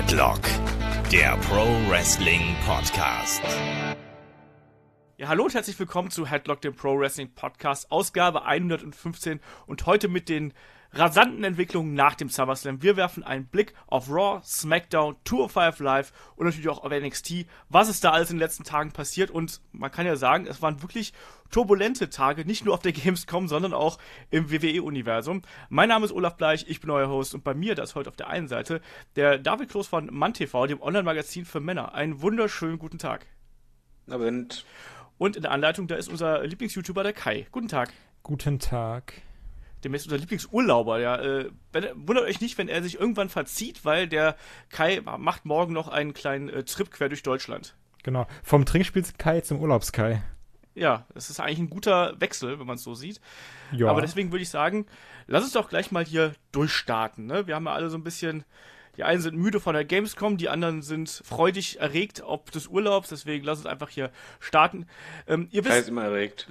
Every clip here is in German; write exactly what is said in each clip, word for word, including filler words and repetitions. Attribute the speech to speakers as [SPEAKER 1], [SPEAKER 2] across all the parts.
[SPEAKER 1] Headlock, der Pro Wrestling Podcast.
[SPEAKER 2] Ja, hallo und herzlich willkommen zu Headlock, dem Pro Wrestling Podcast, Ausgabe hundertfünfzehn und heute mit den rasanten Entwicklungen nach dem SummerSlam. Wir werfen einen Blick auf Raw, SmackDown, zwei null fünf Live und natürlich auch auf N X T, was ist da alles in den letzten Tagen passiert, und man kann ja sagen, es waren wirklich turbulente Tage, nicht nur auf der Gamescom, sondern auch im W W E-Universum. Mein Name ist Olaf Bleich, ich bin euer Host und bei mir, das ist heute auf der einen Seite, der David Kloß von MannTV, dem Online-Magazin für Männer. Einen wunderschönen guten Tag.
[SPEAKER 3] Abend.
[SPEAKER 2] Und in der Anleitung, da ist unser Lieblings-YouTuber, der Kai. Guten Tag.
[SPEAKER 4] Guten Tag.
[SPEAKER 2] Dem ist unser Lieblingsurlauber, ja. Äh, wenn, wundert euch nicht, wenn er sich irgendwann verzieht, weil der Kai macht morgen noch einen kleinen äh, Trip quer durch Deutschland.
[SPEAKER 4] Genau, vom Trinkspiels-Kai zum Urlaubs-Kai.
[SPEAKER 2] Ja, das ist eigentlich ein guter Wechsel, wenn man es so sieht.
[SPEAKER 4] Ja.
[SPEAKER 2] Aber deswegen würde ich sagen, lass uns doch gleich mal hier durchstarten. Ne? Wir haben ja alle so ein bisschen, die einen sind müde von der Gamescom, die anderen sind freudig erregt ob des Urlaubs, deswegen lass uns einfach hier starten. Ähm, ihr wisst,
[SPEAKER 3] Kai ist immer erregt.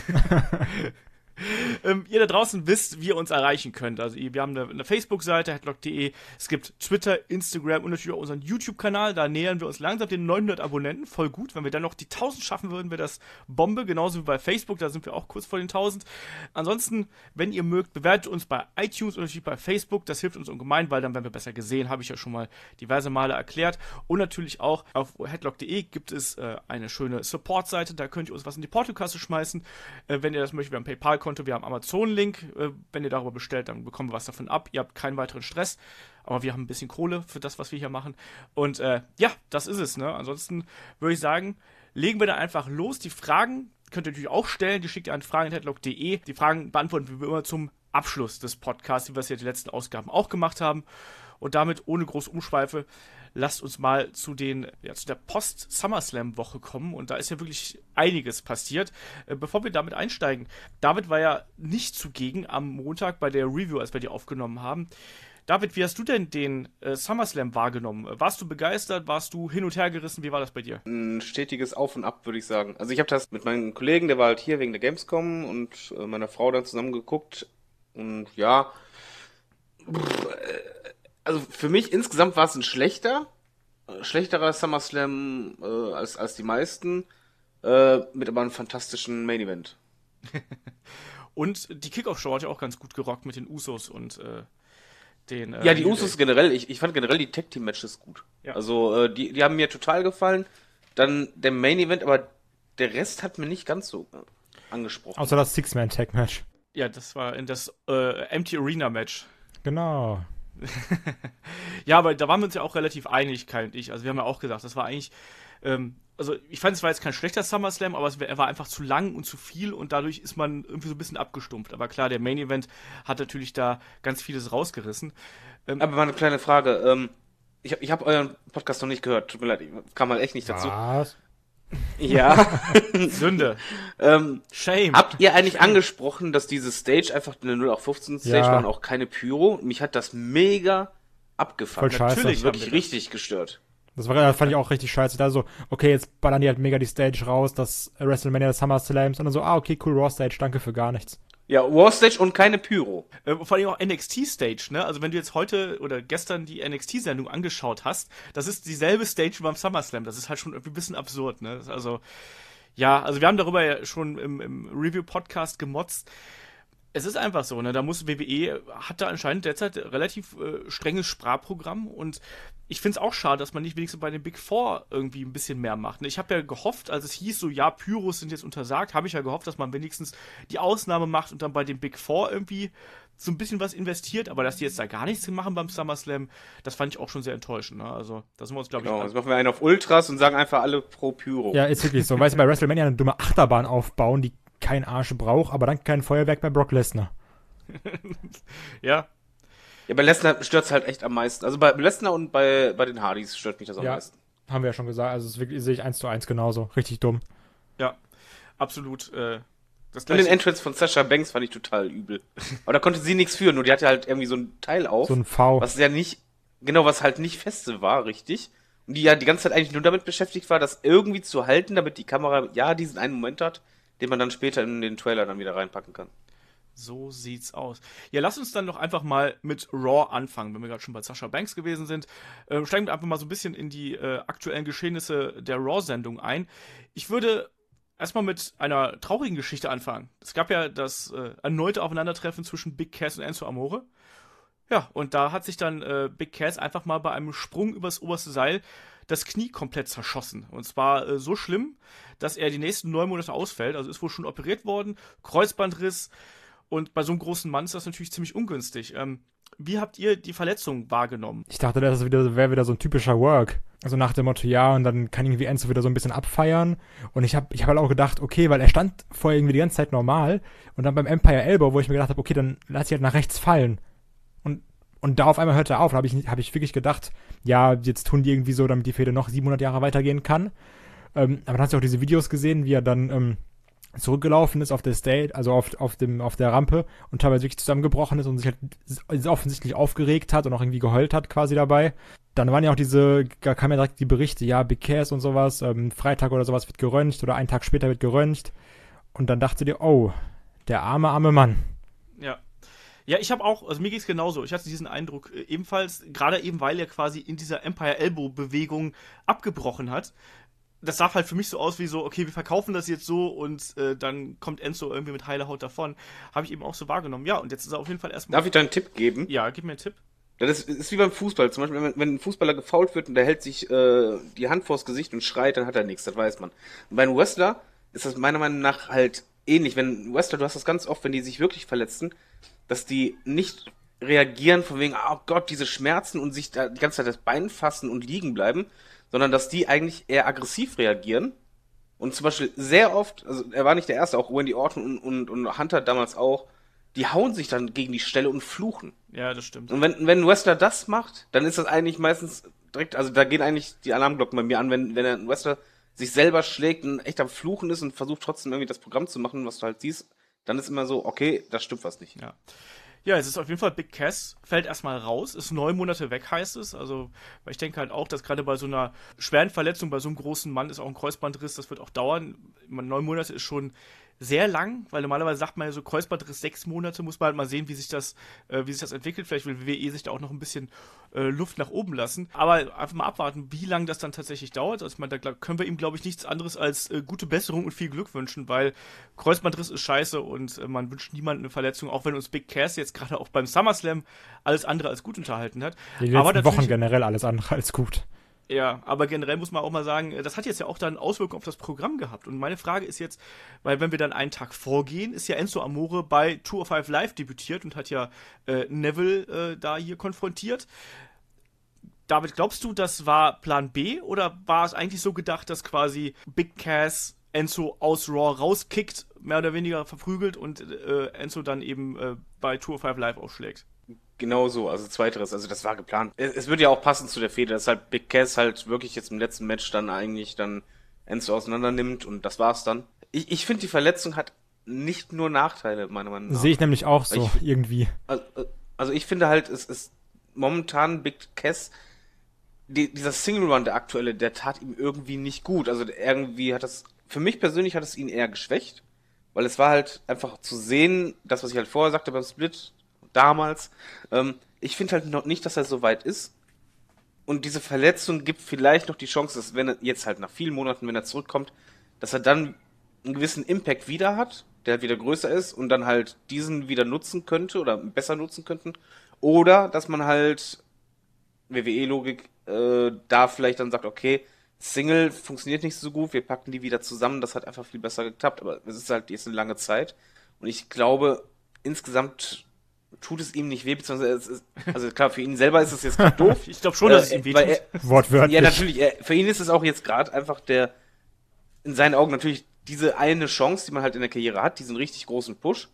[SPEAKER 2] Ähm, ihr da draußen wisst, wie ihr uns erreichen könnt. Also wir haben eine, eine Facebook-Seite, headlock punkt de, es gibt Twitter, Instagram und natürlich auch unseren YouTube-Kanal. Da nähern wir uns langsam den neunhundert Abonnenten. Voll gut. Wenn wir dann noch die tausend schaffen würden, wäre das Bombe. Genauso wie bei Facebook, da sind wir auch kurz vor den tausend. Ansonsten, wenn ihr mögt, bewertet uns bei iTunes und natürlich bei Facebook. Das hilft uns ungemein, weil dann werden wir besser gesehen. Habe ich ja schon mal diverse Male erklärt. Und natürlich auch auf headlock punkt de gibt es äh, eine schöne Support-Seite. Da könnt ihr uns was in die Portokasse schmeißen. Äh, wenn ihr das möchtet, wir haben PayPal-Konto. Wir haben Amazon-Link, wenn ihr darüber bestellt, dann bekommen wir was davon ab. Ihr habt keinen weiteren Stress, aber wir haben ein bisschen Kohle für das, was wir hier machen. Und äh, ja, das ist es. Ne? Ansonsten würde ich sagen, legen wir da einfach los. Die Fragen könnt ihr natürlich auch stellen. Die schickt ihr an fragen at headlock punkt de. Die Fragen beantworten wir immer zum Abschluss des Podcasts, wie wir es ja die letzten Ausgaben auch gemacht haben. Und damit, ohne große Umschweife, lasst uns mal zu den ja, zu der Post-SummerSlam-Woche kommen. Und da ist ja wirklich einiges passiert. Äh, bevor wir damit einsteigen, David war ja nicht zugegen am Montag bei der Review, als wir die aufgenommen haben. David, wie hast du denn den äh, SummerSlam wahrgenommen? Warst du begeistert? Warst du hin und her gerissen? Wie war das bei dir?
[SPEAKER 3] Ein stetiges Auf und Ab, würde ich sagen. Also ich habe das mit meinem Kollegen, der war halt hier wegen der Gamescom, und äh, meiner Frau dann zusammen geguckt. Und ja, pff, äh, also für mich insgesamt war es ein schlechter, äh, schlechterer SummerSlam äh, als, als die meisten, äh, mit aber einem fantastischen Main Event.
[SPEAKER 2] Und die Kickoff-Show hat ja auch ganz gut gerockt mit den Usos und äh, den... Äh,
[SPEAKER 3] Ja, die Usos generell, ich, ich fand generell die Tag-Team-Matches gut.
[SPEAKER 2] Ja.
[SPEAKER 3] Also äh, die, die haben mir total gefallen. Dann der Main Event, aber der Rest hat mir nicht ganz so äh, angesprochen.
[SPEAKER 4] Außer das Six-Man-Tag-Match.
[SPEAKER 2] Ja, das war in das äh, Empty Arena-Match.
[SPEAKER 4] Genau.
[SPEAKER 2] Ja, aber da waren wir uns ja auch relativ einig, Kai und ich. Also wir haben ja auch gesagt, das war eigentlich, ähm, also ich fand, es war jetzt kein schlechter SummerSlam, aber es, er war einfach zu lang und zu viel und dadurch ist man irgendwie so ein bisschen abgestumpft. Aber klar, der Main Event hat natürlich da ganz vieles rausgerissen. Ähm,
[SPEAKER 3] Aber mal eine kleine Frage. Ähm, ich habe ich hab euren Podcast noch nicht gehört. Tut mir leid, ich kam mal echt nicht dazu.
[SPEAKER 4] Was?
[SPEAKER 3] Ja.
[SPEAKER 2] Sünde.
[SPEAKER 3] ähm,
[SPEAKER 2] Shame.
[SPEAKER 3] habt ihr eigentlich angesprochen, dass diese Stage einfach eine null acht fünfzehn Stage
[SPEAKER 4] Ja.
[SPEAKER 3] war und auch keine Pyro? Mich hat das mega abgefuckt.
[SPEAKER 4] Voll scheiße.
[SPEAKER 2] Natürlich haben
[SPEAKER 3] Wirklich
[SPEAKER 2] wir das.
[SPEAKER 3] richtig gestört.
[SPEAKER 4] Das war, das fand ich auch richtig scheiße. Da so, okay, jetzt ballern die halt mega die Stage raus, das WrestleMania des SummerSlams, und dann so, ah, okay, cool, Raw Stage, danke für gar nichts.
[SPEAKER 3] Ja, War Stage und keine Pyro.
[SPEAKER 2] Äh, vor allem auch N X T-Stage, ne? Also wenn du jetzt heute oder gestern die N X T-Sendung angeschaut hast, das ist dieselbe Stage wie beim SummerSlam. Das ist halt schon irgendwie ein bisschen absurd, ne? Das ist also, ja, also wir haben darüber ja schon im, im Review-Podcast gemotzt. Es ist einfach so, ne? Da muss W W E, hat da anscheinend derzeit relativ äh, strenges Sprachprogramm, und ich finde es auch schade, dass man nicht wenigstens bei den Big Four irgendwie ein bisschen mehr macht. Ne? Ich habe ja gehofft, als es hieß, so ja, Pyros sind jetzt untersagt, habe ich ja gehofft, dass man wenigstens die Ausnahme macht und dann bei den Big Four irgendwie so ein bisschen was investiert, aber dass die jetzt da gar nichts machen beim SummerSlam, das fand ich auch schon sehr enttäuschend. Ne? Also da sind wir uns, glaube ich,
[SPEAKER 3] Genau, jetzt machen wir einen auf Ultras und sagen einfach alle pro Pyro.
[SPEAKER 4] Ja, ist wirklich so. Weißt du, bei WrestleMania eine dumme Achterbahn aufbauen, die kein Arsch braucht, aber dann kein Feuerwerk bei Brock Lesnar.
[SPEAKER 2] ja.
[SPEAKER 3] Ja, bei Lesnar stört's halt echt am meisten. Also bei Lesnar und bei, bei den Hardys stört mich das am
[SPEAKER 4] Ja.
[SPEAKER 3] meisten.
[SPEAKER 4] Haben wir ja schon gesagt, also das wirklich, sehe ich eins zu eins genauso. Richtig dumm.
[SPEAKER 2] Ja, absolut. Äh, das
[SPEAKER 3] Und den Entrance von Sasha Banks fand ich total übel. Aber da konnte sie nichts führen, nur die hatte halt irgendwie so ein Teil auf,
[SPEAKER 4] So ein V.
[SPEAKER 3] was ja nicht, genau, was halt nicht feste war, richtig. Und die ja die ganze Zeit eigentlich nur damit beschäftigt war, das irgendwie zu halten, damit die Kamera ja diesen einen Moment hat, den man dann später in den Trailer dann wieder reinpacken kann.
[SPEAKER 2] So sieht's aus. Ja, lass uns dann doch einfach mal mit Raw anfangen, wenn wir gerade schon bei Sasha Banks gewesen sind. Ähm, steigen wir einfach mal so ein bisschen in die äh, aktuellen Geschehnisse der Raw-Sendung ein. Ich würde erstmal mit einer traurigen Geschichte anfangen. Es gab ja das äh, erneute Aufeinandertreffen zwischen Big Cass und Enzo Amore. Ja, und da hat sich dann äh, Big Cass einfach mal bei einem Sprung übers oberste Seil das Knie komplett zerschossen. Und zwar äh, so schlimm, dass er die nächsten neun Monate ausfällt. Also ist wohl schon operiert worden, Kreuzbandriss. Und bei so einem großen Mann ist das natürlich ziemlich ungünstig. Ähm, wie habt ihr die Verletzung wahrgenommen?
[SPEAKER 4] Ich dachte, das wieder, wäre wieder so ein typischer Work. Also nach dem Motto, ja, und dann kann irgendwie Enzo wieder so ein bisschen abfeiern. Und ich habe ich hab halt auch gedacht, okay, weil er stand vorher irgendwie die ganze Zeit normal. Und dann beim Empire Elbow, wo ich mir gedacht habe, okay, dann lass ich halt nach rechts fallen. Und, und da auf einmal hört er auf. Da habe ich, hab ich wirklich gedacht, ja, jetzt tun die irgendwie so, damit die Fehde noch siebenhundert Jahre weitergehen kann. Ähm, aber dann hast du auch diese Videos gesehen, wie er dann ähm, zurückgelaufen ist auf der Stage, also auf, auf, dem, auf der Rampe und teilweise wirklich zusammengebrochen ist und sich halt offensichtlich aufgeregt hat und auch irgendwie geheult hat quasi dabei. Dann waren ja auch diese, da kamen ja direkt die Berichte, ja, Big Cass und sowas, ähm, Freitag oder sowas wird geröntgt oder einen Tag später wird geröntgt. Und dann dachte dir, oh, der arme, arme Mann.
[SPEAKER 2] Ja. Ja, ich habe auch, also mir geht's genauso. Ich hatte diesen Eindruck äh, ebenfalls, gerade eben, weil er quasi in dieser Empire Elbow Bewegung abgebrochen hat. Das sah halt für mich so aus wie so, okay, wir verkaufen das jetzt so und äh, dann kommt Enzo irgendwie mit heiler Haut davon. Habe ich eben auch so wahrgenommen. Ja, und jetzt ist er auf jeden Fall erstmal...
[SPEAKER 3] Darf ich da einen Tipp geben?
[SPEAKER 2] Ja, gib mir einen Tipp.
[SPEAKER 3] Das ist, ist wie beim Fußball. Zum Beispiel, wenn, wenn ein Fußballer gefoult wird und der hält sich äh, die Hand vors Gesicht und schreit, dann hat er nichts, das weiß man. Und bei einem Wrestler ist das meiner Meinung nach halt ähnlich. Wenn ein Wrestler, du hast das ganz oft, wenn die sich wirklich verletzen, dass die nicht reagieren von wegen, oh Gott, diese Schmerzen und sich da die ganze Zeit das Bein fassen und liegen bleiben, sondern dass die eigentlich eher aggressiv reagieren. Und zum Beispiel sehr oft, also er war nicht der Erste, auch Randy Orton und, und, und Hunter damals auch, die hauen sich dann gegen die Stelle und fluchen.
[SPEAKER 2] Ja, das stimmt.
[SPEAKER 3] Und wenn, wenn ein Wrestler das macht, dann ist das eigentlich meistens direkt, also da gehen eigentlich die Alarmglocken bei mir an, wenn, wenn ein Wrestler sich selber schlägt und echt am Fluchen ist und versucht trotzdem irgendwie das Programm zu machen, was du halt siehst, dann ist immer so, okay, da stimmt was nicht.
[SPEAKER 2] Ja. Ja, es ist auf jeden Fall Big Cass, fällt erstmal raus, ist neun Monate weg, heißt es. Also, weil ich denke halt auch, dass gerade bei so einer schweren Verletzung, bei so einem großen Mann ist auch ein Kreuzbandriss, das wird auch dauern. Neun Monate ist schon sehr lang, weil normalerweise sagt man ja so Kreuzbandriss sechs Monate, muss man halt mal sehen, wie sich das, äh, wie sich das entwickelt. Vielleicht will W W E sich da auch noch ein bisschen äh, Luft nach oben lassen. Aber einfach mal abwarten, wie lange das dann tatsächlich dauert. Also ich meine, da können wir ihm, glaube ich, nichts anderes als äh, gute Besserung und viel Glück wünschen, weil Kreuzbandriss ist scheiße und äh, man wünscht niemandem eine Verletzung, auch wenn uns Big Cass jetzt gerade auch beim SummerSlam alles andere als gut unterhalten hat.
[SPEAKER 4] Die letzten
[SPEAKER 2] Aber
[SPEAKER 4] Wochen generell alles andere als gut.
[SPEAKER 2] Ja, aber generell muss man auch mal sagen, das hat jetzt ja auch dann Auswirkungen auf das Programm gehabt. Und meine Frage ist jetzt, weil wenn wir dann einen Tag vorgehen, ist ja Enzo Amore bei Tour of Five Live debütiert und hat ja äh, Neville äh, da hier konfrontiert. David, glaubst du, das war Plan B oder war es eigentlich so gedacht, dass quasi Big Cass Enzo aus Raw rauskickt, mehr oder weniger verprügelt und äh, Enzo dann eben äh, bei Tour of Five Live aufschlägt?
[SPEAKER 3] Genau so, also zweiteres, also das war geplant. Es, es würde ja auch passen zu der Fehde, dass halt Big Cass halt wirklich jetzt im letzten Match dann eigentlich dann Enzo auseinander nimmt und das war's dann. Ich, ich finde, die Verletzung hat nicht nur Nachteile, meiner Meinung nach.
[SPEAKER 4] Sehe ich nämlich auch so,
[SPEAKER 3] ich,
[SPEAKER 4] irgendwie.
[SPEAKER 3] Also, also ich finde halt, es ist momentan Big Cass, die, dieser Single Run, der aktuelle, der tat ihm irgendwie nicht gut. Also irgendwie hat das, für mich persönlich hat es ihn eher geschwächt, weil es war halt einfach zu sehen, das, was ich halt vorher sagte beim Split, damals. Ähm, ich finde halt noch nicht, dass er so weit ist. Und diese Verletzung gibt vielleicht noch die Chance, dass wenn er jetzt halt nach vielen Monaten, wenn er zurückkommt, dass er dann einen gewissen Impact wieder hat, der halt wieder größer ist und dann halt diesen wieder nutzen könnte oder besser nutzen könnten. Oder dass man halt W W E-Logik äh, da vielleicht dann sagt, okay, Single funktioniert nicht so gut, wir packen die wieder zusammen, das hat einfach viel besser geklappt. Aber es ist halt jetzt eine lange Zeit. Und ich glaube, insgesamt tut es ihm nicht weh, beziehungsweise es ist, also klar, für ihn selber ist es jetzt gerade doof.
[SPEAKER 2] Ich glaube schon, dass äh, es ihm weh tut.
[SPEAKER 3] Er,
[SPEAKER 4] Wortwörtlich.
[SPEAKER 3] Ja, natürlich. Er, für ihn ist es auch jetzt gerade einfach der, in seinen Augen natürlich diese eine Chance, die man halt in der Karriere hat, diesen richtig großen Push.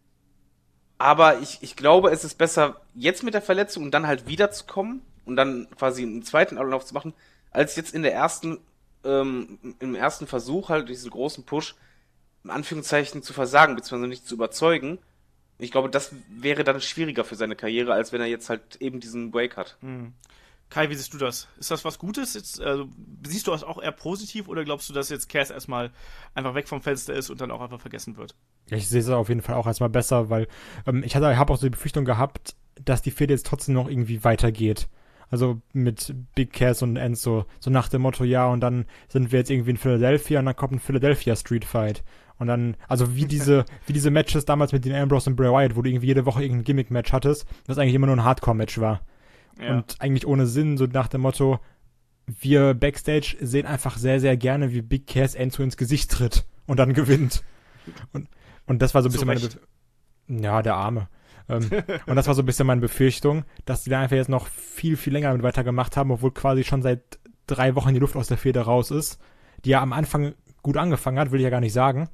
[SPEAKER 3] Aber ich, ich glaube, es ist besser, jetzt mit der Verletzung und dann halt wiederzukommen und dann quasi einen zweiten Anlauf zu machen, als jetzt in der ersten, ähm, im ersten Versuch halt diesen großen Push, in Anführungszeichen, zu versagen, beziehungsweise nicht zu überzeugen. Ich glaube, das wäre dann schwieriger für seine Karriere, als wenn er jetzt halt eben diesen Break hat.
[SPEAKER 2] Hm. Kai, wie siehst du das? Ist das was Gutes? Jetzt, also, siehst du das auch eher positiv oder glaubst du, dass jetzt Cass erstmal einfach weg vom Fenster ist und dann auch einfach vergessen wird?
[SPEAKER 4] Ja, ich sehe es auf jeden Fall auch erstmal besser, weil ähm, ich hatte, habe auch so die Befürchtung gehabt, dass die Fehde jetzt trotzdem noch irgendwie weitergeht. Also mit Big Cass und Enzo, so nach dem Motto, ja, und dann sind wir jetzt irgendwie in Philadelphia und dann kommt ein Philadelphia Street Fight. Und dann, also wie diese, wie diese Matches damals mit den Ambrose und Bray Wyatt, wo du irgendwie jede Woche irgendein Gimmick-Match hattest, das eigentlich immer nur ein Hardcore-Match war.
[SPEAKER 2] Ja.
[SPEAKER 4] Und eigentlich ohne Sinn, so nach dem Motto, wir Backstage sehen einfach sehr, sehr gerne, wie Big Cass Enzo ins Gesicht tritt und dann gewinnt. Und, und das war so ein
[SPEAKER 2] Zu
[SPEAKER 4] bisschen meine
[SPEAKER 2] Recht.
[SPEAKER 4] Bef- Ja, der Arme. ähm, und das war so ein bisschen meine Befürchtung, dass die da einfach jetzt noch viel, viel länger damit weitergemacht haben, obwohl quasi schon seit drei Wochen die Luft aus der Feder raus ist, die ja am Anfang gut angefangen hat, will ich ja gar nicht sagen.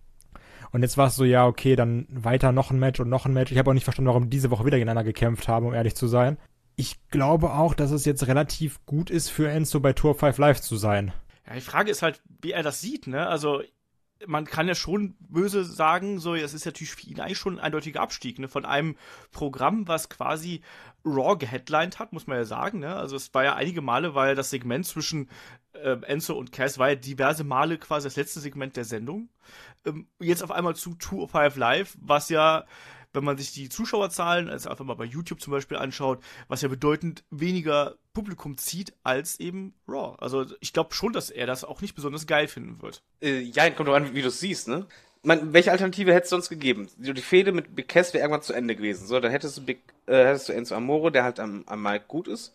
[SPEAKER 4] Und jetzt war es so, ja, okay, dann weiter noch ein Match und noch ein Match. Ich habe auch nicht verstanden, warum die diese Woche wieder gegeneinander gekämpft haben, um ehrlich zu sein. Ich glaube auch, dass es jetzt relativ gut ist für Enzo bei Tour fünf Live zu sein.
[SPEAKER 2] Ja, die Frage ist halt, wie er das sieht, ne? Also, man kann ja schon böse sagen, so, es ist natürlich für ihn eigentlich schon ein eindeutiger Abstieg, ne? Von einem Programm, was quasi Raw geheadlined hat, muss man ja sagen, ne? Also, es war ja einige Male, weil das Segment zwischen äh, Enzo und Cass war ja diverse Male quasi das letzte Segment der Sendung. Ähm, jetzt auf einmal zu Tour fünf Live, was ja, wenn man sich die Zuschauerzahlen, also einfach mal bei YouTube zum Beispiel anschaut, was ja bedeutend weniger Publikum zieht als eben Raw. Also ich glaube schon, dass er das auch nicht besonders geil finden wird.
[SPEAKER 3] Äh, ja, kommt doch an, wie du es siehst, ne? Man, welche Alternative hättest du uns gegeben? Die die Fehde mit Big Cass wäre irgendwann zu Ende gewesen. So, dann hättest du Big, äh, hättest du Enzo Amore, der halt am, am Mic gut ist,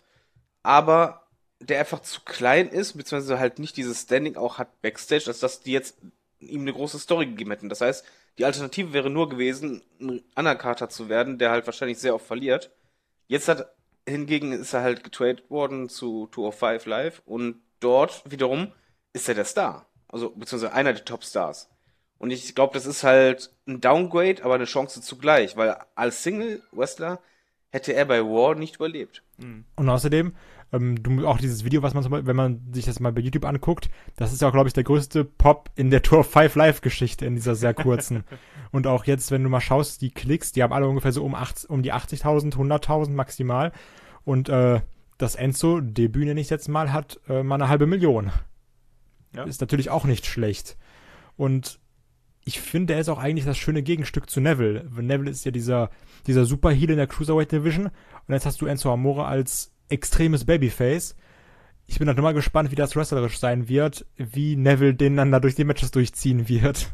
[SPEAKER 3] aber der einfach zu klein ist, beziehungsweise halt nicht dieses Standing auch hat Backstage, als dass die jetzt ihm eine große Story gegeben hätten. Das heißt, die Alternative wäre nur gewesen, ein Undercarter zu werden, der halt wahrscheinlich sehr oft verliert. Jetzt hat, hingegen ist er halt getradet worden zu Tour fünf Live und dort wiederum ist er der Star. Also, beziehungsweise einer der Top-Stars. Und ich glaube, das ist halt ein Downgrade, aber eine Chance zugleich, weil als Single-Wrestler hätte er bei War nicht überlebt.
[SPEAKER 4] Und außerdem, ähm, du, auch dieses Video, was man zum Beispiel, wenn man sich das mal bei YouTube anguckt, das ist ja auch, glaube ich, der größte Pop in der Tour fünf Live-Geschichte, in dieser sehr kurzen. Und auch jetzt, wenn du mal schaust, die Klicks, die haben alle ungefähr so um, acht, um die achtzigtausend, hunderttausend maximal. Und äh, das Enzo-Debüt, nenne ich jetzt mal, hat äh, mal eine halbe Million.
[SPEAKER 2] Ja.
[SPEAKER 4] Ist natürlich auch nicht schlecht. Und ich finde, er ist auch eigentlich das schöne Gegenstück zu Neville. Neville ist ja dieser, dieser Superheel in der Cruiserweight Division. Und jetzt hast du Enzo Amore als extremes Babyface. Ich bin halt nur mal gespannt, wie das wrestlerisch sein wird, wie Neville den dann da durch die Matches durchziehen wird.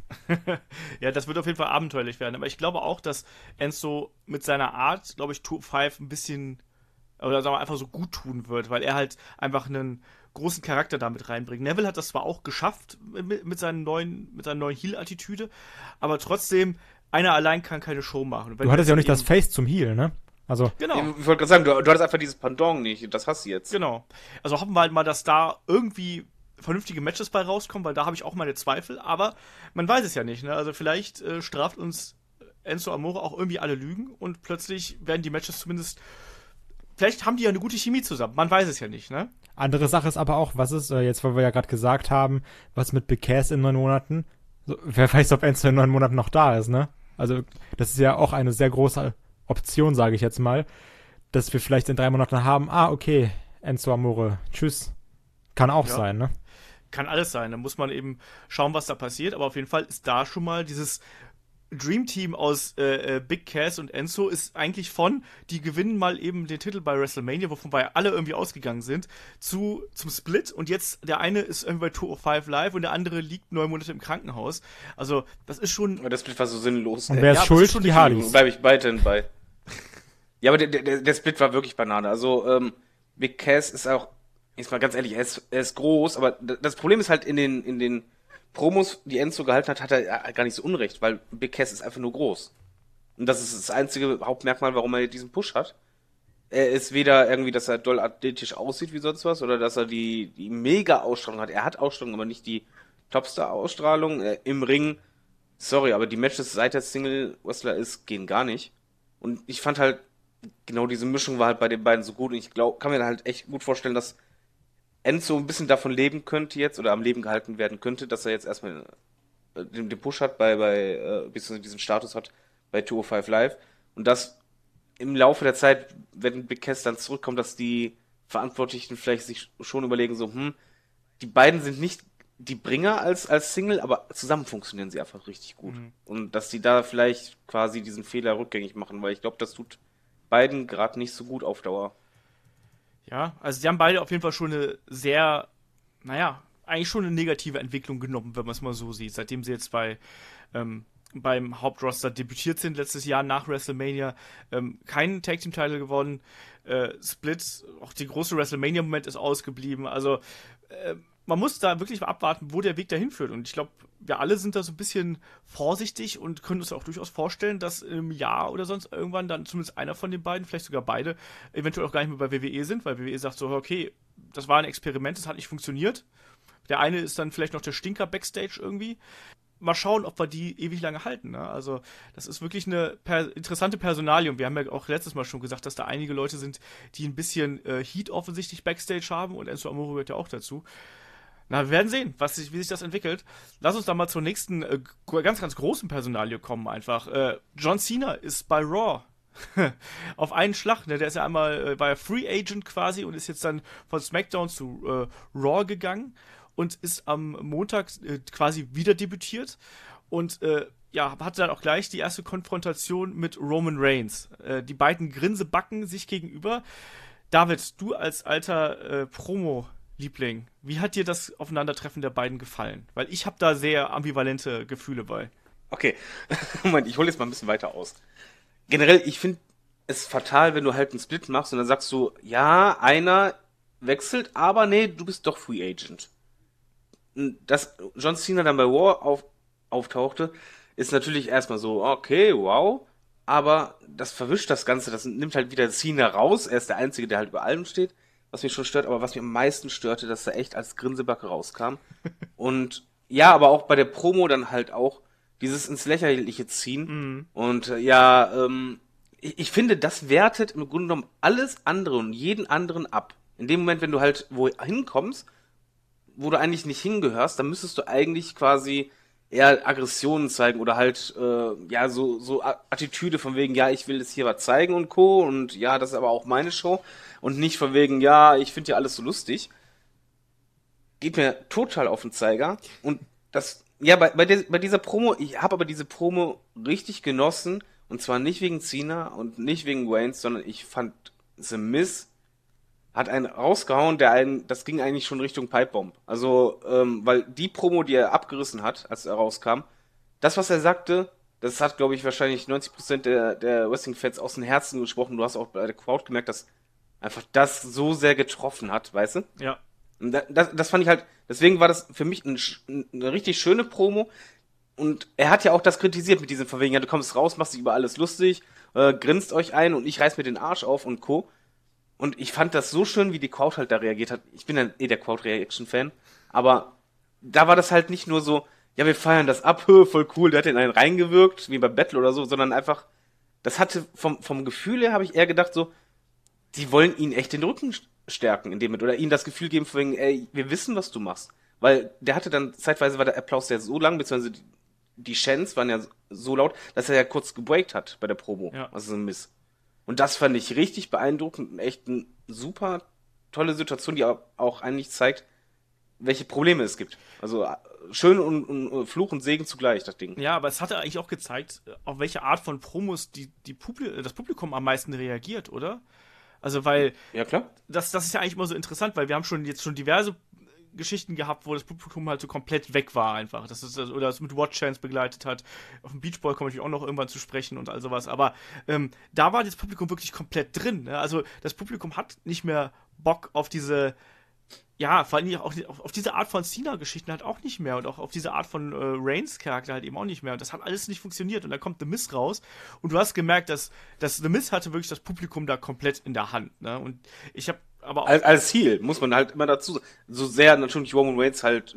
[SPEAKER 2] Ja, das wird auf jeden Fall abenteuerlich werden. Aber ich glaube auch, dass Enzo mit seiner Art, glaube ich, Tour fünf ein bisschen, oder sagen wir einfach so gut tun wird, weil er halt einfach einen großen Charakter damit reinbringt. Neville hat das zwar auch geschafft mit, mit, seinen neuen, mit seiner neuen Heel-Attitüde, aber trotzdem, einer allein kann keine Show machen. Wenn
[SPEAKER 4] Du hattest ja auch nicht
[SPEAKER 2] eben-
[SPEAKER 4] das Face zum Heel, ne? Also,
[SPEAKER 2] Genau.
[SPEAKER 3] Ich wollte gerade sagen, du, du hattest einfach dieses Pendant nicht und das hast du jetzt.
[SPEAKER 2] Genau. Also hoffen wir halt mal, dass da irgendwie vernünftige Matches bei rauskommen, weil da habe ich auch meine Zweifel, aber man weiß es ja nicht, ne? Also vielleicht äh, straft uns Enzo Amore auch irgendwie alle Lügen und plötzlich werden die Matches zumindest, vielleicht haben die ja eine gute Chemie zusammen, man weiß es ja nicht, ne?
[SPEAKER 4] andere Sache ist aber auch, was ist, äh, jetzt, weil wir ja gerade gesagt haben, was mit Big Cass in neun Monaten, so, wer weiß, ob Enzo in neun Monaten noch da ist, ne? Also, das ist ja auch eine sehr große Option, sage ich jetzt mal, dass wir vielleicht in drei Monaten haben, ah, okay, Enzo Amore, tschüss. Kann auch
[SPEAKER 2] Ja.
[SPEAKER 4] sein, ne?
[SPEAKER 2] Kann alles sein, da muss man eben schauen, was da passiert, aber auf jeden Fall ist da schon mal dieses Dream Team aus äh, äh, Big Cass und Enzo ist eigentlich von, die gewinnen mal eben den Titel bei WrestleMania, wovon wir alle irgendwie ausgegangen sind, zu zum Split und jetzt der eine ist irgendwie bei Tour fünf Live und der andere liegt neun Monate im Krankenhaus. Also das ist schon,
[SPEAKER 3] Aber das Split war so sinnlos.
[SPEAKER 4] Und
[SPEAKER 3] ey.
[SPEAKER 4] wer
[SPEAKER 2] ja,
[SPEAKER 4] ist
[SPEAKER 2] aber
[SPEAKER 4] schuld?
[SPEAKER 2] es ist schon
[SPEAKER 4] Die
[SPEAKER 2] eine
[SPEAKER 4] Hardys.
[SPEAKER 3] Bleibe ich weiterhin bei. Ja, aber der, der, der Split war wirklich Banane. Also, ähm, Big Cass ist auch, jetzt mal ganz ehrlich, er ist, er ist groß, aber d- das Problem ist halt in den, in den Promos, die Enzo gehalten hat, hat er ja gar nicht so unrecht, weil Big Cass ist einfach nur groß. Und das ist das einzige Hauptmerkmal, warum er diesen Push hat. Er ist weder irgendwie, dass er doll athletisch aussieht wie sonst was, oder dass er die, die Mega-Ausstrahlung hat. Er hat Ausstrahlung, aber nicht die Topstar-Ausstrahlung. Äh, Im Ring, sorry, aber die Matches, seit er Single-Wrestler ist, gehen gar nicht. Und ich fand halt, genau diese Mischung war halt bei den beiden so gut. Und ich glaube, kann mir halt echt gut vorstellen, dass Enzo ein bisschen davon leben könnte jetzt, oder am Leben gehalten werden könnte, dass er jetzt erstmal äh, den, den Push hat bei, bei, äh, beziehungsweise diesen Status hat bei Tour fünf Live. Und dass im Laufe der Zeit, wenn Big Cass dann zurückkommt, dass die Verantwortlichen vielleicht sich schon überlegen, so, hm, die beiden sind nicht die Bringer als, als Single, aber zusammen funktionieren sie einfach richtig gut.
[SPEAKER 2] Mhm.
[SPEAKER 3] Und dass die da vielleicht quasi diesen Fehler rückgängig machen, weil ich glaube, das tut beiden gerade nicht so gut auf Dauer.
[SPEAKER 2] Ja, also sie haben beide auf jeden Fall schon eine sehr, naja, eigentlich schon eine negative Entwicklung genommen, wenn man es mal so sieht, seitdem sie jetzt bei ähm, beim Hauptroster debütiert sind, letztes Jahr nach WrestleMania, ähm, keinen Tag-Team-Title gewonnen, äh, Split, auch der große WrestleMania-Moment ist ausgeblieben, also äh, man muss da wirklich mal abwarten, wo der Weg dahin führt. Und ich glaube, wir alle sind da so ein bisschen vorsichtig und können uns auch durchaus vorstellen, dass im Jahr oder sonst irgendwann dann zumindest einer von den beiden, vielleicht sogar beide, eventuell auch gar nicht mehr bei W W E sind, weil W W E sagt so, okay, das war ein Experiment, das hat nicht funktioniert. Der eine ist dann vielleicht noch der Stinker Backstage irgendwie. Mal schauen, ob wir die ewig lange halten. Ne? Also das ist wirklich eine per- interessante Personalie. Und wir haben ja auch letztes Mal schon gesagt, dass da einige Leute sind, die ein bisschen äh, Heat offensichtlich Backstage haben. Und Enzo Amore gehört ja auch dazu. Na, wir werden sehen, was sich, wie sich das entwickelt. Lass uns da mal zur nächsten äh, ganz, ganz großen Personalie kommen einfach. Äh, John Cena ist bei Raw. Auf einen Schlag. Ne? Der ist ja einmal äh, war ja Free Agent quasi und ist jetzt dann von SmackDown zu äh, Raw gegangen und ist am Montag äh, quasi wieder debütiert und äh, ja, hatte dann auch gleich die erste Konfrontation mit Roman Reigns. Äh, die beiden Grinsebacken sich gegenüber. David, du als alter äh, Promo- Liebling, wie hat dir das Aufeinandertreffen der beiden gefallen? Weil ich habe da sehr ambivalente Gefühle bei.
[SPEAKER 3] Okay, Moment, ich hole jetzt mal ein bisschen weiter aus. Generell, ich finde es fatal, wenn du halt einen Split machst und dann sagst du, ja, einer wechselt, aber nee, du bist doch Free Agent. Dass John Cena dann bei War auf, auftauchte, ist natürlich erstmal so, okay, wow, aber das verwischt das Ganze, das nimmt halt wieder Cena raus, er ist der Einzige, der halt über allem steht. Was mich schon stört, aber was mich am meisten störte, dass er echt als Grinsebacke rauskam. Und ja, aber auch bei der Promo dann halt auch dieses ins Lächerliche ziehen.
[SPEAKER 2] Mhm.
[SPEAKER 3] Und äh, ja, ähm, ich, ich finde, das wertet im Grunde genommen alles andere und jeden anderen ab. In dem Moment, wenn du halt wohin kommst, wo du eigentlich nicht hingehörst, dann müsstest du eigentlich quasi eher Aggressionen zeigen oder halt, äh, ja, so, so Attitüde von wegen, ja, ich will jetzt hier was zeigen und Co. Und ja, das ist aber auch meine Show. Und nicht von wegen, ja, ich finde ja alles so lustig. Geht mir total auf den Zeiger. Und das, ja, bei, bei, der, bei dieser Promo, ich habe aber diese Promo richtig genossen. Und zwar nicht wegen Cena und nicht wegen Wayne, sondern ich fand, The Miz hat einen rausgehauen, der einen, das ging eigentlich schon Richtung Pipebomb. Also, ähm, weil die Promo, die er abgerissen hat, als er rauskam, das, was er sagte, das hat, glaube ich, wahrscheinlich neunzig Prozent der, der Wrestling-Fans aus dem Herzen gesprochen. Du hast auch bei der Crowd gemerkt, dass einfach das so sehr getroffen hat, weißt du?
[SPEAKER 2] Ja.
[SPEAKER 3] Und das, das, das fand ich halt, deswegen war das für mich ein, eine richtig schöne Promo. Und er hat ja auch das kritisiert mit diesem Verwegen, ja, du kommst raus, machst dich über alles lustig, äh, grinst euch ein und ich reiß mir den Arsch auf und Co. Und ich fand das so schön, wie die Crowd halt da reagiert hat. Ich bin ja eh der Crowd-Reaction-Fan. Aber da war das halt nicht nur so, ja, wir feiern das ab, voll cool, der hat in einen reingewirkt, wie bei Battle oder so, sondern einfach, das hatte vom, vom Gefühl her, habe ich eher gedacht so, die wollen ihn echt den Rücken stärken in dem Moment. Oder ihm das Gefühl geben, von wegen, ey, wir wissen, was du machst. Weil der hatte dann, zeitweise war der Applaus ja so lang, beziehungsweise die, die Chants waren ja so laut, dass er ja kurz gebreakt hat bei der Promo.
[SPEAKER 2] Ja.
[SPEAKER 3] Also ein Miss. Und das fand ich richtig beeindruckend und echt eine super tolle Situation, die auch eigentlich zeigt, welche Probleme es gibt. Also schön und, und Fluch und Segen zugleich, das Ding.
[SPEAKER 2] Ja, aber es hat eigentlich auch gezeigt, auf welche Art von Promos die, die Publi- das Publikum am meisten reagiert, oder? Also, weil
[SPEAKER 3] Ja, klar.
[SPEAKER 2] das, das ist ja eigentlich immer so interessant, weil wir haben schon jetzt schon diverse Geschichten gehabt, wo das Publikum halt so komplett weg war einfach. Das ist, oder es mit Watch-Chants begleitet hat. Auf dem Beach Boy komme ich auch noch irgendwann zu sprechen und all sowas. Aber ähm, da war das Publikum wirklich komplett drin. Ne? Also das Publikum hat nicht mehr Bock auf diese, ja, vor allem auch auf, auf diese Art von Cena-Geschichten halt auch nicht mehr und auch auf diese Art von äh, Reigns-Charakter halt eben auch nicht mehr. Und das hat alles nicht funktioniert. Und dann kommt The Miz raus und du hast gemerkt, dass, dass The Miz hatte wirklich das Publikum da komplett in der Hand. Ne? Und ich habe aber auch
[SPEAKER 3] Als, als Heel muss man halt immer dazu, so sehr natürlich Roman Reigns halt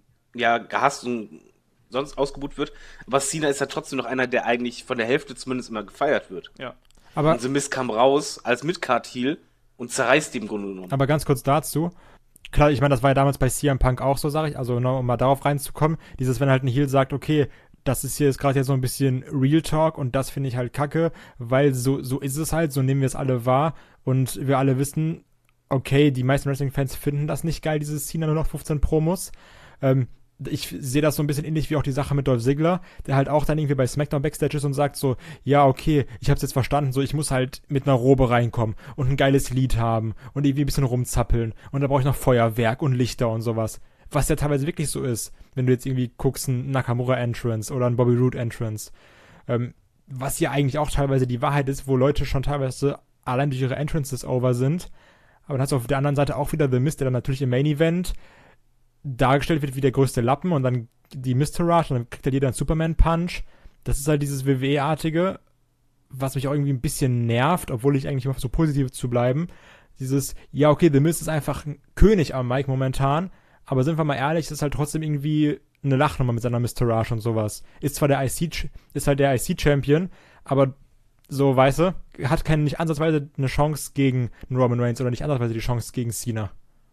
[SPEAKER 3] ja gehasst und sonst ausgebuht wird, aber Cena ist ja trotzdem noch einer, der eigentlich von der Hälfte zumindest immer gefeiert wird.
[SPEAKER 2] ja.
[SPEAKER 4] Aber,
[SPEAKER 3] Und The Miz kam raus als Midcard-Heel und zerreißt die im Grunde genommen.
[SPEAKER 4] aber ganz kurz dazu. Klar, ich meine, das war ja damals bei C M Punk auch so, sage ich. Also, ne, um mal darauf reinzukommen. Dieses, wenn halt ein Heel sagt, okay, das ist hier jetzt gerade jetzt so ein bisschen Real Talk und das finde ich halt kacke, weil so, so ist es halt, so nehmen wir es alle wahr und wir alle wissen, okay, die meisten Wrestling-Fans finden das nicht geil, dieses Cena nur noch fünfzehn Promos. Ähm, ich sehe das so ein bisschen ähnlich wie auch die Sache mit Dolph Ziggler, der halt auch dann irgendwie bei SmackDown Backstage ist und sagt so, ja, okay, ich hab's jetzt verstanden, so, ich muss halt mit einer Robe reinkommen und ein geiles Lied haben und irgendwie ein bisschen rumzappeln und da brauche ich noch Feuerwerk und Lichter und sowas. Was ja teilweise wirklich so ist, wenn du jetzt irgendwie guckst, ein Nakamura-Entrance oder ein Bobby Roode-Entrance. Ähm, was ja eigentlich auch teilweise die Wahrheit ist, wo Leute schon teilweise allein durch ihre Entrances over sind. Aber dann hast du auf der anderen Seite auch wieder The Miz, der dann natürlich im Main Event dargestellt wird wie der größte Lappen und dann die Mistourage und dann kriegt halt jeder einen Superman-Punch. Das ist halt dieses W W E-artige, was mich auch irgendwie ein bisschen nervt, obwohl ich eigentlich immer so positiv zu bleiben. Dieses, ja okay, The Miz ist einfach ein König am Mic momentan, aber sind wir mal ehrlich, ist halt trotzdem irgendwie eine Lachnummer mit seiner Mistourage und sowas. Ist zwar der I C, ist halt der I C-Champion, aber so, weißt du, hat keine, nicht ansatzweise eine Chance gegen einen Roman Reigns oder nicht ansatzweise die Chance gegen Cena.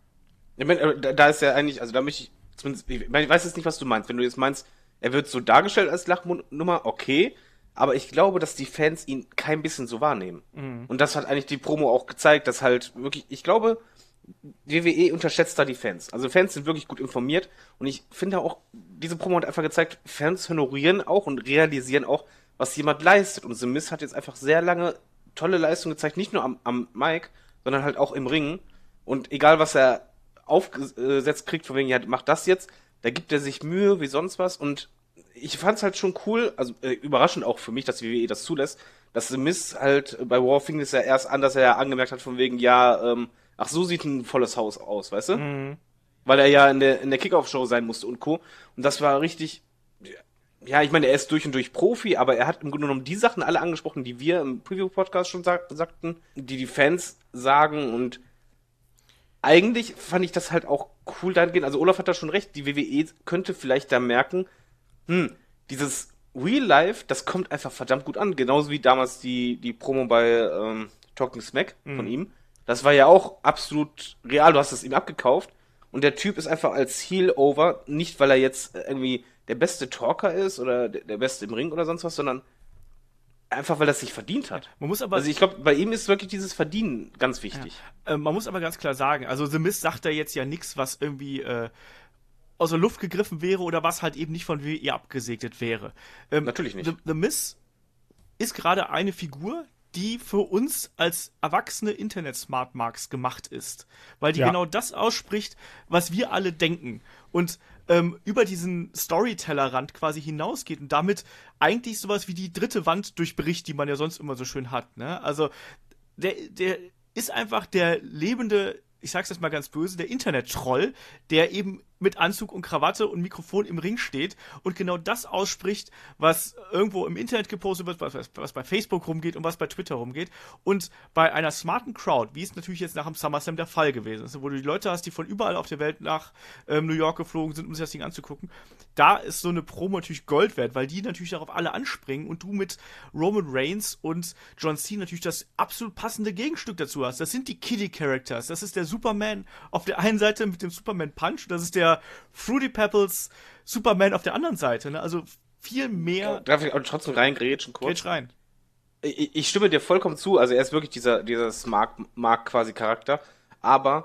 [SPEAKER 3] Ich meine, da, da ist ja eigentlich, also da möchte ich zumindest, ich, meine, ich weiß jetzt nicht, was du meinst. Wenn du jetzt meinst, er wird so dargestellt als Lachnummer, okay, aber ich glaube, dass die Fans ihn kein bisschen so wahrnehmen. Mhm. Und das hat eigentlich die Promo auch gezeigt, dass halt wirklich, ich glaube, W W E unterschätzt da die Fans. Also Fans sind wirklich gut informiert und ich finde auch, diese Promo hat einfach gezeigt, Fans honorieren auch und realisieren auch, was jemand leistet. Und The Miz hat jetzt einfach sehr lange tolle Leistungen gezeigt, nicht nur am, am Mic, sondern halt auch im Ring. Und egal, was er aufgesetzt kriegt, von wegen, ja, macht das jetzt, da gibt er sich Mühe wie sonst was. Und ich fand's halt schon cool, also äh, überraschend auch für mich, dass die W W E das zulässt, dass The Miz halt bei War fing es ja erst an, dass er ja angemerkt hat, von wegen, ja, ähm, ach, so sieht ein volles Haus aus, weißt du? Mhm. Weil er ja in der, in der Kickoff-Show sein musste und Co. Und das war richtig, ja, ich meine, er ist durch und durch Profi, aber er hat im Grunde genommen die Sachen alle angesprochen, die wir im Preview-Podcast schon sag, sagten, die die Fans sagen und eigentlich fand ich das halt auch cool dahingehend, also Olaf hat da schon recht, die W W E könnte vielleicht da merken, hm, dieses Real Life, das kommt einfach verdammt gut an, genauso wie damals die, die Promo bei ähm, Talking Smack mhm. von ihm. Das war ja auch absolut real, du hast es ihm abgekauft und der Typ ist einfach als Heel over, nicht weil er jetzt irgendwie der beste Talker ist oder der, der beste im Ring oder sonst was, sondern einfach, weil er es sich verdient hat.
[SPEAKER 2] Man muss aber,
[SPEAKER 3] also ich glaube, bei ihm ist wirklich dieses Verdienen ganz wichtig.
[SPEAKER 2] Ja. Äh, man muss aber ganz klar sagen, also The Miz sagt da jetzt ja nichts, was irgendwie äh, aus der Luft gegriffen wäre oder was halt eben nicht von W W E abgesegnet wäre. Ähm,
[SPEAKER 3] Natürlich nicht.
[SPEAKER 2] The, The Miz ist gerade eine Figur, die für uns als erwachsene Internet-Smartmarks gemacht ist. Weil die ja. genau das ausspricht, was wir alle denken. Und ähm, über diesen Storyteller-Rand quasi hinausgeht und damit eigentlich sowas wie die dritte Wand durchbricht, die man ja sonst immer so schön hat. Ne? Also der, der ist einfach der lebende, ich sag's jetzt mal ganz böse, der Internet-Troll, der eben mit Anzug und Krawatte und Mikrofon im Ring steht und genau das ausspricht, was irgendwo im Internet gepostet wird, was, was bei Facebook rumgeht und was bei Twitter rumgeht. Und bei einer smarten Crowd, wie es natürlich jetzt nach dem SummerSlam der Fall gewesen ist, wo du die Leute hast, die von überall auf der Welt nach ähm, New York geflogen sind, um sich das Ding anzugucken, da ist so eine Promo natürlich Gold wert, weil die natürlich darauf alle anspringen und du mit Roman Reigns und John Cena natürlich das absolut passende Gegenstück dazu hast. Das sind die Kiddie-Characters. Das ist der Superman auf der einen Seite mit dem Superman-Punch, das ist der Fruity Pebbles Superman auf der anderen Seite, ne? Also viel mehr.
[SPEAKER 3] Darf ich auch trotzdem reingrätschen kurz?
[SPEAKER 2] Grätsch rein.
[SPEAKER 3] Ich, ich stimme dir vollkommen zu, also er ist wirklich dieser, dieser Smart, Mark quasi Charakter, aber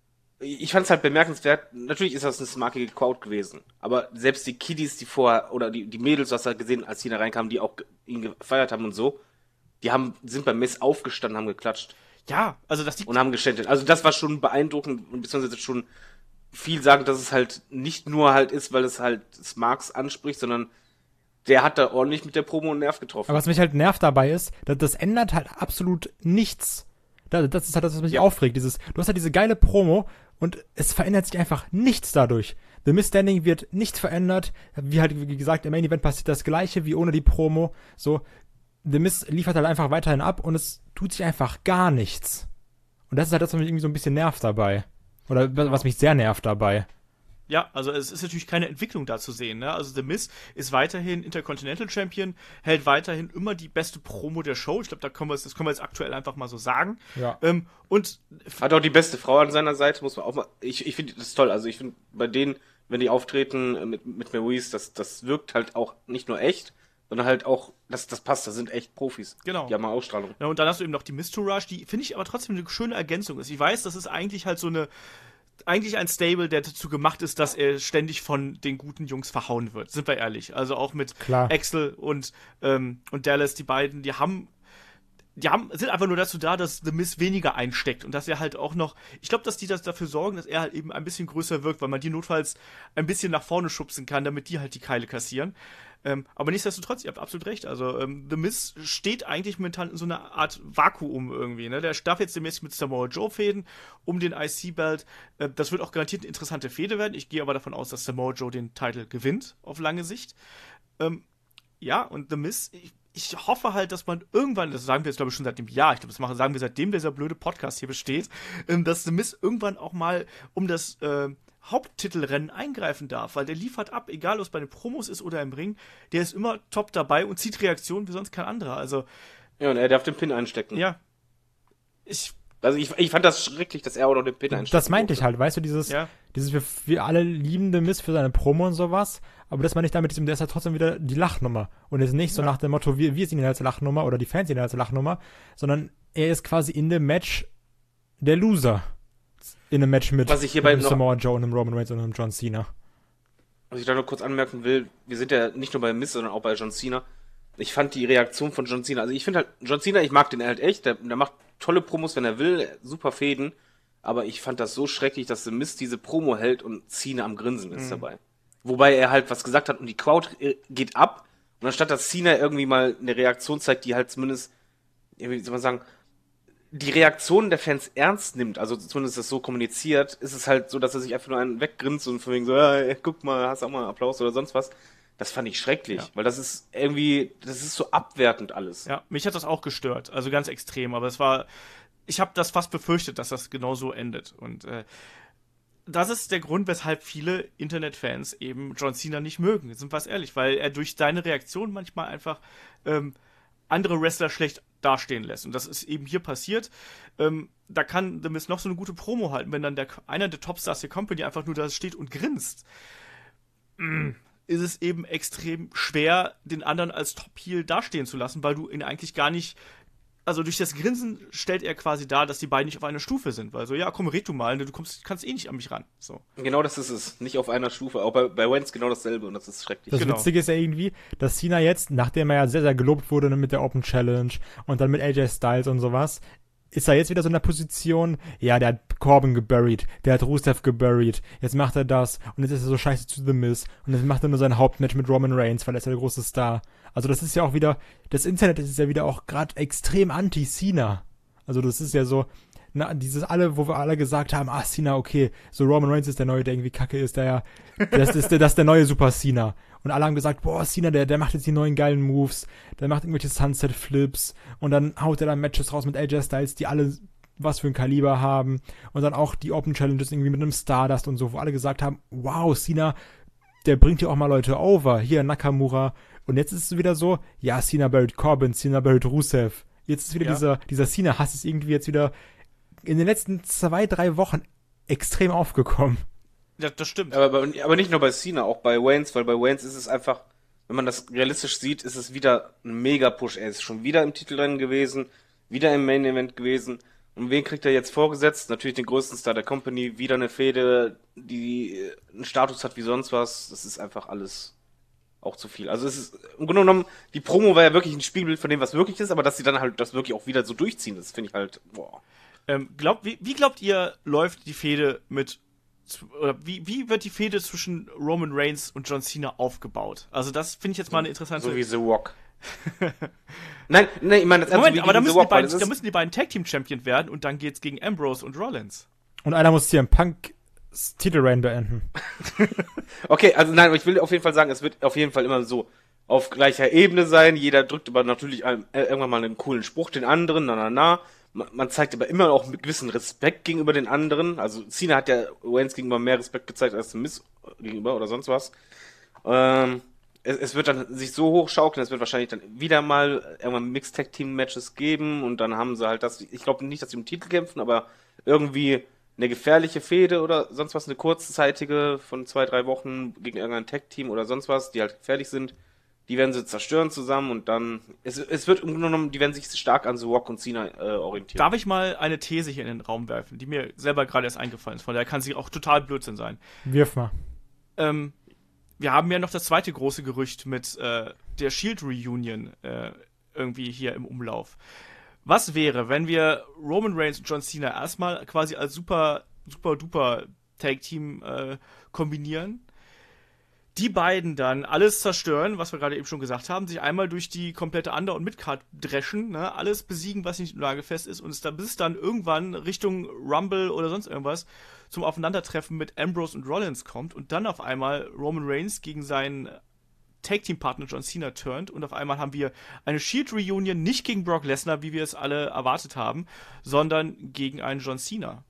[SPEAKER 3] ich fand es halt bemerkenswert, natürlich ist das eine smarkige Crowd gewesen, aber selbst die Kiddies, die vorher, oder die, die Mädels, was er gesehen, als die da reinkamen, die auch ihn gefeiert haben und so, die haben, sind beim Miss aufgestanden, haben geklatscht.
[SPEAKER 2] Ja, also das die
[SPEAKER 3] und haben geschättet. Also das war schon beeindruckend und beziehungsweise schon viel sagen, dass es halt nicht nur halt ist, weil es halt Smarks anspricht, sondern der hat da ordentlich mit der Promo einen Nerv getroffen.
[SPEAKER 4] Aber was mich halt nervt dabei ist, das, das ändert halt absolut nichts. Das, das ist halt das, was mich ja. aufregt. Dieses, du hast halt diese geile Promo und es verändert sich einfach nichts dadurch. The Miz Standing wird nicht verändert. Wie halt, wie gesagt, im Main Event passiert das Gleiche wie ohne die Promo. So, The Miz liefert halt einfach weiterhin ab und es tut sich einfach gar nichts. Und das ist halt das, was mich irgendwie so ein bisschen nervt dabei. Oder was mich sehr nervt dabei.
[SPEAKER 2] Ja, also es ist natürlich keine Entwicklung da zu sehen. Ne? Also The Miz ist weiterhin Intercontinental Champion, hält weiterhin immer die beste Promo der Show. Ich glaube, da können wir das können wir jetzt aktuell einfach mal so sagen.
[SPEAKER 4] Ja.
[SPEAKER 2] Ähm, und
[SPEAKER 3] hat auch die beste Frau an seiner Seite, muss man auch mal. Ich, ich finde das toll. Also ich finde bei denen, wenn die auftreten mit mit Maurice, das das wirkt halt auch nicht nur echt, sondern halt auch, das, das passt, das sind echt Profis.
[SPEAKER 2] Genau.
[SPEAKER 3] Die haben eine Ausstrahlung.
[SPEAKER 2] Ja, und dann hast du eben noch die Mistourage, die finde ich aber trotzdem eine schöne Ergänzung ist. Ich weiß, das ist eigentlich halt so eine, eigentlich ein Stable, der dazu gemacht ist, dass er ständig von den guten Jungs verhauen wird. Sind wir ehrlich. Also auch mit
[SPEAKER 4] Klar.
[SPEAKER 2] Axel und, ähm, und Dallas, die beiden, die haben, die haben, sind einfach nur dazu da, dass The Miz weniger einsteckt und dass er halt auch noch, ich glaube, dass die das dafür sorgen, dass er halt eben ein bisschen größer wirkt, weil man die notfalls ein bisschen nach vorne schubsen kann, damit die halt die Keile kassieren. Ähm, aber nichtsdestotrotz, ihr habt absolut recht. Also, ähm, The Miz steht eigentlich momentan in so einer Art Vakuum irgendwie. Ne? Der darf jetzt demnächst mit Samoa Joe fäden um den I C-Belt. Äh, das wird auch garantiert eine interessante Fehde werden. Ich gehe aber davon aus, dass Samoa Joe den Titel gewinnt, auf lange Sicht. Ähm, ja, und The Miz, ich, ich hoffe halt, dass man irgendwann, das sagen wir jetzt glaube ich schon seit dem Jahr, ich glaube, das machen, sagen wir seitdem dieser blöde Podcast hier besteht, ähm, dass The Miz irgendwann auch mal um das äh, Haupttitelrennen eingreifen darf, weil der liefert ab, egal ob es bei den Promos ist oder im Ring, der ist immer top dabei und zieht Reaktionen wie sonst kein anderer. Also,
[SPEAKER 3] Ja, und er darf den Pin einstecken.
[SPEAKER 2] ja. Ich,
[SPEAKER 3] Also ich, ich fand das schrecklich, dass er auch noch den Pin einsteckt.
[SPEAKER 4] Das meinte ich halt, weißt du, dieses,
[SPEAKER 2] ja.
[SPEAKER 4] dieses wir, wir alle lieben The Miz für seine Promo und sowas, aber das meine ich damit, diesem, der ist halt trotzdem wieder die Lachnummer. Und jetzt nicht so
[SPEAKER 2] Ja.
[SPEAKER 4] nach dem Motto, wir, wir sehen ihn als Lachnummer oder die Fans sehen ihn als Lachnummer, sondern er ist quasi in dem Match der Loser. In einem Match mit,
[SPEAKER 3] Was ich hierbei
[SPEAKER 4] mit
[SPEAKER 3] noch-
[SPEAKER 4] Samoa Joe und einem Roman Reigns und einem John Cena.
[SPEAKER 3] Was ich da noch kurz anmerken will, wir sind ja nicht nur bei Miz, sondern auch bei John Cena. Ich fand die Reaktion von John Cena, also ich finde halt, John Cena, ich mag den halt echt, der, der macht tolle Promos, wenn er will, super Fäden, aber ich fand das so schrecklich, dass The Miz diese Promo hält und Cena am Grinsen ist dabei. Wobei er halt was gesagt hat und die Crowd äh, geht ab und anstatt dass Cena irgendwie mal eine Reaktion zeigt, die halt zumindest, ja, wie soll man sagen, die Reaktionen der Fans ernst nimmt, also zumindest das so kommuniziert, ist es halt so, dass er sich einfach nur einen weggrinst und von wegen so, ja, ey, guck mal, hast auch mal einen Applaus oder sonst was. Das fand ich schrecklich,
[SPEAKER 2] Ja.
[SPEAKER 3] weil das ist irgendwie, das ist so abwertend alles.
[SPEAKER 2] Ja, mich hat das auch gestört, also ganz extrem, aber es war, ich habe das fast befürchtet, dass das genau so endet und äh, das ist der Grund, weshalb viele Internetfans eben John Cena nicht mögen, sind wir es ehrlich, weil er durch seine Reaktion manchmal einfach ähm, andere Wrestler schlecht dastehen lässt. Und das ist eben hier passiert. Ähm, da kann The Miz noch so eine gute Promo halten, wenn dann der, einer der Topstars der Company einfach nur da steht und grinst. Mm, ist es eben extrem schwer, den anderen als Top-Heel dastehen zu lassen, weil du ihn eigentlich gar nicht, also durch das Grinsen stellt er quasi dar, dass die beiden nicht auf einer Stufe sind, weil so, ja, komm, red du mal, du kommst, kannst eh nicht an mich ran. So.
[SPEAKER 3] Genau das ist es, nicht auf einer Stufe, auch bei, bei Wentz genau dasselbe und das ist schrecklich.
[SPEAKER 4] Das
[SPEAKER 2] Genau.
[SPEAKER 4] Witzige ist ja irgendwie, dass Cena jetzt, nachdem er ja sehr, sehr gelobt wurde ne, mit der Open Challenge und dann mit A J Styles und sowas, ist er jetzt wieder so in der Position, ja, der hat Corbin geburied, der hat Rusev geburied, jetzt macht er das und jetzt ist er so scheiße zu The Miz und jetzt macht er nur sein Hauptmatch mit Roman Reigns, weil er ist ja der große Star. Also das ist ja auch wieder, das Internet ist ja wieder auch gerade extrem anti-Cena. Also das ist ja so, na, dieses alle, wo wir alle gesagt haben, ah, Cena, okay, so Roman Reigns ist der Neue, der irgendwie kacke ist, der ja, das ist der, das ist der neue Super Cena. Und alle haben gesagt, boah, Cena, der, der macht jetzt die neuen geilen Moves, der macht irgendwelche Sunset-Flips und dann haut er dann Matches raus mit A J Styles, die alle was für ein Kaliber haben und dann auch die Open Challenges irgendwie mit einem Stardust und so, wo alle gesagt haben, wow, Cena, der bringt hier auch mal Leute over, hier Nakamura. Und jetzt ist es wieder so, ja, Cena buried Corbin, Cena buried Rusev. Jetzt ist wieder
[SPEAKER 2] Ja.
[SPEAKER 4] dieser, dieser Cena-Hass ist irgendwie jetzt wieder in den letzten zwei, drei Wochen extrem aufgekommen.
[SPEAKER 2] Ja, das stimmt.
[SPEAKER 3] Aber, aber, aber nicht nur bei Cena, auch bei Waynes, weil bei Waynes ist es einfach, wenn man das realistisch sieht, ist es wieder ein Mega-Push. Er ist schon wieder im Titelrennen gewesen, wieder im Main-Event gewesen. Und wen kriegt er jetzt vorgesetzt? Natürlich den größten Star der Company, wieder eine Fehde, die einen Status hat wie sonst was. Das ist einfach alles auch zu viel. Also es ist, im Grunde genommen, die Promo war ja wirklich ein Spiegelbild von dem, was wirklich ist, aber dass sie dann halt das wirklich auch wieder so durchziehen, das finde ich halt, boah.
[SPEAKER 2] Ähm, glaubt, wie, wie glaubt ihr, läuft die Fehde mit, oder wie, wie wird die Fehde zwischen Roman Reigns und John Cena aufgebaut? Also das finde ich jetzt mal eine interessante...
[SPEAKER 3] So wie The Rock. Nein, nein, ich meine, das
[SPEAKER 2] Moment,
[SPEAKER 3] so wie
[SPEAKER 2] aber da
[SPEAKER 3] gegen
[SPEAKER 2] müssen,
[SPEAKER 3] The Rock,
[SPEAKER 2] die
[SPEAKER 3] weil
[SPEAKER 2] beiden,
[SPEAKER 3] das
[SPEAKER 2] da
[SPEAKER 3] ist,
[SPEAKER 2] müssen die beiden Tag-Team-Champion werden und dann geht's gegen Ambrose und Rollins.
[SPEAKER 4] Und einer muss C M Punk Titelreign beenden.
[SPEAKER 3] okay, also nein, aber ich will auf jeden Fall sagen, es wird auf jeden Fall immer so auf gleicher Ebene sein. Jeder drückt aber natürlich einem, äh, irgendwann mal einen coolen Spruch den anderen, na na na. Man, man zeigt aber immer auch mit gewissen Respekt gegenüber den anderen. Also Cena hat ja Waynes gegenüber mehr Respekt gezeigt als Miz gegenüber oder sonst was. Ähm, es, es wird dann sich so hochschaukeln, es wird wahrscheinlich dann wieder mal irgendwann Mixed Tag Team Matches geben und dann haben sie halt das, ich glaube nicht, dass sie um den Titel kämpfen, aber irgendwie eine gefährliche Fehde oder sonst was, eine kurzzeitige von zwei, drei Wochen gegen irgendein Tag Team oder sonst was, die halt gefährlich sind. Die werden sie zerstören zusammen und dann, es, es wird im Grunde genommen, die werden sich stark an The Rock und Cena äh, orientieren.
[SPEAKER 2] Darf ich mal eine These hier in den Raum werfen, die mir selber gerade erst eingefallen ist, von daher kann sie auch total Blödsinn sein.
[SPEAKER 4] Wirf mal.
[SPEAKER 2] Ähm, wir haben ja noch das zweite große Gerücht mit äh, der Shield-Reunion äh, irgendwie hier im Umlauf. Was wäre, wenn wir Roman Reigns und John Cena erstmal quasi als super, super duper Tag-Team äh, kombinieren? Die beiden dann alles zerstören, was wir gerade eben schon gesagt haben, sich einmal durch die komplette Under- und Midcard dreschen, ne, alles besiegen, was nicht lagefest ist und es dann bis dann irgendwann Richtung Rumble oder sonst irgendwas zum Aufeinandertreffen mit Ambrose und Rollins kommt und dann auf einmal Roman Reigns gegen seinen Tag-Team-Partner John Cena turnt und auf einmal haben wir eine Shield-Reunion nicht gegen Brock Lesnar, wie wir es alle erwartet haben, sondern gegen einen John Cena.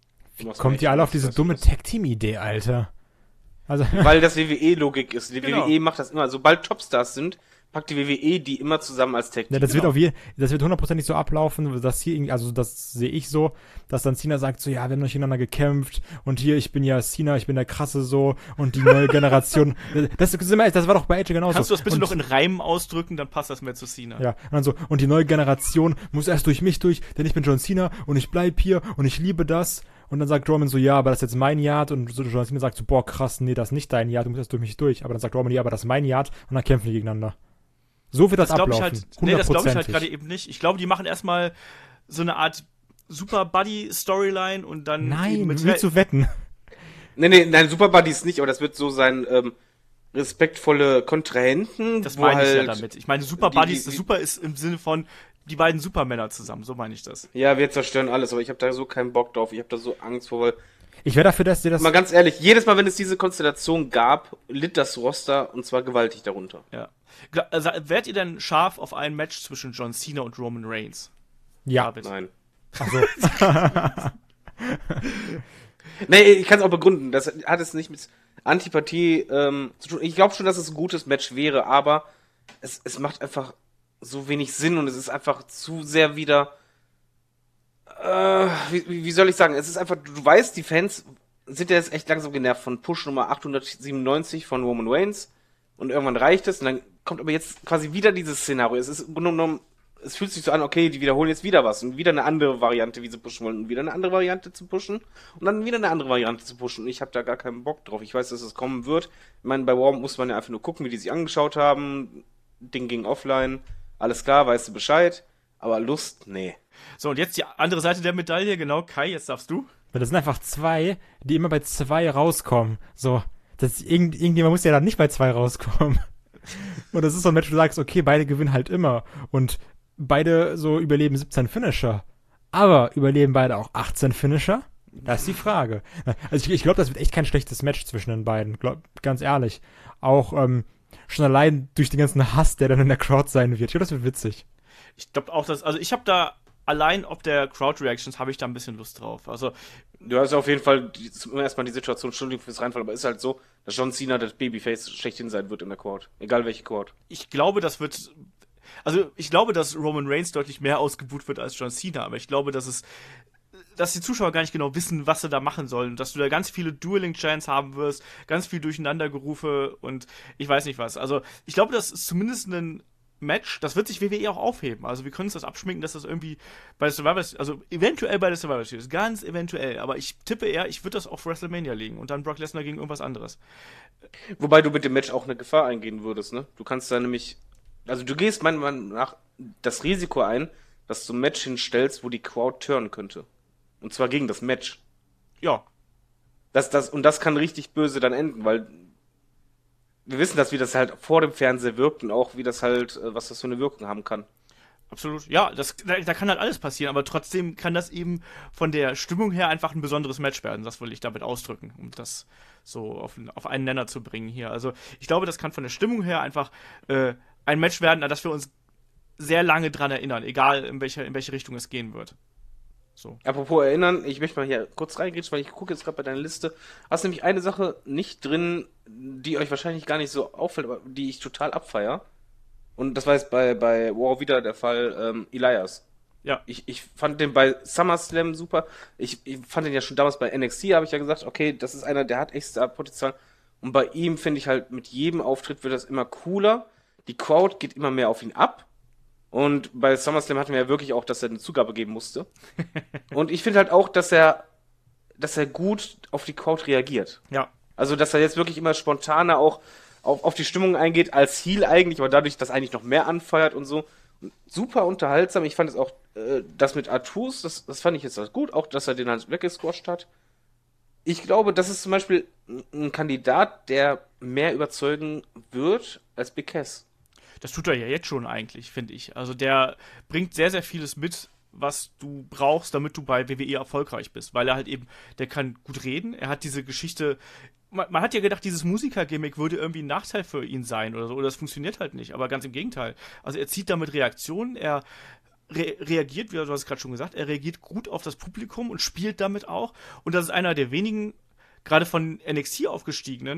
[SPEAKER 4] Kommt ihr alle auf diese dumme Tag-Team-Idee, Alter? Also
[SPEAKER 3] Weil das W W E-Logik ist. Die
[SPEAKER 2] Genau.
[SPEAKER 3] W W E macht das immer. Sobald Topstars sind, packt die W W E die immer zusammen als Tag Team.
[SPEAKER 4] Ja, das
[SPEAKER 2] Genau.
[SPEAKER 4] wird auf je, das wird hundertprozentig so ablaufen, dass hier irgendwie, also das sehe ich so, dass dann Cena sagt so, ja, wir haben noch gegeneinander gekämpft und hier, ich bin ja Cena, ich bin der Krasse so und die neue Generation, das, das, das war doch bei A J genauso.
[SPEAKER 2] Kannst du das bitte
[SPEAKER 4] und,
[SPEAKER 2] noch in Reimen ausdrücken, dann passt das mehr zu Cena.
[SPEAKER 4] Ja, und dann so, und die neue Generation muss erst durch mich durch, denn ich bin John Cena und ich bleib hier und ich liebe das. Und dann sagt Roman so, ja, aber das ist jetzt mein Yard. Und so John Cena sagt so, boah, krass, nee, das ist nicht dein Yard, du musst erst durch mich durch. Aber dann sagt Roman, ja, aber das ist mein Yard. Und dann kämpfen die gegeneinander. So wird das,
[SPEAKER 2] Das glaube ich
[SPEAKER 4] ablaufen.
[SPEAKER 2] halt, nee, das glaube ich halt
[SPEAKER 4] hundertprozentig.
[SPEAKER 2] gerade eben nicht. Ich glaube, die machen erstmal so eine Art Super Buddy Storyline und dann eben
[SPEAKER 4] Nein,
[SPEAKER 2] mit
[SPEAKER 4] willst du wetten?
[SPEAKER 3] Nee, nee, nein, Super Buddies nicht, aber das wird so sein, ähm, respektvolle Kontrahenten.
[SPEAKER 2] das
[SPEAKER 3] wo
[SPEAKER 2] meine ich ja
[SPEAKER 3] halt-
[SPEAKER 2] damit. Ich meine, Super
[SPEAKER 3] die-
[SPEAKER 2] Buddies,
[SPEAKER 3] die-
[SPEAKER 2] das Super ist im Sinne von die beiden Supermänner zusammen, so meine ich das.
[SPEAKER 3] Ja, wir zerstören alles, aber ich habe da so keinen Bock drauf. Ich habe da so Angst vor, weil,
[SPEAKER 4] Ich wäre dafür, dass dir das...
[SPEAKER 3] mal ganz ehrlich, jedes Mal, wenn es diese Konstellation gab, litt das Roster und zwar gewaltig darunter.
[SPEAKER 2] Ja. Gla- Also, wärt ihr denn scharf auf ein Match zwischen John Cena und Roman Reigns?
[SPEAKER 4] ja,
[SPEAKER 2] David?
[SPEAKER 3] Nein.
[SPEAKER 4] ach so.
[SPEAKER 3] Nee, ich kann es auch begründen. Das hat es nicht mit Antipathie ähm, zu tun. Ich glaube schon, dass es ein gutes Match wäre, aber es, es macht einfach so wenig Sinn und es ist einfach zu sehr wieder. Äh, wie, wie soll ich sagen? Es ist einfach, du weißt, die Fans sind ja jetzt echt langsam genervt von Push Nummer achthundertsiebenundneunzig von Roman Reigns und irgendwann reicht es und dann kommt aber jetzt quasi wieder dieses Szenario. Es ist im Grunde genommen, es fühlt sich so an, okay, die wiederholen jetzt wieder was und wieder eine andere Variante, wie sie pushen wollen und wieder eine andere Variante zu pushen und dann wieder eine andere Variante zu pushen und ich habe da gar keinen Bock drauf. Ich weiß, dass es kommen wird. Ich meine, bei War muss man ja einfach nur gucken, wie die sich angeschaut haben. Ding ging offline. Alles klar, weißt du Bescheid. Aber Lust, nee.
[SPEAKER 2] So, und jetzt die andere Seite der Medaille, genau, Kai, jetzt darfst du.
[SPEAKER 4] Das sind einfach zwei, die immer bei zwei rauskommen. So, das irgend, irgendjemand muss ja dann nicht bei zwei rauskommen. Und das ist so ein Match, wo du sagst, okay, beide gewinnen halt immer. Und beide so überleben siebzehn Finisher. Aber überleben beide auch achtzehn Finisher? Das ist die Frage. Also ich, ich glaube, das wird echt kein schlechtes Match zwischen den beiden. Glaub, ganz ehrlich. Auch ähm, schon allein durch den ganzen Hass, der dann in der Crowd sein wird. Ich glaube, das wird witzig.
[SPEAKER 2] Ich glaube auch, dass, also ich habe da, allein ob der Crowd-Reactions, habe ich da ein bisschen Lust drauf. Also,
[SPEAKER 3] Du hast auf jeden Fall die, erstmal die Situation, Entschuldigung fürs Reinfall, aber ist halt so, dass John Cena das Babyface schlechthin sein wird in der Crowd. Egal welche Crowd.
[SPEAKER 2] ich glaube, das wird, also ich glaube, dass Roman Reigns deutlich mehr ausgebuht wird als John Cena, aber ich glaube, dass es, dass die Zuschauer gar nicht genau wissen, was sie da machen sollen, dass du da ganz viele Dueling-Chants haben wirst, ganz viel Durcheinandergerufe und ich weiß nicht was. Also ich glaube, das ist zumindest ein Match, das wird sich W W E auch aufheben. Also wir können uns das abschminken, dass das irgendwie bei der Survivor Series, also eventuell bei der Survivor Series, ganz eventuell, aber ich tippe eher, ich würde das auf WrestleMania legen und dann Brock Lesnar gegen irgendwas anderes.
[SPEAKER 3] Wobei du mit dem Match auch eine Gefahr eingehen würdest, ne? Du kannst da nämlich, also du gehst meiner Meinung nach das Risiko ein, dass du ein Match hinstellst, wo die Crowd turnen könnte. Und zwar gegen das Match.
[SPEAKER 2] Ja,
[SPEAKER 3] Das, das, und das kann richtig böse dann enden, weil wir wissen das, wie das halt vor dem Fernseher wirkt und auch wie das halt, äh, was das für eine Wirkung haben kann.
[SPEAKER 2] absolut. Ja, das, da, da kann halt alles passieren, aber trotzdem kann das eben von der Stimmung her einfach ein besonderes Match werden. Das will ich damit ausdrücken, um das so auf, auf einen Nenner zu bringen hier. Also ich glaube, das kann von der Stimmung her einfach äh, ein Match werden, an das wir uns sehr lange dran erinnern, egal in welche, in welche Richtung es gehen wird. So.
[SPEAKER 3] Apropos erinnern, ich möchte mal hier kurz reingehen, weil ich gucke jetzt gerade bei deiner Liste. Hast nämlich eine Sache nicht drin, die euch wahrscheinlich gar nicht so auffällt, aber die ich total abfeier. Und das war jetzt bei, bei War wieder der Fall, ähm, Elias.
[SPEAKER 2] Ja.
[SPEAKER 3] Ich, ich fand den bei SummerSlam super. Ich, ich fand den ja schon damals bei N X T, habe ich ja gesagt, okay, das ist einer, der hat extra Potenzial. Und bei ihm finde ich halt, mit jedem Auftritt wird das immer cooler. die Crowd geht immer mehr auf ihn ab. Und bei SummerSlam hatten wir ja wirklich auch, dass er eine Zugabe geben musste. Und ich finde halt auch, dass er, dass er gut auf die Crowd reagiert.
[SPEAKER 2] Ja.
[SPEAKER 3] Also, dass er jetzt wirklich immer spontaner auch auf, auf die Stimmung eingeht, als Heel eigentlich, aber dadurch, dass eigentlich noch mehr anfeuert und so. Super unterhaltsam. Ich fand es auch, äh, das mit Artus, das, das fand ich jetzt gut, auch, dass er den halt weggesquasht hat. Ich glaube, das ist zum Beispiel ein Kandidat, der mehr überzeugen wird als Big Cass.
[SPEAKER 2] Das tut er ja jetzt schon eigentlich, finde ich. Also der bringt sehr, sehr vieles mit, was du brauchst, damit du bei W W E erfolgreich bist. Weil er halt eben, der kann gut reden. Er hat diese Geschichte, man, man hat ja gedacht, dieses Musiker-Gimmick würde irgendwie ein Nachteil für ihn sein oder so. Oder das funktioniert halt nicht. Aber ganz im Gegenteil. Also er zieht damit Reaktionen, er re- reagiert, wie du hast es gerade schon gesagt, er reagiert gut auf das Publikum und spielt damit auch. Und das ist einer der wenigen, gerade von N X T aufgestiegenen,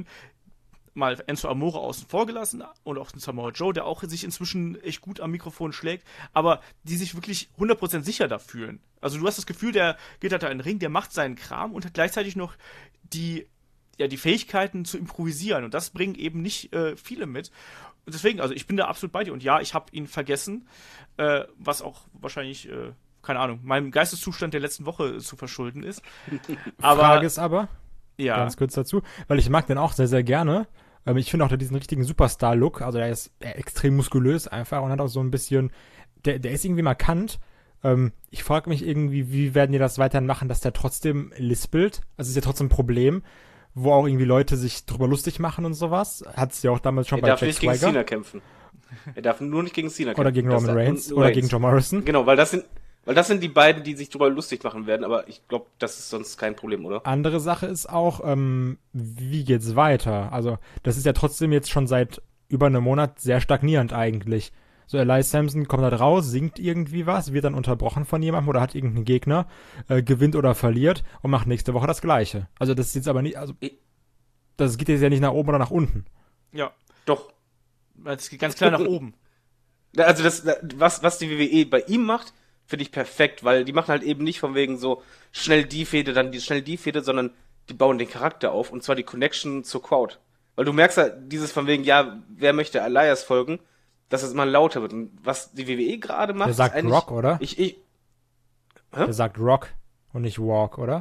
[SPEAKER 2] mal Enzo Amore außen vor gelassen und auch Samoa Joe, der auch sich inzwischen echt gut am Mikrofon schlägt, aber die sich wirklich hundert Prozent sicher da fühlen. Also du hast das Gefühl, der geht halt da in den Ring, der macht seinen Kram und hat gleichzeitig noch die, ja, die Fähigkeiten zu improvisieren und das bringen eben nicht äh, viele mit. Und deswegen, also ich bin da absolut bei dir und ja, ich habe ihn vergessen, äh, was auch wahrscheinlich, äh, keine Ahnung, meinem Geisteszustand der letzten Woche zu verschulden ist. Aber,
[SPEAKER 4] Frage ist aber,
[SPEAKER 2] ja.
[SPEAKER 4] ganz kurz dazu, weil ich mag den auch sehr, sehr gerne. Ich finde auch der diesen richtigen Superstar-Look, also der ist extrem muskulös einfach und hat auch so ein bisschen, der, der ist irgendwie markant. Ähm, ich frage mich irgendwie, wie werden die das weiterhin machen, dass der trotzdem lispelt? Also ist ja trotzdem ein Problem, wo auch irgendwie Leute sich drüber lustig machen und sowas. Hat es ja auch damals schon
[SPEAKER 3] er
[SPEAKER 4] bei
[SPEAKER 3] darf
[SPEAKER 4] Jack
[SPEAKER 3] nicht gegen
[SPEAKER 4] Swagger.
[SPEAKER 3] Cena kämpfen. Er darf nur nicht gegen Cena kämpfen.
[SPEAKER 4] Oder gegen
[SPEAKER 3] Das-
[SPEAKER 4] Roman
[SPEAKER 3] und-
[SPEAKER 4] Reigns
[SPEAKER 3] und
[SPEAKER 4] oder
[SPEAKER 3] Reigns.
[SPEAKER 4] gegen John Morrison.
[SPEAKER 3] Genau, weil das sind, weil das sind die beiden, die sich drüber lustig machen werden, aber ich glaube, das ist sonst kein Problem, oder?
[SPEAKER 4] Andere Sache ist auch, ähm, wie geht's weiter? Also, das ist ja trotzdem jetzt schon seit über einem Monat sehr stagnierend eigentlich. So, Elias Sampson kommt halt raus, singt irgendwie was, wird dann unterbrochen von jemandem oder hat irgendeinen Gegner, äh, gewinnt oder verliert und macht nächste Woche das Gleiche. Also, das ist jetzt aber nicht, also,
[SPEAKER 3] Ich-
[SPEAKER 4] das geht jetzt ja nicht nach oben oder nach unten.
[SPEAKER 2] Ja,
[SPEAKER 3] Doch.
[SPEAKER 2] es geht ganz klar nach oben.
[SPEAKER 3] Also das, was, was die W W E bei ihm macht, finde ich perfekt, weil die machen halt eben nicht von wegen so schnell die Fehde, dann die schnell die Fehde, sondern die bauen den Charakter auf und zwar die Connection zur Crowd. Weil du merkst ja dieses von wegen, ja, wer möchte Elias folgen, dass es immer lauter wird. Und was die W W E gerade macht,
[SPEAKER 4] Der sagt
[SPEAKER 3] ist eigentlich,
[SPEAKER 4] Rock, oder?
[SPEAKER 3] Ich, ich, Hä?
[SPEAKER 4] Der sagt Rock und nicht Walk, oder?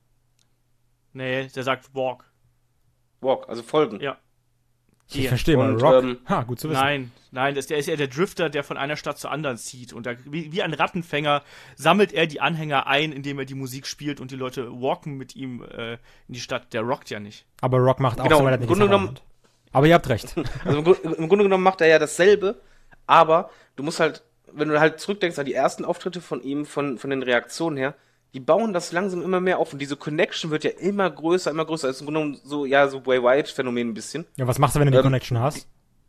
[SPEAKER 2] Nee, der sagt Walk.
[SPEAKER 3] Walk, also folgen.
[SPEAKER 2] Ja.
[SPEAKER 4] Ich
[SPEAKER 2] Hier.
[SPEAKER 4] verstehe mal,
[SPEAKER 3] Und,
[SPEAKER 4] Rock.
[SPEAKER 3] ähm,
[SPEAKER 4] ha, gut zu wissen.
[SPEAKER 2] Nein, nein, das, der ist ja der Drifter, der von einer Stadt zur anderen zieht. Und da, wie, wie ein Rattenfänger sammelt er die Anhänger ein, indem er die Musik spielt und die Leute walken mit ihm äh, in die Stadt. Der rockt ja nicht.
[SPEAKER 4] Aber Rock macht auch
[SPEAKER 3] Genau,
[SPEAKER 4] so, weil er
[SPEAKER 3] im
[SPEAKER 4] nicht
[SPEAKER 3] Grunde
[SPEAKER 4] die Sache
[SPEAKER 3] genommen-
[SPEAKER 4] hat. Aber ihr habt recht.
[SPEAKER 3] Also im, Grund- im Grunde genommen macht er ja dasselbe, aber du musst halt, wenn du halt zurückdenkst an die ersten Auftritte von ihm, von, von den Reaktionen her, die bauen das langsam immer mehr auf und diese Connection wird ja immer größer, immer größer. Das ist im Grunde genommen so, ja, so Bray Wyatt-Phänomen ein bisschen.
[SPEAKER 4] Ja, was machst du, wenn du die
[SPEAKER 3] Ähm,
[SPEAKER 4] Connection hast?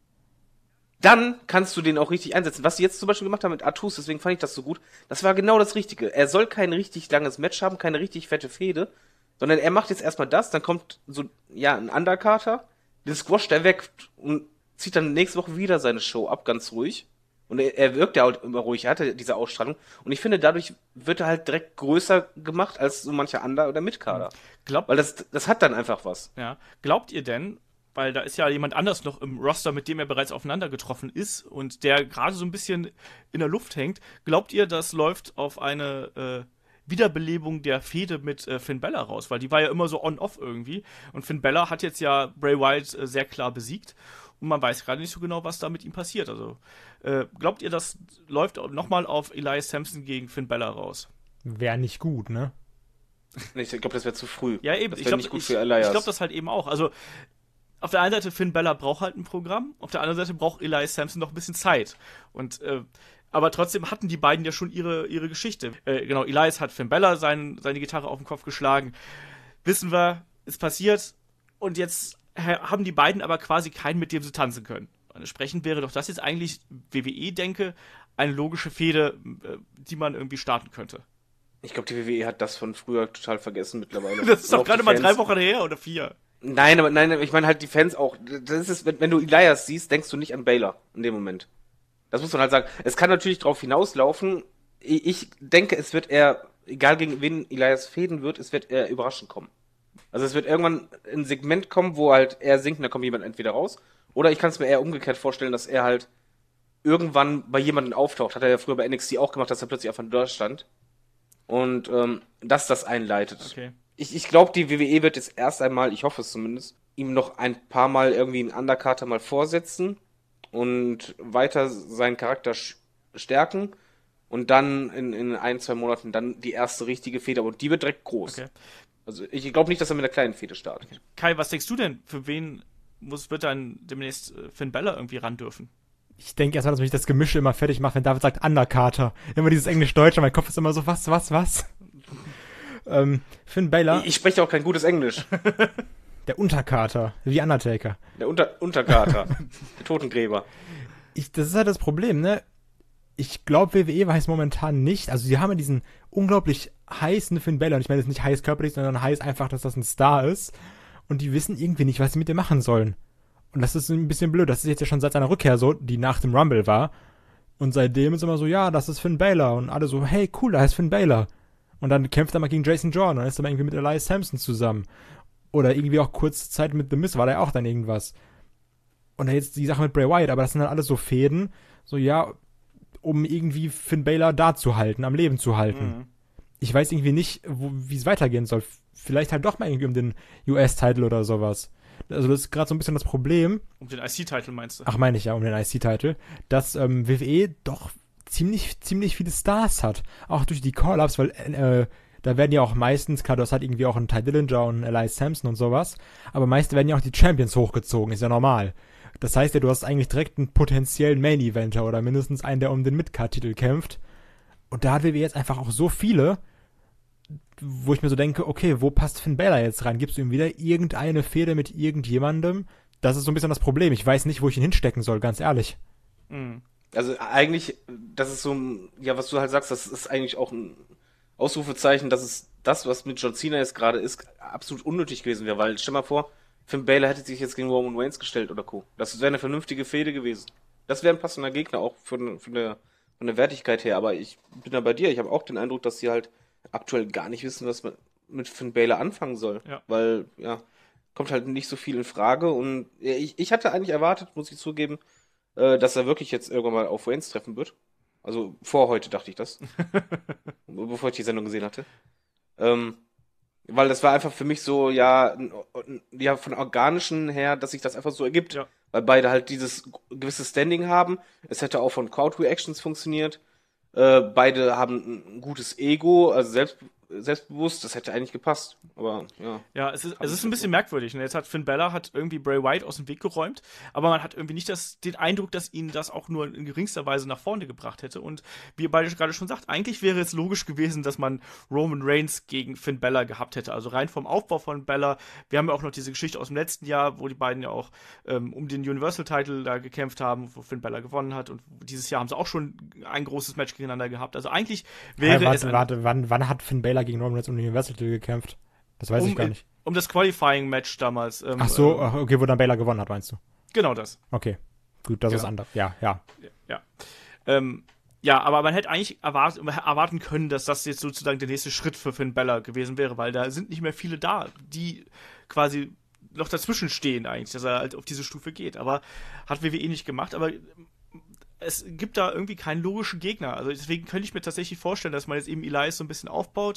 [SPEAKER 3] Dann kannst du den auch richtig einsetzen. Was sie jetzt zum Beispiel gemacht haben mit Artus, deswegen fand ich das so gut, das war genau das Richtige. Er soll kein richtig langes Match haben, keine richtig fette Fehde, sondern er macht jetzt erstmal das, dann kommt so, ja, ein Undercarter, den squasht er weg und zieht dann nächste Woche wieder seine Show ab, ganz ruhig. Und er, er wirkt ja auch immer ruhig, er hatte diese Ausstrahlung. Und ich finde, dadurch wird er halt direkt größer gemacht als so mancher Under- oder Mitkader.
[SPEAKER 2] Glaubt,
[SPEAKER 3] Weil das, das hat dann einfach was.
[SPEAKER 2] ja, glaubt ihr denn, weil da ist ja jemand anders noch im Roster, mit dem er bereits aufeinander getroffen ist und der gerade so ein bisschen in der Luft hängt, glaubt ihr, das läuft auf eine äh, Wiederbelebung der Fehde mit äh, Finn Balor raus? Weil die war ja immer so on-off irgendwie und Finn Balor hat jetzt ja Bray Wyatt äh, sehr klar besiegt und man weiß gerade nicht so genau, was da mit ihm passiert. Also äh, glaubt ihr, das läuft nochmal auf Elias Sampson gegen Finn Balor raus?
[SPEAKER 4] Wäre nicht gut, ne?
[SPEAKER 3] Ich glaube, das wäre zu früh.
[SPEAKER 2] Ja, eben.
[SPEAKER 3] Das
[SPEAKER 2] Ich
[SPEAKER 3] wäre
[SPEAKER 2] glaube
[SPEAKER 3] nicht gut
[SPEAKER 2] ich,
[SPEAKER 3] für Elias.
[SPEAKER 2] ich glaub, das halt eben auch. Also, auf der einen Seite, Finn Balor braucht halt ein Programm, auf der anderen Seite braucht Elias Sampson noch ein bisschen Zeit. Und, äh, aber trotzdem hatten die beiden ja schon ihre, ihre Geschichte. Äh, genau, Elias hat Finn Balor sein, seine Gitarre auf den Kopf geschlagen. Wissen wir, ist passiert. Und jetzt ha- haben die beiden aber quasi keinen, mit dem sie tanzen können. Entsprechend wäre doch das jetzt eigentlich, W W E denke, eine logische Fehde, äh, die man irgendwie starten könnte.
[SPEAKER 3] Ich glaube, die W W E hat das von früher total vergessen mittlerweile.
[SPEAKER 2] Das ist
[SPEAKER 3] Und
[SPEAKER 2] doch
[SPEAKER 3] auch
[SPEAKER 2] gerade
[SPEAKER 3] die
[SPEAKER 2] mal
[SPEAKER 3] Fans.
[SPEAKER 2] drei Wochen her oder vier.
[SPEAKER 3] Nein, aber nein, ich meine halt die Fans auch. Das ist, wenn, wenn du Elias siehst, denkst du nicht an Baylor in dem Moment. Das muss man halt sagen. Es kann natürlich darauf hinauslaufen. Ich ich denke, es wird eher, egal gegen wen Elias fäden wird, es wird eher überraschend kommen. Also es wird irgendwann ein Segment kommen, wo halt er singt und da kommt jemand entweder raus. Oder ich kann es mir eher umgekehrt vorstellen, dass er halt irgendwann bei jemandem auftaucht. Hat er ja früher bei N X T auch gemacht, dass er plötzlich einfach dort stand. Und ähm, dass das einleitet.
[SPEAKER 2] Okay.
[SPEAKER 3] Ich, ich glaube, die W W E wird jetzt erst einmal, ich hoffe es zumindest, ihm noch ein paar Mal irgendwie einen Undercarter mal vorsetzen und weiter seinen Charakter sch- stärken und dann in, in ein, zwei Monaten dann die erste richtige Fehde, und die wird direkt groß.
[SPEAKER 2] Okay.
[SPEAKER 3] Also ich glaube nicht, dass er mit einer kleinen Fehde startet.
[SPEAKER 2] Kai, was denkst du denn, für wen muss, wird dann demnächst äh, Finn Balor irgendwie ran dürfen?
[SPEAKER 4] Ich denke erstmal, dass mich das Gemische immer fertig macht, wenn David sagt Undercarter. Immer dieses Englisch-Deutsche, mein Kopf ist immer so, was, was, was? ähm, Finn Balor.
[SPEAKER 3] Ich, ich spreche auch kein gutes Englisch.
[SPEAKER 4] Der Unterkater, wie Undertaker.
[SPEAKER 3] Der Unter Unterkater. Der Totengräber.
[SPEAKER 4] Ich, das ist halt das Problem, ne? Ich glaube, W W E weiß momentan nicht, also sie haben ja diesen unglaublich heißen Finn Balor, und ich meine jetzt nicht heiß körperlich, sondern heiß einfach, dass das ein Star ist, und die wissen irgendwie nicht, was sie mit dem machen sollen. Und das ist ein bisschen blöd, das ist jetzt ja schon seit seiner Rückkehr so, die nach dem Rumble war, und seitdem ist immer so, ja, das ist Finn Balor, und alle so, hey, cool, da ist Finn Balor. Und dann kämpft er mal gegen Jason Jordan, und dann ist er mal irgendwie mit Elias Sampson zusammen. Oder irgendwie auch kurze Zeit mit The Miz war da ja auch dann irgendwas. Und dann jetzt die Sache mit Bray Wyatt, aber das sind halt alles so Fäden, so ja, um irgendwie Finn Balor da zu halten, am Leben zu halten.
[SPEAKER 2] Mhm.
[SPEAKER 4] Ich weiß irgendwie nicht, wie es weitergehen soll. Vielleicht halt doch mal irgendwie um den U S-Titel oder sowas. Also das ist gerade so ein bisschen das Problem.
[SPEAKER 2] Um den I C-Titel meinst du?
[SPEAKER 4] Ach, meine ich ja, um den I C-Titel. Dass ähm, W W E doch ziemlich, ziemlich viele Stars hat. Auch durch die Call-Ups, weil äh, da werden ja auch meistens, klar, du hast halt irgendwie auch einen Ty Dillinger und einen Elias Sampson und sowas, aber meist werden ja auch die Champions hochgezogen, ist ja normal. Das heißt ja, du hast eigentlich direkt einen potenziellen Main-Eventer oder mindestens einen, der um den Mid-Card-Titel kämpft. Und da hat W W E jetzt einfach auch so viele, wo ich mir so denke, okay, wo passt Finn Balor jetzt rein? Gibst du ihm wieder irgendeine Fehde mit irgendjemandem? Das ist so ein bisschen das Problem. Ich weiß nicht, wo ich ihn hinstecken soll, ganz ehrlich.
[SPEAKER 2] Mhm.
[SPEAKER 3] Also eigentlich, das ist so ein, ja, was du halt sagst, das ist eigentlich auch ein Ausrufezeichen, dass es das, was mit John Cena jetzt gerade ist, absolut unnötig gewesen wäre, weil stell mal vor, Finn Balor hätte sich jetzt gegen Roman Reigns gestellt oder Co. Das wäre eine vernünftige Fehde gewesen. Das wäre ein passender Gegner, auch von, von, der, von der Wertigkeit her, aber ich bin da bei dir, ich habe auch den Eindruck, dass sie halt aktuell gar nicht wissen, was man mit Finn Balor anfangen soll,
[SPEAKER 2] Ja.
[SPEAKER 3] weil, ja, kommt halt nicht so viel in Frage, und ja, ich, ich hatte eigentlich erwartet, muss ich zugeben, äh, dass er wirklich jetzt irgendwann mal auf Reigns treffen wird. Also vor heute dachte ich das. Bevor ich die Sendung gesehen hatte. Ähm, weil das war einfach für mich so, ja, n- n- ja, von organischen her, dass sich das einfach so ergibt.
[SPEAKER 2] Ja.
[SPEAKER 3] Weil beide halt dieses gewisse Standing haben. Es hätte auch von Crowd-Reactions funktioniert. Äh, beide haben ein gutes Ego, also selbst, selbstbewusst. Das hätte eigentlich gepasst. Aber ja.
[SPEAKER 2] Ja, es ist, es ist ein bisschen merkwürdig. Ne? Jetzt hat Finn Balor hat irgendwie Bray Wyatt aus dem Weg geräumt, aber man hat irgendwie nicht das, den Eindruck, dass ihn das auch nur in geringster Weise nach vorne gebracht hätte. Und wie ihr beide gerade schon sagt, eigentlich wäre es logisch gewesen, dass man Roman Reigns gegen Finn Balor gehabt hätte. Also rein vom Aufbau von Balor. Wir haben ja auch noch diese Geschichte aus dem letzten Jahr, wo die beiden ja auch ähm, um den Universal-Title da gekämpft haben, wo Finn Balor gewonnen hat. Und dieses Jahr haben sie auch schon ein großes Match gegeneinander gehabt. Also eigentlich wäre
[SPEAKER 4] Hey, warte,
[SPEAKER 2] es ein,
[SPEAKER 4] warte, wann, wann hat Finn Balor gegen Roman Reigns um den Universal-Titel gekämpft? Das weiß ich
[SPEAKER 2] um,
[SPEAKER 4] gar nicht.
[SPEAKER 2] um das Qualifying-Match damals. Ähm,
[SPEAKER 4] Ach so,
[SPEAKER 2] ähm,
[SPEAKER 4] ach, okay, wo dann Balor gewonnen hat, meinst du?
[SPEAKER 2] genau das.
[SPEAKER 4] Okay, gut, das
[SPEAKER 2] Ja.
[SPEAKER 4] ist anders. Ja, ja.
[SPEAKER 2] Ja. Ähm, ja, aber man hätte eigentlich erwart erwarten können, dass das jetzt sozusagen der nächste Schritt für Finn Balor gewesen wäre, weil da sind nicht mehr viele da, die quasi noch dazwischen stehen eigentlich, dass er halt auf diese Stufe geht. Aber hat W W E nicht gemacht, aber es gibt da irgendwie keinen logischen Gegner. Also deswegen könnte ich mir tatsächlich vorstellen, dass man jetzt eben Elias so ein bisschen aufbaut,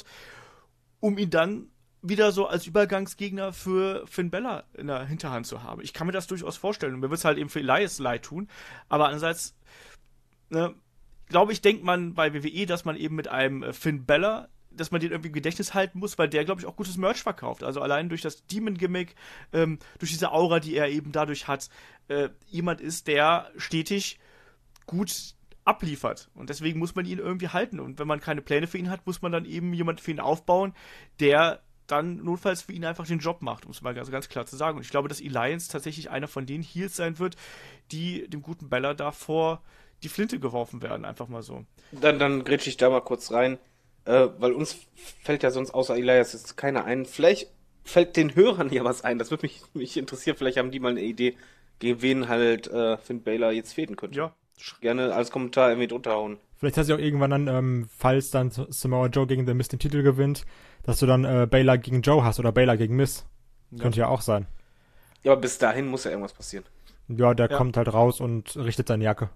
[SPEAKER 2] um ihn dann wieder so als Übergangsgegner für Finn Balor in der Hinterhand zu haben. Ich kann mir das durchaus vorstellen. Und mir wird es halt eben für Elias leid tun. Aber andererseits, ne, glaube ich, denkt man bei W W E, dass man eben mit einem äh, Finn Balor, dass man den irgendwie im Gedächtnis halten muss, weil der, glaube ich, auch gutes Merch verkauft. Also allein durch das Demon-Gimmick, ähm, durch diese Aura, die er eben dadurch hat, äh, jemand ist, der stetig gut abliefert. Und deswegen muss man ihn irgendwie halten. Und wenn man keine Pläne für ihn hat, muss man dann eben jemanden für ihn aufbauen, der dann notfalls für ihn einfach den Job macht, um es mal ganz, ganz klar zu sagen. Und ich glaube, dass Elias tatsächlich einer von den Heels sein wird, die dem guten Balor da vor die Flinte geworfen werden, einfach mal so.
[SPEAKER 3] Dann, dann grätsch ich da mal kurz rein, äh, weil uns fällt ja sonst außer Elias jetzt keiner ein. Vielleicht fällt den Hörern ja was ein. Das würde mich, mich interessieren. Vielleicht haben die mal eine Idee, gegen wen halt äh, Finn Balor jetzt fäden könnte.
[SPEAKER 2] Ja.
[SPEAKER 3] Gerne als Kommentar irgendwie drunter hauen.
[SPEAKER 4] Vielleicht hast du auch irgendwann dann, ähm, falls dann Samoa Joe gegen The Miz den Titel gewinnt, dass du dann äh, Balor gegen Joe hast oder Balor gegen Miz.
[SPEAKER 2] Ja.
[SPEAKER 4] Könnte ja auch sein.
[SPEAKER 3] Ja, aber bis dahin muss ja irgendwas passieren.
[SPEAKER 4] Ja, der
[SPEAKER 2] Ja.
[SPEAKER 4] kommt halt raus und richtet seine Jacke.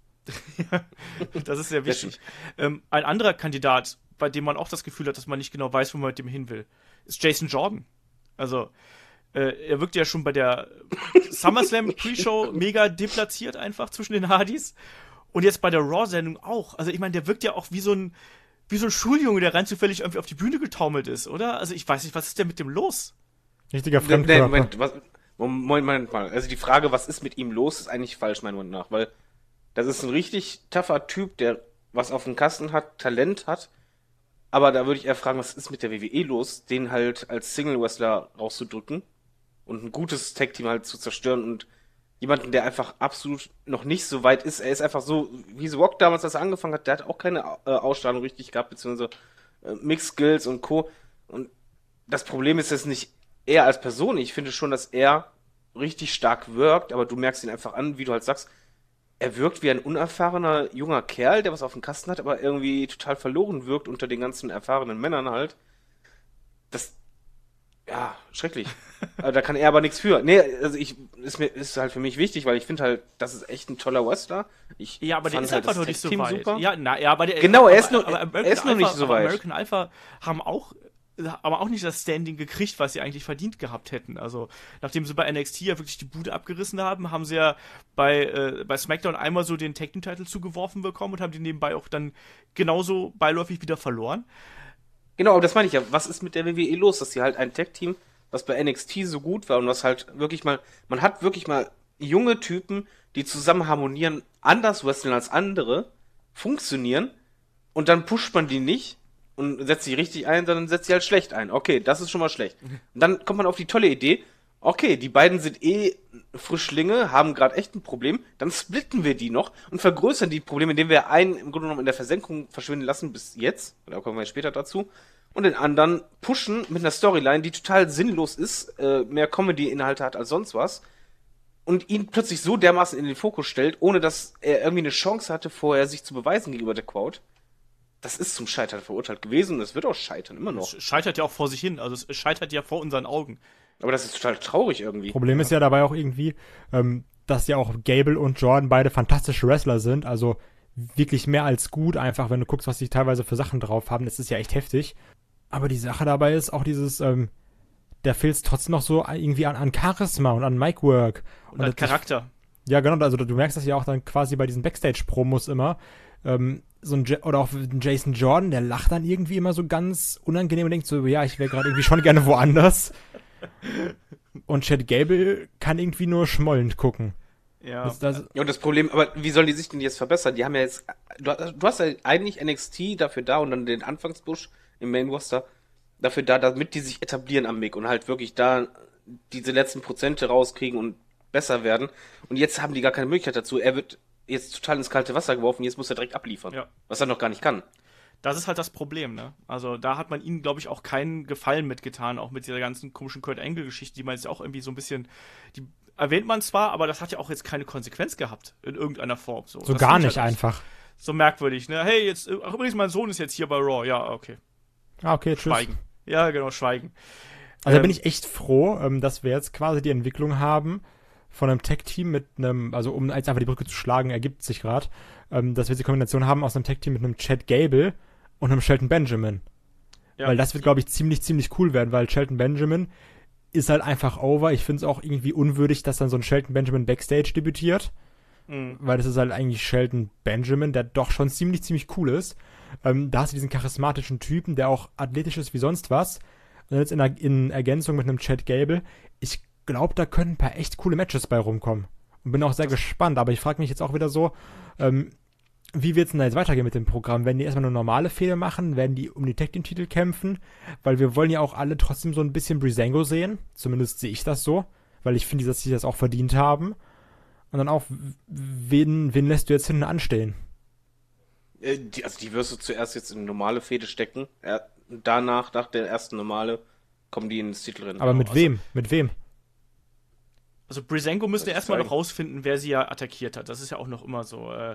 [SPEAKER 2] Das ist sehr wichtig. Ähm, ein anderer Kandidat, bei dem man auch das Gefühl hat, dass man nicht genau weiß, wo man mit dem hin will, ist Jason Jordan. Also, äh, er wirkt ja schon bei der SummerSlam Pre-Show mega deplatziert einfach zwischen den Hardys. Und jetzt bei der Raw-Sendung auch. Also, ich meine, der wirkt ja auch wie so ein, wie so ein Schuljunge, der rein zufällig irgendwie auf die Bühne getaumelt ist, oder? Also, ich weiß nicht, was ist denn mit dem los?
[SPEAKER 4] Richtiger
[SPEAKER 3] Nee, nee,
[SPEAKER 4] Fremdkörper.
[SPEAKER 3] Moment, was, Moment, Moment mal. Also die Frage, was ist mit ihm los, ist eigentlich falsch, meiner Meinung nach. Weil das ist ein richtig tougher Typ, der was auf dem Kasten hat, Talent hat. Aber da würde ich eher fragen, was ist mit der W W E los, den halt als Single-Wrestler rauszudrücken und ein gutes Tag-Team halt zu zerstören und jemanden, der einfach absolut noch nicht so weit ist. Er ist einfach so, wie The Rock damals, als er angefangen hat, der hat auch keine äh, Ausstrahlung richtig gehabt, beziehungsweise äh, Mixed Skills und Co. Und das Problem ist jetzt nicht er als Person. Ich finde schon, dass er richtig stark wirkt, aber du merkst ihn einfach an, wie du halt sagst, er wirkt wie ein unerfahrener junger Kerl, der was auf dem Kasten hat, aber irgendwie total verloren wirkt unter den ganzen erfahrenen Männern halt. Das, ja, schrecklich. Also, da kann er aber nichts für. Nee, also ich, ist mir, ist halt für mich wichtig, weil ich finde halt, das ist echt ein toller Wrestler. Ich
[SPEAKER 2] Ja, aber der
[SPEAKER 3] fand
[SPEAKER 2] ist
[SPEAKER 3] halt
[SPEAKER 2] einfach
[SPEAKER 3] das
[SPEAKER 2] noch nicht so
[SPEAKER 3] Tag-Team
[SPEAKER 2] weit.
[SPEAKER 3] super.
[SPEAKER 2] Ja, na, ja, aber der,
[SPEAKER 3] Genau, er ist
[SPEAKER 2] aber-
[SPEAKER 3] noch-
[SPEAKER 2] aber
[SPEAKER 3] er
[SPEAKER 2] American
[SPEAKER 3] ist noch nicht
[SPEAKER 2] Alpha-
[SPEAKER 3] so
[SPEAKER 2] aber
[SPEAKER 3] weit.
[SPEAKER 2] American Alpha haben auch aber auch nicht das Standing gekriegt, was sie eigentlich verdient gehabt hätten. Also, nachdem sie bei N X T ja wirklich die Bude abgerissen haben, haben sie ja bei, äh, bei SmackDown einmal so den Tag-Team-Titel zugeworfen bekommen und haben den nebenbei auch dann genauso beiläufig wieder verloren.
[SPEAKER 3] Genau, aber das meine ich ja. Was ist mit der W W E los, dass sie halt ein Tag-Team, was bei N X T so gut war und was halt wirklich mal, man hat wirklich mal junge Typen, die zusammen harmonieren, anders wresteln als andere, funktionieren und dann pusht man die nicht und setzt sie richtig ein, sondern setzt sie halt schlecht ein. Okay, das ist schon mal schlecht. Und dann kommt man auf die tolle Idee, okay, die beiden sind eh Frischlinge, haben gerade echt ein Problem, dann splitten wir die noch und vergrößern die Probleme, indem wir einen im Grunde genommen in der Versenkung verschwinden lassen bis jetzt, da kommen wir später dazu, und den anderen pushen mit einer Storyline, die total sinnlos ist, äh, mehr Comedy-Inhalte hat als sonst was, und ihn plötzlich so dermaßen in den Fokus stellt, ohne dass er irgendwie eine Chance hatte, vorher sich zu beweisen gegenüber der Crowd. Das ist zum Scheitern verurteilt gewesen und es wird auch scheitern, immer noch.
[SPEAKER 2] Es scheitert ja auch vor sich hin, also es scheitert ja vor unseren Augen.
[SPEAKER 3] Aber das ist total traurig irgendwie.
[SPEAKER 4] Problem ist ja dabei auch irgendwie, ähm, dass ja auch Gable und Jordan beide fantastische Wrestler sind, also wirklich mehr als gut, einfach wenn du guckst, was die teilweise für Sachen drauf haben, das ist ja echt heftig. Aber die Sache dabei ist auch dieses, ähm, der fehlt trotzdem noch so irgendwie an, an Charisma und an Micwork.
[SPEAKER 2] Und halt
[SPEAKER 4] das-
[SPEAKER 2] Charakter.
[SPEAKER 4] Ja, genau, also du merkst das ja auch dann quasi bei diesen Backstage-Promos immer. Ähm, so ein Ja- oder auch ein Jason Jordan, der lacht dann irgendwie immer so ganz unangenehm und denkt so, ja, ich wäre gerade irgendwie schon gerne woanders. Und Chad Gable kann irgendwie nur schmollend gucken.
[SPEAKER 2] Ja.
[SPEAKER 4] Das, das,
[SPEAKER 3] Ja, und das Problem, aber wie sollen die sich denn jetzt verbessern? Die haben ja jetzt, du, du hast ja eigentlich N X T dafür da und dann den Anfangsbusch im Main Roster dafür da, damit die sich etablieren am Mick und halt wirklich da diese letzten Prozente rauskriegen und besser werden. Und jetzt haben die gar keine Möglichkeit dazu. Er wird jetzt total ins kalte Wasser geworfen, jetzt muss er direkt abliefern.
[SPEAKER 2] Ja.
[SPEAKER 3] Was er noch gar nicht kann.
[SPEAKER 2] Das ist halt das Problem, ne? Also da hat man ihnen, glaube ich, auch keinen Gefallen mitgetan, auch mit dieser ganzen komischen Kurt Angle-Geschichte, die man jetzt auch irgendwie so ein bisschen, die erwähnt man zwar, aber das hat ja auch jetzt keine Konsequenz gehabt, in irgendeiner Form. So,
[SPEAKER 4] so
[SPEAKER 2] das
[SPEAKER 4] gar
[SPEAKER 2] finde
[SPEAKER 4] nicht
[SPEAKER 2] ich halt
[SPEAKER 4] einfach.
[SPEAKER 2] So merkwürdig, ne? Hey, jetzt, ach übrigens, mein Sohn ist jetzt hier bei Raw. Ja, okay.
[SPEAKER 4] Ah, okay, tschüss.
[SPEAKER 2] Schweigen. Ja, genau, schweigen.
[SPEAKER 4] Also da
[SPEAKER 2] Ähm,
[SPEAKER 4] bin ich echt froh, ähm, dass wir jetzt quasi die Entwicklung haben von einem Tech-Team mit einem, also um jetzt einfach die Brücke zu schlagen, ergibt sich gerade, ähm, dass wir die Kombination haben aus einem Tech-Team mit einem Chad Gable und einem Shelton Benjamin.
[SPEAKER 2] Ja.
[SPEAKER 4] Weil das wird, glaube ich, ziemlich, ziemlich cool werden, weil Shelton Benjamin ist halt einfach over. Ich finde es auch irgendwie unwürdig, dass dann so ein Shelton Benjamin Backstage debütiert.
[SPEAKER 2] mh.
[SPEAKER 4] Weil das ist halt eigentlich Shelton Benjamin, der doch schon ziemlich, ziemlich cool ist. Ähm, da hast du diesen charismatischen Typen, der auch athletisch ist wie sonst was. Und jetzt in, Er- in Ergänzung mit einem Chad Gable. Ich glaube, da können ein paar echt coole Matches bei rumkommen. Und bin auch sehr gespannt. Aber ich frage mich jetzt auch wieder so, ähm, wie wird es denn da jetzt weitergehen mit dem Programm? Werden die erstmal nur normale Fehler machen? Werden die um die Tag-Team-Titel kämpfen? Weil wir wollen ja auch alle trotzdem so ein bisschen Breezango sehen. Zumindest sehe ich das so. Weil ich finde, dass sie das auch verdient haben. Und dann auch, w- wen, wen lässt du jetzt hinten anstellen?
[SPEAKER 3] Äh, die, also die wirst du zuerst jetzt in normale Fehde stecken. Er, danach, nach der ersten normale, kommen die ins Titelrennen.
[SPEAKER 4] Aber mit
[SPEAKER 2] also-
[SPEAKER 4] wem? Mit wem?
[SPEAKER 2] Also Breezango müsste
[SPEAKER 3] Das
[SPEAKER 2] erstmal
[SPEAKER 3] zeigen.
[SPEAKER 2] noch rausfinden, wer sie ja attackiert hat. Das ist ja auch noch immer so. Äh,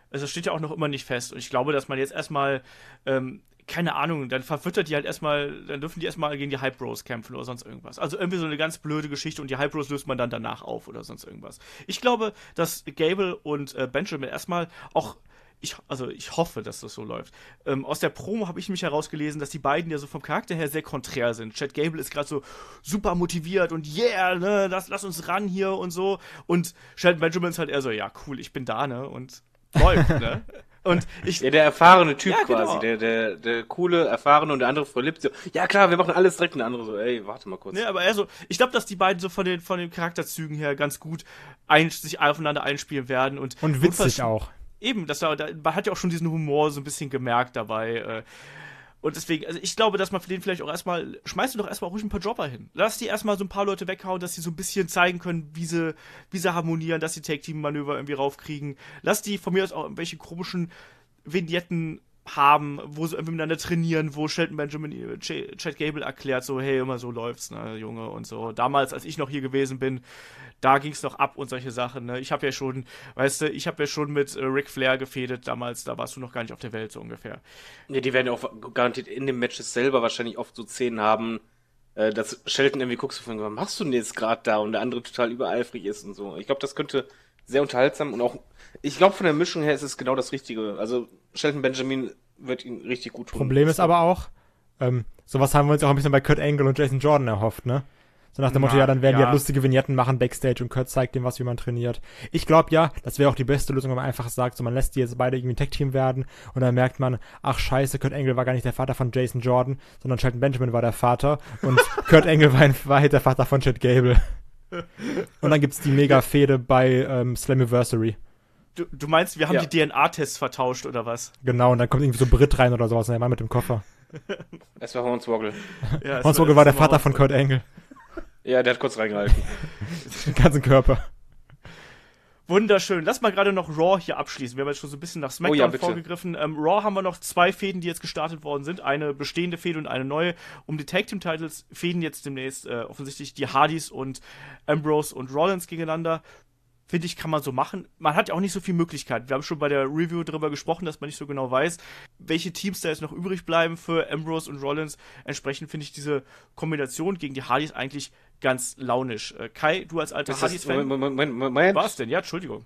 [SPEAKER 2] Also das steht ja auch noch immer nicht fest. Und ich glaube, dass man jetzt erstmal, ähm, keine Ahnung, dann verfüttert die halt erstmal, dann dürfen die erstmal gegen die Hype Bros kämpfen oder sonst irgendwas. Also irgendwie so eine ganz blöde Geschichte und die Hype Bros löst man dann danach auf oder sonst irgendwas. Ich glaube, dass Gable und äh, Benjamin erstmal auch, ich, also ich hoffe, dass das so läuft. Ähm, aus der Promo habe ich mich herausgelesen, dass die beiden ja so vom Charakter her sehr konträr sind. Chad Gable ist gerade so super motiviert und yeah, ne, lass, lass uns ran hier und so. Und Shelton Benjamin ist halt eher so, ja, cool, ich bin da, ne, und läuft, ne. Und ich,
[SPEAKER 3] ja, der erfahrene Typ
[SPEAKER 2] ja, genau.
[SPEAKER 3] quasi, der, der, der coole, erfahrene und der andere verliebt so, ja klar, wir machen alles direkt und der andere so, ey, warte mal kurz.
[SPEAKER 2] Ne, aber also, ich glaube, dass die beiden so von den, von den Charakterzügen her ganz gut ein, sich aufeinander einspielen werden und.
[SPEAKER 4] Und witzig auch.
[SPEAKER 2] Eben, das da, da, man hat ja auch schon diesen Humor so ein bisschen gemerkt dabei. Äh, und deswegen, also ich glaube, dass man für den vielleicht auch erstmal, schmeißt du doch erstmal ruhig ein paar Jobber hin. Lass die erstmal so ein paar Leute weghauen, dass sie so ein bisschen zeigen können, wie sie, wie sie harmonieren, dass sie Tag-Team-Manöver irgendwie raufkriegen. Lass die von mir aus auch irgendwelche komischen Vignetten haben, wo sie irgendwie miteinander trainieren, wo Shelton Benjamin Ch- Chad Gable erklärt, so, hey, immer so läuft's, ne, Junge, und so. Damals, als ich noch hier gewesen bin, da ging's noch ab und solche Sachen, ne. Ich habe ja schon, weißt du, ich habe ja schon mit äh, Ric Flair gefädet damals, da warst du noch gar nicht auf der Welt, so ungefähr.
[SPEAKER 3] Ja, die werden ja auch garantiert in den Matches selber wahrscheinlich oft so Szenen haben, äh, dass Shelton irgendwie guckst du von, was machst du denn jetzt gerade da? Und der andere total übereifrig ist und so. Ich glaube, das könnte sehr unterhaltsam und auch, ich glaube, von der Mischung her ist es genau das Richtige. Also, Shelton Benjamin wird ihn richtig gut tun.
[SPEAKER 4] Problem ist aber auch, ähm, sowas haben wir uns auch ein bisschen bei Kurt Angle und Jason Jordan erhofft, ne? So nach dem Motto,
[SPEAKER 2] Na,
[SPEAKER 4] ja, dann werden
[SPEAKER 2] ja.
[SPEAKER 4] die halt lustige Vignetten machen Backstage und Kurt zeigt dem was, wie man trainiert. Ich glaube ja, das wäre auch die beste Lösung, wenn man einfach sagt, so man lässt die jetzt beide irgendwie ein Tag-Team werden und dann merkt man, ach scheiße, Kurt Angle war gar nicht der Vater von Jason Jordan, sondern Shelton Benjamin war der Vater und Kurt Angle war in Wahrheit der Vater von Chad Gable. Und dann gibt's die Mega-Fehde bei ähm, Slammiversary.
[SPEAKER 2] Du, du meinst, wir haben
[SPEAKER 3] Ja.
[SPEAKER 2] die D N A-Tests vertauscht, oder was?
[SPEAKER 4] Genau, und dann kommt irgendwie so Brit rein oder sowas und der Mann mit dem Koffer.
[SPEAKER 3] Es war Hornswoggle.
[SPEAKER 2] Ja,
[SPEAKER 4] Hornswoggle war der Vater von Kurt Angle.
[SPEAKER 3] Ja, der hat kurz reingehalten.
[SPEAKER 4] Den ganzen Körper.
[SPEAKER 2] Wunderschön. Lass mal gerade noch Raw hier abschließen. Wir haben jetzt schon so ein bisschen nach SmackDown
[SPEAKER 3] Oh ja, bitte.
[SPEAKER 2] vorgegriffen. Ähm, Raw haben wir noch zwei Fäden, die jetzt gestartet worden sind. Eine bestehende Fehde und eine neue. Um die Tag-Team-Titles fäden jetzt demnächst äh, offensichtlich die Hardys und Ambrose und Rollins gegeneinander. Finde ich, kann man so machen. Man hat ja auch nicht so viel Möglichkeit. Wir haben schon bei der Review darüber gesprochen, dass man nicht so genau weiß, welche Teams da jetzt noch übrig bleiben für Ambrose und Rollins. Entsprechend finde ich diese Kombination gegen die Hardys eigentlich ganz launisch. Äh, Kai, du als alter
[SPEAKER 3] Ist das,
[SPEAKER 2] Hardys-Fan,
[SPEAKER 3] Moment, Moment, Moment.
[SPEAKER 2] was denn? Ja, Entschuldigung.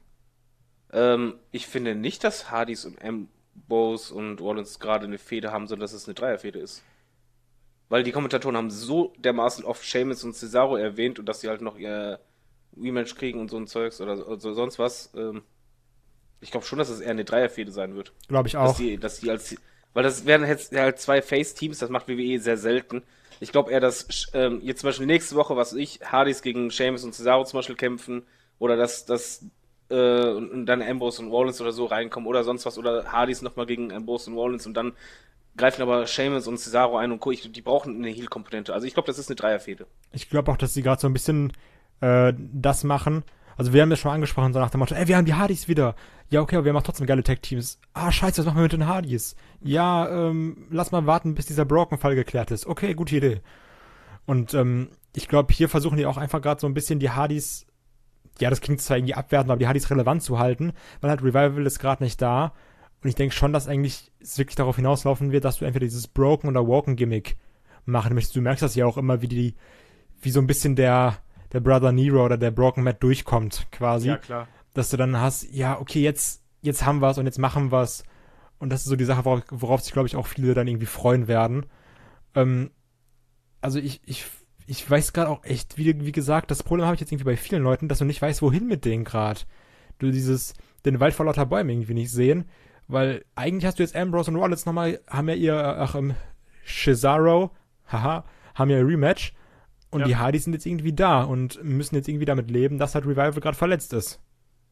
[SPEAKER 3] Ähm, ich finde nicht, dass Hardys und Ambrose und Rollins gerade eine Fehde haben, sondern dass es eine Dreierfehde ist. Weil die Kommentatoren haben so dermaßen oft Sheamus und Cesaro erwähnt und dass sie halt noch ihr Rematch kriegen und so ein Zeugs oder, oder so, sonst was. Ähm, ich glaube schon, dass es eher eine Dreierfehde sein wird.
[SPEAKER 4] Glaube ich
[SPEAKER 3] Dass
[SPEAKER 4] auch.
[SPEAKER 3] die, dass die als, weil das werden jetzt halt zwei Face-Teams, das macht W W E sehr selten. Ich glaube eher, dass ähm, jetzt zum Beispiel nächste Woche, was weiß ich, Hardys gegen Sheamus und Cesaro zum Beispiel kämpfen oder dass, dass äh, und, und dann Ambrose und Rollins oder so reinkommen oder sonst was oder Hardys nochmal gegen Ambrose und Rollins und dann greifen aber Sheamus und Cesaro ein und guck, ich, die brauchen eine Heel-Komponente. Also ich glaube, das ist eine Dreierfehde.
[SPEAKER 4] Ich glaube auch, dass sie gerade so ein bisschen äh, das machen. Also wir haben das schon angesprochen, so nach dem Motto, ey, wir haben die Hardys wieder. Ja, okay, aber wir machen trotzdem geile Tag-Teams. Ah, scheiße, was machen wir mit den Hardys? Ja, ähm, lass mal warten, bis dieser Broken-Fall geklärt ist. Okay, gute Idee. Und ähm, ich glaube, hier versuchen die auch einfach gerade so ein bisschen die Hardys, ja, das klingt zwar irgendwie abwertend, aber die Hardys relevant zu halten, weil halt Revival ist gerade nicht da. Und ich denke schon, dass eigentlich es wirklich darauf hinauslaufen wird, dass du entweder dieses Broken- oder Walken-Gimmick machen möchtest. Du merkst das ja auch immer, wie die, wie so ein bisschen der der Brother Nero oder der Broken Matt durchkommt, quasi.
[SPEAKER 2] Ja, klar.
[SPEAKER 4] Dass du dann hast, ja, okay, jetzt, jetzt haben wir's und jetzt machen wir's. Und das ist so die Sache, worauf, worauf sich, glaube ich, auch viele dann irgendwie freuen werden. Ähm, also ich, ich, ich weiß gerade auch echt, wie, wie gesagt, das Problem habe ich jetzt irgendwie bei vielen Leuten, dass du nicht weißt, wohin mit denen gerade. Du dieses, den Wald vor lauter Bäumen irgendwie nicht sehen, weil eigentlich hast du jetzt Ambrose und Rollins nochmal, haben ja ihr, ach, ähm, Cesaro, haha, haben ja ihr Rematch. Und
[SPEAKER 2] Ja.
[SPEAKER 4] die Hardys sind jetzt irgendwie da und müssen jetzt irgendwie damit leben, dass halt Revival gerade verletzt ist.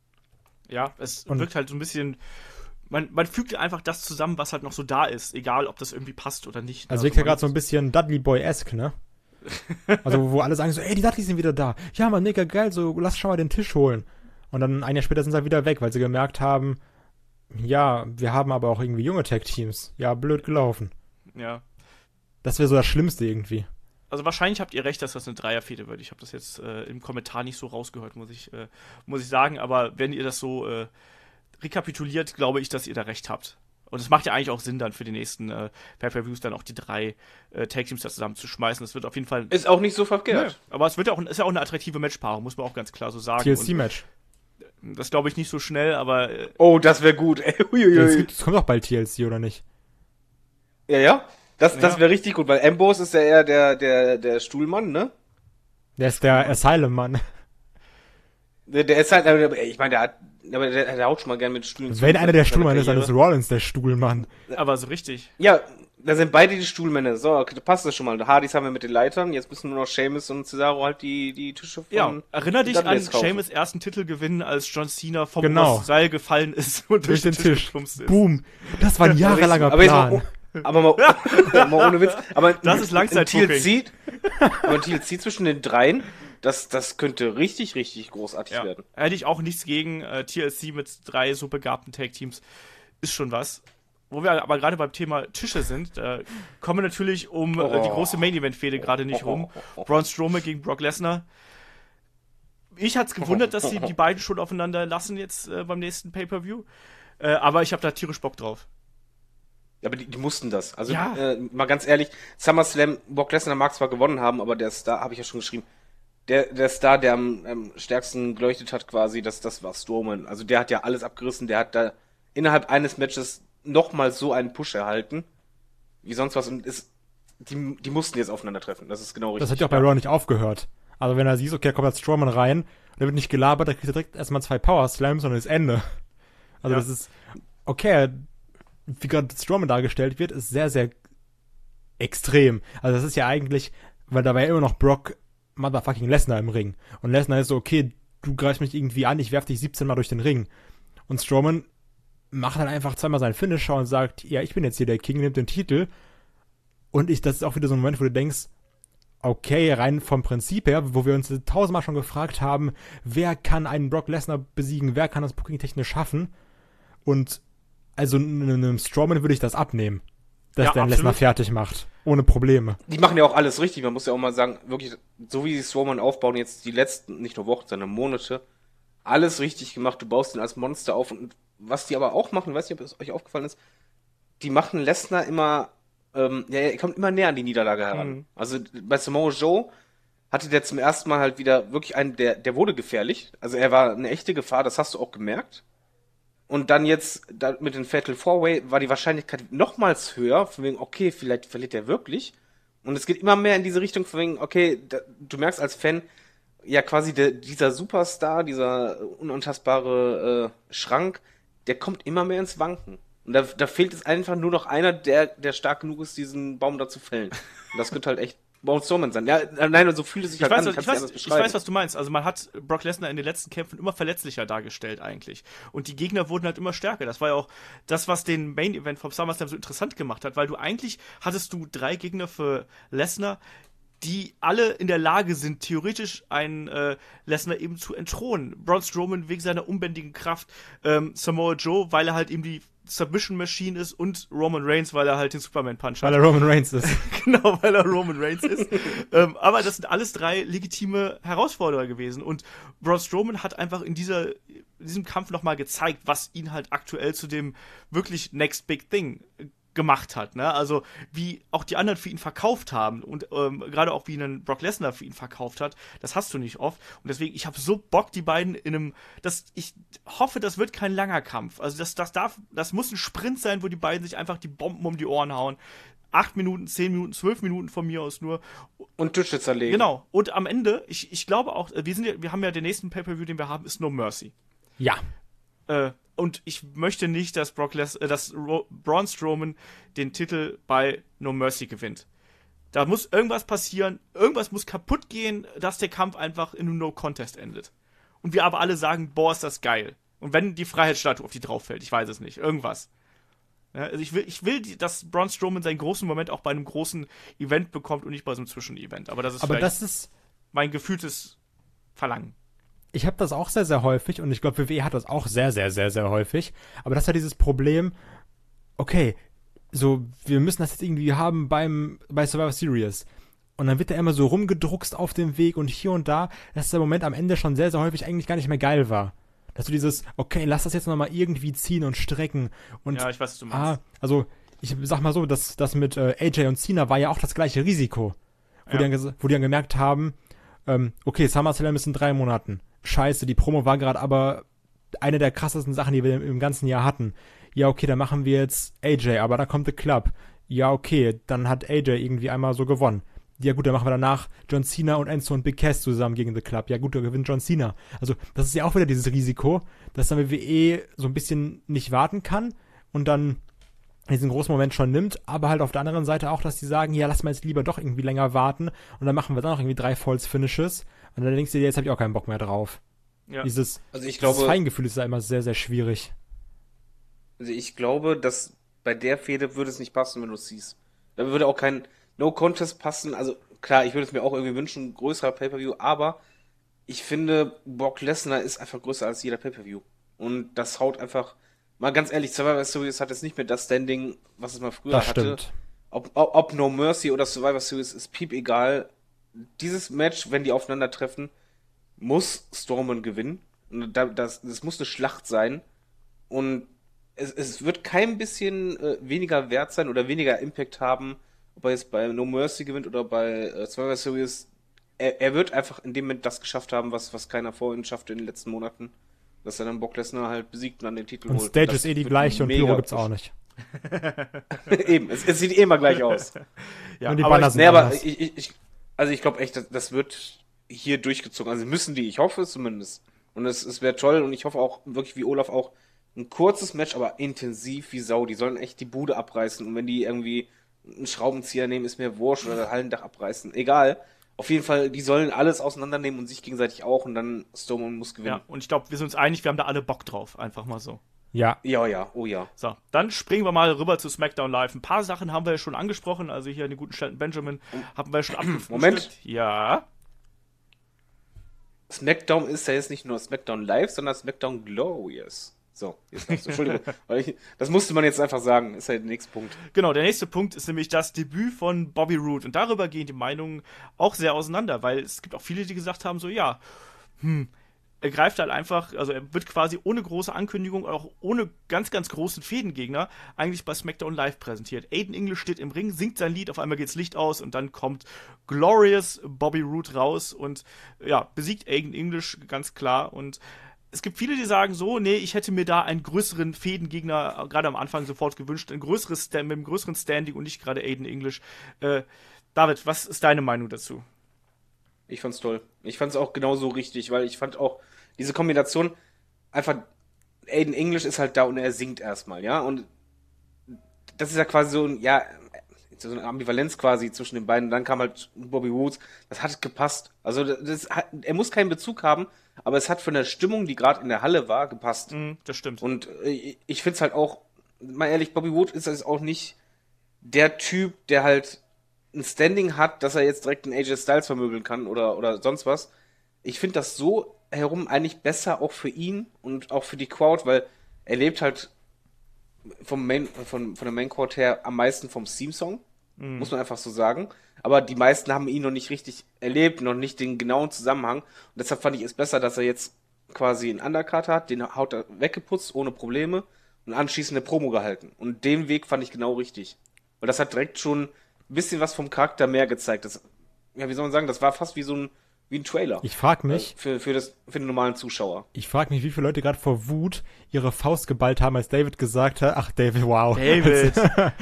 [SPEAKER 2] Ja, es
[SPEAKER 4] Und-
[SPEAKER 2] wirkt halt so ein bisschen. Man, man fügt einfach das zusammen, was halt noch so da ist, egal ob das irgendwie passt oder nicht.
[SPEAKER 4] Also wirkt ja
[SPEAKER 2] man-
[SPEAKER 4] gerade so ein bisschen Dudley Boy-esque, ne? Also wo alle sagen so, ey, die Dudleys sind wieder da. Ja, Mann, mega geil, so lass schon mal den Tisch holen. Und dann ein Jahr später sind sie halt wieder weg, weil sie gemerkt haben, ja, wir haben aber auch irgendwie junge Tag-Teams. Ja, blöd gelaufen.
[SPEAKER 2] Ja.
[SPEAKER 4] Das wäre so das Schlimmste irgendwie.
[SPEAKER 2] Also wahrscheinlich habt ihr recht, dass das eine Dreierfehde wird. Ich habe das jetzt äh, im Kommentar nicht so rausgehört, muss ich, äh, muss ich sagen. Aber wenn ihr das so äh, rekapituliert glaube ich, dass ihr da recht habt. Und es macht ja eigentlich auch Sinn, dann für die nächsten äh, Pay-Per-Views dann auch die drei äh, Tag-Teams da zusammenzuschmeißen. Das wird auf jeden Fall...
[SPEAKER 3] Ist auch nicht so verkehrt.
[SPEAKER 2] Ja, aber es wird ja auch, ist ja auch eine attraktive Matchpaarung, muss man auch ganz klar so sagen.
[SPEAKER 4] T L C-Match.
[SPEAKER 2] Und das glaube ich nicht so schnell, aber... Äh,
[SPEAKER 3] Oh, das wäre gut. Ey, huiuiui.
[SPEAKER 4] Ja, es, gibt, es kommt doch bald T L C, oder nicht?
[SPEAKER 3] Ja, ja. Das, das
[SPEAKER 2] Ja.
[SPEAKER 3] wäre richtig gut, weil Ambrose ist ja eher der, der, der Stuhlmann, ne?
[SPEAKER 4] Der ist der Asylum-Mann.
[SPEAKER 3] Der, der ist halt, aber ich meine, der hat, aber der, der haut schon mal gern mit Stühlen zu.
[SPEAKER 4] Wenn einer der Stuhlmann ist, dann
[SPEAKER 3] Karriere.
[SPEAKER 4] ist Rollins der Stuhlmann.
[SPEAKER 2] aber so richtig.
[SPEAKER 3] Ja, da sind beide die Stuhlmänner. So, okay, da passt das schon mal. Hardys haben wir mit den Leitern, jetzt müssen nur noch Sheamus und Cesaro halt die, die Tische von...
[SPEAKER 2] Ja, erinner dich an
[SPEAKER 3] Dudleys kaufen.
[SPEAKER 2] Sheamus' ersten Titelgewinn, als John Cena vom
[SPEAKER 4] Genau.
[SPEAKER 2] Seil gefallen ist und
[SPEAKER 4] Durch den Tisch.
[SPEAKER 2] geplumpst ist.
[SPEAKER 4] Boom. Das war ein jahrelanger
[SPEAKER 3] aber jetzt
[SPEAKER 4] Plan.
[SPEAKER 3] mal, aber mal, mal ohne Witz. Aber
[SPEAKER 2] Das ist
[SPEAKER 3] ein
[SPEAKER 2] Langzeit-Booking.
[SPEAKER 3] T L C, aber ein T L C zwischen den dreien, das, das könnte richtig, richtig großartig
[SPEAKER 2] Ja.
[SPEAKER 3] werden.
[SPEAKER 2] Hätte ich auch nichts gegen. Äh, T L C mit drei so begabten Tag-Teams ist schon was. Wo wir aber gerade beim Thema Tische sind, äh, kommen wir natürlich um äh, die
[SPEAKER 3] Oh.
[SPEAKER 2] große Main-Event-Fehde gerade nicht rum. Braun Strowman gegen Brock Lesnar. Ich hat's gewundert, dass sie die beiden schon aufeinander lassen jetzt äh, beim nächsten Pay-Per-View. Äh, aber ich habe da tierisch Bock drauf.
[SPEAKER 3] Ja, aber die, die mussten das. Also,
[SPEAKER 2] Ja.
[SPEAKER 3] äh, mal ganz ehrlich, SummerSlam, Brock Lesnar mag zwar gewonnen haben, aber der Star, habe ich ja schon geschrieben, der, der Star, der am, am stärksten geleuchtet hat quasi, das, das war Strowman. Also der hat ja alles abgerissen, der hat da innerhalb eines Matches nochmal so einen Push erhalten, wie sonst was. Und ist, die, die mussten jetzt aufeinandertreffen. Das ist genau richtig.
[SPEAKER 4] Das hat ja auch bei Raw nicht aufgehört. Also wenn er sieht, okay, da kommt jetzt Strowman rein, der wird nicht gelabert, da kriegt er direkt erstmal zwei Power Slams und dann ist Ende. Also
[SPEAKER 2] Ja.
[SPEAKER 4] das ist, okay, wie gerade Strowman dargestellt wird, ist sehr, sehr extrem. Also das ist ja eigentlich, weil da war ja immer noch Brock Motherfucking Lesnar im Ring. Und Lesnar ist so, okay, du greifst mich irgendwie an, ich werf dich siebzehn Mal durch den Ring. Und Strowman macht dann einfach zweimal seinen Finisher und sagt, ja, ich bin jetzt hier der King, nimmt den Titel. Und ich, das ist auch wieder so ein Moment, wo du denkst, okay, rein vom Prinzip her, wo wir uns tausendmal schon gefragt haben, wer kann einen Brock Lesnar besiegen, wer kann das Booking-technisch schaffen? Und also einem Strowman würde ich das abnehmen, dass
[SPEAKER 2] Ja,
[SPEAKER 4] der einen
[SPEAKER 2] absolut.
[SPEAKER 4] Lesnar fertig macht. Ohne Probleme.
[SPEAKER 3] Die machen ja auch alles richtig. Man muss ja auch mal sagen, wirklich, so wie sie Strowman aufbauen, jetzt die letzten, nicht nur Wochen, sondern Monate, alles richtig gemacht. Du baust ihn als Monster auf. Und was die aber auch machen, ich weiß nicht, ob es euch aufgefallen ist, die machen Lesnar immer, ähm, ja, er kommt immer näher an die Niederlage heran.
[SPEAKER 2] Mhm.
[SPEAKER 3] Also bei Samoa Joe hatte der zum ersten Mal halt wieder wirklich einen, der, der wurde gefährlich. Also er war eine echte Gefahr, das hast du auch gemerkt. Und dann jetzt da mit den Fatal Four-Way war die Wahrscheinlichkeit nochmals höher, von wegen, okay, vielleicht verliert er wirklich. Und es geht immer mehr in diese Richtung, von wegen, okay, da, du merkst als Fan, ja quasi der, dieser Superstar, dieser unantastbare äh, Schrank, der kommt immer mehr ins Wanken. Und da, da fehlt es einfach nur noch einer, der, der stark genug ist, diesen Baum da zu fällen. Und das könnte halt echt Braun Strowman sein. Ja, nein, und so fühlt es sich
[SPEAKER 2] Ich
[SPEAKER 3] halt
[SPEAKER 2] weiß,
[SPEAKER 3] an,
[SPEAKER 2] was, ich,
[SPEAKER 3] kannst
[SPEAKER 2] weiß,
[SPEAKER 3] du anders
[SPEAKER 2] ich
[SPEAKER 3] beschreiben.
[SPEAKER 2] weiß, was du meinst. Also man hat Brock Lesnar in den letzten Kämpfen immer verletzlicher dargestellt eigentlich. Und die Gegner wurden halt immer stärker. Das war ja auch das, was den Main Event vom SummerSlam so interessant gemacht hat, weil du eigentlich hattest du drei Gegner für Lesnar, die alle in der Lage sind, theoretisch einen äh, Lesnar eben zu entthronen. Braun Strowman wegen seiner unbändigen Kraft, ähm, Samoa Joe, weil er halt eben die Submission Machine ist und Roman Reigns, weil er halt den Superman Punch hat.
[SPEAKER 4] Weil er Roman Reigns ist.
[SPEAKER 2] Genau, weil er Roman Reigns ist. ähm, aber das sind alles drei legitime Herausforderer gewesen. Und Braun Strowman hat einfach in, dieser, in diesem Kampf nochmal gezeigt, was ihn halt aktuell zu dem wirklich Next Big Thing gemacht hat, ne? Also wie auch die anderen für ihn verkauft haben und ähm, gerade auch wie einen Brock Lesnar für ihn verkauft hat, das hast du nicht oft und deswegen, ich habe so Bock, die beiden in einem, das, ich hoffe, das wird kein langer Kampf, also das, das darf, das muss ein Sprint sein, wo die beiden sich einfach die Bomben um die Ohren hauen, acht Minuten, zehn Minuten, zwölf Minuten von mir aus nur.
[SPEAKER 3] Und Tische zerlegen.
[SPEAKER 2] Genau, und am Ende, ich, ich glaube auch, wir sind ja, wir haben ja den nächsten Pay-Per-View, den wir haben, ist No Mercy.
[SPEAKER 4] Ja.
[SPEAKER 2] Äh, und ich möchte nicht, dass Brock Les äh, dass Ro Braun Strowman den Titel bei No Mercy gewinnt. Da muss irgendwas passieren, irgendwas muss kaputt gehen, dass der Kampf einfach in einem No-Contest endet. Und wir aber alle sagen, boah, ist das geil. Und wenn die Freiheitsstatue auf die drauf fällt, ich weiß es nicht, irgendwas. Ja, also ich will, ich will, dass Braun Strowman seinen großen Moment auch bei einem großen Event bekommt und nicht bei so einem Zwischenevent. Aber das ist
[SPEAKER 4] Aber
[SPEAKER 2] vielleicht
[SPEAKER 4] das ist,
[SPEAKER 2] mein gefühltes Verlangen.
[SPEAKER 4] ich habe das auch sehr, sehr häufig und ich glaube, W W E hat das auch sehr, sehr, sehr, sehr häufig. Aber das hat dieses Problem, okay, so, wir müssen das jetzt irgendwie haben beim, bei Survivor Series. Und dann wird er immer so rumgedruckst auf dem Weg und hier und da, dass der Moment am Ende schon sehr, sehr häufig eigentlich gar nicht mehr geil war. Dass du dieses, okay, lass das jetzt nochmal irgendwie ziehen und strecken. Und,
[SPEAKER 2] Ja, ich weiß, was du meinst.
[SPEAKER 4] ah, also, ich sag mal so, das, das mit äh, A J und Cena war ja auch das gleiche Risiko. Wo,
[SPEAKER 2] Ja.
[SPEAKER 4] die, dann, ges- wo die dann gemerkt haben, ähm, okay, SummerSlam ist in drei Monaten. Scheiße, die Promo war gerade aber eine der krassesten Sachen, die wir im, im ganzen Jahr hatten. Ja, okay, dann machen wir jetzt A J, aber da kommt The Club. Ja, okay, dann hat A J irgendwie einmal so gewonnen. Ja gut, dann machen wir danach John Cena und Enzo und Big Cass zusammen gegen The Club. Ja gut, da gewinnt John Cena. Also das ist ja auch wieder dieses Risiko, dass dann W W E so ein bisschen nicht warten kann und dann diesen großen Moment schon nimmt, aber halt auf der anderen Seite auch, dass die sagen, ja, lass mal jetzt lieber doch irgendwie länger warten und dann machen wir dann noch irgendwie drei False Finishes und dann denkst du dir, jetzt habe ich auch keinen Bock mehr drauf.
[SPEAKER 2] Ja.
[SPEAKER 4] Dieses,
[SPEAKER 3] Also ich
[SPEAKER 4] dieses
[SPEAKER 3] glaube,
[SPEAKER 4] Feingefühl ist da immer sehr, sehr schwierig.
[SPEAKER 3] also ich glaube, dass bei der Fehde würde es nicht passen, wenn du es siehst. Da würde auch kein No Contest passen. Also klar, ich würde es mir auch irgendwie wünschen, größerer Pay-Per-View, aber ich finde, Brock Lesnar ist einfach größer als jeder Pay-Per-View. Und das haut einfach, mal ganz ehrlich, Survivor Series hat jetzt nicht mehr das Standing, was es mal früher
[SPEAKER 4] Das
[SPEAKER 3] hatte.
[SPEAKER 4] stimmt.
[SPEAKER 3] Ob, ob, ob No Mercy oder Survivor Series ist piep egal. Dieses Match, wenn die aufeinandertreffen, muss Strowman gewinnen. Und da- das, das muss eine Schlacht sein. Und es, es wird kein bisschen äh, weniger wert sein oder weniger Impact haben, ob er jetzt bei No Mercy gewinnt oder bei äh, Survivor Series. Er, er wird einfach in dem Moment das geschafft haben, was, was keiner vor ihm schaffte in den letzten Monaten. Dass er dann Brock Lesnar halt besiegt und an den Titel
[SPEAKER 4] Und
[SPEAKER 3] holt.
[SPEAKER 4] Stage
[SPEAKER 3] Das
[SPEAKER 4] ist eh die
[SPEAKER 3] wird
[SPEAKER 4] gleiche und
[SPEAKER 3] mega
[SPEAKER 4] Pyro gibt's
[SPEAKER 3] pushen.
[SPEAKER 4] auch nicht.
[SPEAKER 3] Eben, es, es sieht eh immer gleich aus.
[SPEAKER 2] Ja,
[SPEAKER 4] Und die
[SPEAKER 2] aber
[SPEAKER 4] Banner
[SPEAKER 2] ich,
[SPEAKER 4] sind
[SPEAKER 3] Nee, aber
[SPEAKER 4] anders.
[SPEAKER 3] ich, ich, ich, also ich glaube echt, das, das wird hier durchgezogen. Also müssen die, ich hoffe es zumindest. Und es, es wäre toll und ich hoffe auch wirklich wie Olaf auch ein kurzes Match, aber intensiv wie Sau. Die sollen echt die Bude abreißen und wenn die irgendwie einen Schraubenzieher nehmen, ist mir wurscht oder das Hallendach abreißen. Egal. Auf jeden Fall, die sollen alles auseinandernehmen und sich gegenseitig auch und dann Strowman muss gewinnen.
[SPEAKER 2] ja, und ich glaube, wir sind uns einig, wir haben da alle Bock drauf. Einfach mal so.
[SPEAKER 4] Ja,
[SPEAKER 3] Ja, ja, oh ja.
[SPEAKER 2] So, dann springen wir mal rüber zu SmackDown Live. Ein paar Sachen haben wir ja schon angesprochen. Also hier den guten Shelton Benjamin haben wir schon abgefrühstückt.
[SPEAKER 3] Moment.
[SPEAKER 2] Ja.
[SPEAKER 3] SmackDown ist ja jetzt nicht nur SmackDown Live, sondern SmackDown Glorious. So, jetzt darfst du, Entschuldigung. Weil ich, das musste man jetzt einfach sagen, ist ja der nächste Punkt.
[SPEAKER 2] Genau, der nächste Punkt ist nämlich das Debüt von Bobby Roode. Und darüber gehen die Meinungen auch sehr auseinander, weil es gibt auch viele, die gesagt haben, so ja, hm, er greift halt einfach, also er wird quasi ohne große Ankündigung, auch ohne ganz, ganz großen Fädengegner, eigentlich bei SmackDown Live präsentiert. Aiden English steht im Ring, singt sein Lied, auf einmal geht's Licht aus und dann kommt Glorious Bobby Roode raus und ja, besiegt Aiden English ganz klar und es gibt viele, die sagen so, nee, ich hätte mir da einen größeren Fädengegner äh, gerade am Anfang sofort gewünscht, ein größeres Stand, mit einem größeren Standing und nicht gerade Aiden English. Äh, David, was ist deine Meinung dazu?
[SPEAKER 3] Ich fand's toll. Ich fand's auch genauso richtig, weil ich fand auch diese Kombination einfach, Aiden English ist halt da und er singt erstmal, ja, und das ist ja quasi so ein, ja, so eine Ambivalenz quasi zwischen den beiden. Und dann kam halt Bobby Woods, das hat gepasst. Also das, das hat, er muss keinen Bezug haben, aber es hat von der Stimmung, die gerade in der Halle war, gepasst.
[SPEAKER 2] Mm, das stimmt.
[SPEAKER 3] Und äh, ich find's halt auch, mal ehrlich, Bobby Woods ist jetzt auch nicht der Typ, der halt ein Standing hat, dass er jetzt direkt einen A J Styles vermöbeln kann oder, oder sonst was. Ich finde das so herum eigentlich besser auch für ihn und auch für die Crowd, weil er lebt halt vom Main, von, von der Main Crowd her am meisten vom Theme-Song,
[SPEAKER 2] Mhm.
[SPEAKER 3] muss man einfach so sagen. Aber die meisten haben ihn noch nicht richtig erlebt, noch nicht den genauen Zusammenhang. Und deshalb fand ich es besser, dass er jetzt quasi einen Undercard hat, den haut er weggeputzt, ohne Probleme und anschließend eine Promo gehalten. Und den Weg fand ich genau richtig. Weil das hat direkt schon ein bisschen was vom Charakter mehr gezeigt. Das, ja, wie soll man sagen, das war fast wie so ein, wie ein Trailer.
[SPEAKER 4] ich frag mich,
[SPEAKER 3] Für, für, das, für den normalen Zuschauer.
[SPEAKER 4] ich frag mich, wie viele Leute gerade vor Wut ihre Faust geballt haben, als David gesagt hat, ach David, wow.
[SPEAKER 2] David.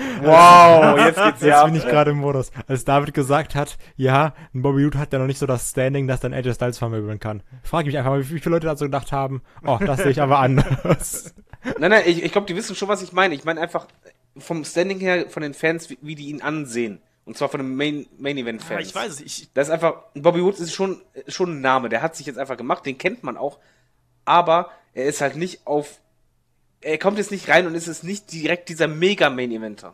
[SPEAKER 3] Wow, jetzt geht's
[SPEAKER 4] Jetzt
[SPEAKER 3] ja
[SPEAKER 4] bin ich gerade im Modus. Als David gesagt hat, ja, ein Bobby Roode hat ja noch nicht so das Standing, dass dann A J Styles vermöbeln kann. Frag ich mich einfach mal, wie viele Leute dazu gedacht haben, oh, das sehe ich aber anders.
[SPEAKER 3] Nein, nein, ich, ich glaube, die wissen schon, was ich meine. Ich meine einfach vom Standing her von den Fans, wie, wie die ihn ansehen. Und zwar von den Main, Main Event Fans.
[SPEAKER 2] Ja, ich weiß es. Ich,
[SPEAKER 3] Das ist einfach, Bobby Woods ist schon, schon ein Name. Der hat sich jetzt einfach gemacht, den kennt man auch. Aber er ist halt nicht auf, er kommt jetzt nicht rein und ist es nicht direkt dieser Mega-Main-Eventer.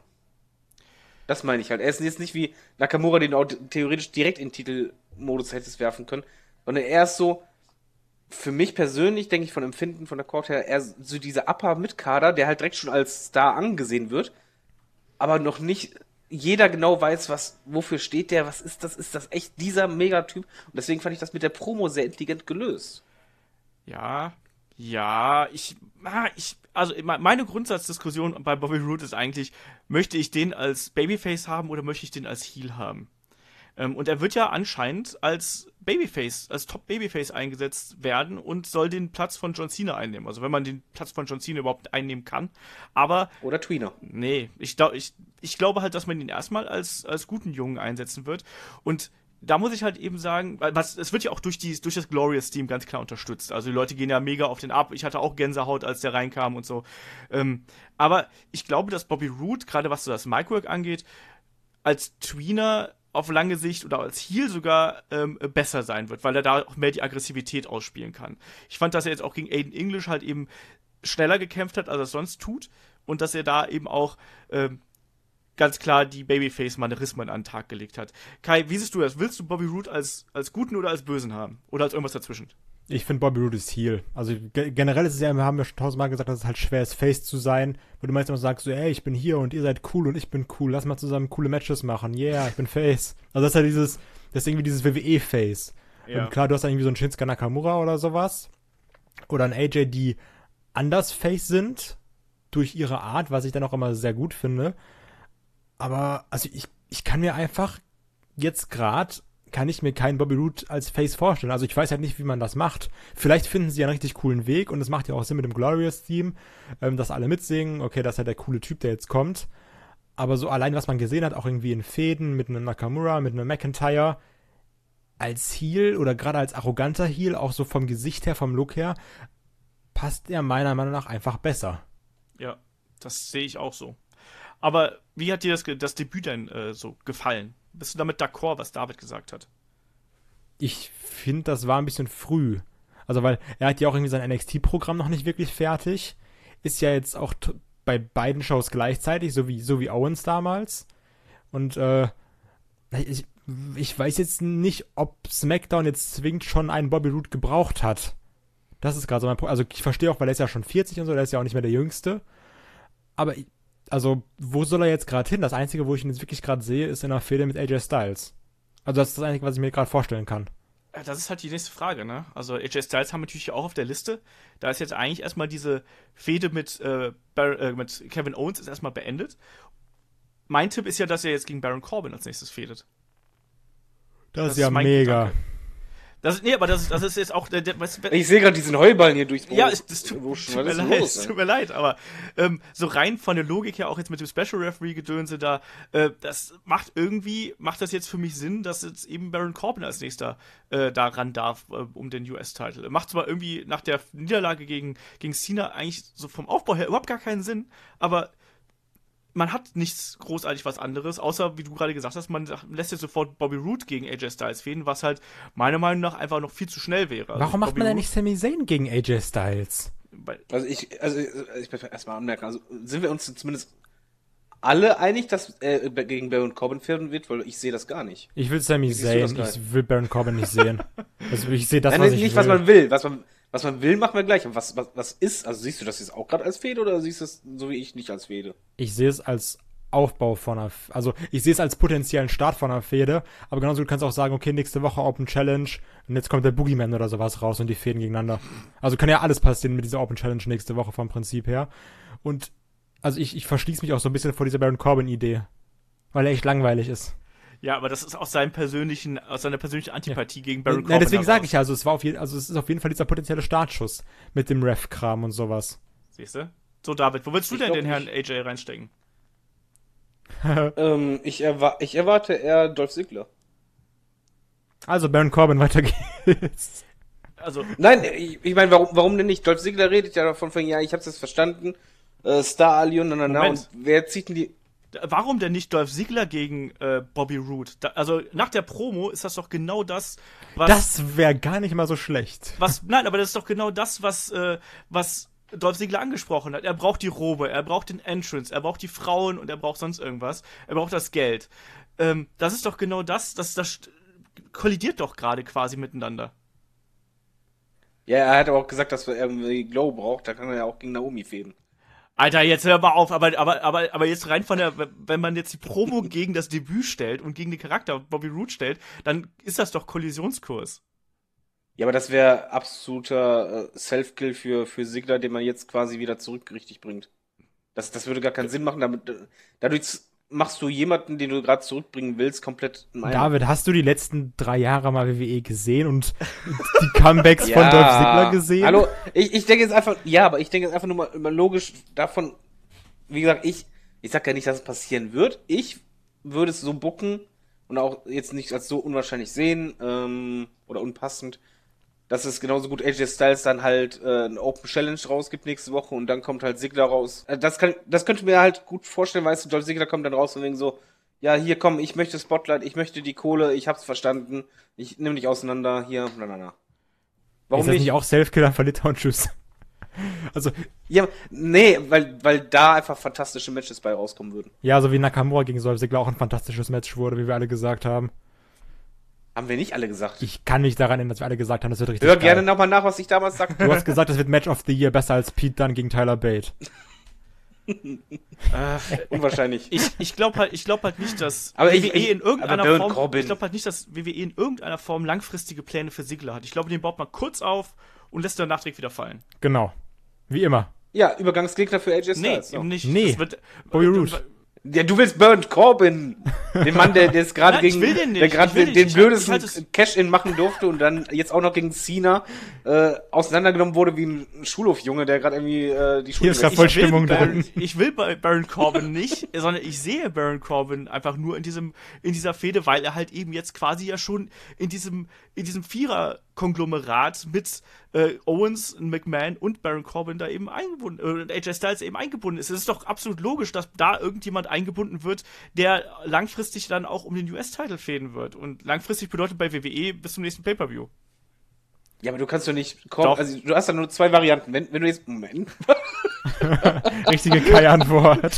[SPEAKER 3] Das meine ich halt. Er ist jetzt nicht wie Nakamura, den du auch theoretisch direkt in den Titelmodus hättest werfen können. Sondern er ist so, für mich persönlich, denke ich, von Empfinden, von der Court her, er ist so dieser Upper-Mid-Kader, der halt direkt schon als Star angesehen wird. Aber noch nicht jeder genau weiß, was, wofür steht der, was ist das, ist das echt dieser Megatyp? Und deswegen fand ich das mit der Promo sehr intelligent gelöst.
[SPEAKER 2] ja, Ja, ich, ah, ich, also meine Grundsatzdiskussion bei Bobby Roode ist eigentlich, möchte ich den als Babyface haben oder möchte ich den als Heel haben? Ähm, und er wird ja anscheinend als Babyface, als Top-Babyface eingesetzt werden und soll den Platz von John Cena einnehmen. Also wenn man den Platz von John Cena überhaupt einnehmen kann. Aber
[SPEAKER 3] Oder Tweener.
[SPEAKER 2] nee, ich, glaub, ich, ich glaube halt, dass man ihn erstmal als, als guten Jungen einsetzen wird. Und da muss ich halt eben sagen, was, es wird ja auch durch, die, durch das Glorious-Team ganz klar unterstützt. Also die Leute gehen ja mega auf den ab. Ich hatte auch Gänsehaut, als der reinkam und so. Ähm, aber ich glaube, dass Bobby Roode, gerade was so das Micwork angeht, als Tweener auf lange Sicht oder als Heel sogar ähm, besser sein wird, weil er da auch mehr die Aggressivität ausspielen kann. Ich fand, dass er jetzt auch gegen Aiden English halt eben schneller gekämpft hat, als er es sonst tut. Und dass er da eben auch ähm, ganz klar die Babyface-Manierismen an den Tag gelegt hat. Kai, wie siehst du das? Willst du Bobby Roode als, als Guten oder als Bösen haben? Oder als irgendwas dazwischen?
[SPEAKER 4] Ich finde, Bobby Roode ist Heel. Also ge- generell ist es ja, wir haben ja schon tausendmal gesagt, dass es halt schwer ist, Face zu sein, wo du meistens immer sagst, so, ey, ich bin hier und ihr seid cool und ich bin cool, lass mal zusammen coole Matches machen, yeah, ich bin Face. Also das ist ja dieses, das ist irgendwie dieses W W E-Face.
[SPEAKER 2] Ja.
[SPEAKER 4] Und klar, du hast dann irgendwie so einen Shinsuke Nakamura oder sowas. Oder ein A J, die anders Face sind, durch ihre Art, was ich dann auch immer sehr gut finde. Aber, also ich, ich kann mir einfach jetzt gerade, kann ich mir keinen Bobby Roode als Face vorstellen. Also ich weiß halt nicht, wie man das macht. Vielleicht finden sie einen richtig coolen Weg und es macht ja auch Sinn mit dem Glorious-Team, ähm, dass alle mitsingen. Okay, das ist halt der coole Typ, der jetzt kommt. Aber so allein, was man gesehen hat, auch irgendwie in Fäden mit einem Nakamura, mit einem McIntyre, als Heel oder gerade als arroganter Heel, auch so vom Gesicht her, vom Look her, passt er meiner Meinung nach einfach besser.
[SPEAKER 2] Ja, das sehe ich auch so. Aber wie hat dir das, das Debüt denn äh, so gefallen? Bist du damit d'accord, was David gesagt hat?
[SPEAKER 4] Ich finde, das war ein bisschen früh. Also, weil er hat ja auch irgendwie sein N X T-Programm noch nicht wirklich fertig. Ist ja jetzt auch t- bei beiden Shows gleichzeitig, so wie, so wie Owens damals. Und, äh, ich, ich weiß jetzt nicht, ob SmackDown jetzt zwingend schon einen Bobby Roode gebraucht hat. Das ist gerade so mein Problem. Also, ich verstehe auch, weil er ist ja schon vierzig und so, der ist ja auch nicht mehr der Jüngste. Aber, also, wo soll er jetzt gerade hin? Das Einzige, wo ich ihn jetzt wirklich gerade sehe, ist in einer Fehde mit A J Styles. Also, das ist das Einzige, was ich mir gerade vorstellen kann.
[SPEAKER 2] Ja, das ist halt die nächste Frage, ne? Also A J Styles haben wir natürlich auch auf der Liste. Da ist jetzt eigentlich erstmal diese Fehde mit, äh, Bar- äh, mit Kevin Owens ist erstmal beendet. Mein Tipp ist ja, dass er jetzt gegen Baron Corbin als nächstes fehdet.
[SPEAKER 4] Das,
[SPEAKER 2] Das
[SPEAKER 4] ist ja
[SPEAKER 2] ist mein
[SPEAKER 4] mega.
[SPEAKER 2] Gedanke. Das, nee, aber das ist, das ist jetzt auch der, der weißt du,
[SPEAKER 3] Ich sehe gerade diesen Heuballen hier durchs
[SPEAKER 2] ja, es, das tut,
[SPEAKER 3] wuschen.
[SPEAKER 2] tut,
[SPEAKER 3] Was
[SPEAKER 2] mir
[SPEAKER 3] ist
[SPEAKER 2] leid,
[SPEAKER 3] los,
[SPEAKER 2] es
[SPEAKER 3] ey?
[SPEAKER 2] tut mir leid, aber ähm, so rein von der Logik her, auch jetzt mit dem Special Referee-Gedönse da, äh, das macht irgendwie, macht das jetzt für mich Sinn, dass jetzt eben Baron Corbin als nächster äh, da ran darf, äh, um den U S-Title. Macht zwar irgendwie nach der Niederlage gegen, gegen Cena eigentlich so vom Aufbau her überhaupt gar keinen Sinn, aber man hat nichts großartig was anderes, außer, wie du gerade gesagt hast, man lässt jetzt sofort Bobby Roode gegen A J Styles fehlen, was halt meiner Meinung nach einfach noch viel zu schnell wäre. Also
[SPEAKER 4] Warum macht
[SPEAKER 2] Bobby
[SPEAKER 4] man denn
[SPEAKER 2] Roode-
[SPEAKER 4] nicht Sami Zayn gegen A J Styles?
[SPEAKER 2] Weil-
[SPEAKER 3] Also ich, also ich möchte erstmal anmerken, also sind wir uns zumindest alle einig, dass er gegen Baron Corbin fähren wird, weil ich sehe das gar nicht.
[SPEAKER 4] Ich will Sami
[SPEAKER 3] Wie siehst du das,
[SPEAKER 4] Zayn,
[SPEAKER 3] Kai?
[SPEAKER 4] ich will Baron Corbin nicht sehen. Also ich sehe das,
[SPEAKER 3] Nein,
[SPEAKER 4] was
[SPEAKER 3] nicht,
[SPEAKER 4] ich
[SPEAKER 3] nicht
[SPEAKER 4] will.
[SPEAKER 3] was man will, was man, was man will, machen wir gleich. Und was, was, was ist, also siehst du das jetzt auch gerade als Fehde oder siehst du es so wie ich nicht als Fehde?
[SPEAKER 4] Ich sehe es als Aufbau von einer, F- also ich sehe es als potenziellen Start von einer Fehde, aber genauso du kannst auch sagen, okay, nächste Woche Open Challenge und jetzt kommt der Boogeyman oder sowas raus und die Fäden gegeneinander. Also kann ja alles passieren mit dieser Open Challenge nächste Woche vom Prinzip her. Und also ich, ich verschließe mich auch so ein bisschen vor dieser Baron Corbin-Idee, weil er echt langweilig ist.
[SPEAKER 2] Ja, aber das ist aus seinem persönlichen, aus seiner persönlichen Antipathie gegen Baron
[SPEAKER 4] Nein,
[SPEAKER 2] Corbin.
[SPEAKER 4] deswegen sage
[SPEAKER 2] heraus.
[SPEAKER 4] ich ja, also es war auf jeden, also es ist auf jeden Fall dieser potenzielle Startschuss mit dem Ref-Kram und sowas.
[SPEAKER 2] Siehst du? So, David, wo willst du
[SPEAKER 3] Ich
[SPEAKER 2] denn
[SPEAKER 3] glaub
[SPEAKER 2] den Herrn
[SPEAKER 3] nicht.
[SPEAKER 2] A J reinstecken?
[SPEAKER 3] Ähm, ich, erwa ich erwarte eher Dolph Ziggler.
[SPEAKER 4] Also Baron Corbin, weiter geht's.
[SPEAKER 2] Also,
[SPEAKER 3] Nein, ich, ich meine, warum, warum denn nicht? Dolph Ziggler redet ja davon, von, ja, ich hab's jetzt verstanden, äh, Star Allion, na, na, na,
[SPEAKER 2] Moment.
[SPEAKER 3] und wer zieht denn die...
[SPEAKER 2] warum denn nicht Dolph Ziggler gegen äh, Bobby Roode? Da, also, nach der Promo ist das doch genau das, was...
[SPEAKER 4] Das wäre gar nicht mal so schlecht.
[SPEAKER 2] was nein, aber das ist doch genau das, was, äh, was Dolph Ziggler angesprochen hat. Er braucht die Robe, er braucht den Entrance, er braucht die Frauen und er braucht sonst irgendwas. Er braucht das Geld. Ähm, das ist doch genau das, das, das kollidiert doch gerade quasi miteinander.
[SPEAKER 3] Ja, er hat aber auch gesagt, dass er irgendwie Glow braucht, da kann er ja auch gegen Naomi fäden.
[SPEAKER 2] Alter, jetzt hör mal auf, aber, aber, aber, aber jetzt rein von der, wenn man jetzt die Promo gegen das Debüt stellt und gegen den Charakter Bobby Roode stellt, dann ist das doch Kollisionskurs.
[SPEAKER 3] Ja, aber das wäre absoluter äh, Self-Kill für, für Ziggler, den man jetzt quasi wieder zurück richtig bringt. Das, das würde gar keinen Sinn machen. Damit, äh, dadurch machst du jemanden, den du gerade zurückbringen willst, komplett im Eimer.
[SPEAKER 4] David, hast du die letzten drei Jahre mal W W E gesehen und die Comebacks
[SPEAKER 3] Ja.
[SPEAKER 4] von Dolph Ziggler gesehen?
[SPEAKER 3] Hallo, ich, ich denke jetzt einfach, ja, aber ich denke jetzt einfach nur mal, mal logisch davon, wie gesagt, ich, ich sag ja nicht, dass es passieren wird. Ich würde es so bucken und auch jetzt nicht als so unwahrscheinlich sehen, ähm, oder unpassend, dass es genauso gut A J Styles dann halt äh, eine Open Challenge rausgibt nächste Woche und dann kommt halt Ziggler raus. Äh, das kann, das könnte ich mir halt gut vorstellen, weißt du, Dolph Ziggler kommt dann raus und wegen so, ja, hier komm, ich möchte Spotlight, ich möchte die Kohle, ich hab's verstanden, ich nehme dich auseinander, hier, na, na, na. Warum
[SPEAKER 4] ist das
[SPEAKER 3] nicht?
[SPEAKER 4] nicht auch Self-Killer, verliert er und tschüss. Also,
[SPEAKER 3] Ja, nee, weil, weil da einfach fantastische Matches bei rauskommen würden.
[SPEAKER 4] ja, so wie Nakamura gegen Dolph Ziggler auch ein fantastisches Match wurde, wie wir alle gesagt haben.
[SPEAKER 3] Haben wir nicht alle gesagt.
[SPEAKER 4] Ich kann mich daran erinnern, dass wir alle gesagt haben, das wird richtig
[SPEAKER 3] Hör
[SPEAKER 4] geil.
[SPEAKER 3] gerne nochmal nach, was ich damals sagte.
[SPEAKER 4] Du hast gesagt, das wird Match of the Year besser als Pete Dunne gegen Tyler Bate.
[SPEAKER 3] Unwahrscheinlich.
[SPEAKER 2] Ich, ich glaube halt, ich glaube halt nicht, dass
[SPEAKER 3] Aber
[SPEAKER 2] W
[SPEAKER 3] ich-
[SPEAKER 2] W E
[SPEAKER 3] ich-
[SPEAKER 2] in irgendeiner
[SPEAKER 3] aber Baron
[SPEAKER 2] Form,
[SPEAKER 3] Corbin.
[SPEAKER 2] ich glaube halt nicht, dass W W E in irgendeiner Form langfristige Pläne für Ziggler hat. Ich glaube, den baut man kurz auf und lässt dann nachträglich wieder fallen.
[SPEAKER 4] Genau. Wie immer.
[SPEAKER 3] Ja, Übergangsgegner für A J
[SPEAKER 2] Nee,
[SPEAKER 3] Styles.
[SPEAKER 2] eben
[SPEAKER 3] so.
[SPEAKER 2] nicht.
[SPEAKER 4] Nee.
[SPEAKER 2] Das wird,
[SPEAKER 4] Bobby Roode.
[SPEAKER 3] Ja, du willst Baron Corbin. Den Mann, der, der es gerade
[SPEAKER 2] Nein, ich
[SPEAKER 3] gegen,
[SPEAKER 2] will den nicht,
[SPEAKER 3] der gerade
[SPEAKER 2] ich will
[SPEAKER 3] den,
[SPEAKER 2] den
[SPEAKER 3] den
[SPEAKER 2] nicht.
[SPEAKER 3] blödesten
[SPEAKER 2] Ich halte es-
[SPEAKER 3] Cash-In machen durfte und dann jetzt auch noch gegen Cena äh, auseinandergenommen wurde wie ein Schulhofjunge, der gerade irgendwie äh, die Schule
[SPEAKER 4] Hier ist grad
[SPEAKER 3] wechselt.
[SPEAKER 4] voll
[SPEAKER 2] ich will,
[SPEAKER 4] Stimmung
[SPEAKER 2] Baron,
[SPEAKER 4] drin.
[SPEAKER 2] ich will bei Baron Corbin nicht, sondern ich sehe Baron Corbin einfach nur in diesem, in dieser Fehde, weil er halt eben jetzt quasi ja schon in diesem, in diesem Vierer-Konglomerat mit äh, Owens, McMahon und Baron Corbin da eben eingebunden, äh, und A J Styles eben eingebunden ist. Es ist doch absolut logisch, dass da irgendjemand eingebunden wird, der langfristig dann auch um den U S-Titel fäden wird. Und langfristig bedeutet bei W W E bis zum nächsten Pay-Per-View.
[SPEAKER 3] Ja, aber du kannst doch nicht Corbin,
[SPEAKER 2] Doch.
[SPEAKER 3] also du hast da nur zwei Varianten. Wenn, wenn du jetzt, Moment.
[SPEAKER 4] Richtige Kai-Antwort.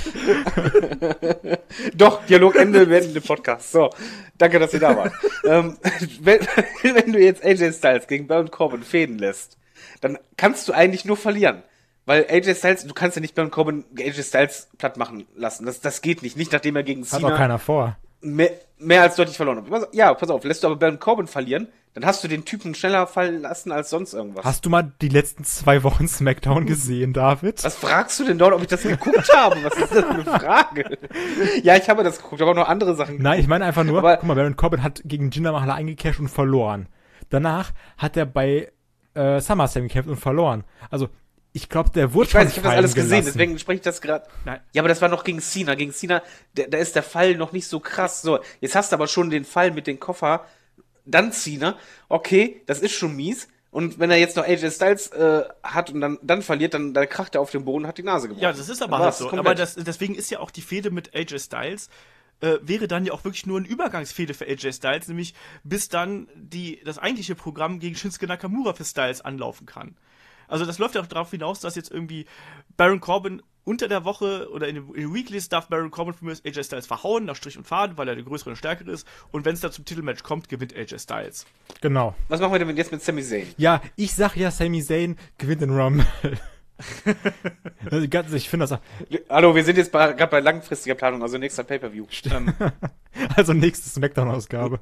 [SPEAKER 3] Doch, Dialogende, beendende Podcast. So, danke, dass ihr da wart. ähm, wenn, wenn du jetzt A J Styles gegen Baron Corbin fäden lässt, dann kannst du eigentlich nur verlieren. Weil A J Styles, du kannst ja nicht Baron Corbin A J Styles platt machen lassen. Das, das geht nicht. Nicht nachdem er gegen
[SPEAKER 4] Hat auch
[SPEAKER 3] Cena
[SPEAKER 4] keiner vor.
[SPEAKER 3] mehr, mehr als deutlich verloren hat. Pass- Ja, pass auf, lässt du aber Baron Corbin verlieren, dann hast du den Typen schneller fallen lassen als sonst irgendwas.
[SPEAKER 4] Hast du mal die letzten zwei Wochen SmackDown gesehen, David?
[SPEAKER 3] Was fragst du denn dort, ob ich das geguckt habe? Was ist das für eine Frage? Ja, ich habe das geguckt, aber auch noch andere Sachen.
[SPEAKER 4] Nein, ich meine einfach nur,
[SPEAKER 3] Aber-
[SPEAKER 4] guck mal, Baron Corbin hat gegen Jinder Mahal eingecasht und verloren. Danach hat er bei äh, SummerSlam gekämpft und verloren. Also, ich glaube, der wurde
[SPEAKER 3] Ich weiß,
[SPEAKER 4] schon
[SPEAKER 3] ich habe das alles
[SPEAKER 4] fallen
[SPEAKER 3] gesehen,
[SPEAKER 4] gelassen.
[SPEAKER 3] deswegen spreche ich das gerade.
[SPEAKER 2] Nein.
[SPEAKER 3] Ja, aber das war noch gegen Cena. Gegen Cena, da, da ist der Fall noch nicht so krass. So, jetzt hast du aber schon den Fall mit dem Koffer, dann Cena. Okay, das ist schon mies. Und wenn er jetzt noch A J Styles äh, hat und dann, dann verliert, dann, dann kracht er auf den Boden und hat die Nase gebrochen.
[SPEAKER 2] Ja, das ist aber
[SPEAKER 3] Dann
[SPEAKER 2] halt
[SPEAKER 3] war's
[SPEAKER 2] so.
[SPEAKER 3] komplett.
[SPEAKER 2] Aber das, deswegen ist ja auch die Fehde mit A J Styles, äh, wäre dann ja auch wirklich nur eine Übergangsfehde für A J Styles, nämlich bis dann die, das eigentliche Programm gegen Shinsuke Nakamura für Styles anlaufen kann. Also das läuft ja auch darauf hinaus, dass jetzt irgendwie Baron Corbin unter der Woche oder in den, in den Weeklies darf Baron Corbin von mir A J Styles verhauen, nach Strich und Faden, weil er der größere und stärkere ist. Und wenn es da zum Titelmatch kommt, gewinnt A J Styles.
[SPEAKER 4] Genau.
[SPEAKER 3] Was machen wir denn jetzt mit Sami Zayn?
[SPEAKER 4] Ja, ich sag ja, Sami Zayn gewinnt den Rumble. Also, ganz- ich finde das auch,
[SPEAKER 3] Wir- Hallo, wir sind jetzt bei- gerade bei langfristiger Planung, also nächster Pay-Per-View. Ähm,
[SPEAKER 4] also nächste Smackdown-Ausgabe.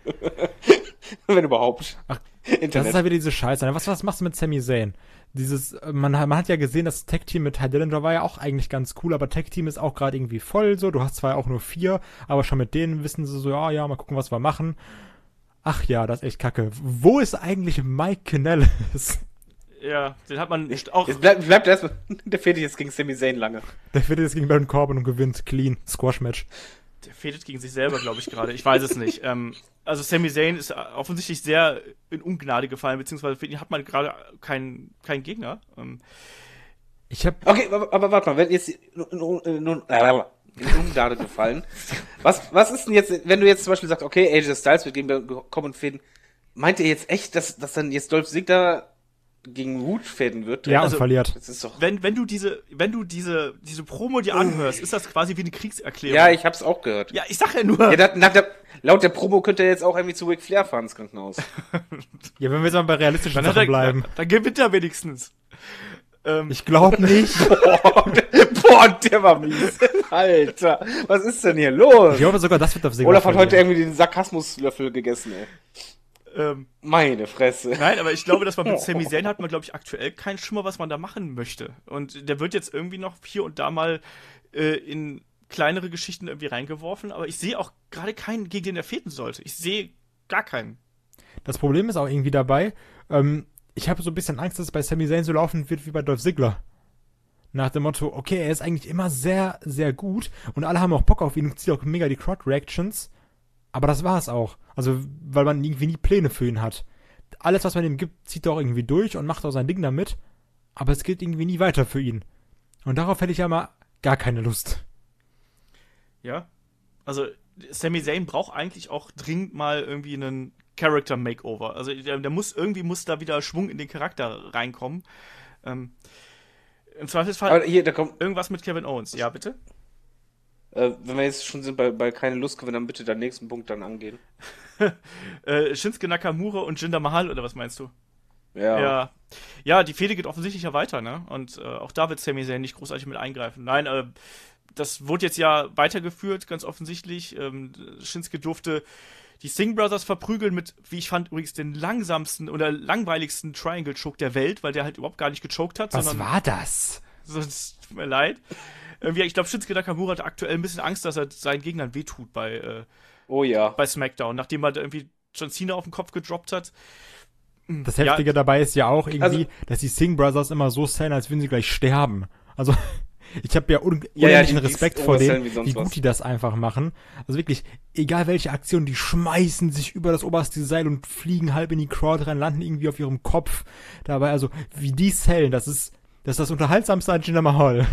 [SPEAKER 3] wenn überhaupt.
[SPEAKER 4] Ach, Das ist halt wieder diese Scheiße. Was, was machst du mit Sami Zayn? Dieses, äh, man, man hat ja gesehen, das Tag-Team mit Ty Dillinger war ja auch eigentlich ganz cool, aber Tag-Team ist auch gerade irgendwie voll so. Du hast zwar auch nur vier, aber schon mit denen wissen sie so, ja, ja, mal gucken, was wir machen. Ach ja, das ist echt kacke. Wo ist eigentlich Mike Kanellis?
[SPEAKER 2] Ja, den hat man auch.
[SPEAKER 3] Jetzt bleibt, bleibt erstmal, der fehlt jetzt gegen Sami Zayn lange.
[SPEAKER 4] Der fährt jetzt gegen Baron Corbin und gewinnt clean. Squash-Match.
[SPEAKER 2] Der fädelt gegen sich selber, glaube ich, gerade. Ich weiß es nicht. Ähm, also Sami Zayn ist offensichtlich sehr in Ungnade gefallen, beziehungsweise für ihn hat man gerade keinen keinen Gegner. Ähm,
[SPEAKER 4] Ich hab,
[SPEAKER 3] Okay, aber, aber warte mal, wenn jetzt nun äh, nun, äh, in Ungnade gefallen, was, was ist denn jetzt, wenn du jetzt zum Beispiel sagst, okay, A J Styles wird gegen kommen und fäden, meint ihr jetzt echt, dass, dass dann jetzt Dolph Ziggler gegen Root fäden wird?
[SPEAKER 4] ja,
[SPEAKER 2] also-
[SPEAKER 4] und verliert.
[SPEAKER 3] Das ist doch...
[SPEAKER 2] wenn, wenn du diese, wenn du diese, diese Promo dir anhörst, ist das quasi wie eine Kriegserklärung.
[SPEAKER 3] Ja, ich hab's auch gehört.
[SPEAKER 2] ja, ich sag ja nur.
[SPEAKER 3] Ja, da, nach der, laut der Promo könnte er jetzt auch irgendwie zu Ric Flair fahren ins Krankenhaus.
[SPEAKER 4] Ja, wenn wir jetzt mal bei realistischen
[SPEAKER 2] dann, hat
[SPEAKER 4] Sachen
[SPEAKER 2] er,
[SPEAKER 4] bleiben.
[SPEAKER 2] dann, dann gewinnt er wenigstens. Ähm,
[SPEAKER 4] Ich glaube nicht.
[SPEAKER 3] Boah, boah, der war mies. Alter, was ist denn hier los?
[SPEAKER 4] Ich glaube sogar, das wird auf Sega
[SPEAKER 3] Olaf hat heute
[SPEAKER 4] verlieren.
[SPEAKER 3] irgendwie den Sarkasmuslöffel gegessen, ey.
[SPEAKER 2] Ähm,
[SPEAKER 3] Meine Fresse.
[SPEAKER 2] Nein, aber ich glaube, dass man mit Sami Zayn hat man, glaube ich, aktuell keinen Schimmer, was man da machen möchte. Und der wird jetzt irgendwie noch hier und da mal äh, in kleinere Geschichten irgendwie reingeworfen, aber ich sehe auch gerade keinen, gegen den er fehlen sollte. Ich sehe gar keinen.
[SPEAKER 4] Das Problem ist auch irgendwie dabei, ähm, ich habe so ein bisschen Angst, dass es bei Sami Zayn so laufen wird wie bei Dolph Ziggler. Nach dem Motto, okay, er ist eigentlich immer sehr, sehr gut und alle haben auch Bock auf ihn und zieht auch mega die Crowd-Reactions. Aber das war's auch. Also, weil man irgendwie nie Pläne für ihn hat. Alles, was man ihm gibt, zieht er auch irgendwie durch und macht auch sein Ding damit. Aber es geht irgendwie nie weiter für ihn. Und darauf hätte ich ja mal gar keine Lust.
[SPEAKER 2] Ja, also Sami Zayn braucht eigentlich auch dringend mal irgendwie einen Character-Makeover. Also der, der muss, irgendwie muss da wieder Schwung in den Charakter reinkommen. Ähm, Im Zweifelsfall
[SPEAKER 3] Aber hier, da kommt,
[SPEAKER 2] irgendwas mit Kevin Owens. Ja, bitte?
[SPEAKER 3] äh, wenn wir jetzt schon sind bei, bei keine Lust gewinnen, dann bitte den nächsten Punkt dann angehen.
[SPEAKER 2] äh, Shinsuke Nakamura und Jinder Mahal, oder was meinst du?
[SPEAKER 3] Ja.
[SPEAKER 2] Ja, ja, die Fehde geht offensichtlich ja weiter, ne? Und äh, auch da wird Sami Zayn nicht großartig mit eingreifen. Nein, äh, das wurde jetzt ja weitergeführt, ganz offensichtlich. Ähm, Shinsuke durfte die Singh Brothers verprügeln mit, wie ich fand, übrigens den langsamsten oder langweiligsten Triangle-Choke der Welt, weil der halt überhaupt gar nicht gechoked hat.
[SPEAKER 4] Was
[SPEAKER 2] sondern,
[SPEAKER 4] war das?
[SPEAKER 2] Sonst tut mir leid. Irgendwie, ich glaube, Shinsuke Nakamura hat aktuell ein bisschen Angst, dass er seinen Gegnern wehtut bei, äh,
[SPEAKER 3] Oh ja.
[SPEAKER 2] bei SmackDown, nachdem er da irgendwie John Cena auf den Kopf gedroppt hat.
[SPEAKER 4] Das Heftige
[SPEAKER 2] Ja,
[SPEAKER 4] dabei ist ja auch irgendwie,
[SPEAKER 3] Also-
[SPEAKER 4] dass die Singh Brothers immer so sellen, als würden sie gleich sterben. Also, ich habe ja, un
[SPEAKER 3] Ja, ja,
[SPEAKER 4] unendlichen
[SPEAKER 3] die- die
[SPEAKER 4] Respekt
[SPEAKER 3] ist
[SPEAKER 4] vor denen,
[SPEAKER 3] oversellen wie sonst
[SPEAKER 4] wie gut
[SPEAKER 3] was.
[SPEAKER 4] die das einfach machen. Also wirklich, egal welche Aktion, die schmeißen sich über das oberste Seil und fliegen halb in die Crowd rein, landen irgendwie auf ihrem Kopf. Dabei, also, wie die sellen, das ist, das ist das Unterhaltsamste an Jinder Mahal.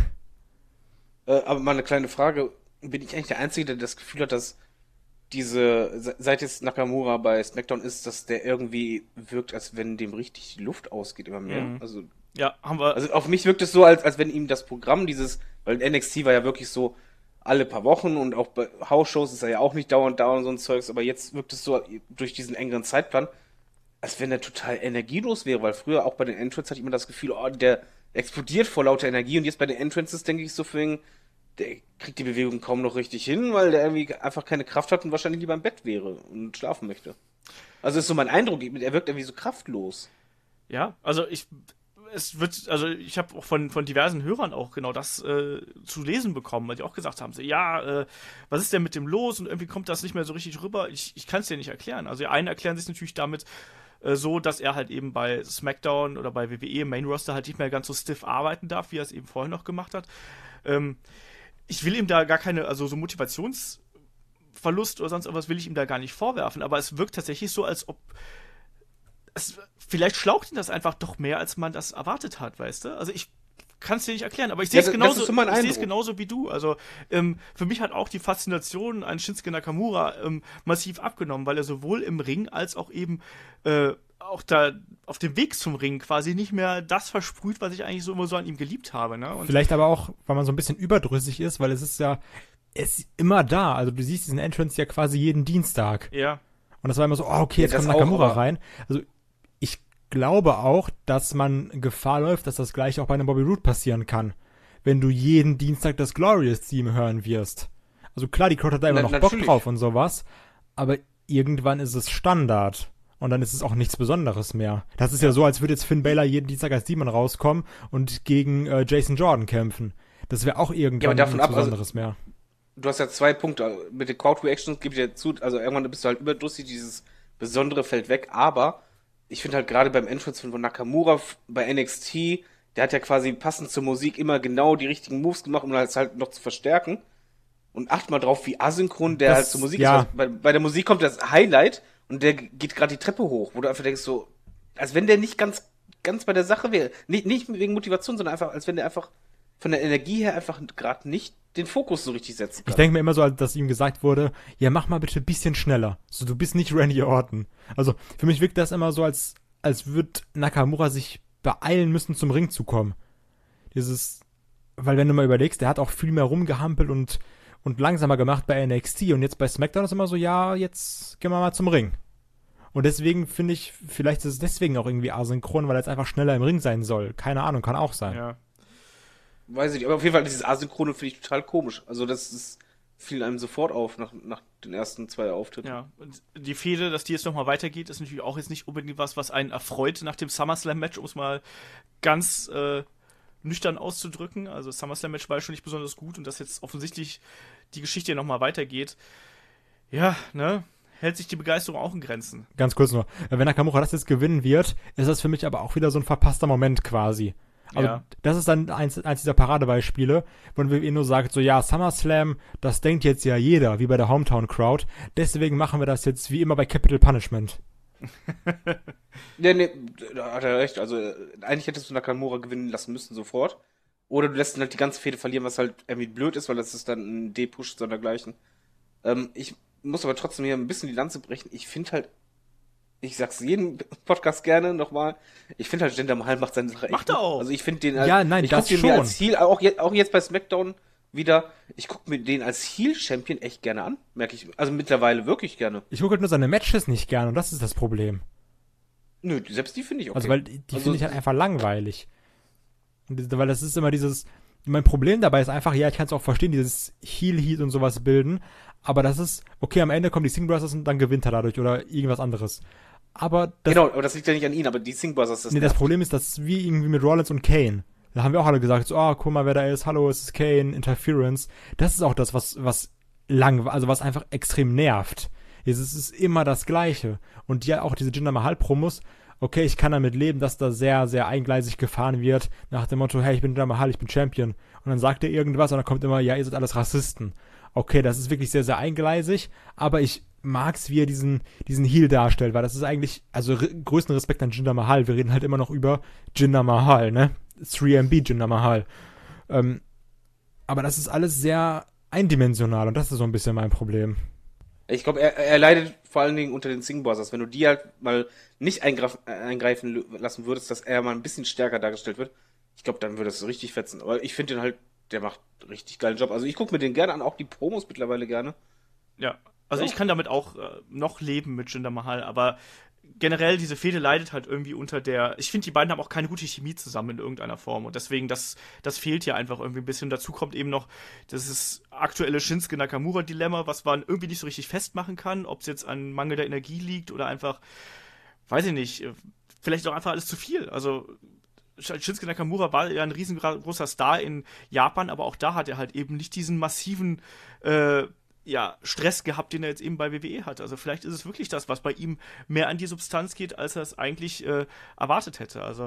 [SPEAKER 3] Äh, aber mal eine kleine Frage. Bin ich eigentlich der Einzige, der das Gefühl hat, dass diese, se- seit jetzt Nakamura bei SmackDown ist, dass der irgendwie wirkt, als wenn dem richtig die Luft ausgeht immer mehr?
[SPEAKER 2] Mhm.
[SPEAKER 3] Also,
[SPEAKER 2] ja, haben wir.
[SPEAKER 3] also auf mich wirkt es so, als, als wenn ihm das Programm dieses, weil N X T war ja wirklich so alle paar Wochen und auch bei House-Shows ist er ja auch nicht dauernd da und so ein Zeugs, aber jetzt wirkt es so durch diesen engeren Zeitplan, als wenn er total energielos wäre, weil früher auch bei den Entrances hatte ich immer das Gefühl, oh, der explodiert vor lauter Energie und jetzt bei den Entrances denke ich so für ihn, der kriegt die Bewegung kaum noch richtig hin, weil der irgendwie einfach keine Kraft hat und wahrscheinlich lieber im Bett wäre und schlafen möchte. Also ist so mein Eindruck, er wirkt irgendwie so kraftlos.
[SPEAKER 2] Ja, also ich, es wird, also ich habe auch von, von diversen Hörern auch genau das äh, zu lesen bekommen, weil die auch gesagt haben, so, ja, äh, was ist denn mit dem los und irgendwie kommt das nicht mehr so richtig rüber. Ich, ich kann es dir nicht erklären. Also die einen erklären sich natürlich damit äh, so, dass er halt eben bei SmackDown oder bei W W E im Main Roster halt nicht mehr ganz so stiff arbeiten darf, wie er es eben vorher noch gemacht hat. Ähm, ich will ihm da gar keine, also so Motivationsverlust oder sonst irgendwas will ich ihm da gar nicht vorwerfen, aber es wirkt tatsächlich so, als ob es, vielleicht schlaucht ihn das einfach doch mehr, als man das erwartet hat, weißt du? Also ich kann es dir nicht erklären, aber ich sehe es
[SPEAKER 3] Ja, das- das
[SPEAKER 2] genauso,
[SPEAKER 3] ist so mein
[SPEAKER 2] ich sehe es
[SPEAKER 3] Eindruck.
[SPEAKER 2] genauso wie du. Also ähm, für mich hat auch die Faszination an Shinsuke Nakamura ähm, massiv abgenommen, weil er sowohl im Ring als auch eben äh, auch da auf dem Weg zum Ring quasi nicht mehr das versprüht, was ich eigentlich so immer so an ihm geliebt habe. Ne? Und
[SPEAKER 4] Vielleicht aber auch, weil man so ein bisschen überdrüssig ist, weil es ist ja, es ist immer da. Also du siehst diesen Entrance ja quasi jeden Dienstag.
[SPEAKER 2] ja,
[SPEAKER 4] Und das war immer so, oh, okay,
[SPEAKER 3] Ja,
[SPEAKER 4] jetzt
[SPEAKER 3] das
[SPEAKER 4] kommt
[SPEAKER 3] auch,
[SPEAKER 4] Nakamura
[SPEAKER 3] aber-
[SPEAKER 4] rein. Also ich glaube auch, dass man Gefahr läuft, dass das gleich auch bei einem Bobby Roode passieren kann. Wenn du jeden Dienstag das Glorious-Theme hören wirst. Also klar, die Crowd hat da immer
[SPEAKER 3] Na-
[SPEAKER 4] noch Bock
[SPEAKER 3] natürlich.
[SPEAKER 4] drauf und sowas, aber irgendwann ist es Standard. Und dann ist es auch nichts Besonderes mehr. Das ist ja, so, als würde jetzt Finn Balor jeden Dienstag als Demon rauskommen und gegen äh, Jason Jordan kämpfen. Das wäre auch irgendwann
[SPEAKER 3] davon
[SPEAKER 4] nichts
[SPEAKER 3] ab, also-
[SPEAKER 4] Besonderes mehr.
[SPEAKER 3] Du hast ja zwei Punkte. Mit den Crowd Reactions gebe ich dir zu, also irgendwann bist du halt überdrüssig, dieses Besondere fällt weg, aber ich finde halt gerade beim Entrance von Nakamura f- bei N X T, der hat ja quasi passend zur Musik immer genau die richtigen Moves gemacht, um das halt noch zu verstärken. Und acht mal drauf, wie asynchron der
[SPEAKER 4] Das-
[SPEAKER 3] halt zur Musik
[SPEAKER 4] ja.
[SPEAKER 3] ist. Bei, bei der Musik kommt das Highlight und der geht gerade die Treppe hoch, wo du einfach denkst so, als wenn der nicht ganz, ganz bei der Sache wäre. Nicht, nicht wegen Motivation, sondern einfach, als wenn der einfach von der Energie her einfach gerade nicht den Fokus so richtig setzen kann.
[SPEAKER 4] Ich denke mir immer so, dass ihm gesagt wurde, ja, mach mal bitte ein bisschen schneller. So, du bist nicht Randy Orton. Also, für mich wirkt das immer so, als, als würde Nakamura sich beeilen müssen, zum Ring zu kommen. Dieses, weil wenn du mal überlegst, der hat auch viel mehr rumgehampelt und, und langsamer gemacht bei N X T und jetzt bei SmackDown ist immer so, ja, jetzt gehen wir mal zum Ring. Und deswegen finde ich, vielleicht ist es deswegen auch irgendwie asynchron, weil er jetzt einfach schneller im Ring sein soll. Keine Ahnung, kann auch sein.
[SPEAKER 2] ja.
[SPEAKER 3] Weiß ich nicht, aber auf jeden Fall dieses Asynchrone finde ich total komisch. Also das ist, fiel einem sofort auf nach, nach den ersten zwei Auftritten.
[SPEAKER 2] Ja, und die Fehde, dass die jetzt nochmal weitergeht, ist natürlich auch jetzt nicht unbedingt was, was einen erfreut nach dem SummerSlam-Match, um es mal ganz äh, nüchtern auszudrücken. Also das SummerSlam-Match war schon nicht besonders gut und dass jetzt offensichtlich die Geschichte nochmal weitergeht. Ja, ne? Hält sich die Begeisterung auch in Grenzen.
[SPEAKER 4] Ganz kurz nur. Wenn Nakamura das jetzt gewinnen wird, ist das für mich aber auch wieder so ein verpasster Moment quasi. Also
[SPEAKER 2] Ja.
[SPEAKER 4] das ist dann eins, eins dieser Paradebeispiele, wo wir nur sagt, so ja, SummerSlam, das denkt jetzt ja jeder, wie bei der Hometown-Crowd. Deswegen machen wir das jetzt wie immer bei Capital Punishment.
[SPEAKER 3] Nee, nee, da hat er recht. Also, äh, eigentlich hättest du Nakamura gewinnen lassen müssen sofort. Oder du lässt ihn halt die ganze Fehde verlieren, was halt irgendwie blöd ist, weil das ist dann ein D-Push sondergleichen. Ähm, ich muss aber trotzdem hier ein bisschen die Lanze brechen. Ich finde halt, ich sag's jeden Podcast gerne nochmal, ich finde halt, Jinder Mahal macht seine Sache echt
[SPEAKER 2] Macht er
[SPEAKER 3] gut.
[SPEAKER 2] auch.
[SPEAKER 3] Also ich finde den halt,
[SPEAKER 4] Ja, nein,
[SPEAKER 3] ich
[SPEAKER 4] das
[SPEAKER 3] guck den
[SPEAKER 4] schon.
[SPEAKER 3] mir als Heel, auch, je, auch jetzt bei SmackDown wieder, ich gucke mir den als Heel-Champion echt gerne an, merke ich. Also mittlerweile wirklich gerne.
[SPEAKER 4] Ich gucke halt nur seine Matches nicht gern und das ist das Problem.
[SPEAKER 3] Nö, selbst die finde ich okay.
[SPEAKER 4] Also, weil die die
[SPEAKER 3] Also-
[SPEAKER 4] finde ich halt einfach langweilig. Und das- weil das ist immer dieses, mein Problem dabei ist einfach, ja, ich kann es auch verstehen, dieses Heel-Heat und sowas bilden, aber das ist, okay, am Ende kommen die Singh Brothers und dann gewinnt er dadurch oder irgendwas anderes. Aber das,
[SPEAKER 3] Genau, aber das liegt ja nicht an ihn, aber die Singh Brothers, das
[SPEAKER 4] nee, das
[SPEAKER 3] nervt.
[SPEAKER 4] Problem ist, das ist wie irgendwie mit Rollins und Kane. Da haben wir auch alle gesagt, so, ah, guck mal, wer da ist, hallo, es ist Kane, Interference. Das ist auch das, was, was lang, also was einfach extrem nervt. Es ist, es ist immer das Gleiche. Und ja, auch diese Jinder Mahal-Promos, okay, ich kann damit leben, dass da sehr, sehr eingleisig gefahren wird, nach dem Motto, hey, ich bin Jinder Mahal, ich bin Champion. Und dann sagt er irgendwas und dann kommt immer, ja, ihr seid alles Rassisten. Okay, das ist wirklich sehr, sehr eingleisig, aber ich mag's, wie er diesen, diesen Heel darstellt, weil das ist eigentlich, also r- größten Respekt an Jinder Mahal. Wir reden halt immer noch über Jinder Mahal, ne? drei M B Jinder Mahal. Ähm, aber das ist alles sehr eindimensional und das ist so ein bisschen mein Problem.
[SPEAKER 3] Ich glaube, er, er leidet vor allen Dingen unter den Singh Brothers. Wenn du die halt mal nicht eingreif, äh, eingreifen lö- lassen würdest, dass er mal ein bisschen stärker dargestellt wird, ich glaube, dann würde es richtig fetzen. Aber ich finde den halt, der macht einen richtig geilen Job. Also ich gucke mir den gerne an, auch die Promos mittlerweile gerne.
[SPEAKER 2] Ja, also
[SPEAKER 3] Ja.
[SPEAKER 2] ich kann damit auch äh, noch leben mit Jinder Mahal, aber generell diese Fehde leidet halt irgendwie unter der, ich finde, die beiden haben auch keine gute Chemie zusammen in irgendeiner Form und deswegen, das, das fehlt hier einfach irgendwie ein bisschen. Dazu kommt eben noch dieses aktuelle Shinsuke Nakamura-Dilemma, was man irgendwie nicht so richtig festmachen kann, ob es jetzt an mangelnder Energie liegt oder einfach, weiß ich nicht, äh, vielleicht auch einfach alles zu viel. Also Shinsuke Nakamura war ja ein riesengroßer Star in Japan, aber auch da hat er halt eben nicht diesen massiven äh, ja, Stress gehabt, den er jetzt eben bei W W E hat. Also vielleicht ist es wirklich das, was bei ihm mehr an die Substanz geht, als er es eigentlich äh, erwartet hätte. Also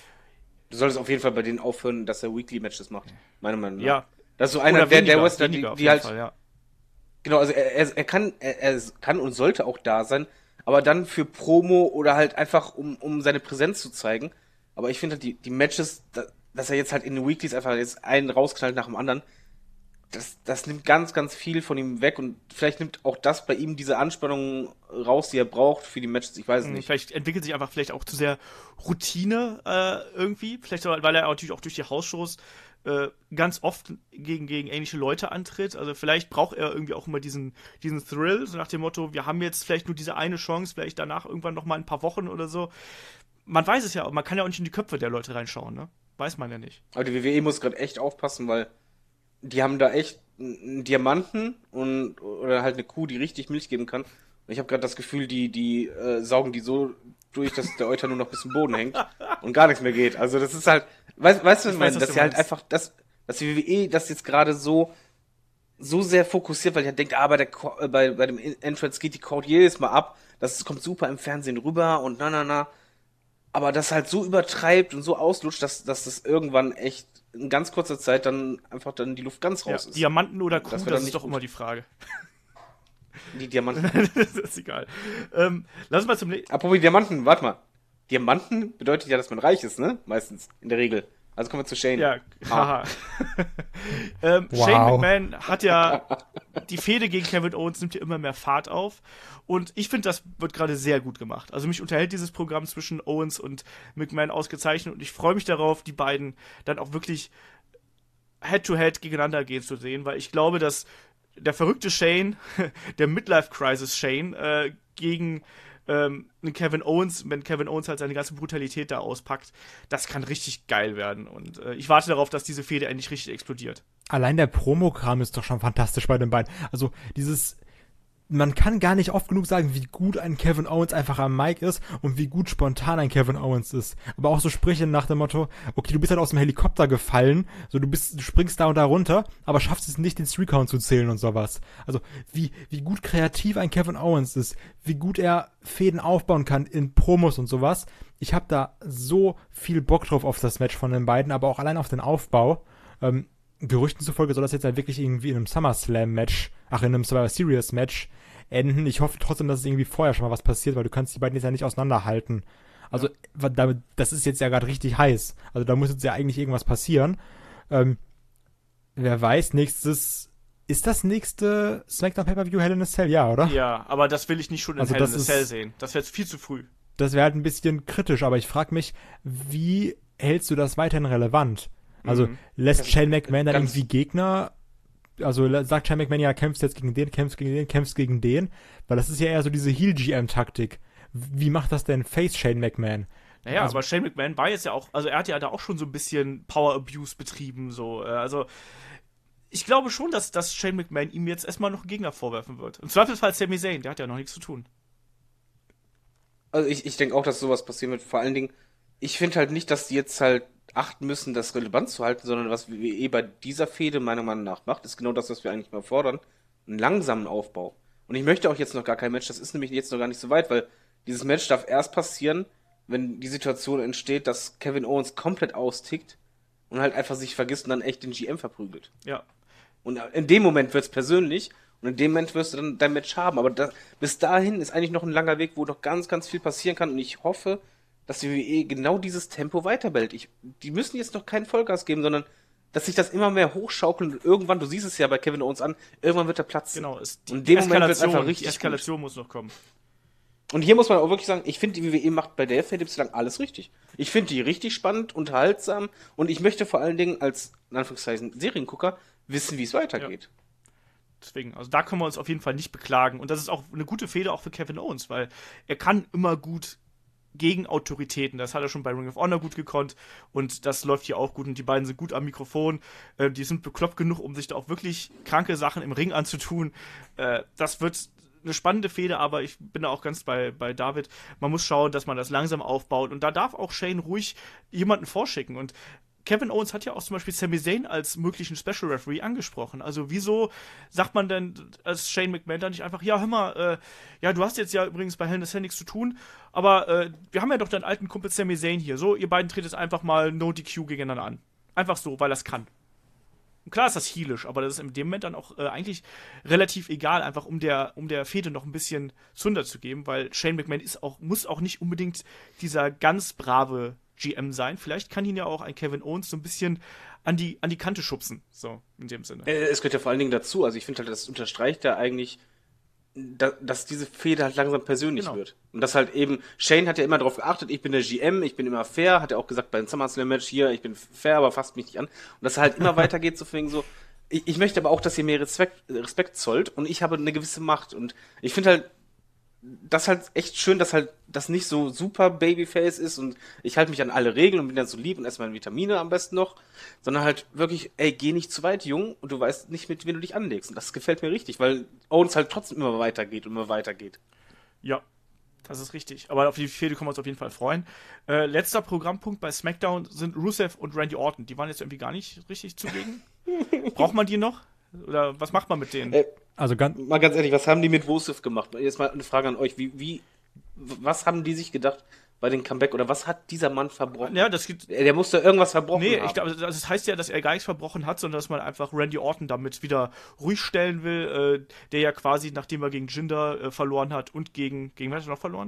[SPEAKER 3] Du solltest auf jeden Fall bei denen aufhören, dass er Weekly-Matches macht. Meiner Meinung nach.
[SPEAKER 2] ja,
[SPEAKER 3] Das ist so einer
[SPEAKER 2] oder
[SPEAKER 3] der,
[SPEAKER 2] weniger,
[SPEAKER 3] der Wrestler, die,
[SPEAKER 2] weniger auf
[SPEAKER 3] die
[SPEAKER 2] jeden
[SPEAKER 3] halt.
[SPEAKER 2] Fall, ja.
[SPEAKER 3] Genau, also er, er, er kann, er, er kann und sollte auch da sein, aber dann für Promo oder halt einfach, um, um seine Präsenz zu zeigen. Aber ich finde halt, die, die Matches, da, dass er jetzt halt in den Weeklies einfach jetzt einen rausknallt nach dem anderen, das, das nimmt ganz, ganz viel von ihm weg und vielleicht nimmt auch das bei ihm diese Anspannung raus, die er braucht für die Matches, ich weiß es nicht.
[SPEAKER 2] Vielleicht entwickelt sich einfach vielleicht auch zu sehr Routine äh, irgendwie. Vielleicht, weil er natürlich auch durch die Hausshows äh, ganz oft gegen, gegen ähnliche Leute antritt. Also vielleicht braucht er irgendwie auch immer diesen, diesen Thrill, so nach dem Motto, wir haben jetzt vielleicht nur diese eine Chance, vielleicht danach irgendwann noch mal ein paar Wochen oder so. Man weiß es ja, man kann ja auch nicht in die Köpfe der Leute reinschauen, ne? Weiß man ja nicht.
[SPEAKER 3] Aber die W W E muss gerade echt aufpassen, weil die haben da echt einen Diamanten und oder halt eine Kuh, die richtig Milch geben kann. Und ich habe gerade das Gefühl, die die äh, saugen die so durch, dass der Euter nur noch bis zum Boden hängt und gar nichts mehr geht. Also das ist halt, weißt, weißt du, was ich
[SPEAKER 2] Ich weiß,
[SPEAKER 3] meine,
[SPEAKER 2] was
[SPEAKER 3] dass
[SPEAKER 2] du
[SPEAKER 3] sie halt
[SPEAKER 2] meinst.
[SPEAKER 3] einfach, dass, dass die W W E das jetzt gerade so so sehr fokussiert, weil ich halt denke, ah, bei, der, Co- äh, bei, bei dem Entrance geht die Crowd jedes Mal ab. Das kommt super im Fernsehen rüber und na, na, na. Aber das halt so übertreibt und so auslutscht, dass, dass das irgendwann echt in ganz kurzer Zeit dann einfach dann die Luft ganz
[SPEAKER 2] Ja,
[SPEAKER 3] raus ist.
[SPEAKER 2] Diamanten oder Kuh,
[SPEAKER 3] Das
[SPEAKER 2] das,
[SPEAKER 3] wird dann
[SPEAKER 2] ist
[SPEAKER 3] nicht
[SPEAKER 2] doch
[SPEAKER 3] gut.
[SPEAKER 2] immer die Frage.
[SPEAKER 3] Die Diamanten.
[SPEAKER 2] Das ist egal. Ähm, lass uns mal zum nächsten.
[SPEAKER 3] Apropos Diamanten, warte mal. Diamanten bedeutet ja, dass man reich ist, ne? Meistens, in der Regel. Also kommen wir zu Shane.
[SPEAKER 2] Ja, haha. ähm,
[SPEAKER 4] Wow.
[SPEAKER 2] Shane McMahon hat ja die Fehde gegen Kevin Owens nimmt ja immer mehr Fahrt auf und ich finde, das wird gerade sehr gut gemacht. Also mich unterhält dieses Programm zwischen Owens und McMahon ausgezeichnet und ich freue mich darauf, die beiden dann auch wirklich Head-to-Head gegeneinander gehen zu sehen, weil ich glaube, dass der verrückte Shane, der Midlife-Crisis Shane, äh, gegen ähm, einen Kevin Owens, wenn Kevin Owens halt seine ganze Brutalität da auspackt, das kann richtig geil werden. Und äh, ich warte darauf, dass diese Fehde endlich richtig explodiert.
[SPEAKER 4] allein der Promokram ist doch schon fantastisch bei den beiden. Also dieses, man kann gar nicht oft genug sagen, wie gut ein Kevin Owens einfach am Mic ist und wie gut spontan ein Kevin Owens ist. Aber auch so Sprüche nach dem Motto, okay, du bist halt aus dem Helikopter gefallen, so du bist, du springst da und da runter, aber schaffst es nicht, den Three-Count zu zählen und sowas. Also wie, wie gut kreativ ein Kevin Owens ist, wie gut er Fäden aufbauen kann in Promos und sowas. Ich habe da so viel Bock drauf auf das Match von den beiden, aber auch allein auf den Aufbau. Ähm, Gerüchten zufolge soll das jetzt halt wirklich irgendwie in einem SummerSlam-Match, ach, in einem Survivor Series-Match enden. Ich hoffe trotzdem, dass es irgendwie vorher schon mal was passiert, weil du kannst die beiden jetzt ja nicht auseinanderhalten. Also, ja. Das ist jetzt ja gerade richtig heiß. Also, da muss jetzt ja eigentlich irgendwas passieren. Ähm, wer weiß, nächstes, ist das nächste SmackDown Pay-Per-View Hell in a Cell? Ja, oder?
[SPEAKER 2] Ja, aber das will ich nicht schon in
[SPEAKER 4] also
[SPEAKER 2] Hell in a
[SPEAKER 4] ist,
[SPEAKER 2] Cell sehen. Das wäre jetzt viel zu früh.
[SPEAKER 4] Das wäre halt ein bisschen kritisch, aber ich frage mich, wie hältst du das weiterhin relevant? Also mhm. lässt Shane McMahon dann irgendwie Gegner, also sagt Shane McMahon, ja, kämpfst jetzt gegen den, kämpfst gegen den, kämpfst gegen den, weil das ist ja eher so diese Heel-G M-Taktik. Wie macht das denn Face Shane McMahon?
[SPEAKER 2] Naja,
[SPEAKER 4] also,
[SPEAKER 2] aber Shane McMahon war jetzt ja auch, also er hat ja da auch schon so ein bisschen Power-Abuse betrieben, so, also ich glaube schon, dass, dass Shane McMahon ihm jetzt erstmal noch einen Gegner vorwerfen wird. Im Zweifelsfall Sami Zayn, der hat ja noch nichts zu tun.
[SPEAKER 3] Also ich, ich denke auch, dass sowas passieren wird. Vor allen Dingen, ich finde halt nicht, dass die jetzt halt achten müssen, das relevant zu halten, sondern was W W E bei dieser Fehde meiner Meinung nach macht, ist genau das, was wir eigentlich mal fordern, einen langsamen Aufbau. Und ich möchte auch jetzt noch gar kein Match, das ist nämlich jetzt noch gar nicht so weit, weil dieses Match darf erst passieren, wenn die Situation entsteht, dass Kevin Owens komplett austickt und halt einfach sich vergisst und dann echt den G M verprügelt.
[SPEAKER 2] Ja.
[SPEAKER 3] Und in dem Moment wird's persönlich und in dem Moment wirst du dann dein Match haben, aber da, bis dahin ist eigentlich noch ein langer Weg, wo noch ganz, ganz viel passieren kann und ich hoffe, dass die W W E genau dieses Tempo weiterbellt. Ich, die müssen jetzt noch keinen Vollgas geben, sondern dass sich das immer mehr hochschaukelt und irgendwann, du siehst es ja bei Kevin Owens an, irgendwann wird er platzen.
[SPEAKER 2] Genau, ist die,
[SPEAKER 3] und in dem
[SPEAKER 2] die
[SPEAKER 3] Moment wird es einfach richtig
[SPEAKER 2] die Eskalation
[SPEAKER 3] gut.
[SPEAKER 2] muss noch kommen.
[SPEAKER 3] Und hier muss man auch wirklich sagen, ich finde, die W W E macht bei der Fehde bislang alles richtig. Ich finde die richtig spannend, unterhaltsam und ich möchte vor allen Dingen als, in Anführungszeichen, Seriengucker wissen, wie es weitergeht.
[SPEAKER 2] Ja. Deswegen, also da können wir uns auf jeden Fall nicht beklagen. Und das ist auch eine gute Fehde auch für Kevin Owens, weil er kann immer gut gegen Autoritäten. Das hat er schon bei Ring of Honor gut gekonnt und das läuft hier auch gut und die beiden sind gut am Mikrofon. Äh, die sind bekloppt genug, um sich da auch wirklich kranke Sachen im Ring anzutun. Äh, das wird eine spannende Fehde, aber ich bin da auch ganz bei, bei David. Man muss schauen, dass man das langsam aufbaut und da darf auch Shane ruhig jemanden vorschicken und Kevin Owens hat ja auch zum Beispiel Sami Zayn als möglichen Special Referee angesprochen. Also wieso sagt man denn als Shane McMahon dann nicht einfach, ja, hör mal, äh, ja, du hast jetzt ja übrigens bei Hell in a Cell nichts zu tun, aber äh, wir haben ja doch deinen alten Kumpel Sami Zayn hier. So, ihr beiden tretet einfach mal No D Q gegeneinander an. Einfach so, weil das kann. Und klar ist das heelisch, aber das ist in dem Moment dann auch äh, eigentlich relativ egal, einfach um der, um der Fehde noch ein bisschen Zunder zu geben, weil Shane McMahon ist auch, muss auch nicht unbedingt dieser ganz brave G M sein. Vielleicht kann ihn ja auch ein Kevin Owens so ein bisschen an die, an die Kante schubsen. So, in dem Sinne.
[SPEAKER 3] Es gehört ja vor allen Dingen dazu. Also ich finde halt, das unterstreicht ja eigentlich, da, dass diese Fehde halt langsam persönlich
[SPEAKER 2] genau.
[SPEAKER 3] wird. Und das halt eben, Shane hat ja immer darauf geachtet, ich bin der G M, ich bin immer fair, hat er auch gesagt beim SummerSlam-Match hier, ich bin fair, aber fasst mich nicht an. Und dass er halt immer weitergeht, so wegen so, ich, ich möchte aber auch, dass ihr mir Respekt, Respekt zollt und ich habe eine gewisse Macht. Und ich finde halt, das ist halt echt schön, dass halt das nicht so super Babyface ist und ich halte mich an alle Regeln und bin dann so lieb und esse meine Vitamine am besten noch, sondern halt wirklich, ey, geh nicht zu weit, Jung, und du weißt nicht, mit wem du dich anlegst. Und das gefällt mir richtig, weil Owens halt trotzdem immer weitergeht und immer weitergeht.
[SPEAKER 2] Ja, das ist richtig. Aber auf die Fehde können wir uns auf jeden Fall freuen. Äh, letzter Programmpunkt bei SmackDown sind Rusev und Randy Orton. Die waren jetzt irgendwie gar nicht richtig zugegen. Braucht man die noch? Oder was macht man mit denen?
[SPEAKER 3] Äh,
[SPEAKER 4] Also ganz,
[SPEAKER 3] mal ganz ehrlich, was haben die mit Rusev gemacht? Jetzt mal eine Frage an euch. Wie, wie, was haben die sich gedacht bei dem Comeback? Oder was hat dieser Mann verbrochen?
[SPEAKER 2] Ja, das gibt.
[SPEAKER 3] Der musste irgendwas verbrochen
[SPEAKER 2] Nee,
[SPEAKER 3] haben.
[SPEAKER 2] ich glaube, das heißt ja, dass er gar nichts verbrochen hat, sondern dass man einfach Randy Orton damit wieder ruhig stellen will, äh, der ja quasi, nachdem er gegen Jinder äh, verloren hat und gegen, gegen wer hat er noch verloren?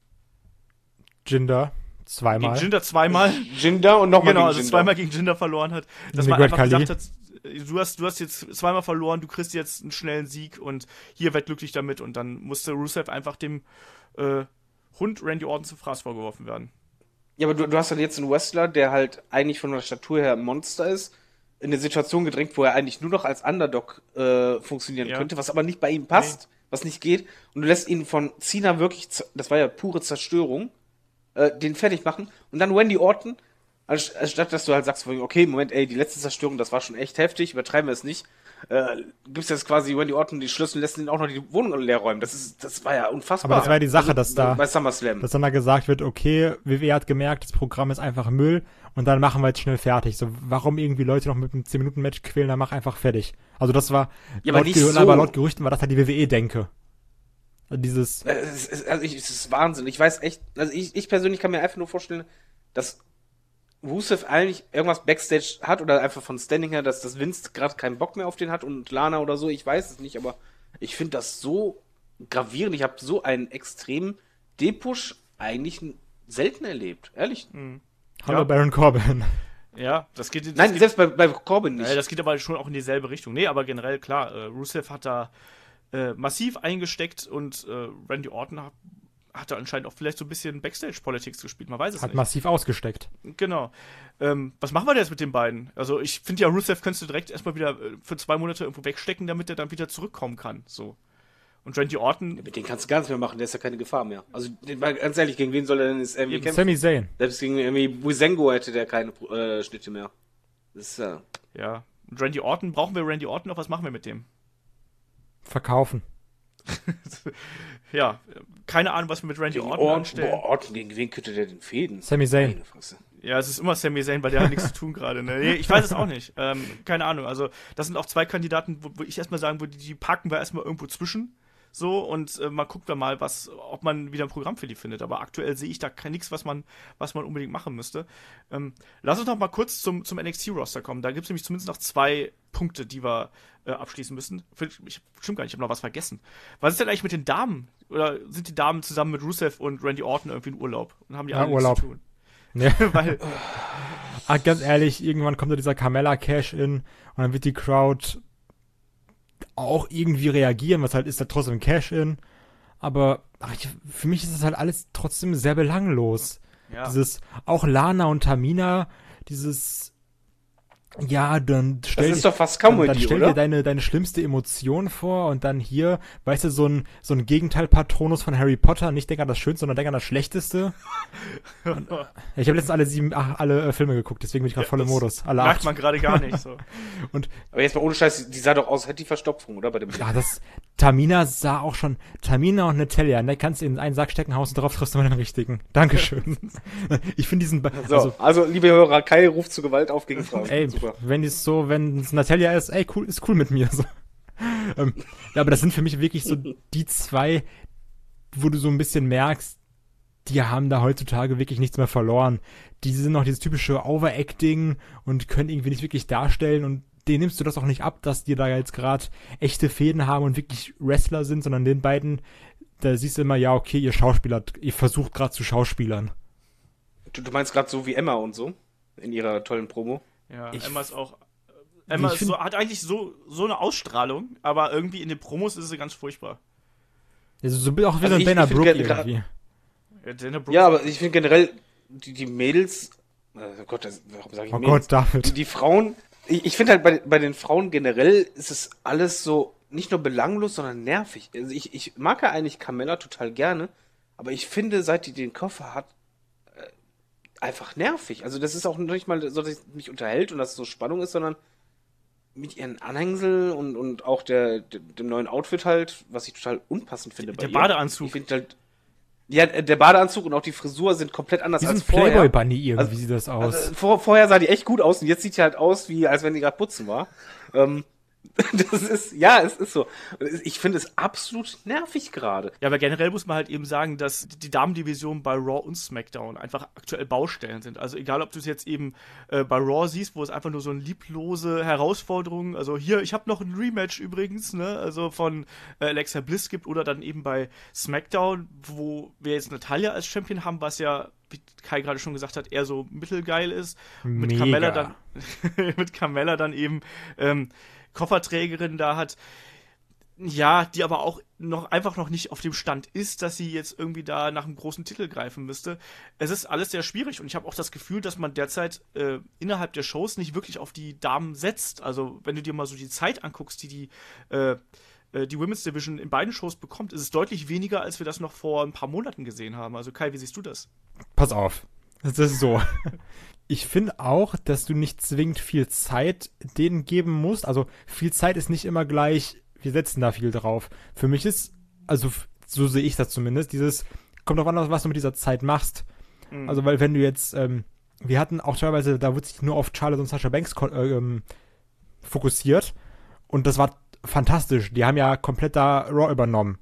[SPEAKER 4] Jinder zweimal.
[SPEAKER 2] Gegen Jinder zweimal.
[SPEAKER 3] Jinder und nochmal
[SPEAKER 2] Genau,
[SPEAKER 3] gegen
[SPEAKER 2] also
[SPEAKER 3] Jinder.
[SPEAKER 2] zweimal gegen Jinder verloren hat. Dass
[SPEAKER 4] Nee,
[SPEAKER 2] man
[SPEAKER 4] Great
[SPEAKER 2] einfach
[SPEAKER 4] Khali.
[SPEAKER 2] gesagt hat, du hast, du hast jetzt zweimal verloren, du kriegst jetzt einen schnellen Sieg und hier werd glücklich damit. Und dann musste Rusev einfach dem äh, Hund Randy Orton zu Fraß vorgeworfen werden.
[SPEAKER 3] Ja, aber du, du hast halt jetzt einen Wrestler, der halt eigentlich von der Statur her ein Monster ist, in eine Situation gedrängt, wo er eigentlich nur noch als Underdog äh, funktionieren
[SPEAKER 2] Ja.
[SPEAKER 3] könnte, was aber nicht bei ihm passt, was nicht geht. Und du lässt ihn von Cena wirklich, z- das war ja pure Zerstörung, äh, den fertig machen. Und dann Randy Orton, Anstatt, dass du halt sagst, okay, Moment, ey, die letzte Zerstörung, das war schon echt heftig, übertreiben wir es nicht. Äh, gibt's jetzt quasi Randy Orton die Schlüssel, lässt ihn auch noch die Wohnung leer räumen. Das ist, das war ja unfassbar.
[SPEAKER 4] Aber das war ja die Sache,
[SPEAKER 3] also,
[SPEAKER 4] dass da,
[SPEAKER 3] bei SummerSlam.
[SPEAKER 4] dass dann da gesagt wird, okay, W W E hat gemerkt, das Programm ist einfach Müll und dann machen wir jetzt schnell fertig. So, warum irgendwie Leute noch mit einem zehn Minuten Match quälen, dann mach einfach fertig. Also das war,
[SPEAKER 3] ja, aber,
[SPEAKER 4] laut,
[SPEAKER 3] nicht
[SPEAKER 4] Gerü-
[SPEAKER 3] so.
[SPEAKER 4] aber laut Gerüchten war das halt die W W E-Denke. Also dieses,
[SPEAKER 3] Es ist, also ich, es ist Wahnsinn. Ich weiß echt, also ich, ich persönlich kann mir einfach nur vorstellen, dass Rusev eigentlich irgendwas Backstage hat oder einfach von Standing her, dass das Vince gerade keinen Bock mehr auf den hat und Lana oder so, ich weiß es nicht, aber ich finde das so gravierend. Ich habe so einen extremen Depush eigentlich n- selten erlebt, ehrlich.
[SPEAKER 2] Mhm.
[SPEAKER 4] hallo
[SPEAKER 2] Ja.
[SPEAKER 4] Baron Corbin.
[SPEAKER 2] Ja, das geht. Das
[SPEAKER 3] Nein,
[SPEAKER 2] geht,
[SPEAKER 3] selbst bei, bei Corbin nicht.
[SPEAKER 2] äh, das geht aber schon auch in dieselbe Richtung. Nee, aber generell, klar, äh, Rusev hat da äh, massiv eingesteckt und äh, Randy Orton hat, hat da anscheinend auch vielleicht so ein bisschen Backstage-Politics gespielt, man weiß es
[SPEAKER 4] Hat
[SPEAKER 2] nicht.
[SPEAKER 4] massiv ausgesteckt.
[SPEAKER 2] Genau. Ähm, was machen wir denn jetzt mit den beiden? Also ich finde ja, Rusev könntest du direkt erstmal wieder äh, für zwei Monate irgendwo wegstecken, damit er dann wieder zurückkommen kann. So. Und Randy Orton,
[SPEAKER 3] Mit dem kannst du gar nichts mehr machen, der ist ja keine Gefahr mehr. Also, mal ganz ehrlich, gegen wen soll er denn jetzt irgendwie kämpfen?
[SPEAKER 4] Sami Zayn.
[SPEAKER 3] Selbst gegen irgendwie Buisengo hätte der keine äh, Schnitte mehr. Das ist ja.
[SPEAKER 2] ja. Und Randy Orton, brauchen wir Randy Orton noch? Was machen wir mit dem?
[SPEAKER 4] Verkaufen.
[SPEAKER 2] Ja, keine Ahnung, was wir mit Randy
[SPEAKER 3] Gegen
[SPEAKER 2] Orton
[SPEAKER 3] Orton,
[SPEAKER 2] anstellen.
[SPEAKER 3] boah, Orton, gegen wen könnte der denn fäden?
[SPEAKER 4] Sami Zayn.
[SPEAKER 3] Meine Fresse.
[SPEAKER 2] Ja, es ist immer Sami Zayn, weil der hat nichts zu tun gerade. Ne? Nee, ich weiß es auch nicht. Ähm, keine Ahnung. Also, das sind auch zwei Kandidaten, wo, wo ich erstmal sagen würde, die packen wir erstmal irgendwo zwischen. So, und äh, mal gucken wir mal, was, ob man wieder ein Programm für die findet. Aber aktuell sehe ich da nichts, was man, was man unbedingt machen müsste. Ähm, lass uns noch mal kurz zum, zum N X T-Roster kommen. Da gibt es nämlich zumindest noch zwei Punkte, die wir äh, abschließen müssen. Ich, stimmt gar nicht, ich habe noch was vergessen. Was ist denn eigentlich mit den Damen? Oder sind die Damen zusammen mit Rusev und Randy Orton irgendwie in Urlaub? Und haben die
[SPEAKER 4] Ja,
[SPEAKER 2] alle
[SPEAKER 4] Urlaub.
[SPEAKER 2] nichts zu tun?
[SPEAKER 4] Ja.
[SPEAKER 2] Weil,
[SPEAKER 4] Ah, ganz ehrlich, irgendwann kommt da dieser Carmella-Cash-In und dann wird die Crowd auch irgendwie reagieren, was halt ist da trotzdem ein Cash-In. Aber ach, ich, für mich ist das halt alles trotzdem sehr belanglos.
[SPEAKER 2] ja.
[SPEAKER 4] Dieses, auch Lana und Tamina, dieses, ja, dann
[SPEAKER 3] Das
[SPEAKER 4] stell
[SPEAKER 3] ist
[SPEAKER 4] dich-
[SPEAKER 3] doch fast
[SPEAKER 4] dann, dann
[SPEAKER 3] Comedy,
[SPEAKER 4] stell
[SPEAKER 3] oder?
[SPEAKER 4] dir deine, deine schlimmste Emotion vor und dann hier, weißt du, so ein, so ein Gegenteil-Patronus von Harry Potter, nicht denk an das Schönste, sondern denk an das Schlechteste. Und, ja, ich habe letztens alle sieben, ach, alle äh, Filme geguckt, deswegen bin ich gerade
[SPEAKER 2] Ja,
[SPEAKER 4] voll im
[SPEAKER 2] das
[SPEAKER 4] Modus. Alle
[SPEAKER 2] merkt
[SPEAKER 4] acht.
[SPEAKER 2] man gerade gar nicht. So.
[SPEAKER 3] Aber jetzt mal ohne Scheiß, die sah doch aus, hätte die Verstopfung, oder? Bei dem
[SPEAKER 4] Ja, das, Tamina sah auch schon, Tamina und Natalia, ne, kannst du in einen Sack stecken, haust du drauf, triffst du mal den richtigen. Dankeschön. Ich finde diesen, Ba-
[SPEAKER 3] So,
[SPEAKER 4] also,
[SPEAKER 3] also, liebe Hörer, Kai ruft zu Gewalt auf gegen Frauen.
[SPEAKER 4] ey,
[SPEAKER 3] Super.
[SPEAKER 4] wenn es so, wenn es Natalia ist, ey, cool, ist cool mit mir, so. ähm, ja, aber das sind für mich wirklich so die zwei, wo du so ein bisschen merkst, die haben da heutzutage wirklich nichts mehr verloren. Die sind noch dieses typische Overacting und können irgendwie nicht wirklich darstellen und denen nimmst du das auch nicht ab, dass die da jetzt gerade echte Fäden haben und wirklich Wrestler sind, sondern den beiden, da siehst du immer, ja, okay, ihr Schauspieler, ihr versucht gerade zu Schauspielern.
[SPEAKER 3] Du, du meinst gerade so wie Emma und so? In ihrer tollen Promo?
[SPEAKER 2] Ja,
[SPEAKER 4] Ich-
[SPEAKER 2] Emma ist auch. Emma
[SPEAKER 4] ich
[SPEAKER 2] ist
[SPEAKER 4] find-
[SPEAKER 2] so, hat eigentlich so, so eine Ausstrahlung, aber irgendwie in den Promos ist sie ganz furchtbar.
[SPEAKER 4] Also so auch wie
[SPEAKER 3] Also
[SPEAKER 4] so ein
[SPEAKER 3] ich-
[SPEAKER 4] Dana
[SPEAKER 3] ich find
[SPEAKER 4] Brooke
[SPEAKER 3] gra-
[SPEAKER 4] irgendwie.
[SPEAKER 2] Ja, Dana Brooke-
[SPEAKER 3] Ja, aber ich finde generell, die, die Mädels, äh, oh Gott, das, warum sage ich
[SPEAKER 4] Oh
[SPEAKER 3] Mädels?
[SPEAKER 4] Gott, David.
[SPEAKER 3] Die, die Frauen, ich, ich finde halt bei, bei den Frauen generell ist es alles so nicht nur belanglos, sondern nervig. Also ich, ich mag ja eigentlich Carmella total gerne, aber ich finde, seit die den Koffer hat, äh, einfach nervig. Also das ist auch nicht mal so, dass es mich unterhält und dass es so Spannung ist, sondern mit ihren Anhängsel und, und auch der, der, dem neuen Outfit halt, was ich total unpassend finde bei
[SPEAKER 2] Der
[SPEAKER 3] ihr.
[SPEAKER 2] Badeanzug.
[SPEAKER 3] Ich finde halt, ja, der Badeanzug und auch die Frisur sind komplett anders
[SPEAKER 4] Wie so ein
[SPEAKER 3] als vorher.
[SPEAKER 4] Playboy-Bunny irgendwie
[SPEAKER 3] Also-
[SPEAKER 4] sieht das aus.
[SPEAKER 3] Also, vor, vorher sah die echt gut aus und jetzt sieht die halt aus, wie als wenn die gerade putzen war. Ähm, das ist, ja, es ist so. Ich finde es absolut nervig gerade.
[SPEAKER 2] Ja, aber generell muss man halt eben sagen, dass die Damendivision bei Raw und SmackDown einfach aktuell Baustellen sind. Also egal, ob du es jetzt eben äh, bei Raw siehst, wo es einfach nur so eine lieblose Herausforderung, also hier, ich habe noch ein Rematch übrigens, ne, also von äh, Alexa Bliss gibt, oder dann eben bei SmackDown, wo wir jetzt Natalia als Champion haben, was ja, wie Kai gerade schon gesagt hat, eher so mittelgeil ist. Mit
[SPEAKER 4] Mega.
[SPEAKER 2] Carmella dann, mit Carmella dann eben ähm, Kofferträgerin da hat, ja, die aber auch noch einfach noch nicht auf dem Stand ist, dass sie jetzt irgendwie da nach einem großen Titel greifen müsste. Es ist alles sehr schwierig und ich habe auch das Gefühl, dass man derzeit äh, innerhalb der Shows nicht wirklich auf die Damen setzt. Also wenn du dir mal so die Zeit anguckst, die die äh, äh, die Women's Division in beiden Shows bekommt, ist es deutlich weniger, als wir das noch vor ein paar Monaten gesehen haben. Also Kai, wie siehst du das?
[SPEAKER 4] Pass auf. Das ist so. ich finde auch, dass du nicht zwingend viel Zeit denen geben musst. Also viel Zeit ist nicht immer gleich, wir setzen da viel drauf. Für mich ist, also so sehe ich das zumindest, dieses, kommt drauf an, was du mit dieser Zeit machst. Mhm. Also weil wenn du jetzt, ähm, wir hatten auch teilweise, da wurde sich nur auf Charlotte und Sasha Banks äh, ähm, fokussiert und das war fantastisch. Die haben ja komplett da Raw übernommen.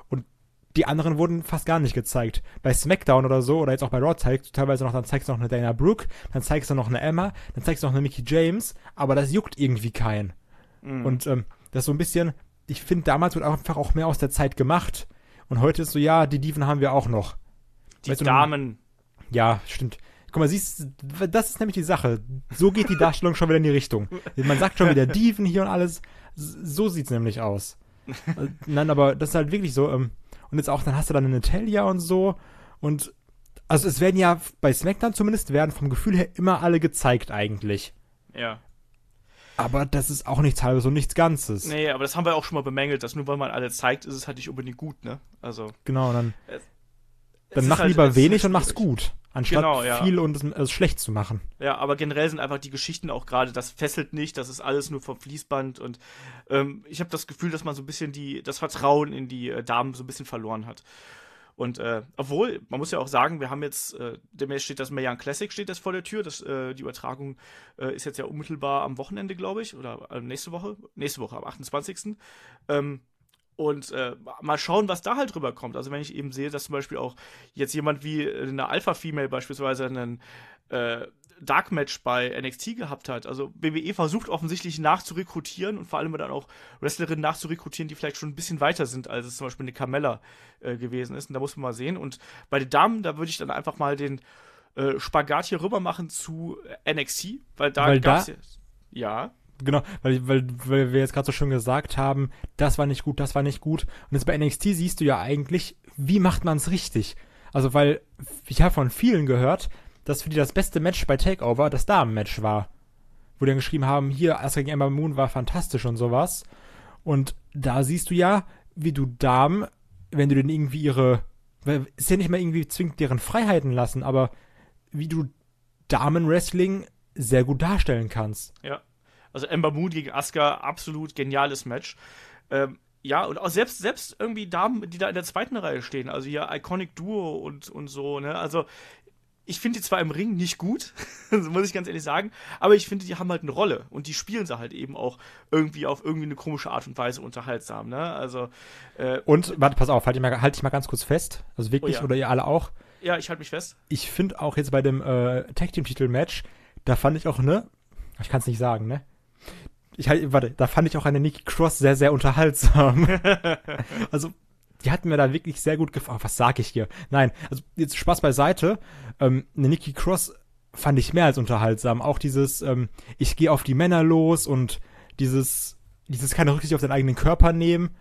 [SPEAKER 4] Die anderen wurden fast gar nicht gezeigt. Bei SmackDown oder so, oder jetzt auch bei Raw zeigst du teilweise noch, dann zeigst du noch eine Dana Brooke, dann zeigst du noch eine Emma, dann zeigst du noch eine Mickie James, aber das juckt irgendwie keinen. Mhm. Und ähm, das ist so ein bisschen, ich finde, damals wird einfach auch mehr aus der Zeit gemacht. Und heute ist so, ja, die Diven haben wir auch noch.
[SPEAKER 2] Die
[SPEAKER 4] weißt du,
[SPEAKER 2] Damen.
[SPEAKER 4] Ja, stimmt. Guck mal, siehst das ist nämlich die Sache. So geht die Darstellung schon wieder in die Richtung. Man sagt schon wieder Diven hier und alles. So sieht's nämlich aus. Nein, aber das ist halt wirklich so, ähm, und jetzt auch, dann hast du dann eine Natalia und so. Und also es werden ja, bei SmackDown zumindest, werden vom Gefühl her immer alle gezeigt eigentlich.
[SPEAKER 2] Ja.
[SPEAKER 4] Aber das ist auch nichts Halbes und nichts Ganzes.
[SPEAKER 2] Nee, aber das haben wir auch schon mal bemängelt, dass nur weil man alle zeigt, ist es halt nicht unbedingt gut, ne? Also.
[SPEAKER 4] Genau, dann,
[SPEAKER 2] es,
[SPEAKER 4] dann
[SPEAKER 2] es
[SPEAKER 4] mach
[SPEAKER 2] halt,
[SPEAKER 4] lieber wenig
[SPEAKER 2] halt
[SPEAKER 4] und mach's gut. Anstatt
[SPEAKER 2] genau, ja.
[SPEAKER 4] viel und es, es schlecht zu machen.
[SPEAKER 2] Ja, aber generell sind einfach die Geschichten auch gerade, das fesselt nicht, das ist alles nur vom Fließband und ähm, ich habe das Gefühl, dass man so ein bisschen die, das Vertrauen in die äh, Damen so ein bisschen verloren hat. Und äh, obwohl, man muss ja auch sagen, wir haben jetzt, äh, demnächst steht das Mae Young Classic steht das vor der Tür, das, äh, die Übertragung äh, ist jetzt ja unmittelbar am Wochenende, glaube ich, oder äh, nächste Woche, nächste Woche am achtundzwanzigsten Ähm, Und äh, mal schauen, was da halt drüber kommt. Also wenn ich eben sehe, dass zum Beispiel auch jetzt jemand wie eine Alpha-Female beispielsweise einen äh, Dark-Match bei N X T gehabt hat. Also W W E versucht offensichtlich nachzurekrutieren und vor allem dann auch Wrestlerinnen nachzurekrutieren, die vielleicht schon ein bisschen weiter sind, als es zum Beispiel eine Carmella äh, gewesen ist. Und da muss man mal sehen. Und bei den Damen, da würde ich dann einfach mal den äh, Spagat hier rüber machen zu N X T, weil da
[SPEAKER 4] weil
[SPEAKER 2] gab's
[SPEAKER 4] da
[SPEAKER 2] ja... ja.
[SPEAKER 4] Genau, weil, weil, weil wir jetzt gerade so schön gesagt haben, das war nicht gut, das war nicht gut. Und jetzt bei N X T siehst du ja eigentlich, wie macht man es richtig? Also, weil ich habe von vielen gehört, dass für die das beste Match bei TakeOver das Damen-Match war. Wo die dann geschrieben haben, hier, Asuka gegen Ember Moon war fantastisch und sowas. Und da siehst du ja, wie du Damen, wenn du denen irgendwie ihre, weil ist ja nicht mal irgendwie zwingend deren Freiheiten lassen, aber wie du Damen-Wrestling sehr gut darstellen kannst.
[SPEAKER 2] Ja. Also Ember Moon gegen Asuka, absolut geniales Match. Ähm, ja, und auch selbst, selbst irgendwie Damen, die da in der zweiten Reihe stehen, also hier Iconic Duo und, und so, ne, also ich finde die zwar im Ring nicht gut, muss ich ganz ehrlich sagen, aber ich finde, die haben halt eine Rolle und die spielen sie halt eben auch irgendwie auf irgendwie eine komische Art und Weise unterhaltsam, ne, also äh,
[SPEAKER 4] und, warte, pass auf, halt dich mal, halt dich mal ganz kurz fest, also wirklich, oh ja. Oder ihr alle auch.
[SPEAKER 2] Ja, ich halte mich fest.
[SPEAKER 4] Ich finde auch jetzt bei dem äh, Tag-Team-Titel-Match, da fand ich auch, ne, ich kann es nicht sagen, ne, Ich halt, warte, da fand ich auch eine Nikki Cross sehr, sehr unterhaltsam. Also, die hat mir da wirklich sehr gut gefallen. Was sag ich hier? Nein, also jetzt Spaß beiseite. Ähm, eine Nikki Cross fand ich mehr als unterhaltsam. Auch dieses, ähm, ich gehe auf die Männer los und dieses, dieses keine Rücksicht auf den eigenen Körper nehmen.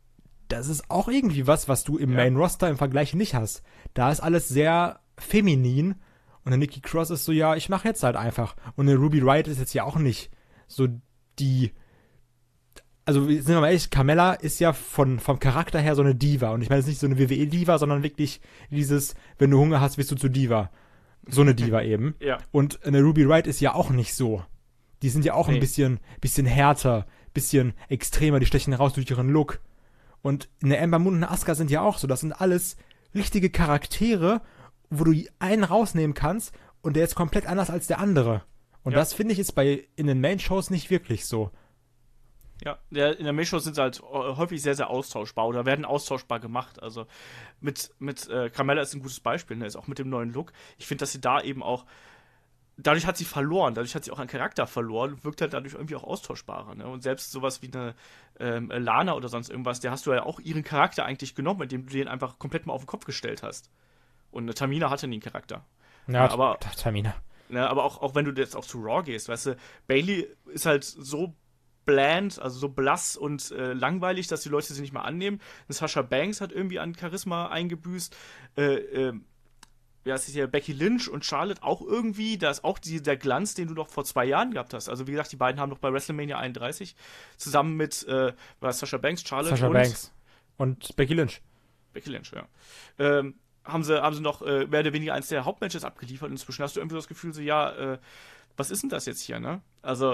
[SPEAKER 4] Das ist auch irgendwie was, was du im ja. Main Roster im Vergleich nicht hast. Da ist alles sehr feminin und eine Nikki Cross ist so, ja, ich mache jetzt halt einfach. Und eine Ruby Riott ist jetzt ja auch nicht so die, also sind wir mal ehrlich, Carmella ist ja von, vom Charakter her so eine Diva. Und ich meine jetzt nicht so eine W W E-Diva, sondern wirklich dieses, wenn du Hunger hast, wirst du zu Diva. So eine Diva eben.
[SPEAKER 2] Ja.
[SPEAKER 4] Und eine Ruby Riott ist ja auch nicht so. Die sind ja auch nee. ein bisschen, bisschen härter, bisschen extremer, die stechen heraus durch ihren Look. Und eine Ember Moon und eine Asuka sind ja auch so. Das sind alles richtige Charaktere, wo du einen rausnehmen kannst und der ist komplett anders als der andere. Und ja. das, finde ich, ist bei in den Main-Shows nicht wirklich so.
[SPEAKER 2] Ja, der, in der Main-Shows sind sie halt häufig sehr, sehr austauschbar oder werden austauschbar gemacht. Also mit, mit äh, Carmella ist ein gutes Beispiel, ne? Ist auch mit dem neuen Look. Ich finde, dass sie da eben auch, dadurch hat sie verloren, dadurch hat sie auch einen Charakter verloren und wirkt halt dadurch irgendwie auch austauschbarer. Ne? Und selbst sowas wie eine ähm, Lana oder sonst irgendwas, der hast du ja auch ihren Charakter eigentlich genommen, indem du den einfach komplett mal auf den Kopf gestellt hast. Und eine Tamina hatte nie einen Charakter.
[SPEAKER 4] Ja,
[SPEAKER 2] ja aber
[SPEAKER 4] Tamina.
[SPEAKER 2] Ne, aber auch, auch wenn du jetzt auch zu Raw gehst, weißt du, Bayley ist halt so bland, also so blass und äh, langweilig, dass die Leute sie nicht mal annehmen. Und Sasha Banks hat irgendwie an Charisma eingebüßt. Äh, äh, ja, es ist ja Becky Lynch und Charlotte auch irgendwie. Da ist auch die, der Glanz, den du noch vor zwei Jahren gehabt hast. Also wie gesagt, die beiden haben noch bei WrestleMania einunddreißig zusammen mit äh, war Sasha Banks, Charlotte
[SPEAKER 4] Sasha
[SPEAKER 2] und
[SPEAKER 4] Banks und Becky Lynch.
[SPEAKER 2] Becky Lynch, ja. Ähm, haben sie, haben sie noch äh, mehr oder weniger eins der Hauptmatches abgeliefert. Inzwischen hast du irgendwie so das Gefühl, so, ja, äh, was ist denn das jetzt hier, ne? Also,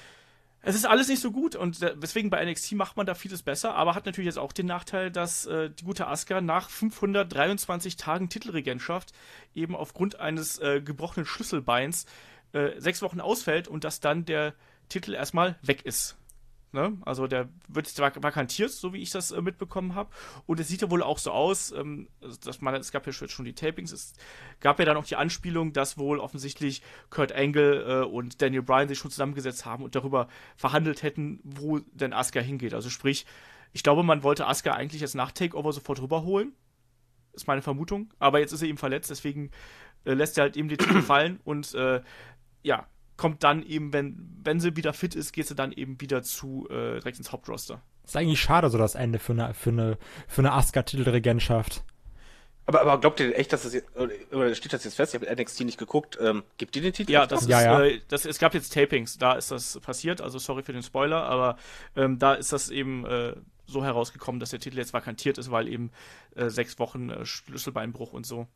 [SPEAKER 2] es ist alles nicht so gut und äh, deswegen bei N X T macht man da vieles besser, aber hat natürlich jetzt auch den Nachteil, dass äh, die gute Asuka nach fünfhundertdreiundzwanzig Tagen Titelregentschaft eben aufgrund eines äh, gebrochenen Schlüsselbeins äh, sechs Wochen ausfällt und dass dann der Titel erstmal weg ist. Ne? Also der wird jetzt vak- vakantiert, so wie ich das äh, mitbekommen habe. Und es sieht ja wohl auch so aus, ähm, dass man, es gab ja schon die Tapings, es gab ja dann auch die Anspielung, dass wohl offensichtlich Kurt Angle äh, und Daniel Bryan sich schon zusammengesetzt haben und darüber verhandelt hätten, wo denn Asuka hingeht. Also sprich, ich glaube, man wollte Asuka eigentlich jetzt nach Takeover sofort rüberholen. Ist meine Vermutung. Aber jetzt ist er eben verletzt, deswegen äh, lässt er halt eben den Titel fallen und äh, ja, kommt dann eben, wenn, wenn sie wieder fit ist, geht sie dann eben wieder zu äh, direkt ins Hauptroster.
[SPEAKER 4] Ist eigentlich schade, so das Ende für eine, für eine, für eine Asuka-Titelregentschaft.
[SPEAKER 3] Aber, aber glaubt ihr echt, dass das jetzt, oder steht das jetzt fest? Ich habe N X T nicht geguckt. Ähm, gibt ihr den Titel?
[SPEAKER 2] Ja, das
[SPEAKER 4] Ja,
[SPEAKER 2] ist,
[SPEAKER 4] ja.
[SPEAKER 2] Äh, das, es gab jetzt Tapings, da ist das passiert, also sorry für den Spoiler, aber ähm, da ist das eben äh, so herausgekommen, dass der Titel jetzt vakantiert ist, weil eben äh, sechs Wochen äh, Schlüsselbeinbruch und so.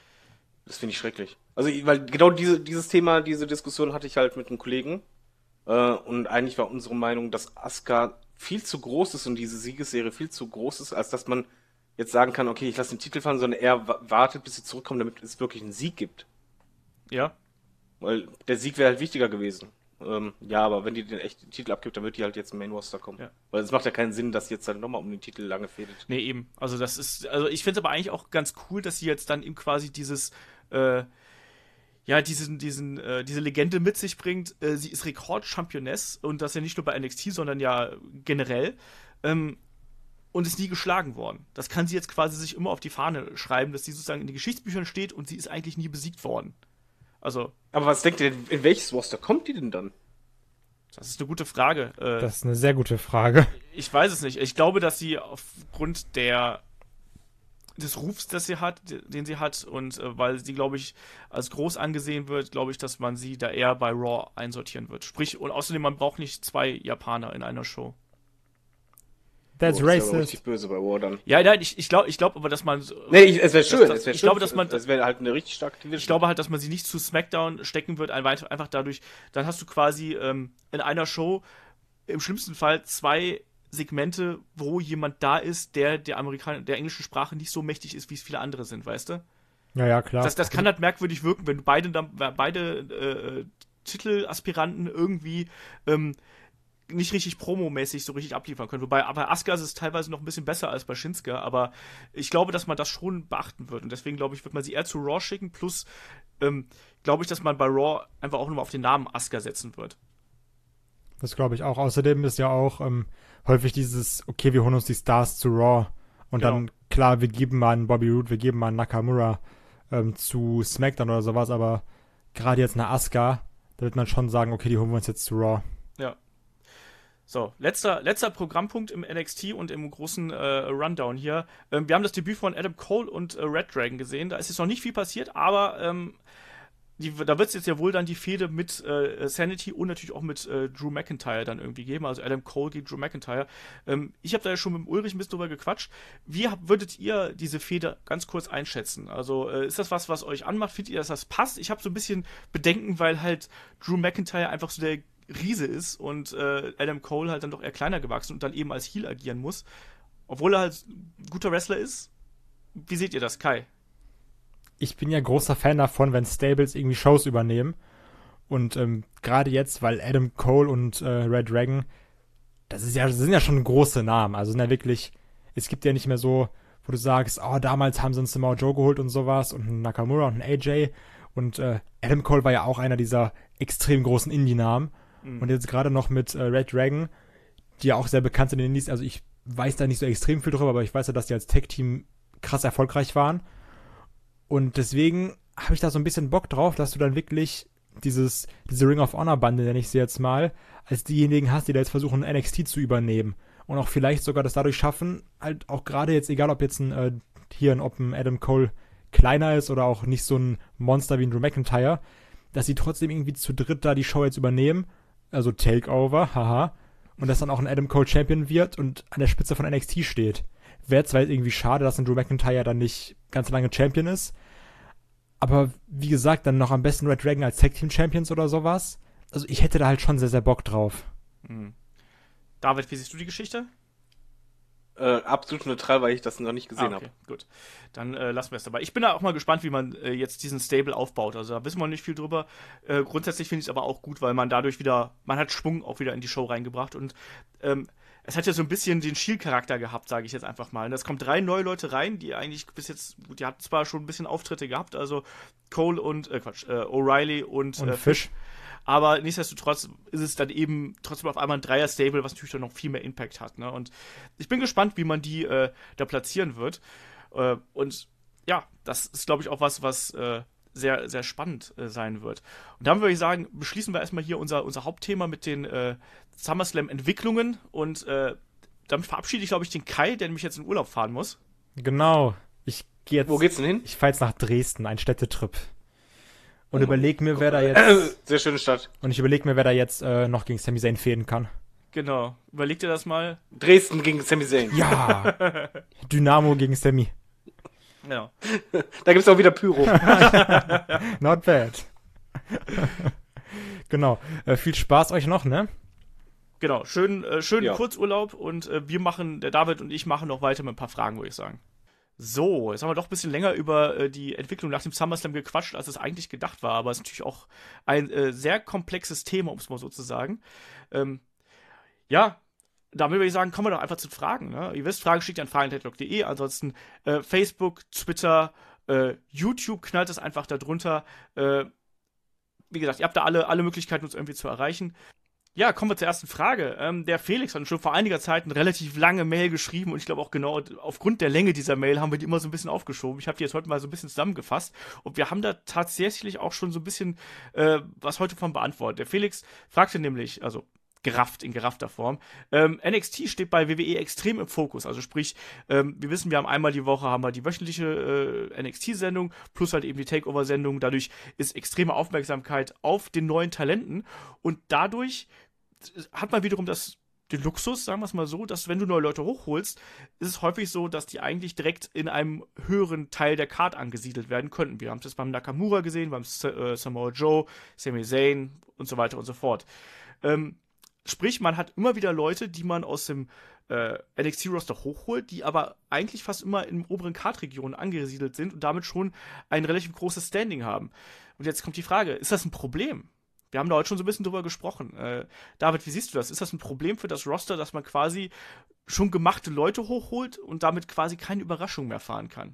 [SPEAKER 3] Das finde ich schrecklich. Also, weil genau diese, dieses Thema, diese Diskussion hatte ich halt mit einem Kollegen. Äh, und eigentlich war unsere Meinung, dass Asuka viel zu groß ist und diese Siegesserie viel zu groß ist, als dass man jetzt sagen kann, okay, ich lasse den Titel fallen, sondern er wa- wartet, bis sie zurückkommen, damit es wirklich einen Sieg gibt.
[SPEAKER 2] Ja,
[SPEAKER 3] Weil der Sieg wäre halt wichtiger gewesen. Ähm, ja, aber wenn die den echten Titel abgibt, dann wird die halt jetzt im Main Roster kommen.
[SPEAKER 2] Ja.
[SPEAKER 3] Weil es macht ja keinen Sinn, dass jetzt dann nochmal um den Titel lange fädelt.
[SPEAKER 2] nee, eben. Also das ist, also ich finde es aber eigentlich auch ganz cool, dass sie jetzt dann eben quasi dieses äh, ja, diesen, diesen, äh, diese Legende mit sich bringt. Äh, sie ist Rekordchampioness und das ja nicht nur bei N X T, sondern ja generell. Ähm, und ist nie geschlagen worden. Das kann sie jetzt quasi sich immer auf die Fahne schreiben, dass sie sozusagen in den Geschichtsbüchern steht und sie ist eigentlich nie besiegt worden. Also,
[SPEAKER 3] Aber was denkt ihr denn, in welches Roster kommt die denn dann?
[SPEAKER 2] das ist eine gute Frage. Äh,
[SPEAKER 4] Das ist eine sehr gute Frage.
[SPEAKER 2] ich weiß es nicht. Ich glaube, dass sie aufgrund der des Rufs, das sie hat, den sie hat und äh, weil sie, glaube ich, als groß angesehen wird, glaube ich, dass man sie da eher bei Raw einsortieren wird. Sprich, und außerdem, man braucht nicht zwei Japaner in einer Show.
[SPEAKER 4] That's
[SPEAKER 3] Oh, das ist aber
[SPEAKER 4] racist.
[SPEAKER 3] richtig böse bei War dann.
[SPEAKER 2] Ja, nein, ich, ich glaube ich glaub aber, dass man
[SPEAKER 3] Nee, ich, es wäre schön.
[SPEAKER 2] das-
[SPEAKER 3] es wär
[SPEAKER 2] ich
[SPEAKER 3] schön.
[SPEAKER 2] glaube, dass man-
[SPEAKER 3] Es wäre halt eine richtig starke Division.
[SPEAKER 2] Ich glaube halt, dass man sie nicht zu SmackDown stecken wird, einfach einfach dadurch, dann hast du quasi ähm, in einer Show im schlimmsten Fall zwei Segmente, wo jemand da ist, der der Amerikan der englischen Sprache nicht so mächtig ist, wie es viele andere sind, weißt du?
[SPEAKER 4] Ja, ja, klar.
[SPEAKER 2] Das, das kann halt merkwürdig wirken, wenn du beide, dann- beide äh, Titelaspiranten irgendwie ähm, nicht richtig promomäßig so richtig abliefern können. Wobei bei Asuka ist es teilweise noch ein bisschen besser als bei Shinsuke, aber ich glaube, dass man das schon beachten wird und deswegen glaube ich, wird man sie eher zu Raw schicken, plus ähm, glaube ich, dass man bei Raw einfach auch nur auf den Namen Asuka setzen wird.
[SPEAKER 4] Das glaube ich auch. Außerdem ist ja auch ähm, häufig dieses, okay, wir holen uns die Stars zu Raw. Und
[SPEAKER 2] Genau.
[SPEAKER 4] dann, klar, wir geben mal einen Bobby Roode, wir geben mal einen Nakamura ähm, zu SmackDown oder sowas, aber gerade jetzt eine Asuka, da wird man schon sagen, okay, die holen wir uns jetzt zu Raw.
[SPEAKER 2] Ja. So, letzter, letzter Programmpunkt im N X T und im großen äh, Rundown hier. Ähm, wir haben das Debüt von Adam Cole und äh, Red Dragon gesehen. Da ist jetzt noch nicht viel passiert, aber ähm, die, da wird es jetzt ja wohl dann die Fehde mit äh, Sanity und natürlich auch mit äh, Drew McIntyre dann irgendwie geben. Also Adam Cole gegen Drew McIntyre. Ähm, ich habe da ja schon mit dem Ulrich ein bisschen drüber gequatscht. Wie hab, würdet ihr diese Fehde ganz kurz einschätzen? Also äh, ist das was, was euch anmacht? Findet ihr, dass das passt? Ich habe so ein bisschen Bedenken, weil halt Drew McIntyre einfach so der Riese ist und äh, Adam Cole halt dann doch eher kleiner gewachsen und dann eben als Heel agieren muss. Obwohl er halt ein guter Wrestler ist. Wie seht ihr das, Kai?
[SPEAKER 4] Ich bin ja großer Fan davon, wenn Stables irgendwie Shows übernehmen. Und ähm, gerade jetzt, weil Adam Cole und äh, Red Dragon, das ist ja, das sind ja schon große Namen. Also sind ja wirklich, es gibt ja nicht mehr so, wo du sagst, oh, damals haben sie uns Samoa Joe geholt und sowas und einen Nakamura und einen A J. Und äh, Adam Cole war ja auch einer dieser extrem großen Indie-Namen. Mhm. Und jetzt gerade noch mit äh, Red Dragon, die ja auch sehr bekannt sind in den Indies. Also ich weiß da nicht so extrem viel drüber, aber ich weiß ja, dass die als Tag-Team krass erfolgreich waren. Und deswegen habe ich da so ein bisschen Bock drauf, dass du dann wirklich dieses, diese Ring of Honor Bande, nenne ich sie jetzt mal, als diejenigen hast, die da jetzt versuchen, N X T zu übernehmen. Und auch vielleicht sogar das dadurch schaffen, halt auch gerade jetzt, egal ob jetzt ein, äh, hier, ob ein Adam Cole kleiner ist oder auch nicht so ein Monster wie ein Drew McIntyre, dass sie trotzdem irgendwie zu dritt da die Show jetzt übernehmen, also Takeover, haha, und dass dann auch ein Adam Cole Champion wird und an der Spitze von N X T steht. Wäre zwar irgendwie schade, dass ein Drew McIntyre dann nicht ganz lange Champion ist, aber wie gesagt, dann noch am besten Red Dragon als Tag Team Champions oder sowas. Also ich hätte da halt schon sehr, sehr Bock drauf.
[SPEAKER 2] Mhm. David, wie siehst du die Geschichte?
[SPEAKER 3] Äh, absolut neutral, weil ich das noch nicht gesehen
[SPEAKER 2] ah, okay,
[SPEAKER 3] habe.
[SPEAKER 2] Gut, dann äh, lassen wir es dabei. Ich bin da auch mal gespannt, wie man äh, jetzt diesen Stable aufbaut. Also da wissen wir noch nicht viel drüber. Äh, grundsätzlich finde ich es aber auch gut, weil man dadurch wieder, man hat Schwung auch wieder in die Show reingebracht und ähm, es hat ja so ein bisschen den Shield-Charakter gehabt, sage ich jetzt einfach mal. Und es kommen drei neue Leute rein, die eigentlich bis jetzt, gut, die hatten zwar schon ein bisschen Auftritte gehabt, also Cole und, äh, Quatsch, äh, O'Reilly und,
[SPEAKER 4] Und
[SPEAKER 2] äh,
[SPEAKER 4] Fish.
[SPEAKER 2] Fish. Aber nichtsdestotrotz ist es dann eben trotzdem auf einmal ein Dreier-Stable, was natürlich dann noch viel mehr Impact hat. Ne? Und ich bin gespannt, wie man die äh, da platzieren wird. Äh, und ja, das ist, glaube ich, auch was, was äh, sehr, sehr spannend äh, sein wird. Und dann würde ich sagen, beschließen wir erstmal hier unser, unser Hauptthema mit den äh, SummerSlam-Entwicklungen. Und äh, damit verabschiede ich, glaube ich, den Kai, der nämlich jetzt in Urlaub fahren muss.
[SPEAKER 4] Genau. Ich gehe jetzt.
[SPEAKER 3] Wo geht's denn hin?
[SPEAKER 4] Ich fahre jetzt nach Dresden, ein Städtetrip. Und
[SPEAKER 3] Oh
[SPEAKER 4] überleg mir, wer da
[SPEAKER 3] Äh,
[SPEAKER 4] jetzt.
[SPEAKER 3] Sehr schöne Stadt.
[SPEAKER 4] Und ich überleg mir, wer da jetzt äh, noch gegen Sami Zayn fehlen kann.
[SPEAKER 2] Genau. Überleg dir das mal.
[SPEAKER 3] Dresden gegen Sami Zayn.
[SPEAKER 4] Ja! Dynamo gegen Sami.
[SPEAKER 2] Ja.
[SPEAKER 3] Da gibt's auch wieder Pyro.
[SPEAKER 4] Not bad. Genau. Äh, viel Spaß euch noch, ne?
[SPEAKER 2] Genau. Schön, äh, schönen
[SPEAKER 3] Ja.
[SPEAKER 2] Kurzurlaub und äh, wir machen, der David und ich machen noch weiter mit ein paar Fragen, würde ich sagen. So, jetzt haben wir doch ein bisschen länger über äh, die Entwicklung nach dem SummerSlam gequatscht, als es eigentlich gedacht war, aber es ist natürlich auch ein äh, sehr komplexes Thema, um es mal so zu sagen. Ähm, ja, damit würde ich sagen, kommen wir doch einfach zu Fragen. Ne? Ihr wisst, Fragen schickt ihr an fragen at headlock punkt de, ansonsten äh, Facebook, Twitter, äh, YouTube, knallt es einfach da drunter. Äh, wie gesagt, ihr habt da alle, alle Möglichkeiten, uns irgendwie zu erreichen. Ja, kommen wir zur ersten Frage. Ähm, der Felix hat schon vor einiger Zeit eine relativ lange Mail geschrieben und ich glaube auch genau aufgrund der Länge dieser Mail haben wir die immer so ein bisschen aufgeschoben. Ich habe die jetzt heute mal so ein bisschen zusammengefasst und wir haben da tatsächlich auch schon so ein bisschen äh, was heute von beantwortet. Der Felix fragte nämlich, also gerafft, in geraffter Form, ähm, N X T steht bei W W E extrem im Fokus. Also sprich, ähm, wir wissen, wir haben einmal die Woche haben wir die wöchentliche äh, N X T-Sendung plus halt eben die Takeover-Sendung. Dadurch ist extreme Aufmerksamkeit auf den neuen Talenten und dadurch hat man wiederum das, den Luxus, sagen wir es mal so, dass wenn du neue Leute hochholst, ist es häufig so, dass die eigentlich direkt in einem höheren Teil der Card angesiedelt werden könnten. Wir haben es beim Nakamura gesehen, beim äh, Samoa Joe, Sami Zayn und so weiter und so fort. Ähm, sprich, man hat immer wieder Leute, die man aus dem äh, N X T-Roster hochholt, die aber eigentlich fast immer in oberen Card-Regionen angesiedelt sind und damit schon ein relativ großes Standing haben. Und jetzt kommt die Frage, ist das ein Problem? Wir haben da heute schon so ein bisschen drüber gesprochen. Äh, David, wie siehst du das? Ist das ein Problem für das Roster, dass man quasi schon gemachte Leute hochholt und damit quasi keine Überraschung mehr fahren kann?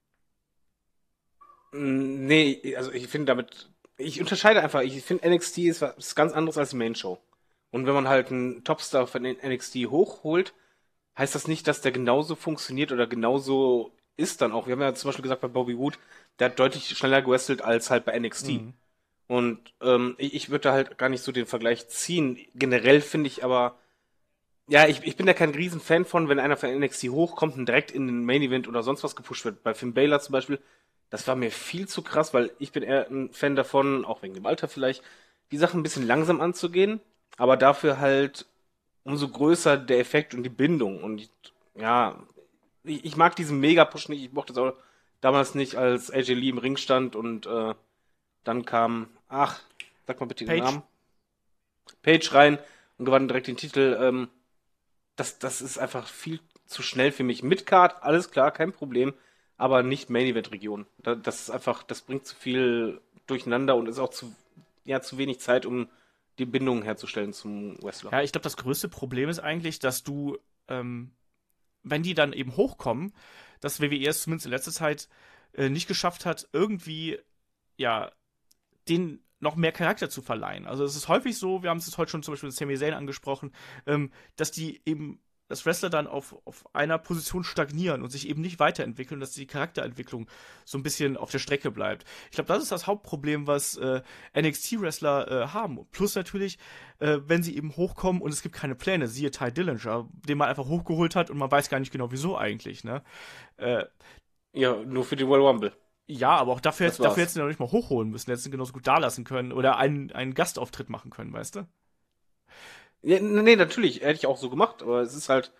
[SPEAKER 3] Nee, also ich finde damit, ich unterscheide einfach, ich finde N X T ist was ganz anderes als die Main Show. Und wenn man halt einen Topstar von N X T hochholt, heißt das nicht, dass der genauso funktioniert oder genauso ist dann auch. Wir haben ja zum Beispiel gesagt bei Bobby Wood, der hat deutlich schneller gewrestelt als halt bei N X T. Mhm. Und ähm, ich, ich würde da halt gar nicht so den Vergleich ziehen. Generell finde ich aber, ja, ich, ich bin da kein Riesenfan von, wenn einer von N X T hochkommt und direkt in den Main Event oder sonst was gepusht wird. Bei Finn Balor zum Beispiel, das war mir viel zu krass, weil ich bin eher ein Fan davon, auch wegen dem Alter vielleicht, die Sachen ein bisschen langsam anzugehen, aber dafür halt umso größer der Effekt und die Bindung. Und ich, ja, ich, ich mag diesen Mega-Push nicht, ich mochte das auch damals nicht, als A J Lee im Ring stand und äh, dann kam, ach, sag mal bitte den
[SPEAKER 2] Page.
[SPEAKER 3] Namen. Page rein und gewann direkt den Titel. Ähm, das, das ist einfach viel zu schnell für mich. Midcard, alles klar, kein Problem, aber nicht Main-Event-Region. Da, das ist einfach, das bringt zu viel durcheinander und ist auch zu, ja, zu wenig Zeit, um die Bindung herzustellen zum Wrestler.
[SPEAKER 2] Ja, ich glaube, das größte Problem ist eigentlich, dass du, ähm, wenn die dann eben hochkommen, dass W W E es zumindest in letzter Zeit äh, nicht geschafft hat, irgendwie, ja, den noch mehr Charakter zu verleihen. Also es ist häufig so, wir haben es jetzt heute schon zum Beispiel mit Sami Zayn angesprochen, ähm, dass die eben, dass Wrestler dann auf, auf einer Position stagnieren und sich eben nicht weiterentwickeln, dass die Charakterentwicklung so ein bisschen auf der Strecke bleibt. Ich glaube, das ist das Hauptproblem, was äh, N X T-Wrestler äh, haben. Plus natürlich, äh, wenn sie eben hochkommen und es gibt keine Pläne, siehe Ty Dillinger, den man einfach hochgeholt hat und man weiß gar nicht genau, wieso eigentlich. Ne? Äh,
[SPEAKER 3] ja, nur für die Royal Rumble.
[SPEAKER 2] Ja, aber auch dafür, dafür hättest du noch nicht mal hochholen müssen. Hättest du genauso gut dalassen können oder einen, einen Gastauftritt machen können, weißt du?
[SPEAKER 3] Ja, nee, natürlich, hätte ich auch so gemacht, aber es ist halt,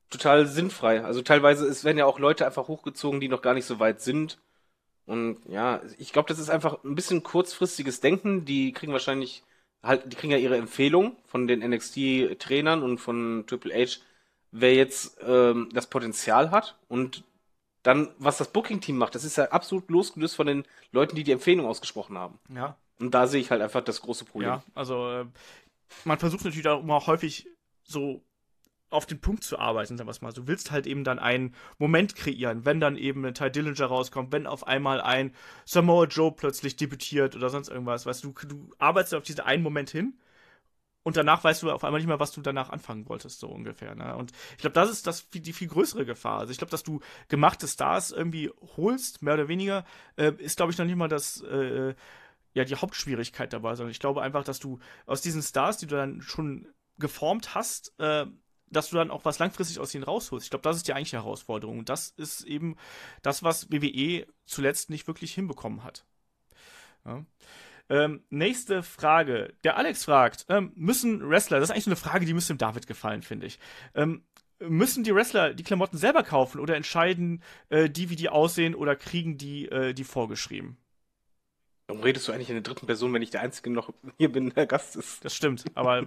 [SPEAKER 3] total sinnfrei. Also teilweise es werden ja auch Leute einfach hochgezogen, die noch gar nicht so weit sind. Und ja, ich glaube, das ist einfach ein bisschen kurzfristiges Denken. Die kriegen wahrscheinlich halt, die kriegen ja ihre Empfehlung von den N X T-Trainern und von Triple H, wer jetzt ähm, das Potenzial hat. Und dann, was das Booking-Team macht, das ist ja absolut losgelöst von den Leuten, die die Empfehlung ausgesprochen haben.
[SPEAKER 2] Ja.
[SPEAKER 3] Und da sehe ich halt einfach das große Problem.
[SPEAKER 2] Ja, also äh, man versucht natürlich auch immer häufig so auf den Punkt zu arbeiten, sagen wir es mal. Du willst halt eben dann einen Moment kreieren, wenn dann eben ein Ty Dillinger rauskommt, wenn auf einmal ein Samoa Joe plötzlich debütiert oder sonst irgendwas. Weißt du, du, du arbeitest auf diesen einen Moment hin und danach weißt du auf einmal nicht mehr, was du danach anfangen wolltest, so ungefähr. Ne? Und ich glaube, das ist das, die viel größere Gefahr. Also ich glaube, dass du gemachte Stars irgendwie holst, mehr oder weniger, äh, ist, glaube ich, noch nicht mal das, äh, ja, die Hauptschwierigkeit dabei, sondern ich glaube einfach, dass du aus diesen Stars, die du dann schon geformt hast, äh, dass du dann auch was langfristig aus ihnen rausholst. Ich glaube, das ist die eigentliche Herausforderung. Und das ist eben das, was W W E zuletzt nicht wirklich hinbekommen hat. Ja. Ähm, nächste Frage. Der Alex fragt, ähm, müssen Wrestler, das ist eigentlich so eine Frage, die müsste dem David gefallen, finde ich. Ähm, müssen die Wrestler die Klamotten selber kaufen oder entscheiden äh, die, wie die aussehen, oder kriegen die äh, die vorgeschrieben?
[SPEAKER 3] Warum redest du eigentlich in der dritten Person, wenn ich der Einzige noch hier bin, der Gast ist?
[SPEAKER 2] Das stimmt, aber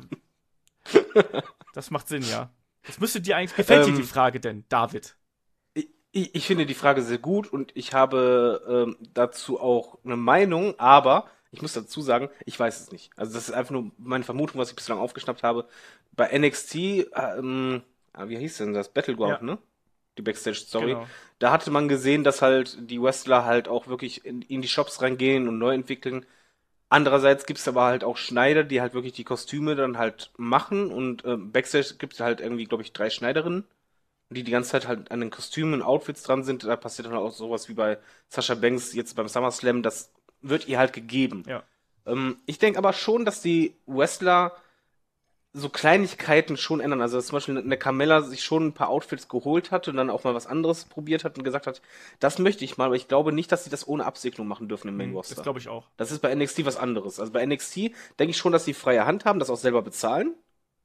[SPEAKER 2] das macht Sinn, ja. Das müsste dir eigentlich, gefällt
[SPEAKER 3] Ähm,
[SPEAKER 2] dir die Frage denn, David?
[SPEAKER 3] Ich, ich ich finde die Frage sehr gut und ich habe ähm, dazu auch eine Meinung, aber ich muss dazu sagen, ich weiß es nicht. Also das ist einfach nur meine Vermutung, was ich bislang aufgeschnappt habe. Bei N X T, ähm, ah, wie hieß denn das? Battleground,
[SPEAKER 2] Ja.
[SPEAKER 3] ne? Die Backstage-Story.
[SPEAKER 2] Genau.
[SPEAKER 3] Da hatte man gesehen, dass halt die Wrestler halt auch wirklich in, in die Shops reingehen und neu entwickeln. Andererseits gibt es aber halt auch Schneider, die halt wirklich die Kostüme dann halt machen und ähm, Backstage gibt es halt irgendwie, glaube ich, drei Schneiderinnen, die die ganze Zeit halt an den Kostümen und Outfits dran sind. Da passiert dann auch sowas wie bei Sasha Banks jetzt beim SummerSlam, das wird ihr halt gegeben.
[SPEAKER 2] Ja.
[SPEAKER 3] Ähm, ich denke aber schon, dass die Wrestler so Kleinigkeiten schon ändern. Also dass zum Beispiel eine Carmella sich schon ein paar Outfits geholt hat und dann auch mal was anderes probiert hat und gesagt hat, das möchte ich mal, aber ich glaube nicht, dass sie das ohne Absegnung machen dürfen im Main
[SPEAKER 2] Hm,
[SPEAKER 3] Roster.
[SPEAKER 2] Das glaube ich auch.
[SPEAKER 3] Das ist bei N X T was anderes. Also bei N X T denke ich schon, dass sie freie Hand haben, das auch selber bezahlen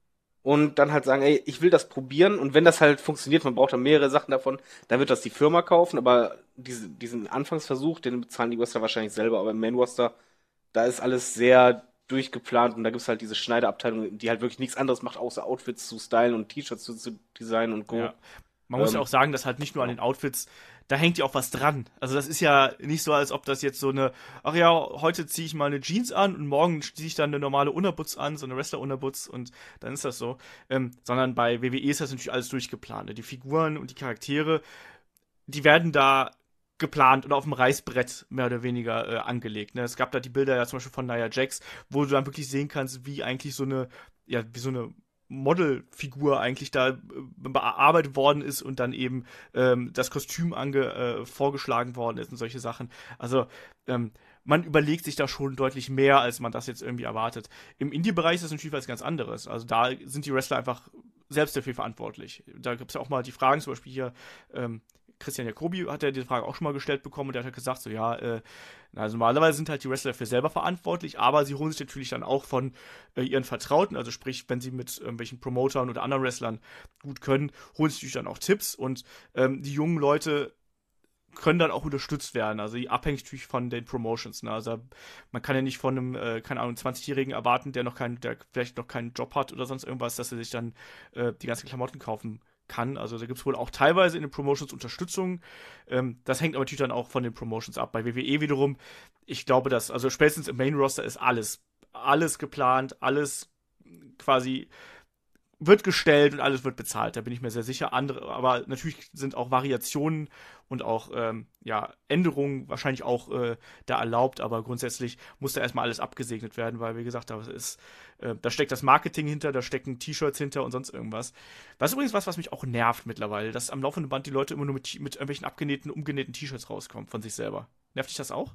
[SPEAKER 3] und dann halt sagen, ey, ich will das probieren und wenn das halt funktioniert, man braucht dann mehrere Sachen davon, dann wird das die Firma kaufen, aber diese, diesen Anfangsversuch, den bezahlen die Wrestler wahrscheinlich selber, aber im Main Roster, da ist alles sehr durchgeplant und da gibt's halt diese Schneiderabteilung, die halt wirklich nichts anderes macht, außer Outfits zu stylen und T-Shirts zu, zu designen und Co.
[SPEAKER 2] Ja. Man muss
[SPEAKER 3] Ähm,
[SPEAKER 2] ja auch sagen, dass halt nicht nur an den Outfits, da hängt ja auch was dran. Also das ist ja nicht so, als ob das jetzt so eine, ach ja, heute ziehe ich mal eine Jeans an und morgen ziehe ich dann eine normale Unterbutz an, so eine Wrestler-Unterbutz und dann ist das so. Ähm, sondern bei W W E ist das natürlich alles durchgeplant. Die Figuren und die Charaktere, die werden da geplant und auf dem Reißbrett mehr oder weniger äh, angelegt. Ne? Es gab da die Bilder ja zum Beispiel von Nia Jax, wo du dann wirklich sehen kannst, wie eigentlich so eine, ja, wie so eine Modelfigur eigentlich da äh, bearbeitet worden ist und dann eben ähm, das Kostüm ange, äh, vorgeschlagen worden ist und solche Sachen. Also ähm, man überlegt sich da schon deutlich mehr, als man das jetzt irgendwie erwartet. Im Indie-Bereich ist das natürlich was ganz anderes. Also da sind die Wrestler einfach selbst dafür verantwortlich. Da gibt es ja auch mal die Fragen, zum Beispiel hier ähm, Christian Jacobi hat ja die Frage auch schon mal gestellt bekommen und der hat gesagt, so ja, äh, also normalerweise sind halt die Wrestler für selber verantwortlich, aber sie holen sich natürlich dann auch von äh, ihren Vertrauten, also sprich, wenn sie mit irgendwelchen Promotern oder anderen Wrestlern gut können, holen sich natürlich dann auch Tipps und ähm, die jungen Leute können dann auch unterstützt werden, also abhängig natürlich von den Promotions, ne? Also man kann ja nicht von einem, äh, keine Ahnung, zwanzigjährigen erwarten, der noch keinen, der vielleicht noch keinen Job hat oder sonst irgendwas, dass er sich dann äh, die ganzen Klamotten kaufen kann. Also da gibt es wohl auch teilweise in den Promotions Unterstützung. Ähm, das hängt aber natürlich dann auch von den Promotions ab. Bei W W E wiederum, ich glaube, dass, also spätestens im Main Roster ist alles, alles geplant, alles quasi wird gestellt und alles wird bezahlt, da bin ich mir sehr sicher. Andere, aber natürlich sind auch Variationen und auch ähm, ja, Änderungen wahrscheinlich auch äh, da erlaubt, aber grundsätzlich muss da erstmal alles abgesegnet werden, weil, wie gesagt, da ist, äh, da steckt das Marketing hinter, da stecken T-Shirts hinter und sonst irgendwas. Das ist übrigens was, was mich auch nervt mittlerweile, dass am laufenden Band die Leute immer nur mit, mit irgendwelchen abgenähten, umgenähten T-Shirts rauskommen von sich selber. Nervt dich das auch?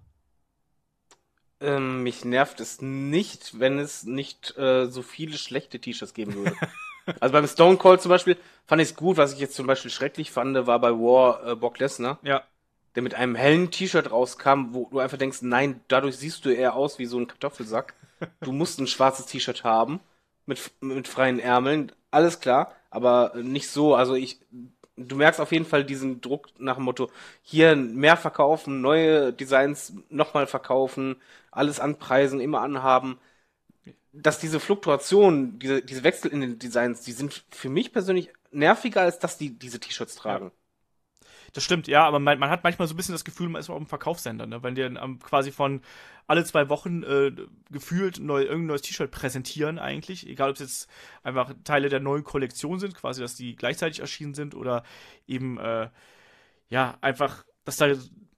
[SPEAKER 3] Ähm, mich nervt es nicht, wenn es nicht äh, so viele schlechte T-Shirts geben würde. Also beim Stone Cold zum Beispiel fand ich es gut, was ich jetzt zum Beispiel schrecklich fand, war bei War äh, Brock Lesnar,
[SPEAKER 2] Ja.
[SPEAKER 3] der mit einem hellen T-Shirt rauskam, wo du einfach denkst, nein, dadurch siehst du eher aus wie so ein Kartoffelsack. Du musst ein schwarzes T-Shirt haben, mit, mit freien Ärmeln. alles klar, aber nicht so, also ich, du merkst auf jeden Fall diesen Druck nach dem Motto, hier mehr verkaufen, neue Designs nochmal verkaufen, alles anpreisen, immer anhaben. Dass diese Fluktuation, diese, diese Wechsel in den Designs, die sind für mich persönlich nerviger, als dass die diese T-Shirts tragen.
[SPEAKER 2] Das stimmt, ja, aber man, man hat manchmal so ein bisschen das Gefühl, man ist auf dem Verkaufssender, ne? Wenn die dann ähm, quasi von alle zwei Wochen äh, gefühlt neu, irgendein neues T-Shirt präsentieren eigentlich, egal ob es jetzt einfach Teile der neuen Kollektion sind, quasi, dass die gleichzeitig erschienen sind oder eben, äh, ja, einfach, dass da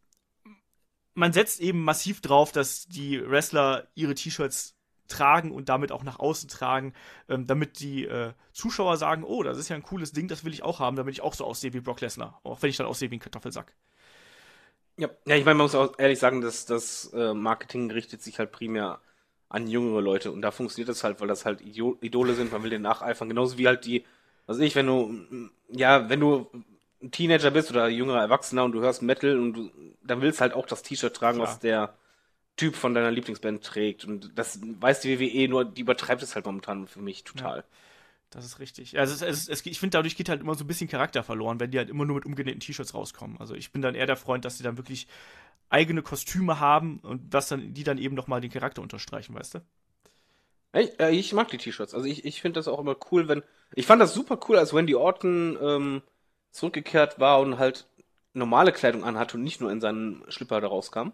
[SPEAKER 2] man setzt eben massiv drauf, dass die Wrestler ihre T-Shirts tragen und damit auch nach außen tragen, ähm, damit die äh, Zuschauer sagen, oh, das ist ja ein cooles Ding, das will ich auch haben, damit ich auch so aussehe wie Brock Lesnar, auch wenn ich dann aussehe wie ein Kartoffelsack.
[SPEAKER 3] Ja, ja, ich meine, man muss auch ehrlich sagen, dass das äh, Marketing richtet sich halt primär an jüngere Leute und da funktioniert das halt, weil das halt Ido- Idole sind, man will denen nacheifern, genauso wie halt die, was weiß ich, wenn du, ja, wenn du ein Teenager bist oder jüngerer Erwachsener und du hörst Metal und du, dann willst halt auch das T-Shirt tragen,
[SPEAKER 2] Klar.
[SPEAKER 3] was der Typ von deiner Lieblingsband trägt. Und das weiß die W W E, nur die übertreibt es halt momentan für mich total.
[SPEAKER 2] Ja, das ist richtig. Also es, es, es, ich finde, dadurch geht halt immer so ein bisschen Charakter verloren, wenn die halt immer nur mit umgenähten T-Shirts rauskommen. Also ich bin dann eher der Freund, dass die dann wirklich eigene Kostüme haben und dass dann die dann eben nochmal den Charakter unterstreichen, weißt du?
[SPEAKER 3] Ich, äh, ich mag die T-Shirts. Also ich, ich finde das auch immer cool, wenn. Ich fand das super cool, als Randy Orton ähm, zurückgekehrt war und halt normale Kleidung anhatte und nicht nur in seinen Schlipper da rauskam.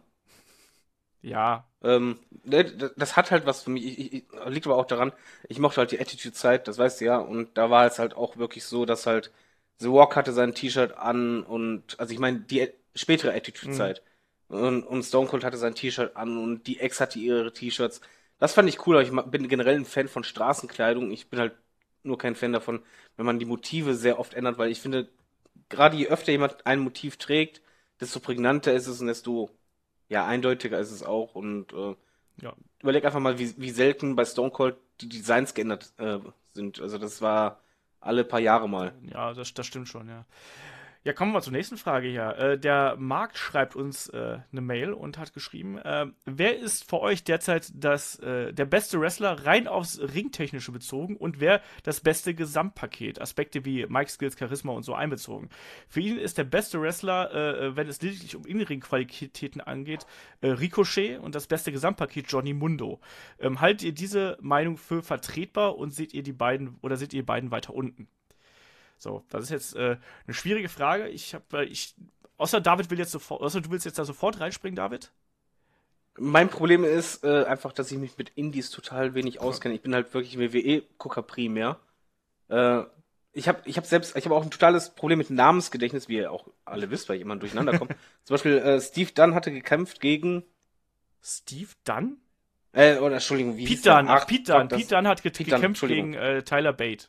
[SPEAKER 2] Ja.
[SPEAKER 3] Ähm, ne, d- das hat halt was für mich. Ich, ich, ich- liegt aber auch daran, ich mochte halt die Attitude-Zeit, das weißt du ja. Und da war es halt auch wirklich so, dass halt The Rock hatte sein T-Shirt an und, also ich meine, die ä- spätere Attitude-Zeit. Und, und Stone Cold hatte sein T-Shirt an und die Ex hatte ihre T-Shirts. Das fand ich cool, aber ich ma- bin generell ein Fan von Straßenkleidung. Ich bin halt nur kein Fan davon, wenn man die Motive sehr oft ändert, weil ich finde, gerade je öfter jemand ein Motiv trägt, desto prägnanter ist es und desto ja, eindeutiger ist es auch. Und äh,
[SPEAKER 2] Ja.
[SPEAKER 3] überleg einfach mal, wie, wie selten bei Stone Cold die Designs geändert äh, sind. Also das war alle paar Jahre mal.
[SPEAKER 2] Ja, das, das stimmt schon, ja. Ja, kommen wir zur nächsten Frage hier. Äh, der Marc schreibt uns äh, eine Mail und hat geschrieben, äh, wer ist für euch derzeit das, äh, der beste Wrestler rein aufs Ringtechnische bezogen und wer das beste Gesamtpaket? Aspekte wie Mike Skills, Charisma und so einbezogen. Für ihn ist der beste Wrestler, äh, wenn es lediglich um Innenring-Qualitäten angeht, äh, Ricochet und das beste Gesamtpaket Johnny Mundo. Ähm, haltet ihr diese Meinung für vertretbar und seht ihr die beiden oder seht ihr die beiden weiter unten? So, das ist jetzt äh, eine schwierige Frage. Ich habe, ich, außer David will jetzt sofort, außer du willst jetzt da sofort reinspringen, David?
[SPEAKER 3] Mein Problem ist äh, einfach, dass ich mich mit Indies total wenig auskenne. Ich bin halt wirklich W W E-Gucker primär. Äh, ich habe ich hab selbst, ich habe auch ein totales Problem mit Namensgedächtnis, wie ihr auch alle wisst, weil ich immer durcheinander komme. Zum Beispiel äh, Steve Dunn hatte gekämpft gegen,
[SPEAKER 2] Steve Dunn?
[SPEAKER 3] äh, oder Entschuldigung, wie hieß
[SPEAKER 2] Pete
[SPEAKER 3] der?
[SPEAKER 2] Dunn,
[SPEAKER 3] Ach,
[SPEAKER 2] Pete Dunn,
[SPEAKER 3] das-
[SPEAKER 2] Pete Dunn hat ge
[SPEAKER 3] Pete Dunn,
[SPEAKER 2] gekämpft
[SPEAKER 3] Entschuldigung.
[SPEAKER 2] gegen äh, Tyler Bate.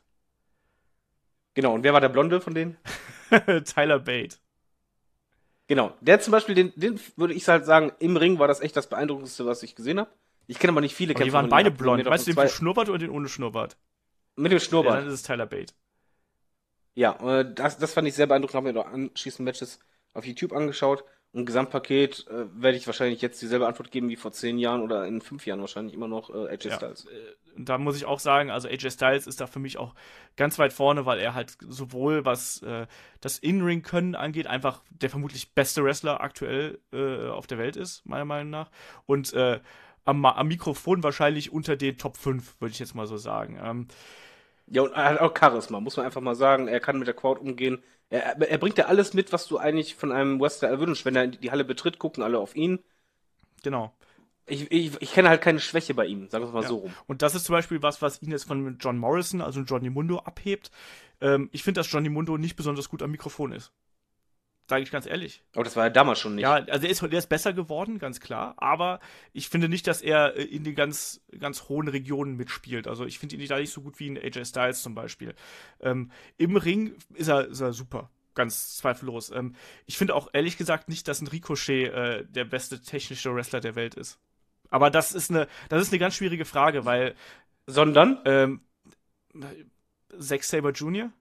[SPEAKER 3] Genau, und wer war der Blonde von denen?
[SPEAKER 2] Tyler Bate.
[SPEAKER 3] Genau, der zum Beispiel, den, den würde ich halt sagen, im Ring war das echt das Beeindruckendste, was ich gesehen habe. Ich kenne aber nicht viele
[SPEAKER 2] Aber die
[SPEAKER 3] Kämpfer
[SPEAKER 2] waren
[SPEAKER 3] von
[SPEAKER 2] beide
[SPEAKER 3] denen.
[SPEAKER 2] blond.
[SPEAKER 3] Mir doch
[SPEAKER 2] Weißt du, den
[SPEAKER 3] zwei-
[SPEAKER 2] mit Schnurrbart oder den ohne Schnurrbart?
[SPEAKER 3] Mit dem
[SPEAKER 2] Ja,
[SPEAKER 3] Schnurrbart.
[SPEAKER 2] dann ist es Tyler Bate.
[SPEAKER 3] Ja, äh, das, das fand ich sehr beeindruckend. Habe mir doch anschließend Matches auf YouTube angeschaut. Und Gesamtpaket äh, werde ich wahrscheinlich jetzt dieselbe Antwort geben wie vor zehn Jahren oder in fünf Jahren wahrscheinlich immer noch äh, A J
[SPEAKER 2] Ja.
[SPEAKER 3] Styles.
[SPEAKER 2] Und da muss ich auch sagen, also A J Styles ist da für mich auch ganz weit vorne, weil er halt sowohl was äh, das In-Ring-Können angeht, einfach der vermutlich beste Wrestler aktuell äh, auf der Welt ist, meiner Meinung nach. Und äh, am, Ma- am Mikrofon wahrscheinlich unter den Top fünf, würde ich jetzt mal so sagen. Ähm,
[SPEAKER 3] Ja, und er hat auch Charisma, muss man einfach mal sagen. Er kann mit der Crowd umgehen. Er, er bringt ja alles mit, was du eigentlich von einem Wrestler erwünschst. Wenn er die Halle betritt, gucken alle auf ihn.
[SPEAKER 2] genau.
[SPEAKER 3] Ich, ich, ich kenne halt keine Schwäche bei ihm, sagen wir es mal
[SPEAKER 2] Ja.
[SPEAKER 3] so rum.
[SPEAKER 2] Und das ist zum Beispiel was, was ihn jetzt von John Morrison, also Johnny Mundo, abhebt. Ähm, ich finde, dass Johnny Mundo nicht besonders gut am Mikrofon ist. Sage ich ganz ehrlich.
[SPEAKER 3] Aber das war ja damals schon nicht.
[SPEAKER 2] Ja, also er ist, er ist besser geworden, ganz klar. Aber ich finde nicht, dass er äh, in den ganz, ganz hohen Regionen mitspielt. Also ich finde ihn da nicht so gut wie in A J Styles zum Beispiel. Ähm, Im Ring ist er, ist er super. Ganz zweifellos. Ähm, ich finde auch ehrlich gesagt nicht, dass ein Ricochet äh, der beste technische Wrestler der Welt ist. Aber das ist eine, das ist eine ganz schwierige Frage, weil
[SPEAKER 3] Sondern?
[SPEAKER 2] ähm, Zack Sabre Junior?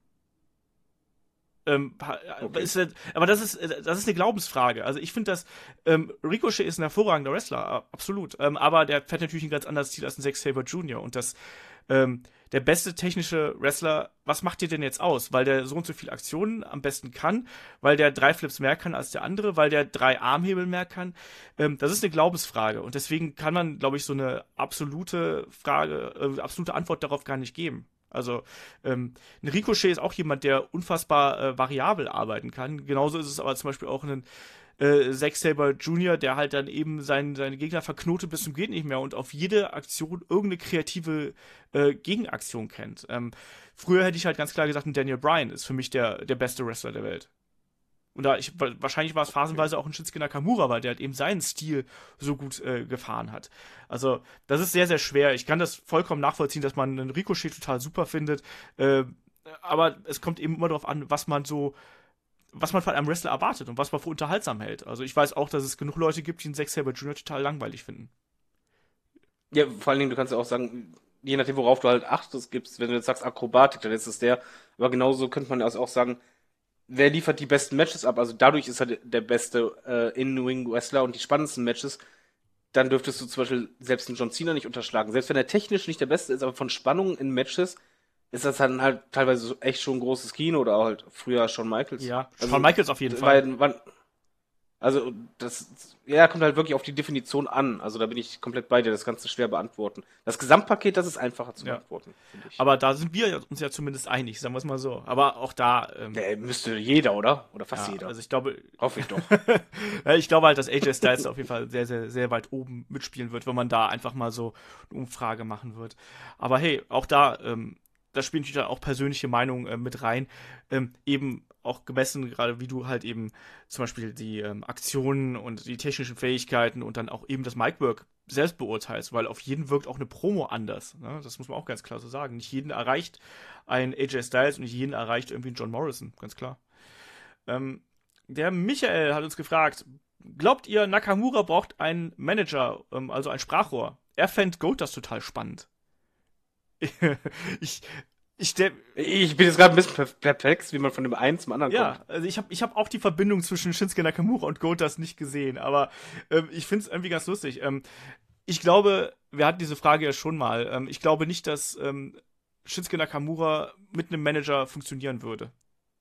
[SPEAKER 2] Ähm, ha-
[SPEAKER 3] Okay.
[SPEAKER 2] ist, das- aber das ist, das ist eine Glaubensfrage. Also ich finde, dass ähm, Ricochet ist ein hervorragender Wrestler, a- absolut. Ähm, aber der fährt natürlich ein ganz anderes Ziel als ein Zack Sabre Junior Und das, ähm, der beste technische Wrestler, was macht dir denn jetzt aus? Weil der so und so viele Aktionen am besten kann, weil der drei Flips mehr kann als der andere, weil der drei Armhebel mehr kann. Ähm, das ist eine Glaubensfrage und deswegen kann man, glaube ich, so eine absolute Frage, äh, absolute Antwort darauf gar nicht geben. Also ähm, ein Ricochet ist auch jemand, der unfassbar äh, variabel arbeiten kann. Genauso ist es aber zum Beispiel auch ein äh, Zack Sabre Junior, der halt dann eben sein, seine Gegner verknotet bis zum geht nicht mehr und auf jede Aktion irgendeine kreative äh, Gegenaktion kennt. Ähm, früher hätte ich halt ganz klar gesagt, ein Daniel Bryan ist für mich der, der beste Wrestler der Welt. Und da ich, wahrscheinlich war es phasenweise auch ein Shinsuke Nakamura, weil der halt eben seinen Stil so gut äh, gefahren hat. Also, das ist sehr, sehr schwer. Ich kann das vollkommen nachvollziehen, dass man einen Ricochet total super findet. Äh, aber es kommt eben immer darauf an, was man so, was man von einem Wrestler erwartet und was man für unterhaltsam hält. Also, ich weiß auch, dass es genug Leute gibt, die einen Zack Sabre Junior total langweilig finden.
[SPEAKER 3] Ja, vor allen Dingen, du kannst ja auch sagen, je nachdem, worauf du halt achtest, gibst, wenn du jetzt sagst Akrobatik, dann ist es der. Aber genauso könnte man also auch sagen, wer liefert die besten Matches ab? Also dadurch ist er der beste äh, In-Ring-Wrestler und die spannendsten Matches. Dann dürftest du zum Beispiel selbst einen John Cena nicht unterschlagen. Selbst wenn er technisch nicht der Beste ist, aber von Spannung in Matches ist das dann halt teilweise so echt schon ein großes Kino oder auch halt früher Shawn Michaels.
[SPEAKER 2] Ja,
[SPEAKER 3] also,
[SPEAKER 2] Shawn Michaels auf jeden Fall.
[SPEAKER 3] Weil, wann, also das ja, kommt halt wirklich auf die Definition an. Also da bin ich komplett bei dir, das kannst du schwer beantworten. Das Gesamtpaket, das ist einfacher zu
[SPEAKER 2] Ja.
[SPEAKER 3] beantworten, finde ich.
[SPEAKER 2] Aber da sind wir uns ja zumindest einig, sagen wir es mal so. Aber auch da. Ähm,
[SPEAKER 3] Der müsste jeder, oder? Oder fast
[SPEAKER 2] ja,
[SPEAKER 3] jeder.
[SPEAKER 2] also ich glaube,
[SPEAKER 3] Hoffe ich doch.
[SPEAKER 2] ja, ich glaube halt, dass A J Styles auf jeden Fall sehr, sehr, sehr weit oben mitspielen wird, wenn man da einfach mal so eine Umfrage machen wird. Aber hey, auch da, ähm, da spielen natürlich auch persönliche Meinungen äh, mit rein. Ähm, eben auch gemessen, gerade wie du halt eben zum Beispiel die ähm, Aktionen und die technischen Fähigkeiten und dann auch eben das Micwork selbst beurteilst, weil auf jeden wirkt auch eine Promo anders. Ne? Das muss man auch ganz klar so sagen. Nicht jeden erreicht ein A J Styles und nicht jeden erreicht irgendwie ein John Morrison, ganz klar. Ähm, der Michael hat uns gefragt, glaubt ihr, Nakamura braucht einen Manager, ähm, also ein Sprachrohr? Er fände Goat das total spannend. ich, ich, stell,
[SPEAKER 3] Ich bin jetzt gerade ein bisschen perplex, wie man von dem einen zum anderen
[SPEAKER 2] ja,
[SPEAKER 3] kommt.
[SPEAKER 2] also ich habe ich hab auch die Verbindung zwischen Shinsuke Nakamura und Goat nicht gesehen, aber ähm, ich finde es irgendwie ganz lustig. Ähm, ich glaube, wir hatten diese Frage ja schon mal. Ähm, ich glaube nicht, dass ähm, Shinsuke Nakamura mit einem Manager funktionieren würde.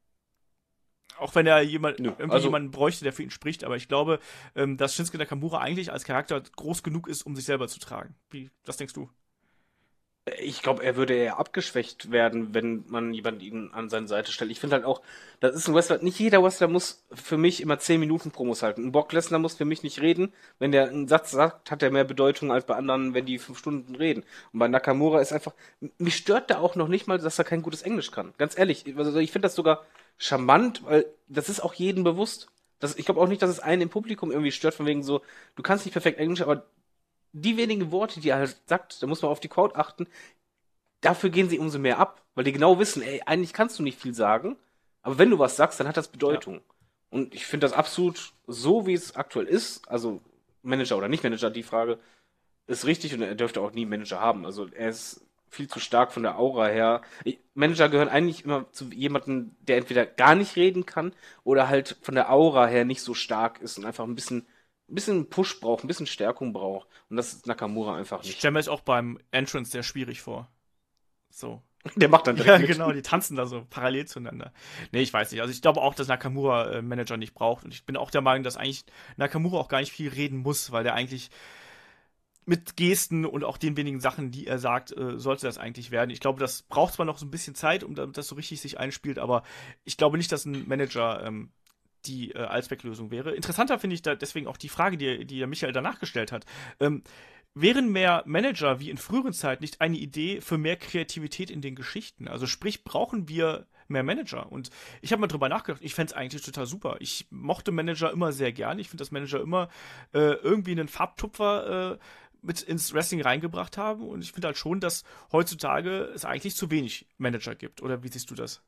[SPEAKER 2] Auch wenn er jemand,
[SPEAKER 3] Nö,
[SPEAKER 2] irgendwie
[SPEAKER 3] also-
[SPEAKER 2] jemanden bräuchte, der für ihn spricht, aber ich glaube, ähm, dass Shinsuke Nakamura eigentlich als Charakter groß genug ist, um sich selber zu tragen. Wie, was denkst du?
[SPEAKER 3] Ich glaube, er würde eher abgeschwächt werden, wenn man jemanden ihn an seine Seite stellt. Ich finde halt auch, das ist ein Wrestler, nicht jeder Wrestler muss für mich immer zehn Minuten Promos halten. Ein Brock Lesnar muss für mich nicht reden. Wenn der einen Satz sagt, hat er mehr Bedeutung als bei anderen, wenn die fünf Stunden reden. Und bei Nakamura ist einfach, mich stört da auch noch nicht mal, dass er kein gutes Englisch kann. Ganz ehrlich, also ich finde das sogar charmant, weil das ist auch jedem bewusst. Das, ich glaube auch nicht, dass es einen im Publikum irgendwie stört, von wegen so, du kannst nicht perfekt Englisch, aber die wenigen Worte, die er halt sagt, da muss man auf die Crowd achten, dafür gehen sie umso mehr ab, weil die genau wissen, ey, eigentlich kannst du nicht viel sagen, aber wenn du was sagst, dann hat das Bedeutung. Ja. Und ich finde das absolut so, wie es aktuell ist, also Manager oder nicht Manager, die Frage ist richtig und er dürfte auch nie Manager haben. Also er ist viel zu stark von der Aura her. Manager gehören eigentlich immer zu jemandem, der entweder gar nicht reden kann oder halt von der Aura her nicht so stark ist und einfach ein bisschen ein bisschen Push braucht, ein bisschen Stärkung braucht. Und das ist Nakamura einfach
[SPEAKER 2] Ich
[SPEAKER 3] nicht.
[SPEAKER 2] stelle mir es auch beim Entrance sehr schwierig vor. So.
[SPEAKER 3] Der macht dann
[SPEAKER 2] Ja,
[SPEAKER 3] direkt mit.
[SPEAKER 2] genau, die tanzen da so parallel zueinander. Nee, ich weiß nicht. Also ich glaube auch, dass Nakamura äh, Manager nicht braucht. Und ich bin auch der Meinung, dass eigentlich Nakamura auch gar nicht viel reden muss, weil der eigentlich mit Gesten und auch den wenigen Sachen, die er sagt, äh, sollte das eigentlich werden. Ich glaube, das braucht zwar noch so ein bisschen Zeit, um damit das so richtig sich einspielt, aber ich glaube nicht, dass ein Manager ähm, die äh, Allzwecklösung wäre. Interessanter finde ich da deswegen auch die Frage, die, die der Michael danach gestellt hat. Ähm, wären mehr Manager wie in früheren Zeiten nicht eine Idee für mehr Kreativität in den Geschichten? Also sprich, brauchen wir mehr Manager? Und ich habe mal drüber nachgedacht, ich fände es eigentlich total super. Ich mochte Manager immer sehr gern. Ich finde, dass Manager immer äh, irgendwie einen Farbtupfer äh, mit ins Wrestling reingebracht haben. Und ich finde halt schon, dass heutzutage es eigentlich zu wenig Manager gibt. Oder wie siehst du das?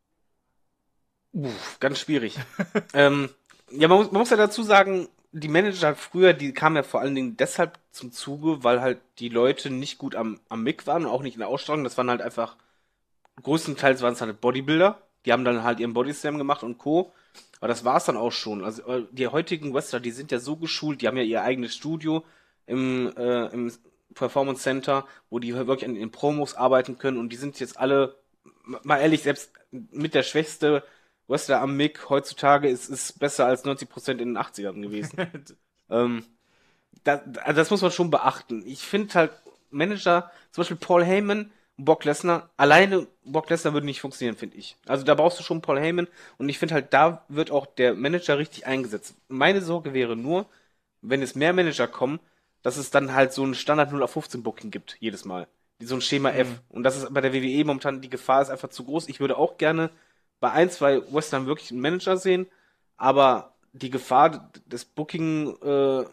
[SPEAKER 3] Uff, ganz schwierig. ähm, ja, man muss, man muss ja dazu sagen, die Manager früher, die kamen ja vor allen Dingen deshalb zum Zuge, weil halt die Leute nicht gut am, am Mic waren und auch nicht in der Ausstrahlung. Das waren halt einfach, größtenteils waren es halt Bodybuilder. Die haben dann halt ihren Bodyslam gemacht und Co. Aber das war's dann auch schon. Also die heutigen Wrestler, die sind ja so geschult, die haben ja ihr eigenes Studio im, äh, im Performance Center, wo die wirklich an den Promos arbeiten können und die sind jetzt alle, mal ehrlich, selbst mit der schwächste Wrestler am Mic heutzutage ist, ist besser als neunzig Prozent in den achtzigern gewesen. ähm, das, also das muss man schon beachten. Ich finde halt Manager, zum Beispiel Paul Heyman und Brock Lesnar, alleine Brock Lesnar würde nicht funktionieren, finde ich. Also da brauchst du schon Paul Heyman und ich finde halt, da wird auch der Manager richtig eingesetzt. Meine Sorge wäre nur, wenn es mehr Manager kommen, dass es dann halt so ein Standard null auf fünfzehn Booking gibt, jedes Mal. So ein Schema F.
[SPEAKER 2] Mhm.
[SPEAKER 3] Und das ist bei der W W E momentan, die Gefahr ist einfach zu groß. Ich würde auch gerne bei ein, zwei Wrestlern wirklich einen Manager sehen, aber die Gefahr des Booking, äh,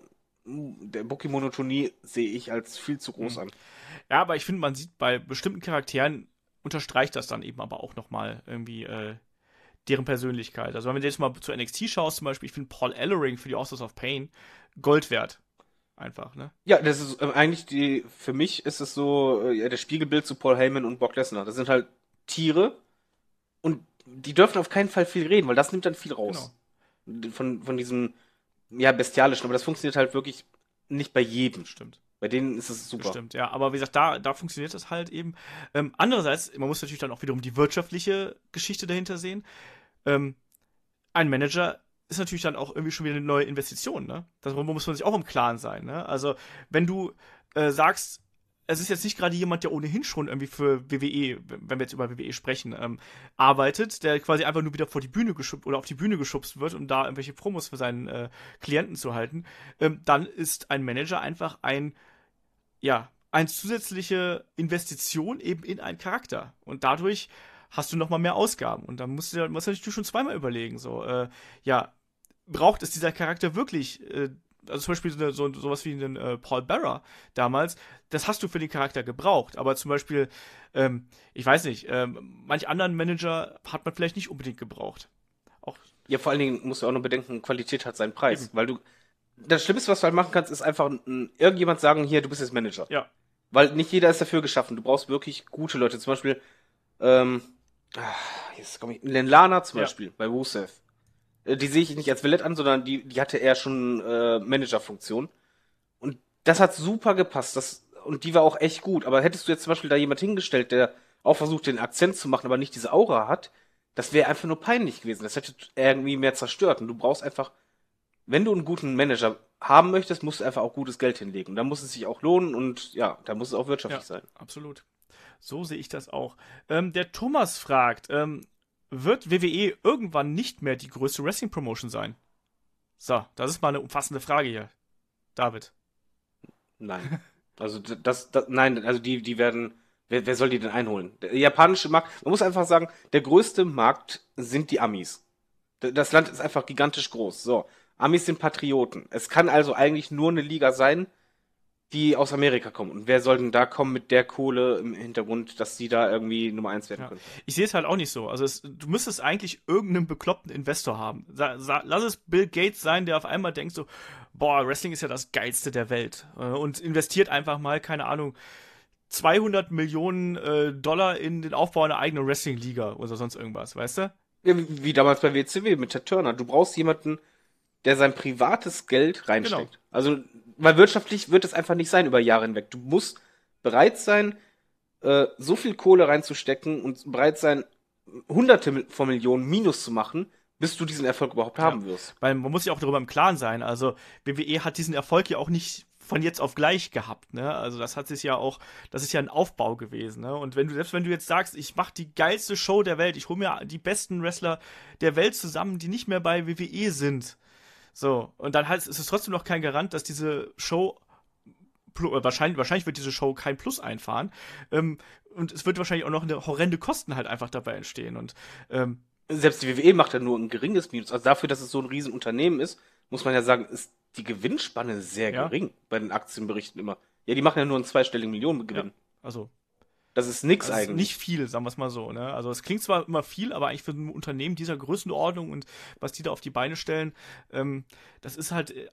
[SPEAKER 3] der Booking-Monotonie sehe ich als viel zu groß
[SPEAKER 2] Mhm.
[SPEAKER 3] an.
[SPEAKER 2] Ja, aber ich finde, man sieht bei bestimmten Charakteren, unterstreicht das dann eben aber auch nochmal irgendwie äh, deren Persönlichkeit. Also wenn du jetzt mal zu N X T schaust zum Beispiel, ich finde Paul Ellering für die Authors of Pain Gold wert. Einfach, ne?
[SPEAKER 3] Ja, das ist äh, eigentlich die, für mich ist es so, äh, ja, das Spiegelbild zu Paul Heyman und Brock Lesnar. Das sind halt Tiere und die dürfen auf keinen Fall viel reden, weil das nimmt dann viel raus. Von, von diesem, ja, bestialischen, aber das funktioniert halt wirklich nicht bei jedem.
[SPEAKER 2] Stimmt.
[SPEAKER 3] Bei denen ist es super.
[SPEAKER 2] Stimmt, ja. Aber wie gesagt, da, da funktioniert das halt eben. Ähm, andererseits, man muss natürlich dann auch wiederum die wirtschaftliche Geschichte dahinter sehen. Ähm, ein Manager ist natürlich dann auch irgendwie schon wieder eine neue Investition, ne? Darüber muss man sich auch im Klaren sein, ne? Also, wenn du äh, sagst, es ist jetzt nicht gerade jemand, der ohnehin schon irgendwie für W W E, wenn wir jetzt über W W E sprechen, ähm, arbeitet, der quasi einfach nur wieder vor die Bühne geschubst oder auf die Bühne geschubst wird, um da irgendwelche Promos für seinen äh, Klienten zu halten, ähm, dann ist ein Manager einfach ein, ja, eine zusätzliche Investition eben in einen Charakter. Und dadurch hast du nochmal mehr Ausgaben. Und dann musst du dir musst du natürlich schon zweimal überlegen, so, äh, ja, braucht es dieser Charakter wirklich, äh, also zum Beispiel so, so sowas wie einen äh, Paul Bearer damals, das hast du für den Charakter gebraucht, aber zum Beispiel, ähm, ich weiß nicht, ähm, manch anderen Manager hat man vielleicht nicht unbedingt gebraucht. Auch,
[SPEAKER 3] Ja, vor allen Dingen musst du auch noch bedenken, Qualität hat seinen Preis.
[SPEAKER 2] Eben.
[SPEAKER 3] Weil du, das Schlimmste, was du halt machen kannst, ist einfach n- irgendjemand sagen, hier, du bist jetzt Manager.
[SPEAKER 2] ja,
[SPEAKER 3] Weil nicht jeder ist dafür geschaffen. Du brauchst wirklich gute Leute. Zum Beispiel, ähm, ah, jetzt komm ich, Len Lana zum
[SPEAKER 2] Ja.
[SPEAKER 3] Beispiel, bei Rusev. Äh, Die sehe ich nicht als Valette an, sondern die, die hatte eher schon äh, Managerfunktion. Und das hat super gepasst. Das, und die war auch echt gut. Aber hättest du jetzt zum Beispiel da jemand hingestellt, der auch versucht, den Akzent zu machen, aber nicht diese Aura hat, das wäre einfach nur peinlich gewesen. Das hätte irgendwie mehr zerstört. Und du brauchst einfach, wenn du einen guten Manager haben möchtest, musst du einfach auch gutes Geld hinlegen. Da muss es sich auch lohnen und ja, da muss es auch wirtschaftlich
[SPEAKER 2] ja,
[SPEAKER 3] sein.
[SPEAKER 2] absolut. So sehe ich das auch. Ähm, der Thomas fragt, ähm, wird W W E irgendwann nicht mehr die größte Wrestling-Promotion sein? So, das ist mal eine umfassende Frage hier. David.
[SPEAKER 3] Nein. Also d- das, das nein, also die, die werden, wer, wer soll die denn einholen? Der japanische Markt, man muss einfach sagen, der größte Markt sind die Amis. D- Das Land ist einfach gigantisch groß. So, Amis sind Patrioten. Es kann also eigentlich nur eine Liga sein, die aus Amerika kommt. Und wer soll denn da kommen mit der Kohle im Hintergrund, dass die da irgendwie Nummer eins werden
[SPEAKER 2] Ja.
[SPEAKER 3] können?
[SPEAKER 2] Ich sehe es halt auch nicht so. Also es, du müsstest eigentlich irgendeinen bekloppten Investor haben. Sa, sa, lass es Bill Gates sein, der auf einmal denkt so, boah, Wrestling ist ja das Geilste der Welt. Äh, Und investiert einfach mal, keine Ahnung, zweihundert Millionen äh, Dollar in den Aufbau einer eigenen Wrestling-Liga oder sonst irgendwas, weißt du?
[SPEAKER 3] Ja, wie, wie damals bei W C W mit Ted Turner. Du brauchst jemanden, der sein privates Geld reinsteckt.
[SPEAKER 2] Genau.
[SPEAKER 3] Also, weil wirtschaftlich wird es einfach nicht sein über Jahre hinweg. Du musst bereit sein, äh, so viel Kohle reinzustecken und bereit sein, hunderte Mil- von Millionen Minus zu machen, bis du diesen Erfolg überhaupt haben wirst.
[SPEAKER 2] Weil man muss sich auch darüber im Klaren sein. Also W W E hat diesen Erfolg ja auch nicht von jetzt auf gleich gehabt, ne? Also das hat sich ja auch, das ist ja ein Aufbau gewesen, ne? Und wenn du, selbst wenn du jetzt sagst, ich mache die geilste Show der Welt, ich hole mir die besten Wrestler der Welt zusammen, die nicht mehr bei W W E sind, so, und dann halt, ist es trotzdem noch kein Garant, dass diese Show plu- äh, wahrscheinlich, wahrscheinlich wird diese Show kein Plus einfahren. Ähm, und es wird wahrscheinlich auch noch eine horrende Kosten halt einfach dabei entstehen. Und ähm,
[SPEAKER 3] Selbst die W W E macht ja nur ein geringes Minus. Also dafür, dass es so ein Riesenunternehmen ist, muss man ja sagen, ist die Gewinnspanne sehr
[SPEAKER 2] Ja.
[SPEAKER 3] gering bei den Aktienberichten immer. Ja, die machen ja nur einen zweistelligen Millionengewinn.
[SPEAKER 2] also
[SPEAKER 3] Das ist nix
[SPEAKER 2] das ist
[SPEAKER 3] eigentlich.
[SPEAKER 2] nicht viel, sagen wir es mal so. Ne? Also es klingt zwar immer viel, aber eigentlich für ein Unternehmen dieser Größenordnung und was die da auf die Beine stellen, ähm, das ist halt äh,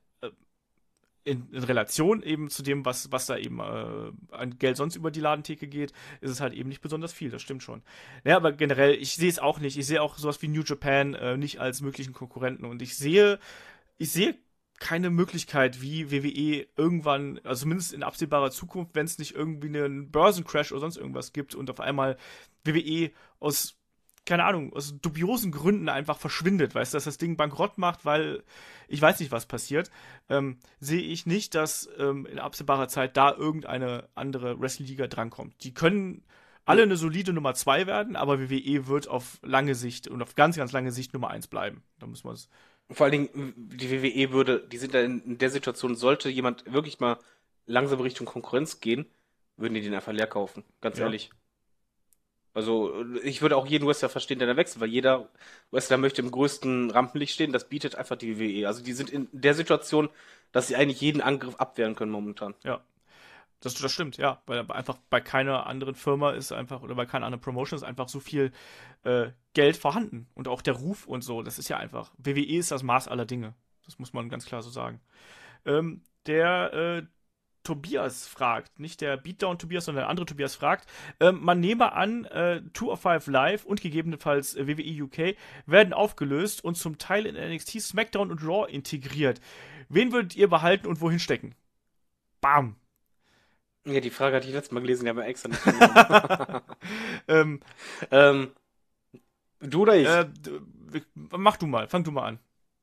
[SPEAKER 2] in, in Relation eben zu dem, was, was da eben äh, an Geld sonst über die Ladentheke geht, ist es halt eben nicht besonders viel, das stimmt schon. Ja, aber generell, ich sehe es auch nicht. Ich sehe auch sowas wie New Japan äh, nicht als möglichen Konkurrenten und ich sehe, ich sehe keine Möglichkeit, wie W W E irgendwann, also zumindest in absehbarer Zukunft, wenn es nicht irgendwie einen Börsencrash oder sonst irgendwas gibt und auf einmal W W E aus, keine Ahnung, aus dubiosen Gründen einfach verschwindet, weißt du, dass das Ding bankrott macht, weil ich weiß nicht, was passiert, ähm, sehe ich nicht, dass ähm, in absehbarer Zeit da irgendeine andere Wrestling-Liga drankommt. Die können alle eine solide Nummer zwei werden, aber W W E wird auf lange Sicht und auf ganz, ganz lange Sicht Nummer eins bleiben. Da muss man es.
[SPEAKER 3] Vor allen Dingen, die W W E würde, die sind da in, in der Situation, sollte jemand wirklich mal langsam Richtung Konkurrenz gehen, würden die den einfach leer kaufen. Ganz
[SPEAKER 2] Ja.
[SPEAKER 3] ehrlich. Also, ich würde auch jeden Wrestler verstehen, der da wechselt, weil jeder Wrestler möchte im größten Rampenlicht stehen, das bietet einfach die W W E. Also, die sind in der Situation, dass sie eigentlich jeden Angriff abwehren können momentan.
[SPEAKER 2] Ja. Das, das stimmt, ja. Weil einfach bei keiner anderen Firma ist einfach, oder bei keiner anderen Promotion ist einfach so viel äh, Geld vorhanden. Und auch der Ruf und so. Das ist ja einfach. W W E ist das Maß aller Dinge. Das muss man ganz klar so sagen. Ähm, der äh, Tobias fragt, nicht der Beatdown Tobias, sondern der andere Tobias fragt, ähm, man nehme an, äh, two oh five Live und gegebenenfalls äh, W W E U K werden aufgelöst und zum Teil in N X T, SmackDown und Raw integriert. Wen würdet ihr behalten und wohin stecken? Bam!
[SPEAKER 3] Ja, die Frage hatte ich letztes Mal gelesen, die haben wir extra nicht genommen.
[SPEAKER 2] ähm,
[SPEAKER 3] ähm, du oder ich?
[SPEAKER 2] äh, d- mach du mal, fang du mal an.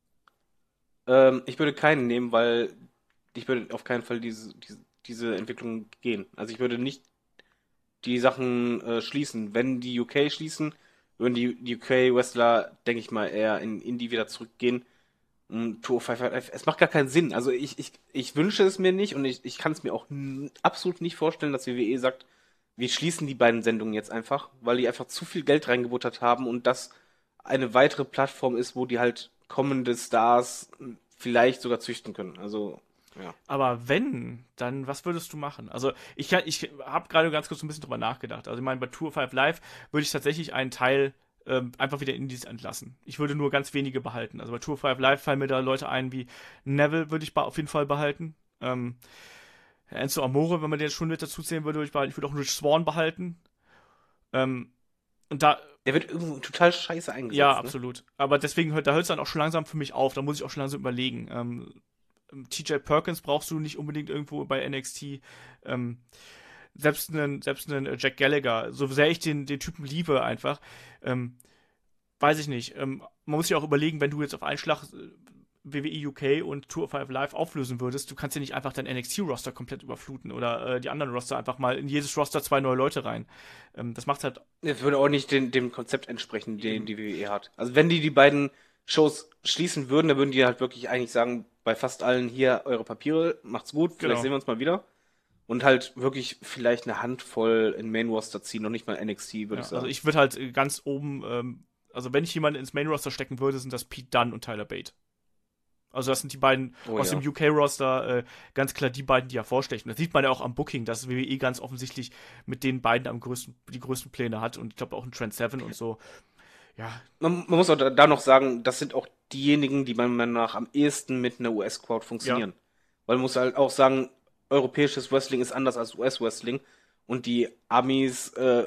[SPEAKER 3] Ähm, ich würde keinen nehmen, weil ich würde auf keinen Fall diese, diese, diese Entwicklung gehen. Also ich würde nicht die Sachen äh, schließen. Wenn die U K schließen, würden die, die U K-Wrestler, denke ich mal, eher in Indie wieder zurückgehen. Und two oh five Live, es macht gar keinen Sinn. Also ich, ich, ich wünsche es mir nicht und ich, ich kann es mir auch n- absolut nicht vorstellen, dass W W E sagt, wir schließen die beiden Sendungen jetzt einfach, weil die einfach zu viel Geld reingebuttert haben und das eine weitere Plattform ist, wo die halt kommende Stars vielleicht sogar züchten können. Also, ja.
[SPEAKER 2] Aber wenn, dann was würdest du machen? Also ich, kann- ich habe gerade ganz kurz ein bisschen drüber nachgedacht. Also ich meine, bei two oh five Live würde ich tatsächlich einen Teil ähm, einfach wieder Indies entlassen. Ich würde nur ganz wenige behalten. Also bei two oh five Live fallen mir da Leute ein wie Neville würde ich ba- auf jeden Fall behalten. Ähm, Enzo Amore, wenn man den jetzt schon mit dazu zählen würde, würde ich behalten. Ich würde auch Rich Swann behalten. Ähm, und da,
[SPEAKER 3] Der wird irgendwo total scheiße eingesetzt.
[SPEAKER 2] ja,
[SPEAKER 3] ne?
[SPEAKER 2] absolut. Aber deswegen hört, da hört es dann auch schon langsam für mich auf. Da muss ich auch schon langsam überlegen. Ähm, T J Perkins brauchst du nicht unbedingt irgendwo bei N X T. Ähm, selbst einen, selbst einen Jack Gallagher, so sehr ich den, den Typen liebe einfach, ähm, weiß ich nicht. Ähm, man muss ja auch überlegen, wenn du jetzt auf einen Schlag äh, W W E U K und two oh five Live auflösen würdest, du kannst ja nicht einfach dein N X T-Roster komplett überfluten oder äh, die anderen Roster einfach mal in jedes Roster zwei neue Leute rein. Ähm, das macht halt.
[SPEAKER 3] Das würde auch nicht den, dem Konzept entsprechen, den die W W E hat. Also wenn die die beiden Shows schließen würden, dann würden die halt wirklich eigentlich sagen, bei fast allen hier eure Papiere, macht's gut, vielleicht
[SPEAKER 2] Genau.
[SPEAKER 3] sehen wir uns mal wieder. Und halt wirklich vielleicht eine Handvoll in Main Roster ziehen, noch nicht mal N X T, würde
[SPEAKER 2] Ja,
[SPEAKER 3] ich sagen.
[SPEAKER 2] also ich würde halt äh, ganz oben, ähm, also wenn ich jemanden ins Main-Roster stecken würde, sind das Pete Dunne und Tyler Bate. Also das sind die beiden
[SPEAKER 3] Oh
[SPEAKER 2] aus
[SPEAKER 3] ja.
[SPEAKER 2] dem U K-Roster, äh, ganz klar die beiden, die hervorstechen. Das sieht man ja auch am Booking, dass W W E ganz offensichtlich mit den beiden am größten, die größten Pläne hat und ich glaube auch ein Trent Seven und so. Ja,
[SPEAKER 3] Man, man muss auch da, da noch sagen, das sind auch diejenigen, die meiner Meinung nach am ehesten mit einer U S-Crowd funktionieren. Weil man muss halt auch sagen, europäisches Wrestling ist anders als U S-Wrestling und die Amis, äh,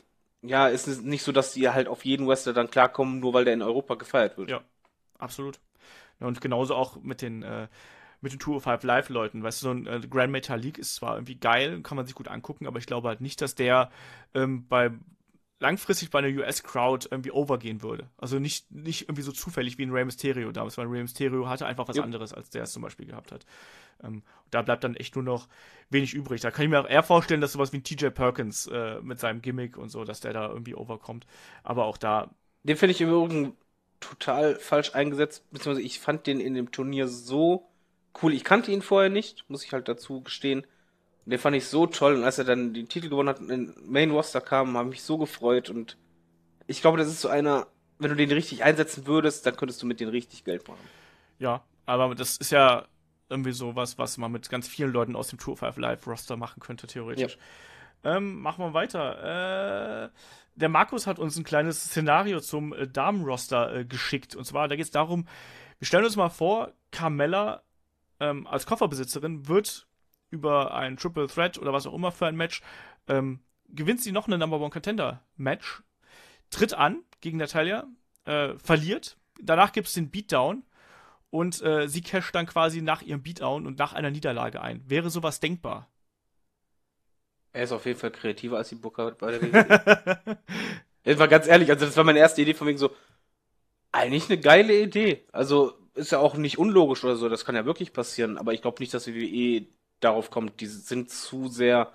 [SPEAKER 3] ja, ist es nicht so, dass die halt auf jeden Wrestler dann klarkommen, nur weil der in Europa gefeiert wird.
[SPEAKER 2] ja, absolut. Ja, und genauso auch mit den, äh, mit den two oh five Live-Leuten. Weißt du, so ein äh, Grand Metalik ist zwar irgendwie geil, kann man sich gut angucken, aber ich glaube halt nicht, dass der ähm, bei langfristig bei einer U S-Crowd irgendwie overgehen würde. Also nicht, nicht irgendwie so zufällig wie ein Rey Mysterio damals, weil Rey Mysterio hatte einfach was
[SPEAKER 3] Ja.
[SPEAKER 2] anderes, als der es zum Beispiel gehabt hat. Ähm, da bleibt dann echt nur noch wenig übrig. Da kann ich mir auch eher vorstellen, dass sowas wie ein T J Perkins äh, mit seinem Gimmick und so, dass der da irgendwie overkommt. Aber auch da,
[SPEAKER 3] Den finde ich im Übrigen total falsch eingesetzt, beziehungsweise ich fand den in dem Turnier so cool. Ich kannte ihn vorher nicht, muss ich halt dazu gestehen. Und den fand ich so toll. Und als er dann den Titel gewonnen hat und in den Main Roster kam, habe ich mich so gefreut. Und ich glaube, das ist so einer, wenn du den richtig einsetzen würdest, dann könntest du mit denen richtig Geld machen.
[SPEAKER 2] ja, aber das ist ja irgendwie sowas, was man mit ganz vielen Leuten aus dem two oh five Live-Roster machen könnte, theoretisch. Ähm, machen wir weiter. Äh, der Markus hat uns ein kleines Szenario zum äh, Damenroster äh, geschickt. Und zwar, da geht es darum, wir stellen uns mal vor, Carmella ähm, als Kofferbesitzerin wird über ein Triple Threat oder was auch immer für ein Match, ähm, gewinnt sie noch eine Number One Contender Match, tritt an gegen Natalia, äh, verliert, danach gibt es den Beatdown und äh, sie casht dann quasi nach ihrem Beatdown und nach einer Niederlage ein. Wäre sowas denkbar?
[SPEAKER 3] Er ist auf jeden Fall kreativer als die Booker bei der W W E. Jetzt mal ganz ehrlich, also das war meine erste Idee von wegen so, eigentlich eine geile Idee. Also ist ja auch nicht unlogisch oder so, das kann ja wirklich passieren, aber ich glaube nicht, dass die W W E darauf kommt. Die sind zu sehr,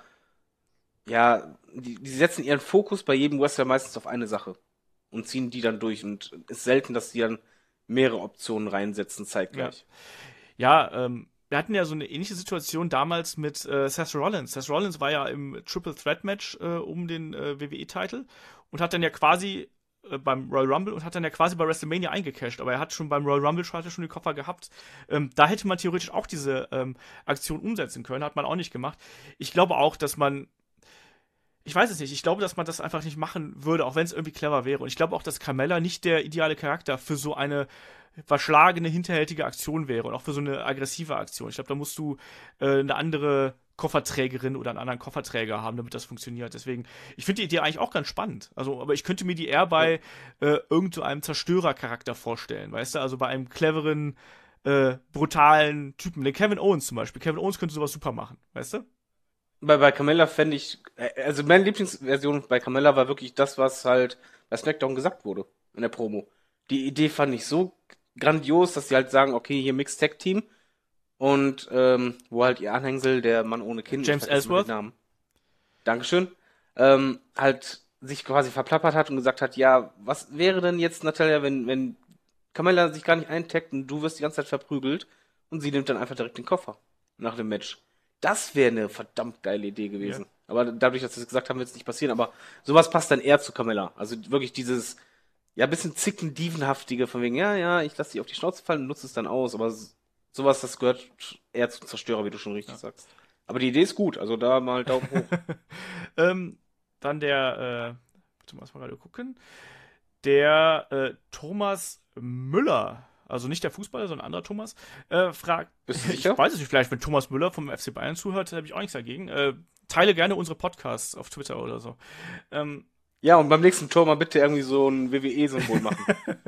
[SPEAKER 3] ja, die, die setzen ihren Fokus bei jedem Wrestler meistens auf eine Sache und ziehen die dann durch und es ist selten, dass die dann mehrere Optionen reinsetzen zeitgleich.
[SPEAKER 2] Ja, ja ähm, wir hatten ja so eine ähnliche Situation damals mit äh, Seth Rollins. Seth Rollins war ja im Triple Threat Match äh, um den äh, W W E-Titel und hat dann ja quasi äh, beim Royal Rumble und hat dann ja quasi bei WrestleMania eingecasht, aber er hat schon beim Royal Rumble schon, hatte schon den Koffer gehabt. Ähm, da hätte man theoretisch auch diese ähm, Aktion umsetzen können, hat man auch nicht gemacht. Ich glaube auch, dass man Ich weiß es nicht. Ich glaube, dass man das einfach nicht machen würde, auch wenn es irgendwie clever wäre. Und ich glaube auch, dass Carmella nicht der ideale Charakter für so eine verschlagene, hinterhältige Aktion wäre und auch für so eine aggressive Aktion. Ich glaube, da musst du äh, eine andere Kofferträgerin oder einen anderen Kofferträger haben, damit das funktioniert. Deswegen, ich finde die Idee eigentlich auch ganz spannend. Also, aber ich könnte mir die eher bei äh, irgend so einem Zerstörercharakter vorstellen, weißt du? Also bei einem cleveren, äh, brutalen Typen. Den Kevin Owens zum Beispiel. Kevin Owens könnte sowas super machen, weißt du?
[SPEAKER 3] Bei, bei Carmella fände ich, also meine Lieblingsversion bei Carmella war wirklich das, was halt bei SmackDown gesagt wurde in der Promo. Die Idee fand ich so grandios, dass sie halt sagen, okay, hier Mixed Tag Team und ähm, wo halt ihr Anhängsel, der Mann ohne Kind,
[SPEAKER 2] James Ellsworth,
[SPEAKER 3] Namen, Dankeschön, ähm, halt sich quasi verplappert hat und gesagt hat, ja, was wäre denn jetzt, Natalia, wenn, wenn Carmella sich gar nicht eintaggt und du wirst die ganze Zeit verprügelt und sie nimmt dann einfach direkt den Koffer nach dem Match. Das wäre eine verdammt geile Idee gewesen. Ja. Aber dadurch, dass sie es gesagt haben, wird es nicht passieren. Aber sowas passt dann eher zu Carmella. Also wirklich dieses, ja, bisschen zicken Dievenhaftige von wegen, ja, ja, ich lasse dich auf die Schnauze fallen und nutze es dann aus. Aber sowas, das gehört eher zum Zerstörer, wie du schon richtig ja. sagst. Aber die Idee ist gut. Also da mal Daumen hoch.
[SPEAKER 2] ähm, dann der, äh, bitte mal gerade gucken. Der äh, Thomas Müller, also nicht der Fußballer, sondern ein anderer Thomas, äh, fragt,
[SPEAKER 3] Bist du sicher?
[SPEAKER 2] Ich weiß es nicht, vielleicht, wenn Thomas Müller vom F C Bayern zuhört, habe ich auch nichts dagegen. Äh, teile gerne unsere Podcasts auf Twitter oder so. Ähm,
[SPEAKER 3] ja, und beim nächsten Tor mal bitte irgendwie so ein W W E-Symbol machen.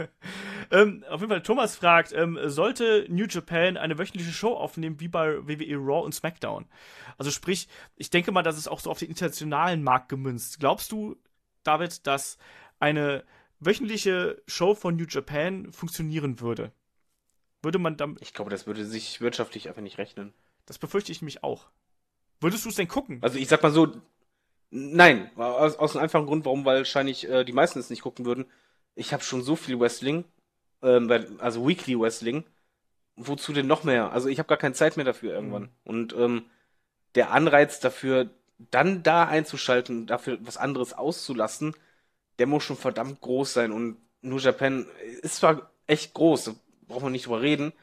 [SPEAKER 2] ähm, auf jeden Fall, Thomas fragt, ähm, sollte New Japan eine wöchentliche Show aufnehmen, wie bei W W E Raw und SmackDown? Also sprich, ich denke mal, das ist auch so auf den internationalen Markt gemünzt. Glaubst du, David, dass eine wöchentliche Show von New Japan funktionieren würde? Würde man dann.
[SPEAKER 3] Ich glaube, das würde sich wirtschaftlich einfach nicht rechnen.
[SPEAKER 2] Das befürchte ich nämlich auch. Würdest du es denn gucken?
[SPEAKER 3] Also ich sag mal so, nein, aus, aus einem einfachen Grund, warum wahrscheinlich äh, die meisten es nicht gucken würden. Ich habe schon so viel Wrestling, ähm, also Weekly Wrestling. Wozu denn noch mehr? Also ich habe gar keine Zeit mehr dafür irgendwann. Mhm. Und ähm, der Anreiz dafür, dann da einzuschalten, dafür was anderes auszulassen, der muss schon verdammt groß sein. Und New Japan ist zwar echt groß, da braucht man nicht drüber reden,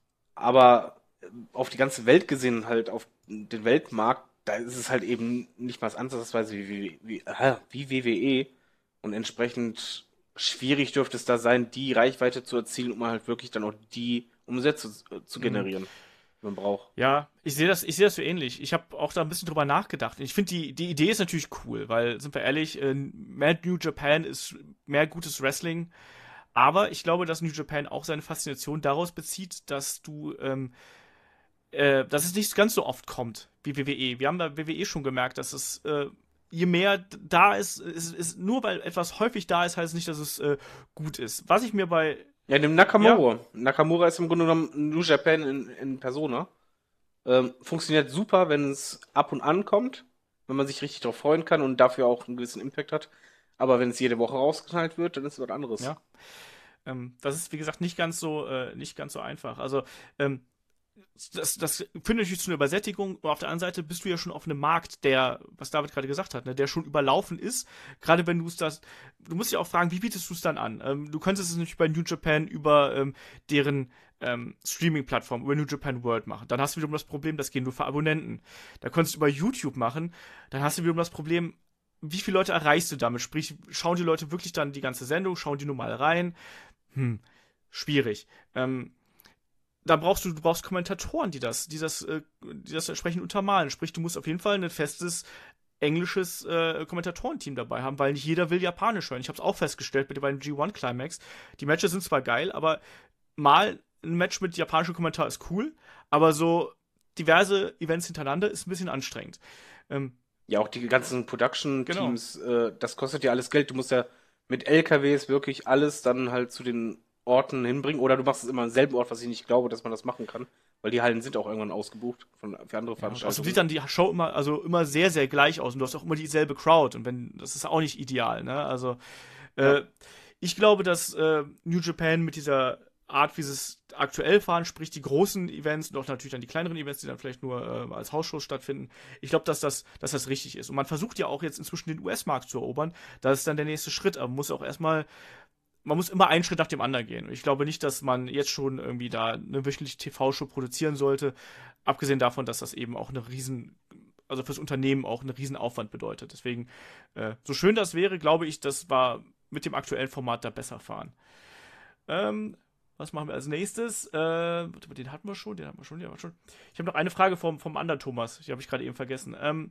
[SPEAKER 3] aber auf die ganze Welt gesehen, halt auf den Weltmarkt, da ist es halt eben nicht mal ansatzweise wie, wie, wie, äh, wie W W E. Und entsprechend schwierig dürfte es da sein, die Reichweite zu erzielen, um halt wirklich dann auch die Umsätze zu generieren, mhm. die man braucht.
[SPEAKER 2] Ja, ich sehe das, ich sehe das so ähnlich. Ich habe auch da ein bisschen drüber nachgedacht. Ich finde, die, die Idee ist natürlich cool, weil, sind wir ehrlich, äh, mehr New Japan ist mehr gutes Wrestling. Aber ich glaube, dass New Japan auch seine Faszination daraus bezieht, dass du, ähm, äh, dass es nicht ganz so oft kommt wie W W E. Wir haben bei W W E schon gemerkt, dass es, äh, je mehr da ist, ist, ist, nur weil etwas häufig da ist, heißt es nicht, dass es äh, gut ist. Was ich mir bei
[SPEAKER 3] Ja, dem Nakamura. Ja. Nakamura ist im Grunde genommen New Japan in, in Persona. Ähm, funktioniert super, wenn es ab und an kommt, wenn man sich richtig darauf freuen kann und dafür auch einen gewissen Impact hat. Aber wenn es jede Woche rausgeknallt wird, dann ist es was anderes.
[SPEAKER 2] Ja. Ähm, das ist, wie gesagt, nicht ganz so, äh, nicht ganz so einfach. Also, ähm, das, das führt natürlich zu einer Übersättigung. Und auf der anderen Seite bist du ja schon auf einem Markt, der, was David gerade gesagt hat, ne, der schon überlaufen ist. Gerade wenn du es das, du musst ja auch fragen, wie bietest du es dann an? Ähm, du könntest es natürlich bei New Japan über ähm, deren ähm, Streaming-Plattform, über New Japan World machen. Dann hast du wiederum das Problem, das gehen nur für Abonnenten. Da könntest du über YouTube machen. Dann hast du wiederum das Problem, wie viele Leute erreichst du damit? Sprich, schauen die Leute wirklich dann die ganze Sendung, schauen die nur mal rein? Hm, schwierig. Ähm, da brauchst du, du brauchst Kommentatoren, die das, die das, äh, die das entsprechend untermalen. Sprich, du musst auf jeden Fall ein festes englisches äh, Kommentatorenteam dabei haben, weil nicht jeder will Japanisch hören. Ich habe es auch festgestellt bei den G eins Climax. Die Matches sind zwar geil, aber mal ein Match mit japanischem Kommentar ist cool, aber so diverse Events hintereinander ist ein bisschen anstrengend. Ähm,
[SPEAKER 3] Ja, auch die ganzen Production-Teams, genau. äh, das kostet ja alles Geld. Du musst ja mit L K Ws wirklich alles dann halt zu den Orten hinbringen. Oder du machst es immer am selben Ort, was ich nicht glaube, dass man das machen kann. Weil die Hallen sind auch irgendwann ausgebucht von, für andere Veranstaltungen.
[SPEAKER 2] Also sieht dann die Show immer, also immer sehr, sehr gleich aus. Und du hast auch immer dieselbe Crowd. Und wenn, das ist auch nicht ideal, ne? Also, äh, ja. ich glaube, dass äh, New Japan mit dieser Art, wie sie es aktuell fahren, sprich die großen Events und auch natürlich dann die kleineren Events, die dann vielleicht nur äh, als Hausshows stattfinden. Ich glaube, dass das, dass das richtig ist. Und man versucht ja auch jetzt inzwischen den U S-Markt zu erobern. Das ist dann der nächste Schritt. Aber man muss auch erstmal, man muss immer einen Schritt nach dem anderen gehen. Und ich glaube nicht, dass man jetzt schon irgendwie da eine wöchentliche T V-Show produzieren sollte. Abgesehen davon, dass das eben auch eine riesen, also fürs Unternehmen auch einen riesen Aufwand bedeutet. Deswegen, äh, so schön das wäre, glaube ich, das war mit dem aktuellen Format da besser fahren. Ähm, Was machen wir als nächstes? Äh, den hatten wir schon, den hatten wir schon, den hatten wir schon. Ich habe noch eine Frage vom, vom anderen Thomas, die habe ich gerade eben vergessen. Ähm,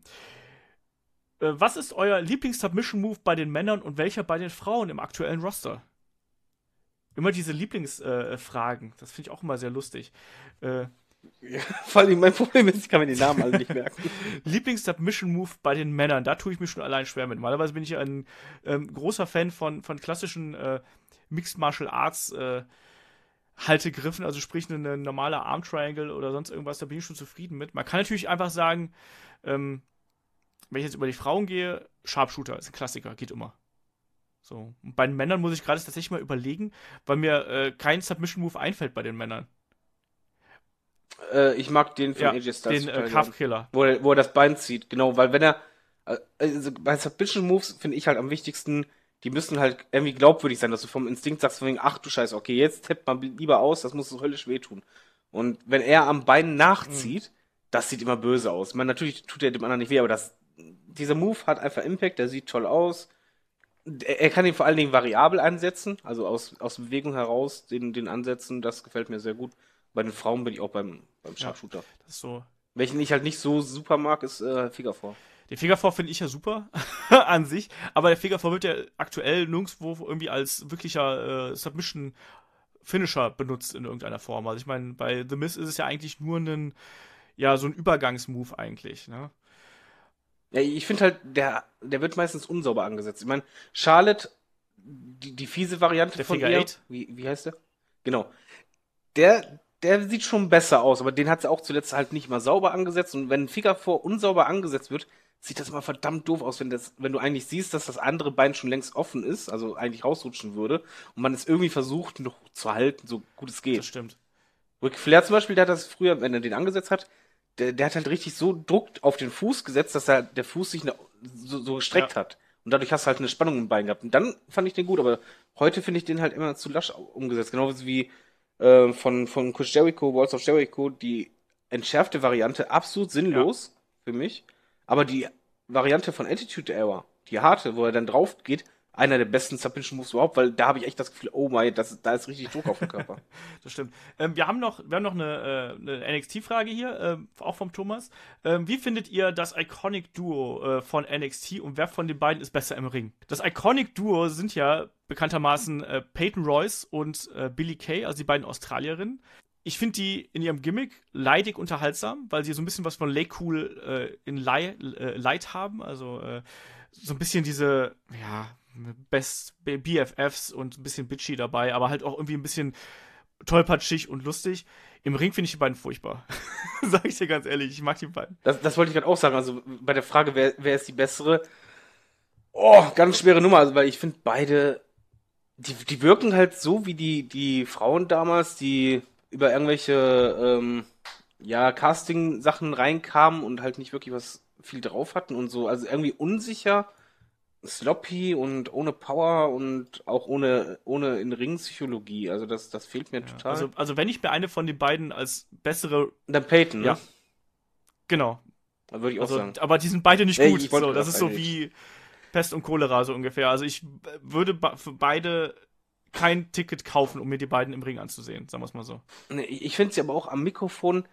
[SPEAKER 2] äh, was ist euer Lieblings-Submission-Move bei den Männern und welcher bei den Frauen im aktuellen Roster? Immer diese Lieblingsfragen, äh, das finde ich auch immer sehr lustig. Äh,
[SPEAKER 3] ja, vor allem mein Problem ist, ich kann mir die Namen alle nicht merken.
[SPEAKER 2] Lieblings-Submission-Move bei den Männern, da tue ich mich schon allein schwer mit. Normalerweise bin ich ein ähm, großer Fan von, von klassischen äh, Mixed Martial Arts äh, Haltegriffen, also sprich eine normale Arm Triangle oder sonst irgendwas, da bin ich schon zufrieden mit. Man kann natürlich einfach sagen, ähm, wenn ich jetzt über die Frauen gehe, Sharpshooter ist ein Klassiker, geht immer. So. Und bei den Männern muss ich gerade tatsächlich mal überlegen, weil mir äh, kein Submission-Move einfällt bei den Männern.
[SPEAKER 3] Äh, ich mag den von
[SPEAKER 2] ja,
[SPEAKER 3] A J Styles.
[SPEAKER 2] Den äh, Calf-Killer.
[SPEAKER 3] Wo er, wo er das Bein zieht, genau, weil wenn er, also bei Submission-Moves finde ich halt am wichtigsten, die müssen halt irgendwie glaubwürdig sein, dass du vom Instinkt sagst, von wegen, ach du Scheiße, okay, jetzt tippt man lieber aus, das muss so höllisch wehtun. Und wenn er am Bein nachzieht, mhm. das sieht immer böse aus. Ich meine, natürlich tut er dem anderen nicht weh, aber das, dieser Move hat einfach Impact, der sieht toll aus. Er, er kann ihn vor allen Dingen variabel einsetzen, also aus, aus Bewegung heraus den, den Ansätzen, das gefällt mir sehr gut. Bei den Frauen bin ich auch beim, beim Sharpshooter. Ja,
[SPEAKER 2] das ist so.
[SPEAKER 3] Welchen ich halt nicht so super mag, ist äh, Figure Four.
[SPEAKER 2] Den Figure Four finde ich ja super an sich, aber der Figure Four wird ja aktuell nirgendwo irgendwie als wirklicher äh, Submission-Finisher benutzt in irgendeiner Form. Also ich meine, bei The Miz ist es ja eigentlich nur ein, ja, so ein Übergangsmove eigentlich, ne?
[SPEAKER 3] Ja, ich finde halt, der, der wird meistens unsauber angesetzt. Ich meine, Charlotte, die, die fiese Variante
[SPEAKER 2] der
[SPEAKER 3] von
[SPEAKER 2] Figure
[SPEAKER 3] ihr,
[SPEAKER 2] Eight.
[SPEAKER 3] Wie, wie heißt der? Genau. Der, der sieht schon besser aus, aber den hat sie auch zuletzt halt nicht mal sauber angesetzt. Und wenn ein Figure Four unsauber angesetzt wird, sieht das immer verdammt doof aus, wenn das, wenn du eigentlich siehst, dass das andere Bein schon längst offen ist, also eigentlich rausrutschen würde, und man es irgendwie versucht noch zu halten, so gut es geht.
[SPEAKER 2] Das stimmt.
[SPEAKER 3] Ric Flair zum Beispiel, der hat das früher, wenn er den angesetzt hat, der, der hat halt richtig so Druck auf den Fuß gesetzt, dass er, der Fuß sich ne, so, so gestreckt ja. hat. Und dadurch hast du halt eine Spannung im Bein gehabt. Und dann fand ich den gut, aber heute finde ich den halt immer zu lasch umgesetzt. Genauso wie äh, von, von Chris Jericho, Walls of Jericho, die entschärfte Variante, absolut sinnlos ja. für mich. Aber die Variante von Attitude Era, die harte, wo er dann drauf geht, einer der besten Submission Moves überhaupt, weil da habe ich echt das Gefühl, oh mein, das, da ist richtig Druck auf dem Körper.
[SPEAKER 2] Das stimmt. Ähm, wir haben noch, wir haben noch eine, äh, eine N X T-Frage hier, äh, auch vom Thomas. Ähm, wie findet ihr das Iconic Duo äh, von N X T und wer von den beiden ist besser im Ring? Das Iconic Duo sind ja bekanntermaßen äh, Peyton Royce und äh, Billie Kay, also die beiden Australierinnen. Ich finde die in ihrem Gimmick leidig unterhaltsam, weil sie so ein bisschen was von Lake Cool äh, in Light, äh, Light haben. Also äh, so ein bisschen diese, ja, Best B F Fs und ein bisschen bitchy dabei, aber halt auch irgendwie ein bisschen tollpatschig und lustig. Im Ring finde ich die beiden furchtbar. Sag ich dir ganz ehrlich, ich mag die beiden.
[SPEAKER 3] Das, das wollte ich gerade auch sagen. Also bei der Frage, wer, wer ist die bessere? Oh, ganz schwere Nummer. Also weil ich finde beide, die, die wirken halt so wie die, die Frauen damals, die über irgendwelche ähm, ja, Casting-Sachen reinkamen und halt nicht wirklich was viel drauf hatten und so. Also irgendwie unsicher, sloppy und ohne Power und auch ohne, ohne In-Ring-Psychologie. Also das, das fehlt mir ja, total.
[SPEAKER 2] Also, also wenn ich mir eine von den beiden als bessere...
[SPEAKER 3] Dann Peyton,
[SPEAKER 2] ja.
[SPEAKER 3] ne?
[SPEAKER 2] Genau.
[SPEAKER 3] Da würde ich auch
[SPEAKER 2] also,
[SPEAKER 3] sagen.
[SPEAKER 2] Aber die sind beide nicht
[SPEAKER 3] Ey,
[SPEAKER 2] gut.
[SPEAKER 3] ich wollte
[SPEAKER 2] So, das
[SPEAKER 3] das
[SPEAKER 2] ist so
[SPEAKER 3] eigentlich.
[SPEAKER 2] wie Pest und Cholera so ungefähr. Also ich würde ba- für beide kein Ticket kaufen, um mir die beiden im Ring anzusehen. Sagen wir es mal so.
[SPEAKER 3] Nee, ich finde sie aber auch am Mikrofon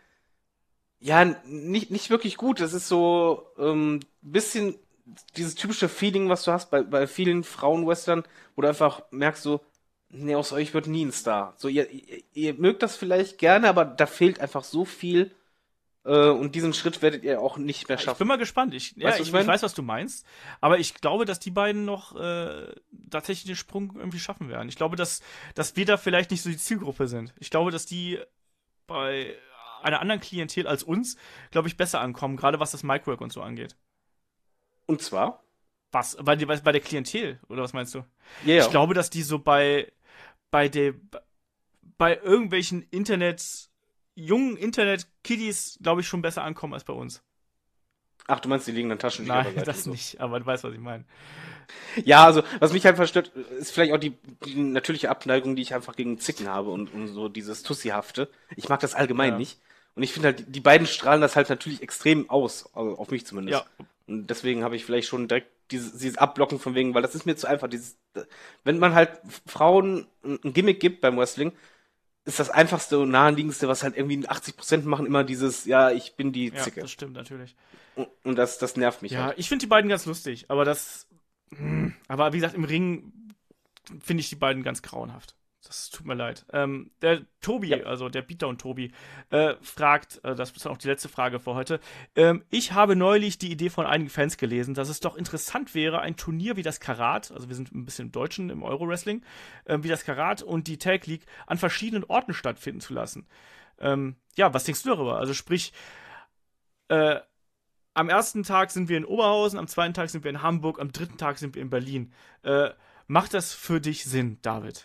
[SPEAKER 3] ja nicht, nicht wirklich gut. Das ist so ein ähm, bisschen dieses typische Feeling, was du hast bei, bei vielen Frauen-Western, wo du einfach merkst so, Nee, aus euch wird nie ein Star. So, ihr, ihr, ihr mögt das vielleicht gerne, aber da fehlt einfach so viel. Äh, und diesen Schritt werdet ihr auch nicht mehr
[SPEAKER 2] Ich
[SPEAKER 3] schaffen.
[SPEAKER 2] bin mal gespannt. Ich, ja,
[SPEAKER 3] Weißt du, was
[SPEAKER 2] ich,
[SPEAKER 3] ich mein?
[SPEAKER 2] ich weiß, was du meinst. Aber ich glaube, dass die beiden noch äh, tatsächlich den Sprung irgendwie schaffen werden. Ich glaube, dass, dass wir da vielleicht nicht so die Zielgruppe sind. Ich glaube, dass die bei einer anderen Klientel als uns, glaube ich, besser ankommen, gerade was das Micwork und so angeht.
[SPEAKER 3] Und zwar?
[SPEAKER 2] Was? Bei, der- bei der Klientel, oder was meinst du?
[SPEAKER 3] Ja, ja.
[SPEAKER 2] Ich glaube, dass die so bei, bei der, bei irgendwelchen Internet, jungen Internet-Kiddies, glaube ich, schon besser ankommen als bei uns.
[SPEAKER 3] Ach, du meinst die liegenden Taschen?
[SPEAKER 2] Nein, das nicht, aber du weißt, was ich meine.
[SPEAKER 3] Ja, also, was mich halt verstört, ist vielleicht auch die, die natürliche Abneigung, die ich einfach gegen Zicken habe und, und so dieses Tussihafte. Ich mag das allgemein
[SPEAKER 2] Ja.
[SPEAKER 3] nicht. Und ich finde halt, die beiden strahlen das halt natürlich extrem aus, also auf mich zumindest.
[SPEAKER 2] Ja.
[SPEAKER 3] Und deswegen habe ich vielleicht schon direkt dieses, dieses Abblocken von wegen, weil das ist mir zu einfach. Dieses, wenn man halt Frauen ein ein Gimmick gibt beim Wrestling, ist das einfachste und naheliegendste, was halt irgendwie achtzig Prozent machen, immer dieses, ja, ich bin die
[SPEAKER 2] Ja,
[SPEAKER 3] Zicke.
[SPEAKER 2] das stimmt natürlich.
[SPEAKER 3] Und, und das, das nervt mich
[SPEAKER 2] Ja,
[SPEAKER 3] halt.
[SPEAKER 2] ich finde die beiden ganz lustig, aber das. hm, Aber wie gesagt, im Ring finde ich die beiden ganz grauenhaft. Das tut mir leid. Ähm, der Tobi,
[SPEAKER 3] Ja.
[SPEAKER 2] also der Beatdown-Tobi, äh, fragt, äh, das ist dann auch die letzte Frage für heute. Ähm, ich habe neulich die Idee von einigen Fans gelesen, dass es doch interessant wäre, ein Turnier wie das Karat, also wir sind ein bisschen im Deutschen im Euro-Wrestling, äh, wie das Karat und die Tag League an verschiedenen Orten stattfinden zu lassen. Ähm, ja, was denkst du darüber? Also sprich, äh, am ersten Tag sind wir in Oberhausen, am zweiten Tag sind wir in Hamburg, am dritten Tag sind wir in Berlin. Äh, macht das für dich Sinn, David?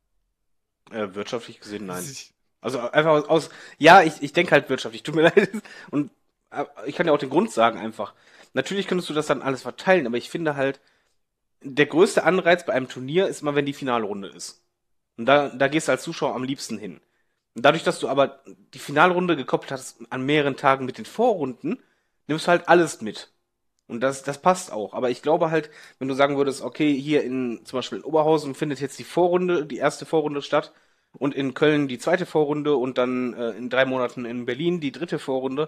[SPEAKER 3] Äh, wirtschaftlich gesehen, nein.
[SPEAKER 2] Ich-
[SPEAKER 3] Also einfach aus, aus ja, ich, ich denke halt wirtschaftlich, tut mir leid. Und äh, ich kann ja auch den Grund sagen einfach. Natürlich könntest du das dann alles verteilen, aber ich finde halt, der größte Anreiz bei einem Turnier ist immer, wenn die Finalrunde ist. Und da, da gehst du als Zuschauer am liebsten hin. Und dadurch, dass du aber die Finalrunde gekoppelt hast an mehreren Tagen mit den Vorrunden, nimmst du halt alles mit. Und das, das passt auch. Aber ich glaube halt, wenn du sagen würdest, okay, hier in, zum Beispiel in Oberhausen findet jetzt die Vorrunde, die erste Vorrunde statt und in Köln die zweite Vorrunde und dann äh, in drei Monaten in Berlin die dritte Vorrunde.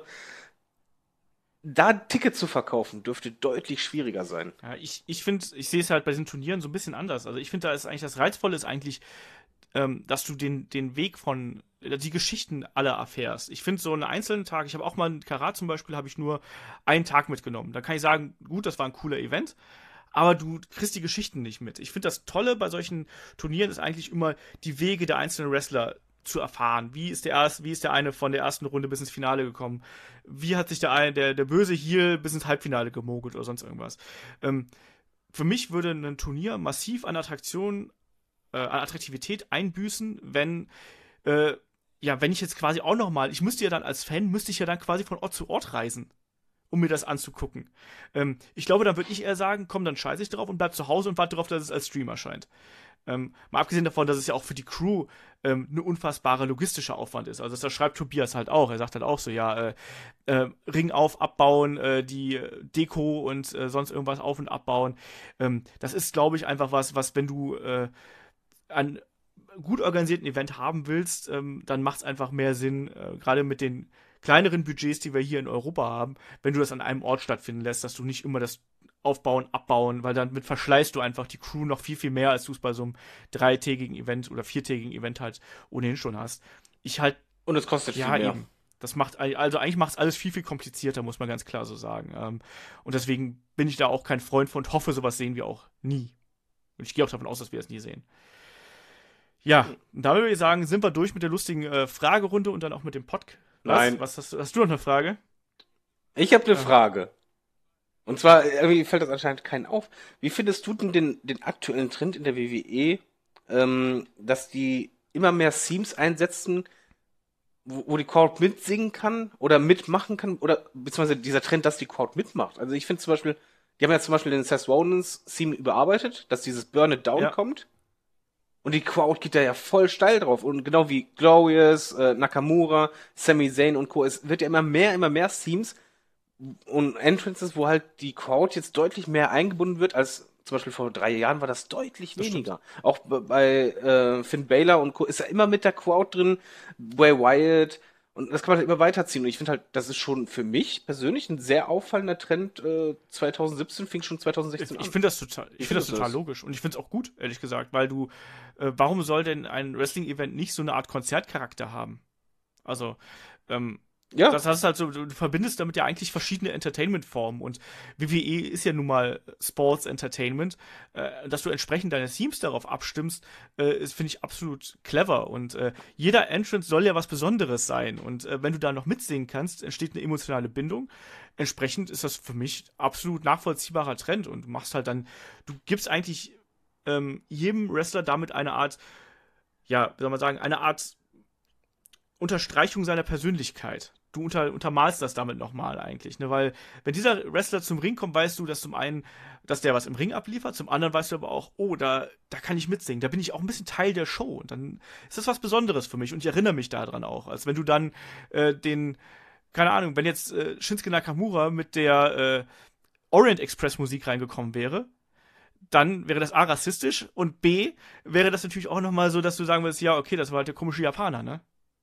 [SPEAKER 3] Da ein Ticket zu verkaufen, dürfte deutlich schwieriger sein.
[SPEAKER 2] Ja, ich, ich finde, ich sehe es halt bei diesen Turnieren so ein bisschen anders. Also ich finde, da ist eigentlich das Reizvolle ist eigentlich, ähm, dass du den, den Weg von, äh, die Geschichten alle erfährst. Ich finde so einen einzelnen Tag, ich habe auch mal ein Karat zum Beispiel, habe ich nur einen Tag mitgenommen. Da kann ich sagen, gut, das war ein cooler Event, aber du kriegst die Geschichten nicht mit. Ich finde das Tolle bei solchen Turnieren ist eigentlich immer die Wege der einzelnen Wrestler zu erfahren. Wie ist der erste, wie ist der eine von der ersten Runde bis ins Finale gekommen? Wie hat sich der eine, der, der böse Heel bis ins Halbfinale gemogelt oder sonst irgendwas? Ähm, für mich würde ein Turnier massiv an Attraktion, äh, an Attraktivität einbüßen, wenn, äh, ja, wenn ich jetzt quasi auch nochmal, ich müsste ja dann als Fan, müsste ich ja dann quasi von Ort zu Ort reisen, um mir das anzugucken. Ähm, ich glaube, dann würde ich eher sagen, komm, dann scheiße ich drauf und bleib zu Hause und warte darauf, dass es als Stream erscheint. Ähm, mal abgesehen davon, dass es ja auch für die Crew ähm, eine unfassbare logistische Aufwand ist. Also das schreibt Tobias halt auch. Er sagt halt auch so, ja, äh, äh, Ring auf, abbauen, äh, die Deko und äh, sonst irgendwas auf- und abbauen. Ähm, das ist, glaube ich, einfach was, was, wenn du äh, einen gut organisierten Event haben willst, ähm, dann macht es einfach mehr Sinn, äh, gerade mit den kleineren Budgets, die wir hier in Europa haben, wenn du das an einem Ort stattfinden lässt, dass du nicht immer das aufbauen, abbauen, weil damit verschleißt du einfach die Crew noch viel, viel mehr, als du es bei so einem dreitägigen Event oder viertägigen Event halt ohnehin schon hast. Ich halt,
[SPEAKER 3] Und es kostet
[SPEAKER 2] ja,
[SPEAKER 3] viel mehr.
[SPEAKER 2] eben. Das macht, also eigentlich macht es alles viel, viel komplizierter, muss man ganz klar so sagen. Ähm, und deswegen bin ich da auch kein Freund von und hoffe, sowas sehen wir auch nie. Und ich gehe auch davon aus, dass wir es nie sehen. Ja, und da würde ich sagen, sind wir durch mit der lustigen äh, Fragerunde und dann auch mit dem Podcast.
[SPEAKER 3] Nein.
[SPEAKER 2] Was hast du, hast du noch eine Frage?
[SPEAKER 3] Ich habe eine
[SPEAKER 2] Ja.
[SPEAKER 3] Frage. Und zwar, irgendwie fällt das anscheinend keinen auf. Wie findest du denn den, den aktuellen Trend in der W W E, ähm, dass die immer mehr Themes einsetzen, wo, wo die Crowd mitsingen kann oder mitmachen kann, oder beziehungsweise dieser Trend, dass die Crowd mitmacht? Also ich finde zum Beispiel, die haben ja zum Beispiel den Seth Rollins Theme überarbeitet, dass dieses Burn It Down
[SPEAKER 2] Ja.
[SPEAKER 3] kommt. Und die Crowd geht da ja voll steil drauf. Und genau wie Glorious, äh, Nakamura, Sami Zayn und Co. Es wird ja immer mehr, immer mehr Themes und Entrances, wo halt die Crowd jetzt deutlich mehr eingebunden wird, als zum Beispiel vor drei Jahren war das deutlich
[SPEAKER 2] Das
[SPEAKER 3] weniger. Auch b- bei äh, Finn Balor und Co. ist er immer mit der Crowd drin, Bray Wyatt Und das kann man halt immer weiterziehen. Und ich finde halt, das ist schon für mich persönlich ein sehr auffallender Trend. Äh, zwanzig siebzehn fing schon zwanzig sechzehn
[SPEAKER 2] Ich
[SPEAKER 3] an.
[SPEAKER 2] finde das total, ich
[SPEAKER 3] Ich
[SPEAKER 2] finde das
[SPEAKER 3] find
[SPEAKER 2] total
[SPEAKER 3] das.
[SPEAKER 2] logisch und ich finde es auch gut, ehrlich gesagt, weil du, äh, warum soll denn ein Wrestling-Event nicht so eine Art Konzertcharakter haben? Also, ähm,
[SPEAKER 3] Ja,
[SPEAKER 2] das heißt halt so, du verbindest damit ja eigentlich verschiedene Entertainment-Formen und W W E ist ja nun mal Sports Entertainment, äh, dass du entsprechend deine Themes darauf abstimmst, äh, ist, finde ich absolut clever und äh, jeder Entrance soll ja was Besonderes sein und äh, wenn du da noch mitsingen kannst, entsteht eine emotionale Bindung. Entsprechend ist das für mich absolut nachvollziehbarer Trend und du machst halt dann, du gibst eigentlich ähm, jedem Wrestler damit eine Art, ja, wie soll man sagen, eine Art Unterstreichung seiner Persönlichkeit. Du unter, untermalst das damit nochmal eigentlich, ne? Weil, wenn dieser Wrestler zum Ring kommt, weißt du, dass zum einen, dass der was im Ring abliefert, zum anderen weißt du aber auch, oh, da, da kann ich mitsingen, da bin ich auch ein bisschen Teil der Show und dann ist das was Besonderes für mich und ich erinnere mich daran auch. Als wenn du dann äh, den, keine Ahnung, wenn jetzt äh, Shinsuke Nakamura mit der äh, Orient Express Musik reingekommen wäre, dann wäre das A, rassistisch und B, wäre das natürlich auch nochmal so, dass du sagen würdest, ja, okay, das war halt der komische Japaner, ne?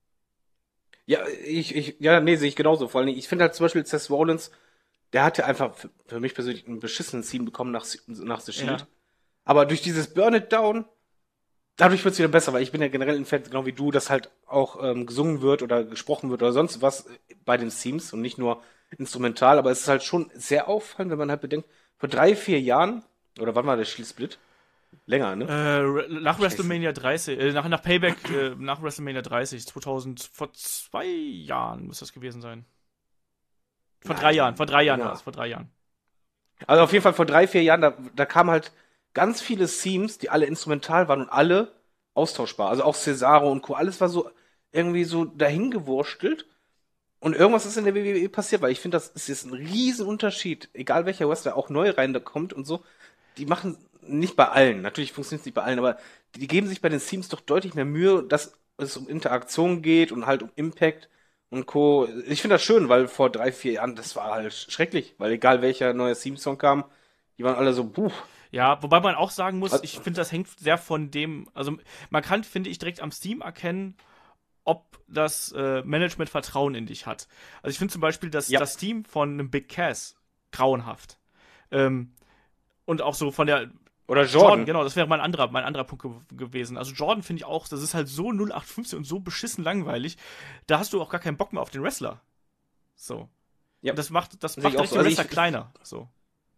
[SPEAKER 3] ja, ich, ich, ja, nee, sehe ich genauso. Vor allem, ich finde halt zum Beispiel Seth Rollins, der hatte einfach für, für mich persönlich einen beschissenen Scene bekommen nach, nach The Shield.
[SPEAKER 2] Ja.
[SPEAKER 3] Aber durch dieses Burn It Down, dadurch wird es wieder besser, weil ich bin ja generell ein Fan, genau wie du, dass halt auch ähm, gesungen wird oder gesprochen wird oder sonst was bei den Themes und nicht nur instrumental. Aber es ist halt schon sehr auffallend, wenn man halt bedenkt, vor drei, vier Jahren, oder wann war der Shield Split? Länger, ne?
[SPEAKER 2] Äh, nach WrestleMania dreißig, äh, nach, nach Payback, äh, nach WrestleMania dreißig, zweitausend, vor zwei Jahren muss das gewesen sein. Vor
[SPEAKER 3] Nein,
[SPEAKER 2] drei Jahren, vor drei Jahren
[SPEAKER 3] ja.
[SPEAKER 2] war es, vor drei Jahren.
[SPEAKER 3] Also auf jeden Fall vor drei, vier Jahren, da, da kamen halt ganz viele Themes, die alle instrumental waren und alle austauschbar. Also auch Cesaro und Co. Alles war so irgendwie so dahingewurstelt. Und irgendwas ist in der W W E passiert, weil ich finde, das ist jetzt ein Riesenunterschied. Egal welcher Wrestler auch neu rein da kommt und so. Die machen nicht bei allen, natürlich funktioniert es nicht bei allen, aber die, die geben sich bei den Themes doch deutlich mehr Mühe, dass es um Interaktion geht und halt um Impact und Co. Ich finde das schön, weil vor drei, vier Jahren, das war halt schrecklich, weil egal welcher neue Theme-Song kam, die waren alle so, buh.
[SPEAKER 2] Ja, wobei man auch sagen muss,
[SPEAKER 3] Also-
[SPEAKER 2] ich finde, das hängt sehr von dem, also man kann, finde ich, direkt am Steam erkennen, ob das äh, Management Vertrauen in dich hat. Also ich finde zum Beispiel, dass
[SPEAKER 3] Ja.
[SPEAKER 2] das Team von einem Big Cass grauenhaft. Ähm, und auch so von der
[SPEAKER 3] Oder
[SPEAKER 2] Jordan,
[SPEAKER 3] Jordan.
[SPEAKER 2] genau, das wäre mein anderer, mein anderer Punkt ge gewesen. Also Jordan finde ich auch, das ist halt so null acht fünfzehn und so beschissen langweilig, da hast du auch gar keinen Bock mehr auf den Wrestler. So.
[SPEAKER 3] Ja.
[SPEAKER 2] Und das macht, das
[SPEAKER 3] Sehe
[SPEAKER 2] macht
[SPEAKER 3] ich auch
[SPEAKER 2] direkt
[SPEAKER 3] so.
[SPEAKER 2] den
[SPEAKER 3] Also
[SPEAKER 2] Wrestler
[SPEAKER 3] ich-
[SPEAKER 2] kleiner. So.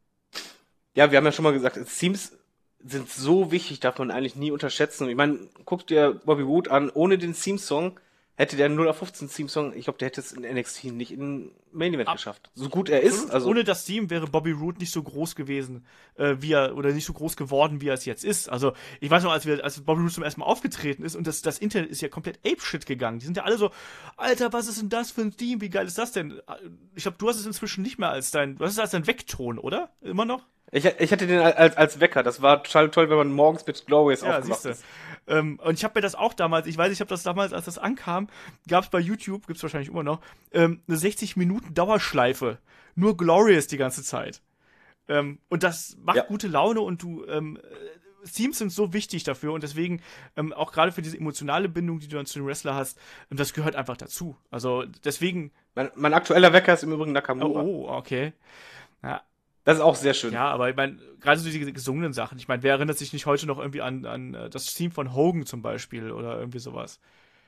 [SPEAKER 3] Ja, wir haben ja schon mal gesagt, Themes sind so wichtig, darf man eigentlich nie unterschätzen. Und ich meine, guck dir Bobby Roode an, ohne den Theme-Song hätte der null auf fünfzehn Theme-Song, ich glaube, der hätte es in N X T nicht in Main Event
[SPEAKER 2] Ab-
[SPEAKER 3] geschafft. So gut er ist, also
[SPEAKER 2] Ohne das Team wäre Bobby Roode nicht so groß gewesen, äh, wie er, oder nicht so groß geworden, wie er es jetzt ist. Also, ich weiß noch, als wir, als Bobby Roode zum ersten Mal aufgetreten ist und das, das Internet ist ja komplett apeshit gegangen. Die sind ja alle so, Alter, was ist denn das für ein Team? Wie geil ist das denn? Ich glaube, du hast es inzwischen nicht mehr als dein, du hast es als dein Weckton, oder? Immer noch?
[SPEAKER 3] ich, ich hatte den als, als Wecker. Das war total toll, wenn man morgens mit Glorious
[SPEAKER 2] Ja,
[SPEAKER 3] aufgewacht
[SPEAKER 2] siehst du.
[SPEAKER 3] ist.
[SPEAKER 2] Ähm, und ich habe mir das auch damals, ich weiß, ich habe das damals, als das ankam, gab es bei YouTube, gibt's wahrscheinlich immer noch, ähm, eine sechzig Minuten Dauerschleife. Nur Glorious die ganze Zeit. Ähm, und das macht
[SPEAKER 3] Ja.
[SPEAKER 2] gute Laune und du, ähm, äh, Themes sind so wichtig dafür und deswegen, ähm, auch gerade für diese emotionale Bindung, die du dann zu dem Wrestler hast, ähm, das gehört einfach dazu. Also deswegen,
[SPEAKER 3] Mein, mein aktueller Wecker ist im Übrigen
[SPEAKER 2] oh,
[SPEAKER 3] Nakamura.
[SPEAKER 2] oh okay. Ja,
[SPEAKER 3] Das ist auch sehr schön.
[SPEAKER 2] ja, aber ich meine, gerade so diese gesungenen Sachen. Ich meine, wer erinnert sich nicht heute noch irgendwie an, an äh, das Theme von Hogan zum Beispiel oder irgendwie sowas?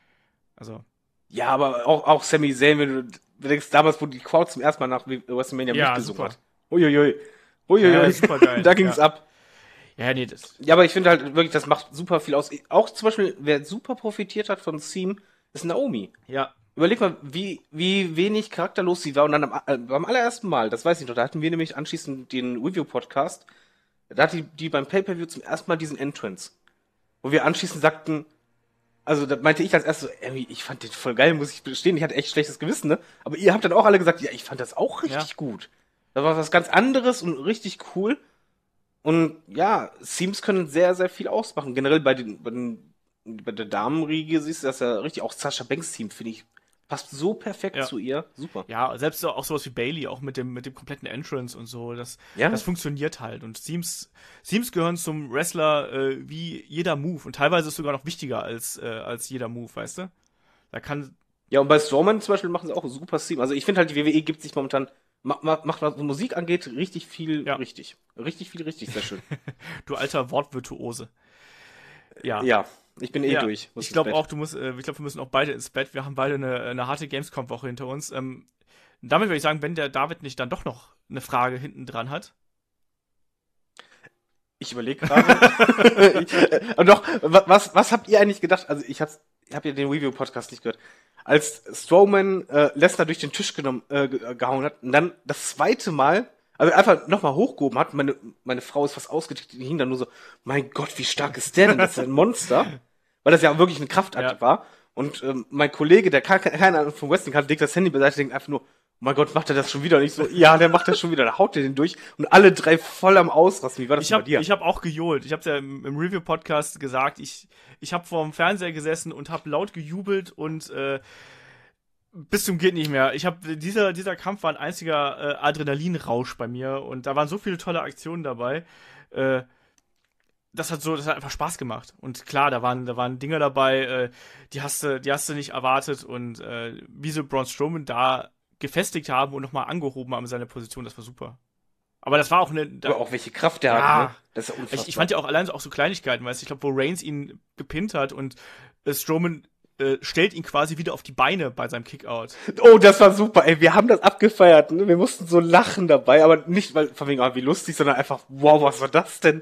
[SPEAKER 2] Also,
[SPEAKER 3] Ja, aber auch, auch Sami Zayn, wenn du denkst, damals, wo die Crowd zum ersten Mal nach WrestleMania
[SPEAKER 2] Ja,
[SPEAKER 3] mitgesungen
[SPEAKER 2] super.
[SPEAKER 3] hat. Uiuiui. Uiuiui.
[SPEAKER 2] Ja, supergeil.
[SPEAKER 3] Da ging's
[SPEAKER 2] Ja.
[SPEAKER 3] ab.
[SPEAKER 2] ja, nee, das.
[SPEAKER 3] Ja, aber ich finde halt wirklich, das macht super viel aus. Auch zum Beispiel, wer super profitiert hat von Theme, ist Naomi.
[SPEAKER 2] Ja,
[SPEAKER 3] Überleg mal, wie, wie wenig charakterlos sie war. Und dann am, äh, beim allerersten Mal, das weiß ich noch, da hatten wir nämlich anschließend den Review-Podcast, da hat die, die beim Pay-Per-View zum ersten Mal diesen Entrance. Wo wir anschließend sagten, also da meinte ich als erstes, so, irgendwie, ich fand den voll geil, muss ich bestehen, ich hatte echt schlechtes Gewissen, ne? Aber ihr habt dann auch alle gesagt, ja, ich fand das auch richtig
[SPEAKER 2] Ja.
[SPEAKER 3] gut. Das war was ganz anderes und richtig cool. Und ja, Themes können sehr, sehr viel ausmachen. Generell bei den, bei den bei der Damenriege siehst du das ja richtig, auch Sasha Banks Team, finde ich, passt so perfekt
[SPEAKER 2] Ja.
[SPEAKER 3] zu ihr. Super.
[SPEAKER 2] ja, selbst so, auch sowas wie Bailey, auch mit dem, mit dem kompletten Entrance und so, das,
[SPEAKER 3] Ja.
[SPEAKER 2] das funktioniert halt. Und Themes, Themes gehören zum Wrestler äh, wie jeder Move und teilweise ist sogar noch wichtiger als, äh, als jeder Move, weißt du? Da kann,
[SPEAKER 3] Ja, und bei Strowman zum Beispiel machen sie auch ein super Stream. Also ich finde halt, die W W E gibt sich momentan, ma, ma, macht, was Musik angeht, richtig viel
[SPEAKER 2] Ja.
[SPEAKER 3] richtig. Richtig viel richtig, sehr schön.
[SPEAKER 2] Du alter Wortvirtuose. Ja.
[SPEAKER 3] Ja, ich bin eh
[SPEAKER 2] Ja,
[SPEAKER 3] durch. Muss
[SPEAKER 2] ich
[SPEAKER 3] ins
[SPEAKER 2] glaube
[SPEAKER 3] Bett.
[SPEAKER 2] auch, du musst, äh, ich glaube, wir müssen auch beide ins Bett. Wir haben beide eine, eine harte Gamescom-Woche hinter uns. Ähm, damit würde ich sagen, wenn der David nicht dann doch noch eine Frage hinten dran hat.
[SPEAKER 3] Ich überlege gerade. Ich- äh, Und doch, wa- was, was habt ihr eigentlich gedacht? Also ich hab's, ich hab ja den Review-Podcast nicht gehört. Als Strowman äh, Lesnar durch den Tisch genommen, äh, ge- gehauen hat und dann das zweite Mal, also einfach nochmal hochgehoben hat, meine, meine Frau ist fast ausgetickt, die hing dann nur so, mein Gott, wie stark ist der denn? Das ist ja ein Monster. Weil das ja wirklich eine Kraftakt
[SPEAKER 2] Ja.
[SPEAKER 3] war. Und ähm, mein Kollege, der keine, keine Ahnung vom Wrestling hat, legt das Handy beiseite, denkt einfach nur, oh mein Gott, macht er das schon wieder? Und ich so, ja, der macht das schon wieder, da haut der den durch. Und alle drei voll am Ausrasten. Wie war das
[SPEAKER 2] Ich
[SPEAKER 3] denn
[SPEAKER 2] habe
[SPEAKER 3] bei dir?
[SPEAKER 2] ich hab auch gejohlt. Ich habe ja im, im Review-Podcast gesagt, ich, ich habe vor dem Fernseher gesessen und habe laut gejubelt und äh, bis zum geht nicht mehr. Ich habe dieser dieser Kampf war ein einziger äh, Adrenalinrausch bei mir und da waren so viele tolle Aktionen dabei. Äh, das hat so, das hat einfach Spaß gemacht. Und klar, da waren da waren Dinge dabei, äh, die hast du die hast du nicht erwartet und äh, wie sie Braun Strowman da gefestigt haben und nochmal angehoben haben in seine Position, das war super. Aber das war auch eine da,
[SPEAKER 3] Aber auch welche Kraft der
[SPEAKER 2] Ja.
[SPEAKER 3] hat, ne? Das ist ja unfassbar.
[SPEAKER 2] ich, ich fand ja auch allein so, auch so Kleinigkeiten, weißt du, ich glaube, wo Reigns ihn gepinnt hat und äh, Strowman äh, stellt ihn quasi wieder auf die Beine bei seinem Kickout.
[SPEAKER 3] Oh, das war super, ey. Wir haben das abgefeiert, ne? Wir mussten so lachen dabei, aber nicht, weil, von wegen, ah, wie lustig, sondern einfach, wow, was war das denn?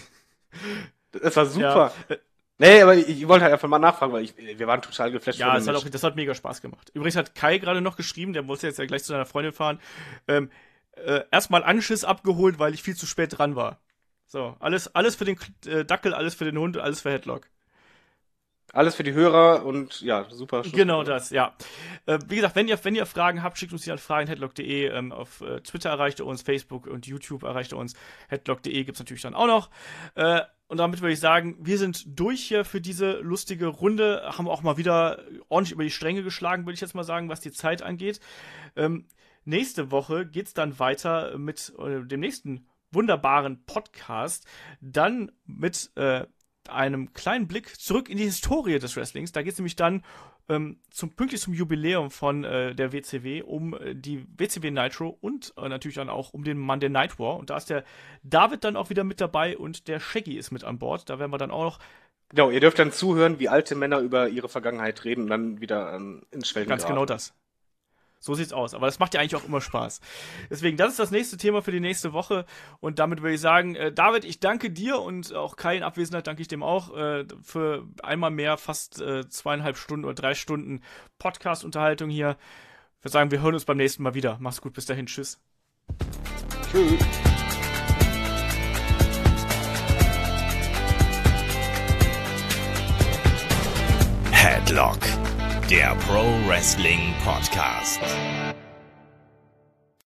[SPEAKER 3] Das war super.
[SPEAKER 2] Ja,
[SPEAKER 3] Nee, aber ich, ich wollte halt einfach mal nachfragen, weil ich, wir waren total geflasht
[SPEAKER 2] ja
[SPEAKER 3] von
[SPEAKER 2] es
[SPEAKER 3] dem
[SPEAKER 2] hat auch,
[SPEAKER 3] Match.
[SPEAKER 2] das hat mega Spaß gemacht. Übrigens hat Kai gerade noch geschrieben, der musste jetzt ja gleich zu seiner Freundin fahren, ähm, äh, erstmal Anschiss abgeholt, weil ich viel zu spät dran war. So, alles, alles für den äh, Dackel, alles für den Hund, alles für Headlock.
[SPEAKER 3] Alles für die Hörer und ja, super.
[SPEAKER 2] Genau das, ja. Äh, wie gesagt, wenn ihr, wenn ihr Fragen habt, schickt uns die an fragen headlock punkt de. Ähm, auf äh, Twitter erreicht ihr uns, Facebook und YouTube erreicht ihr uns. headlock punkt de gibt's natürlich dann auch noch. Äh, und damit würde ich sagen, wir sind durch hier für diese lustige Runde. Haben auch mal wieder ordentlich über die Stränge geschlagen, würde ich jetzt mal sagen, was die Zeit angeht. Ähm, nächste Woche geht's dann weiter mit äh, dem nächsten wunderbaren Podcast. Dann mit äh, einem kleinen Blick zurück in die Historie des Wrestlings. Da geht es nämlich dann ähm, zum, pünktlich zum Jubiläum von äh, der W C W um äh, die W C W Nitro und äh, natürlich dann auch um den Monday Night War. Und da ist der David dann auch wieder mit dabei und der Shaggy ist mit an Bord. Da werden wir dann auch noch
[SPEAKER 3] Genau, ihr dürft dann zuhören, wie alte Männer über ihre Vergangenheit reden und dann wieder ähm, ins Schwelgen
[SPEAKER 2] ganz
[SPEAKER 3] geraten.
[SPEAKER 2] genau das. So sieht's aus. Aber das macht ja eigentlich auch immer Spaß. Deswegen, das ist das nächste Thema für die nächste Woche. Und damit würde ich sagen, äh, David, ich danke dir und auch Kai in Abwesenheit danke ich dem auch äh, für einmal mehr fast äh, zweieinhalb Stunden oder drei Stunden Podcast-Unterhaltung hier. Ich würde sagen, wir hören uns beim nächsten Mal wieder. Mach's gut, bis dahin. Tschüss.
[SPEAKER 3] Tschüss.
[SPEAKER 1] Headlock, der Pro Wrestling Podcast.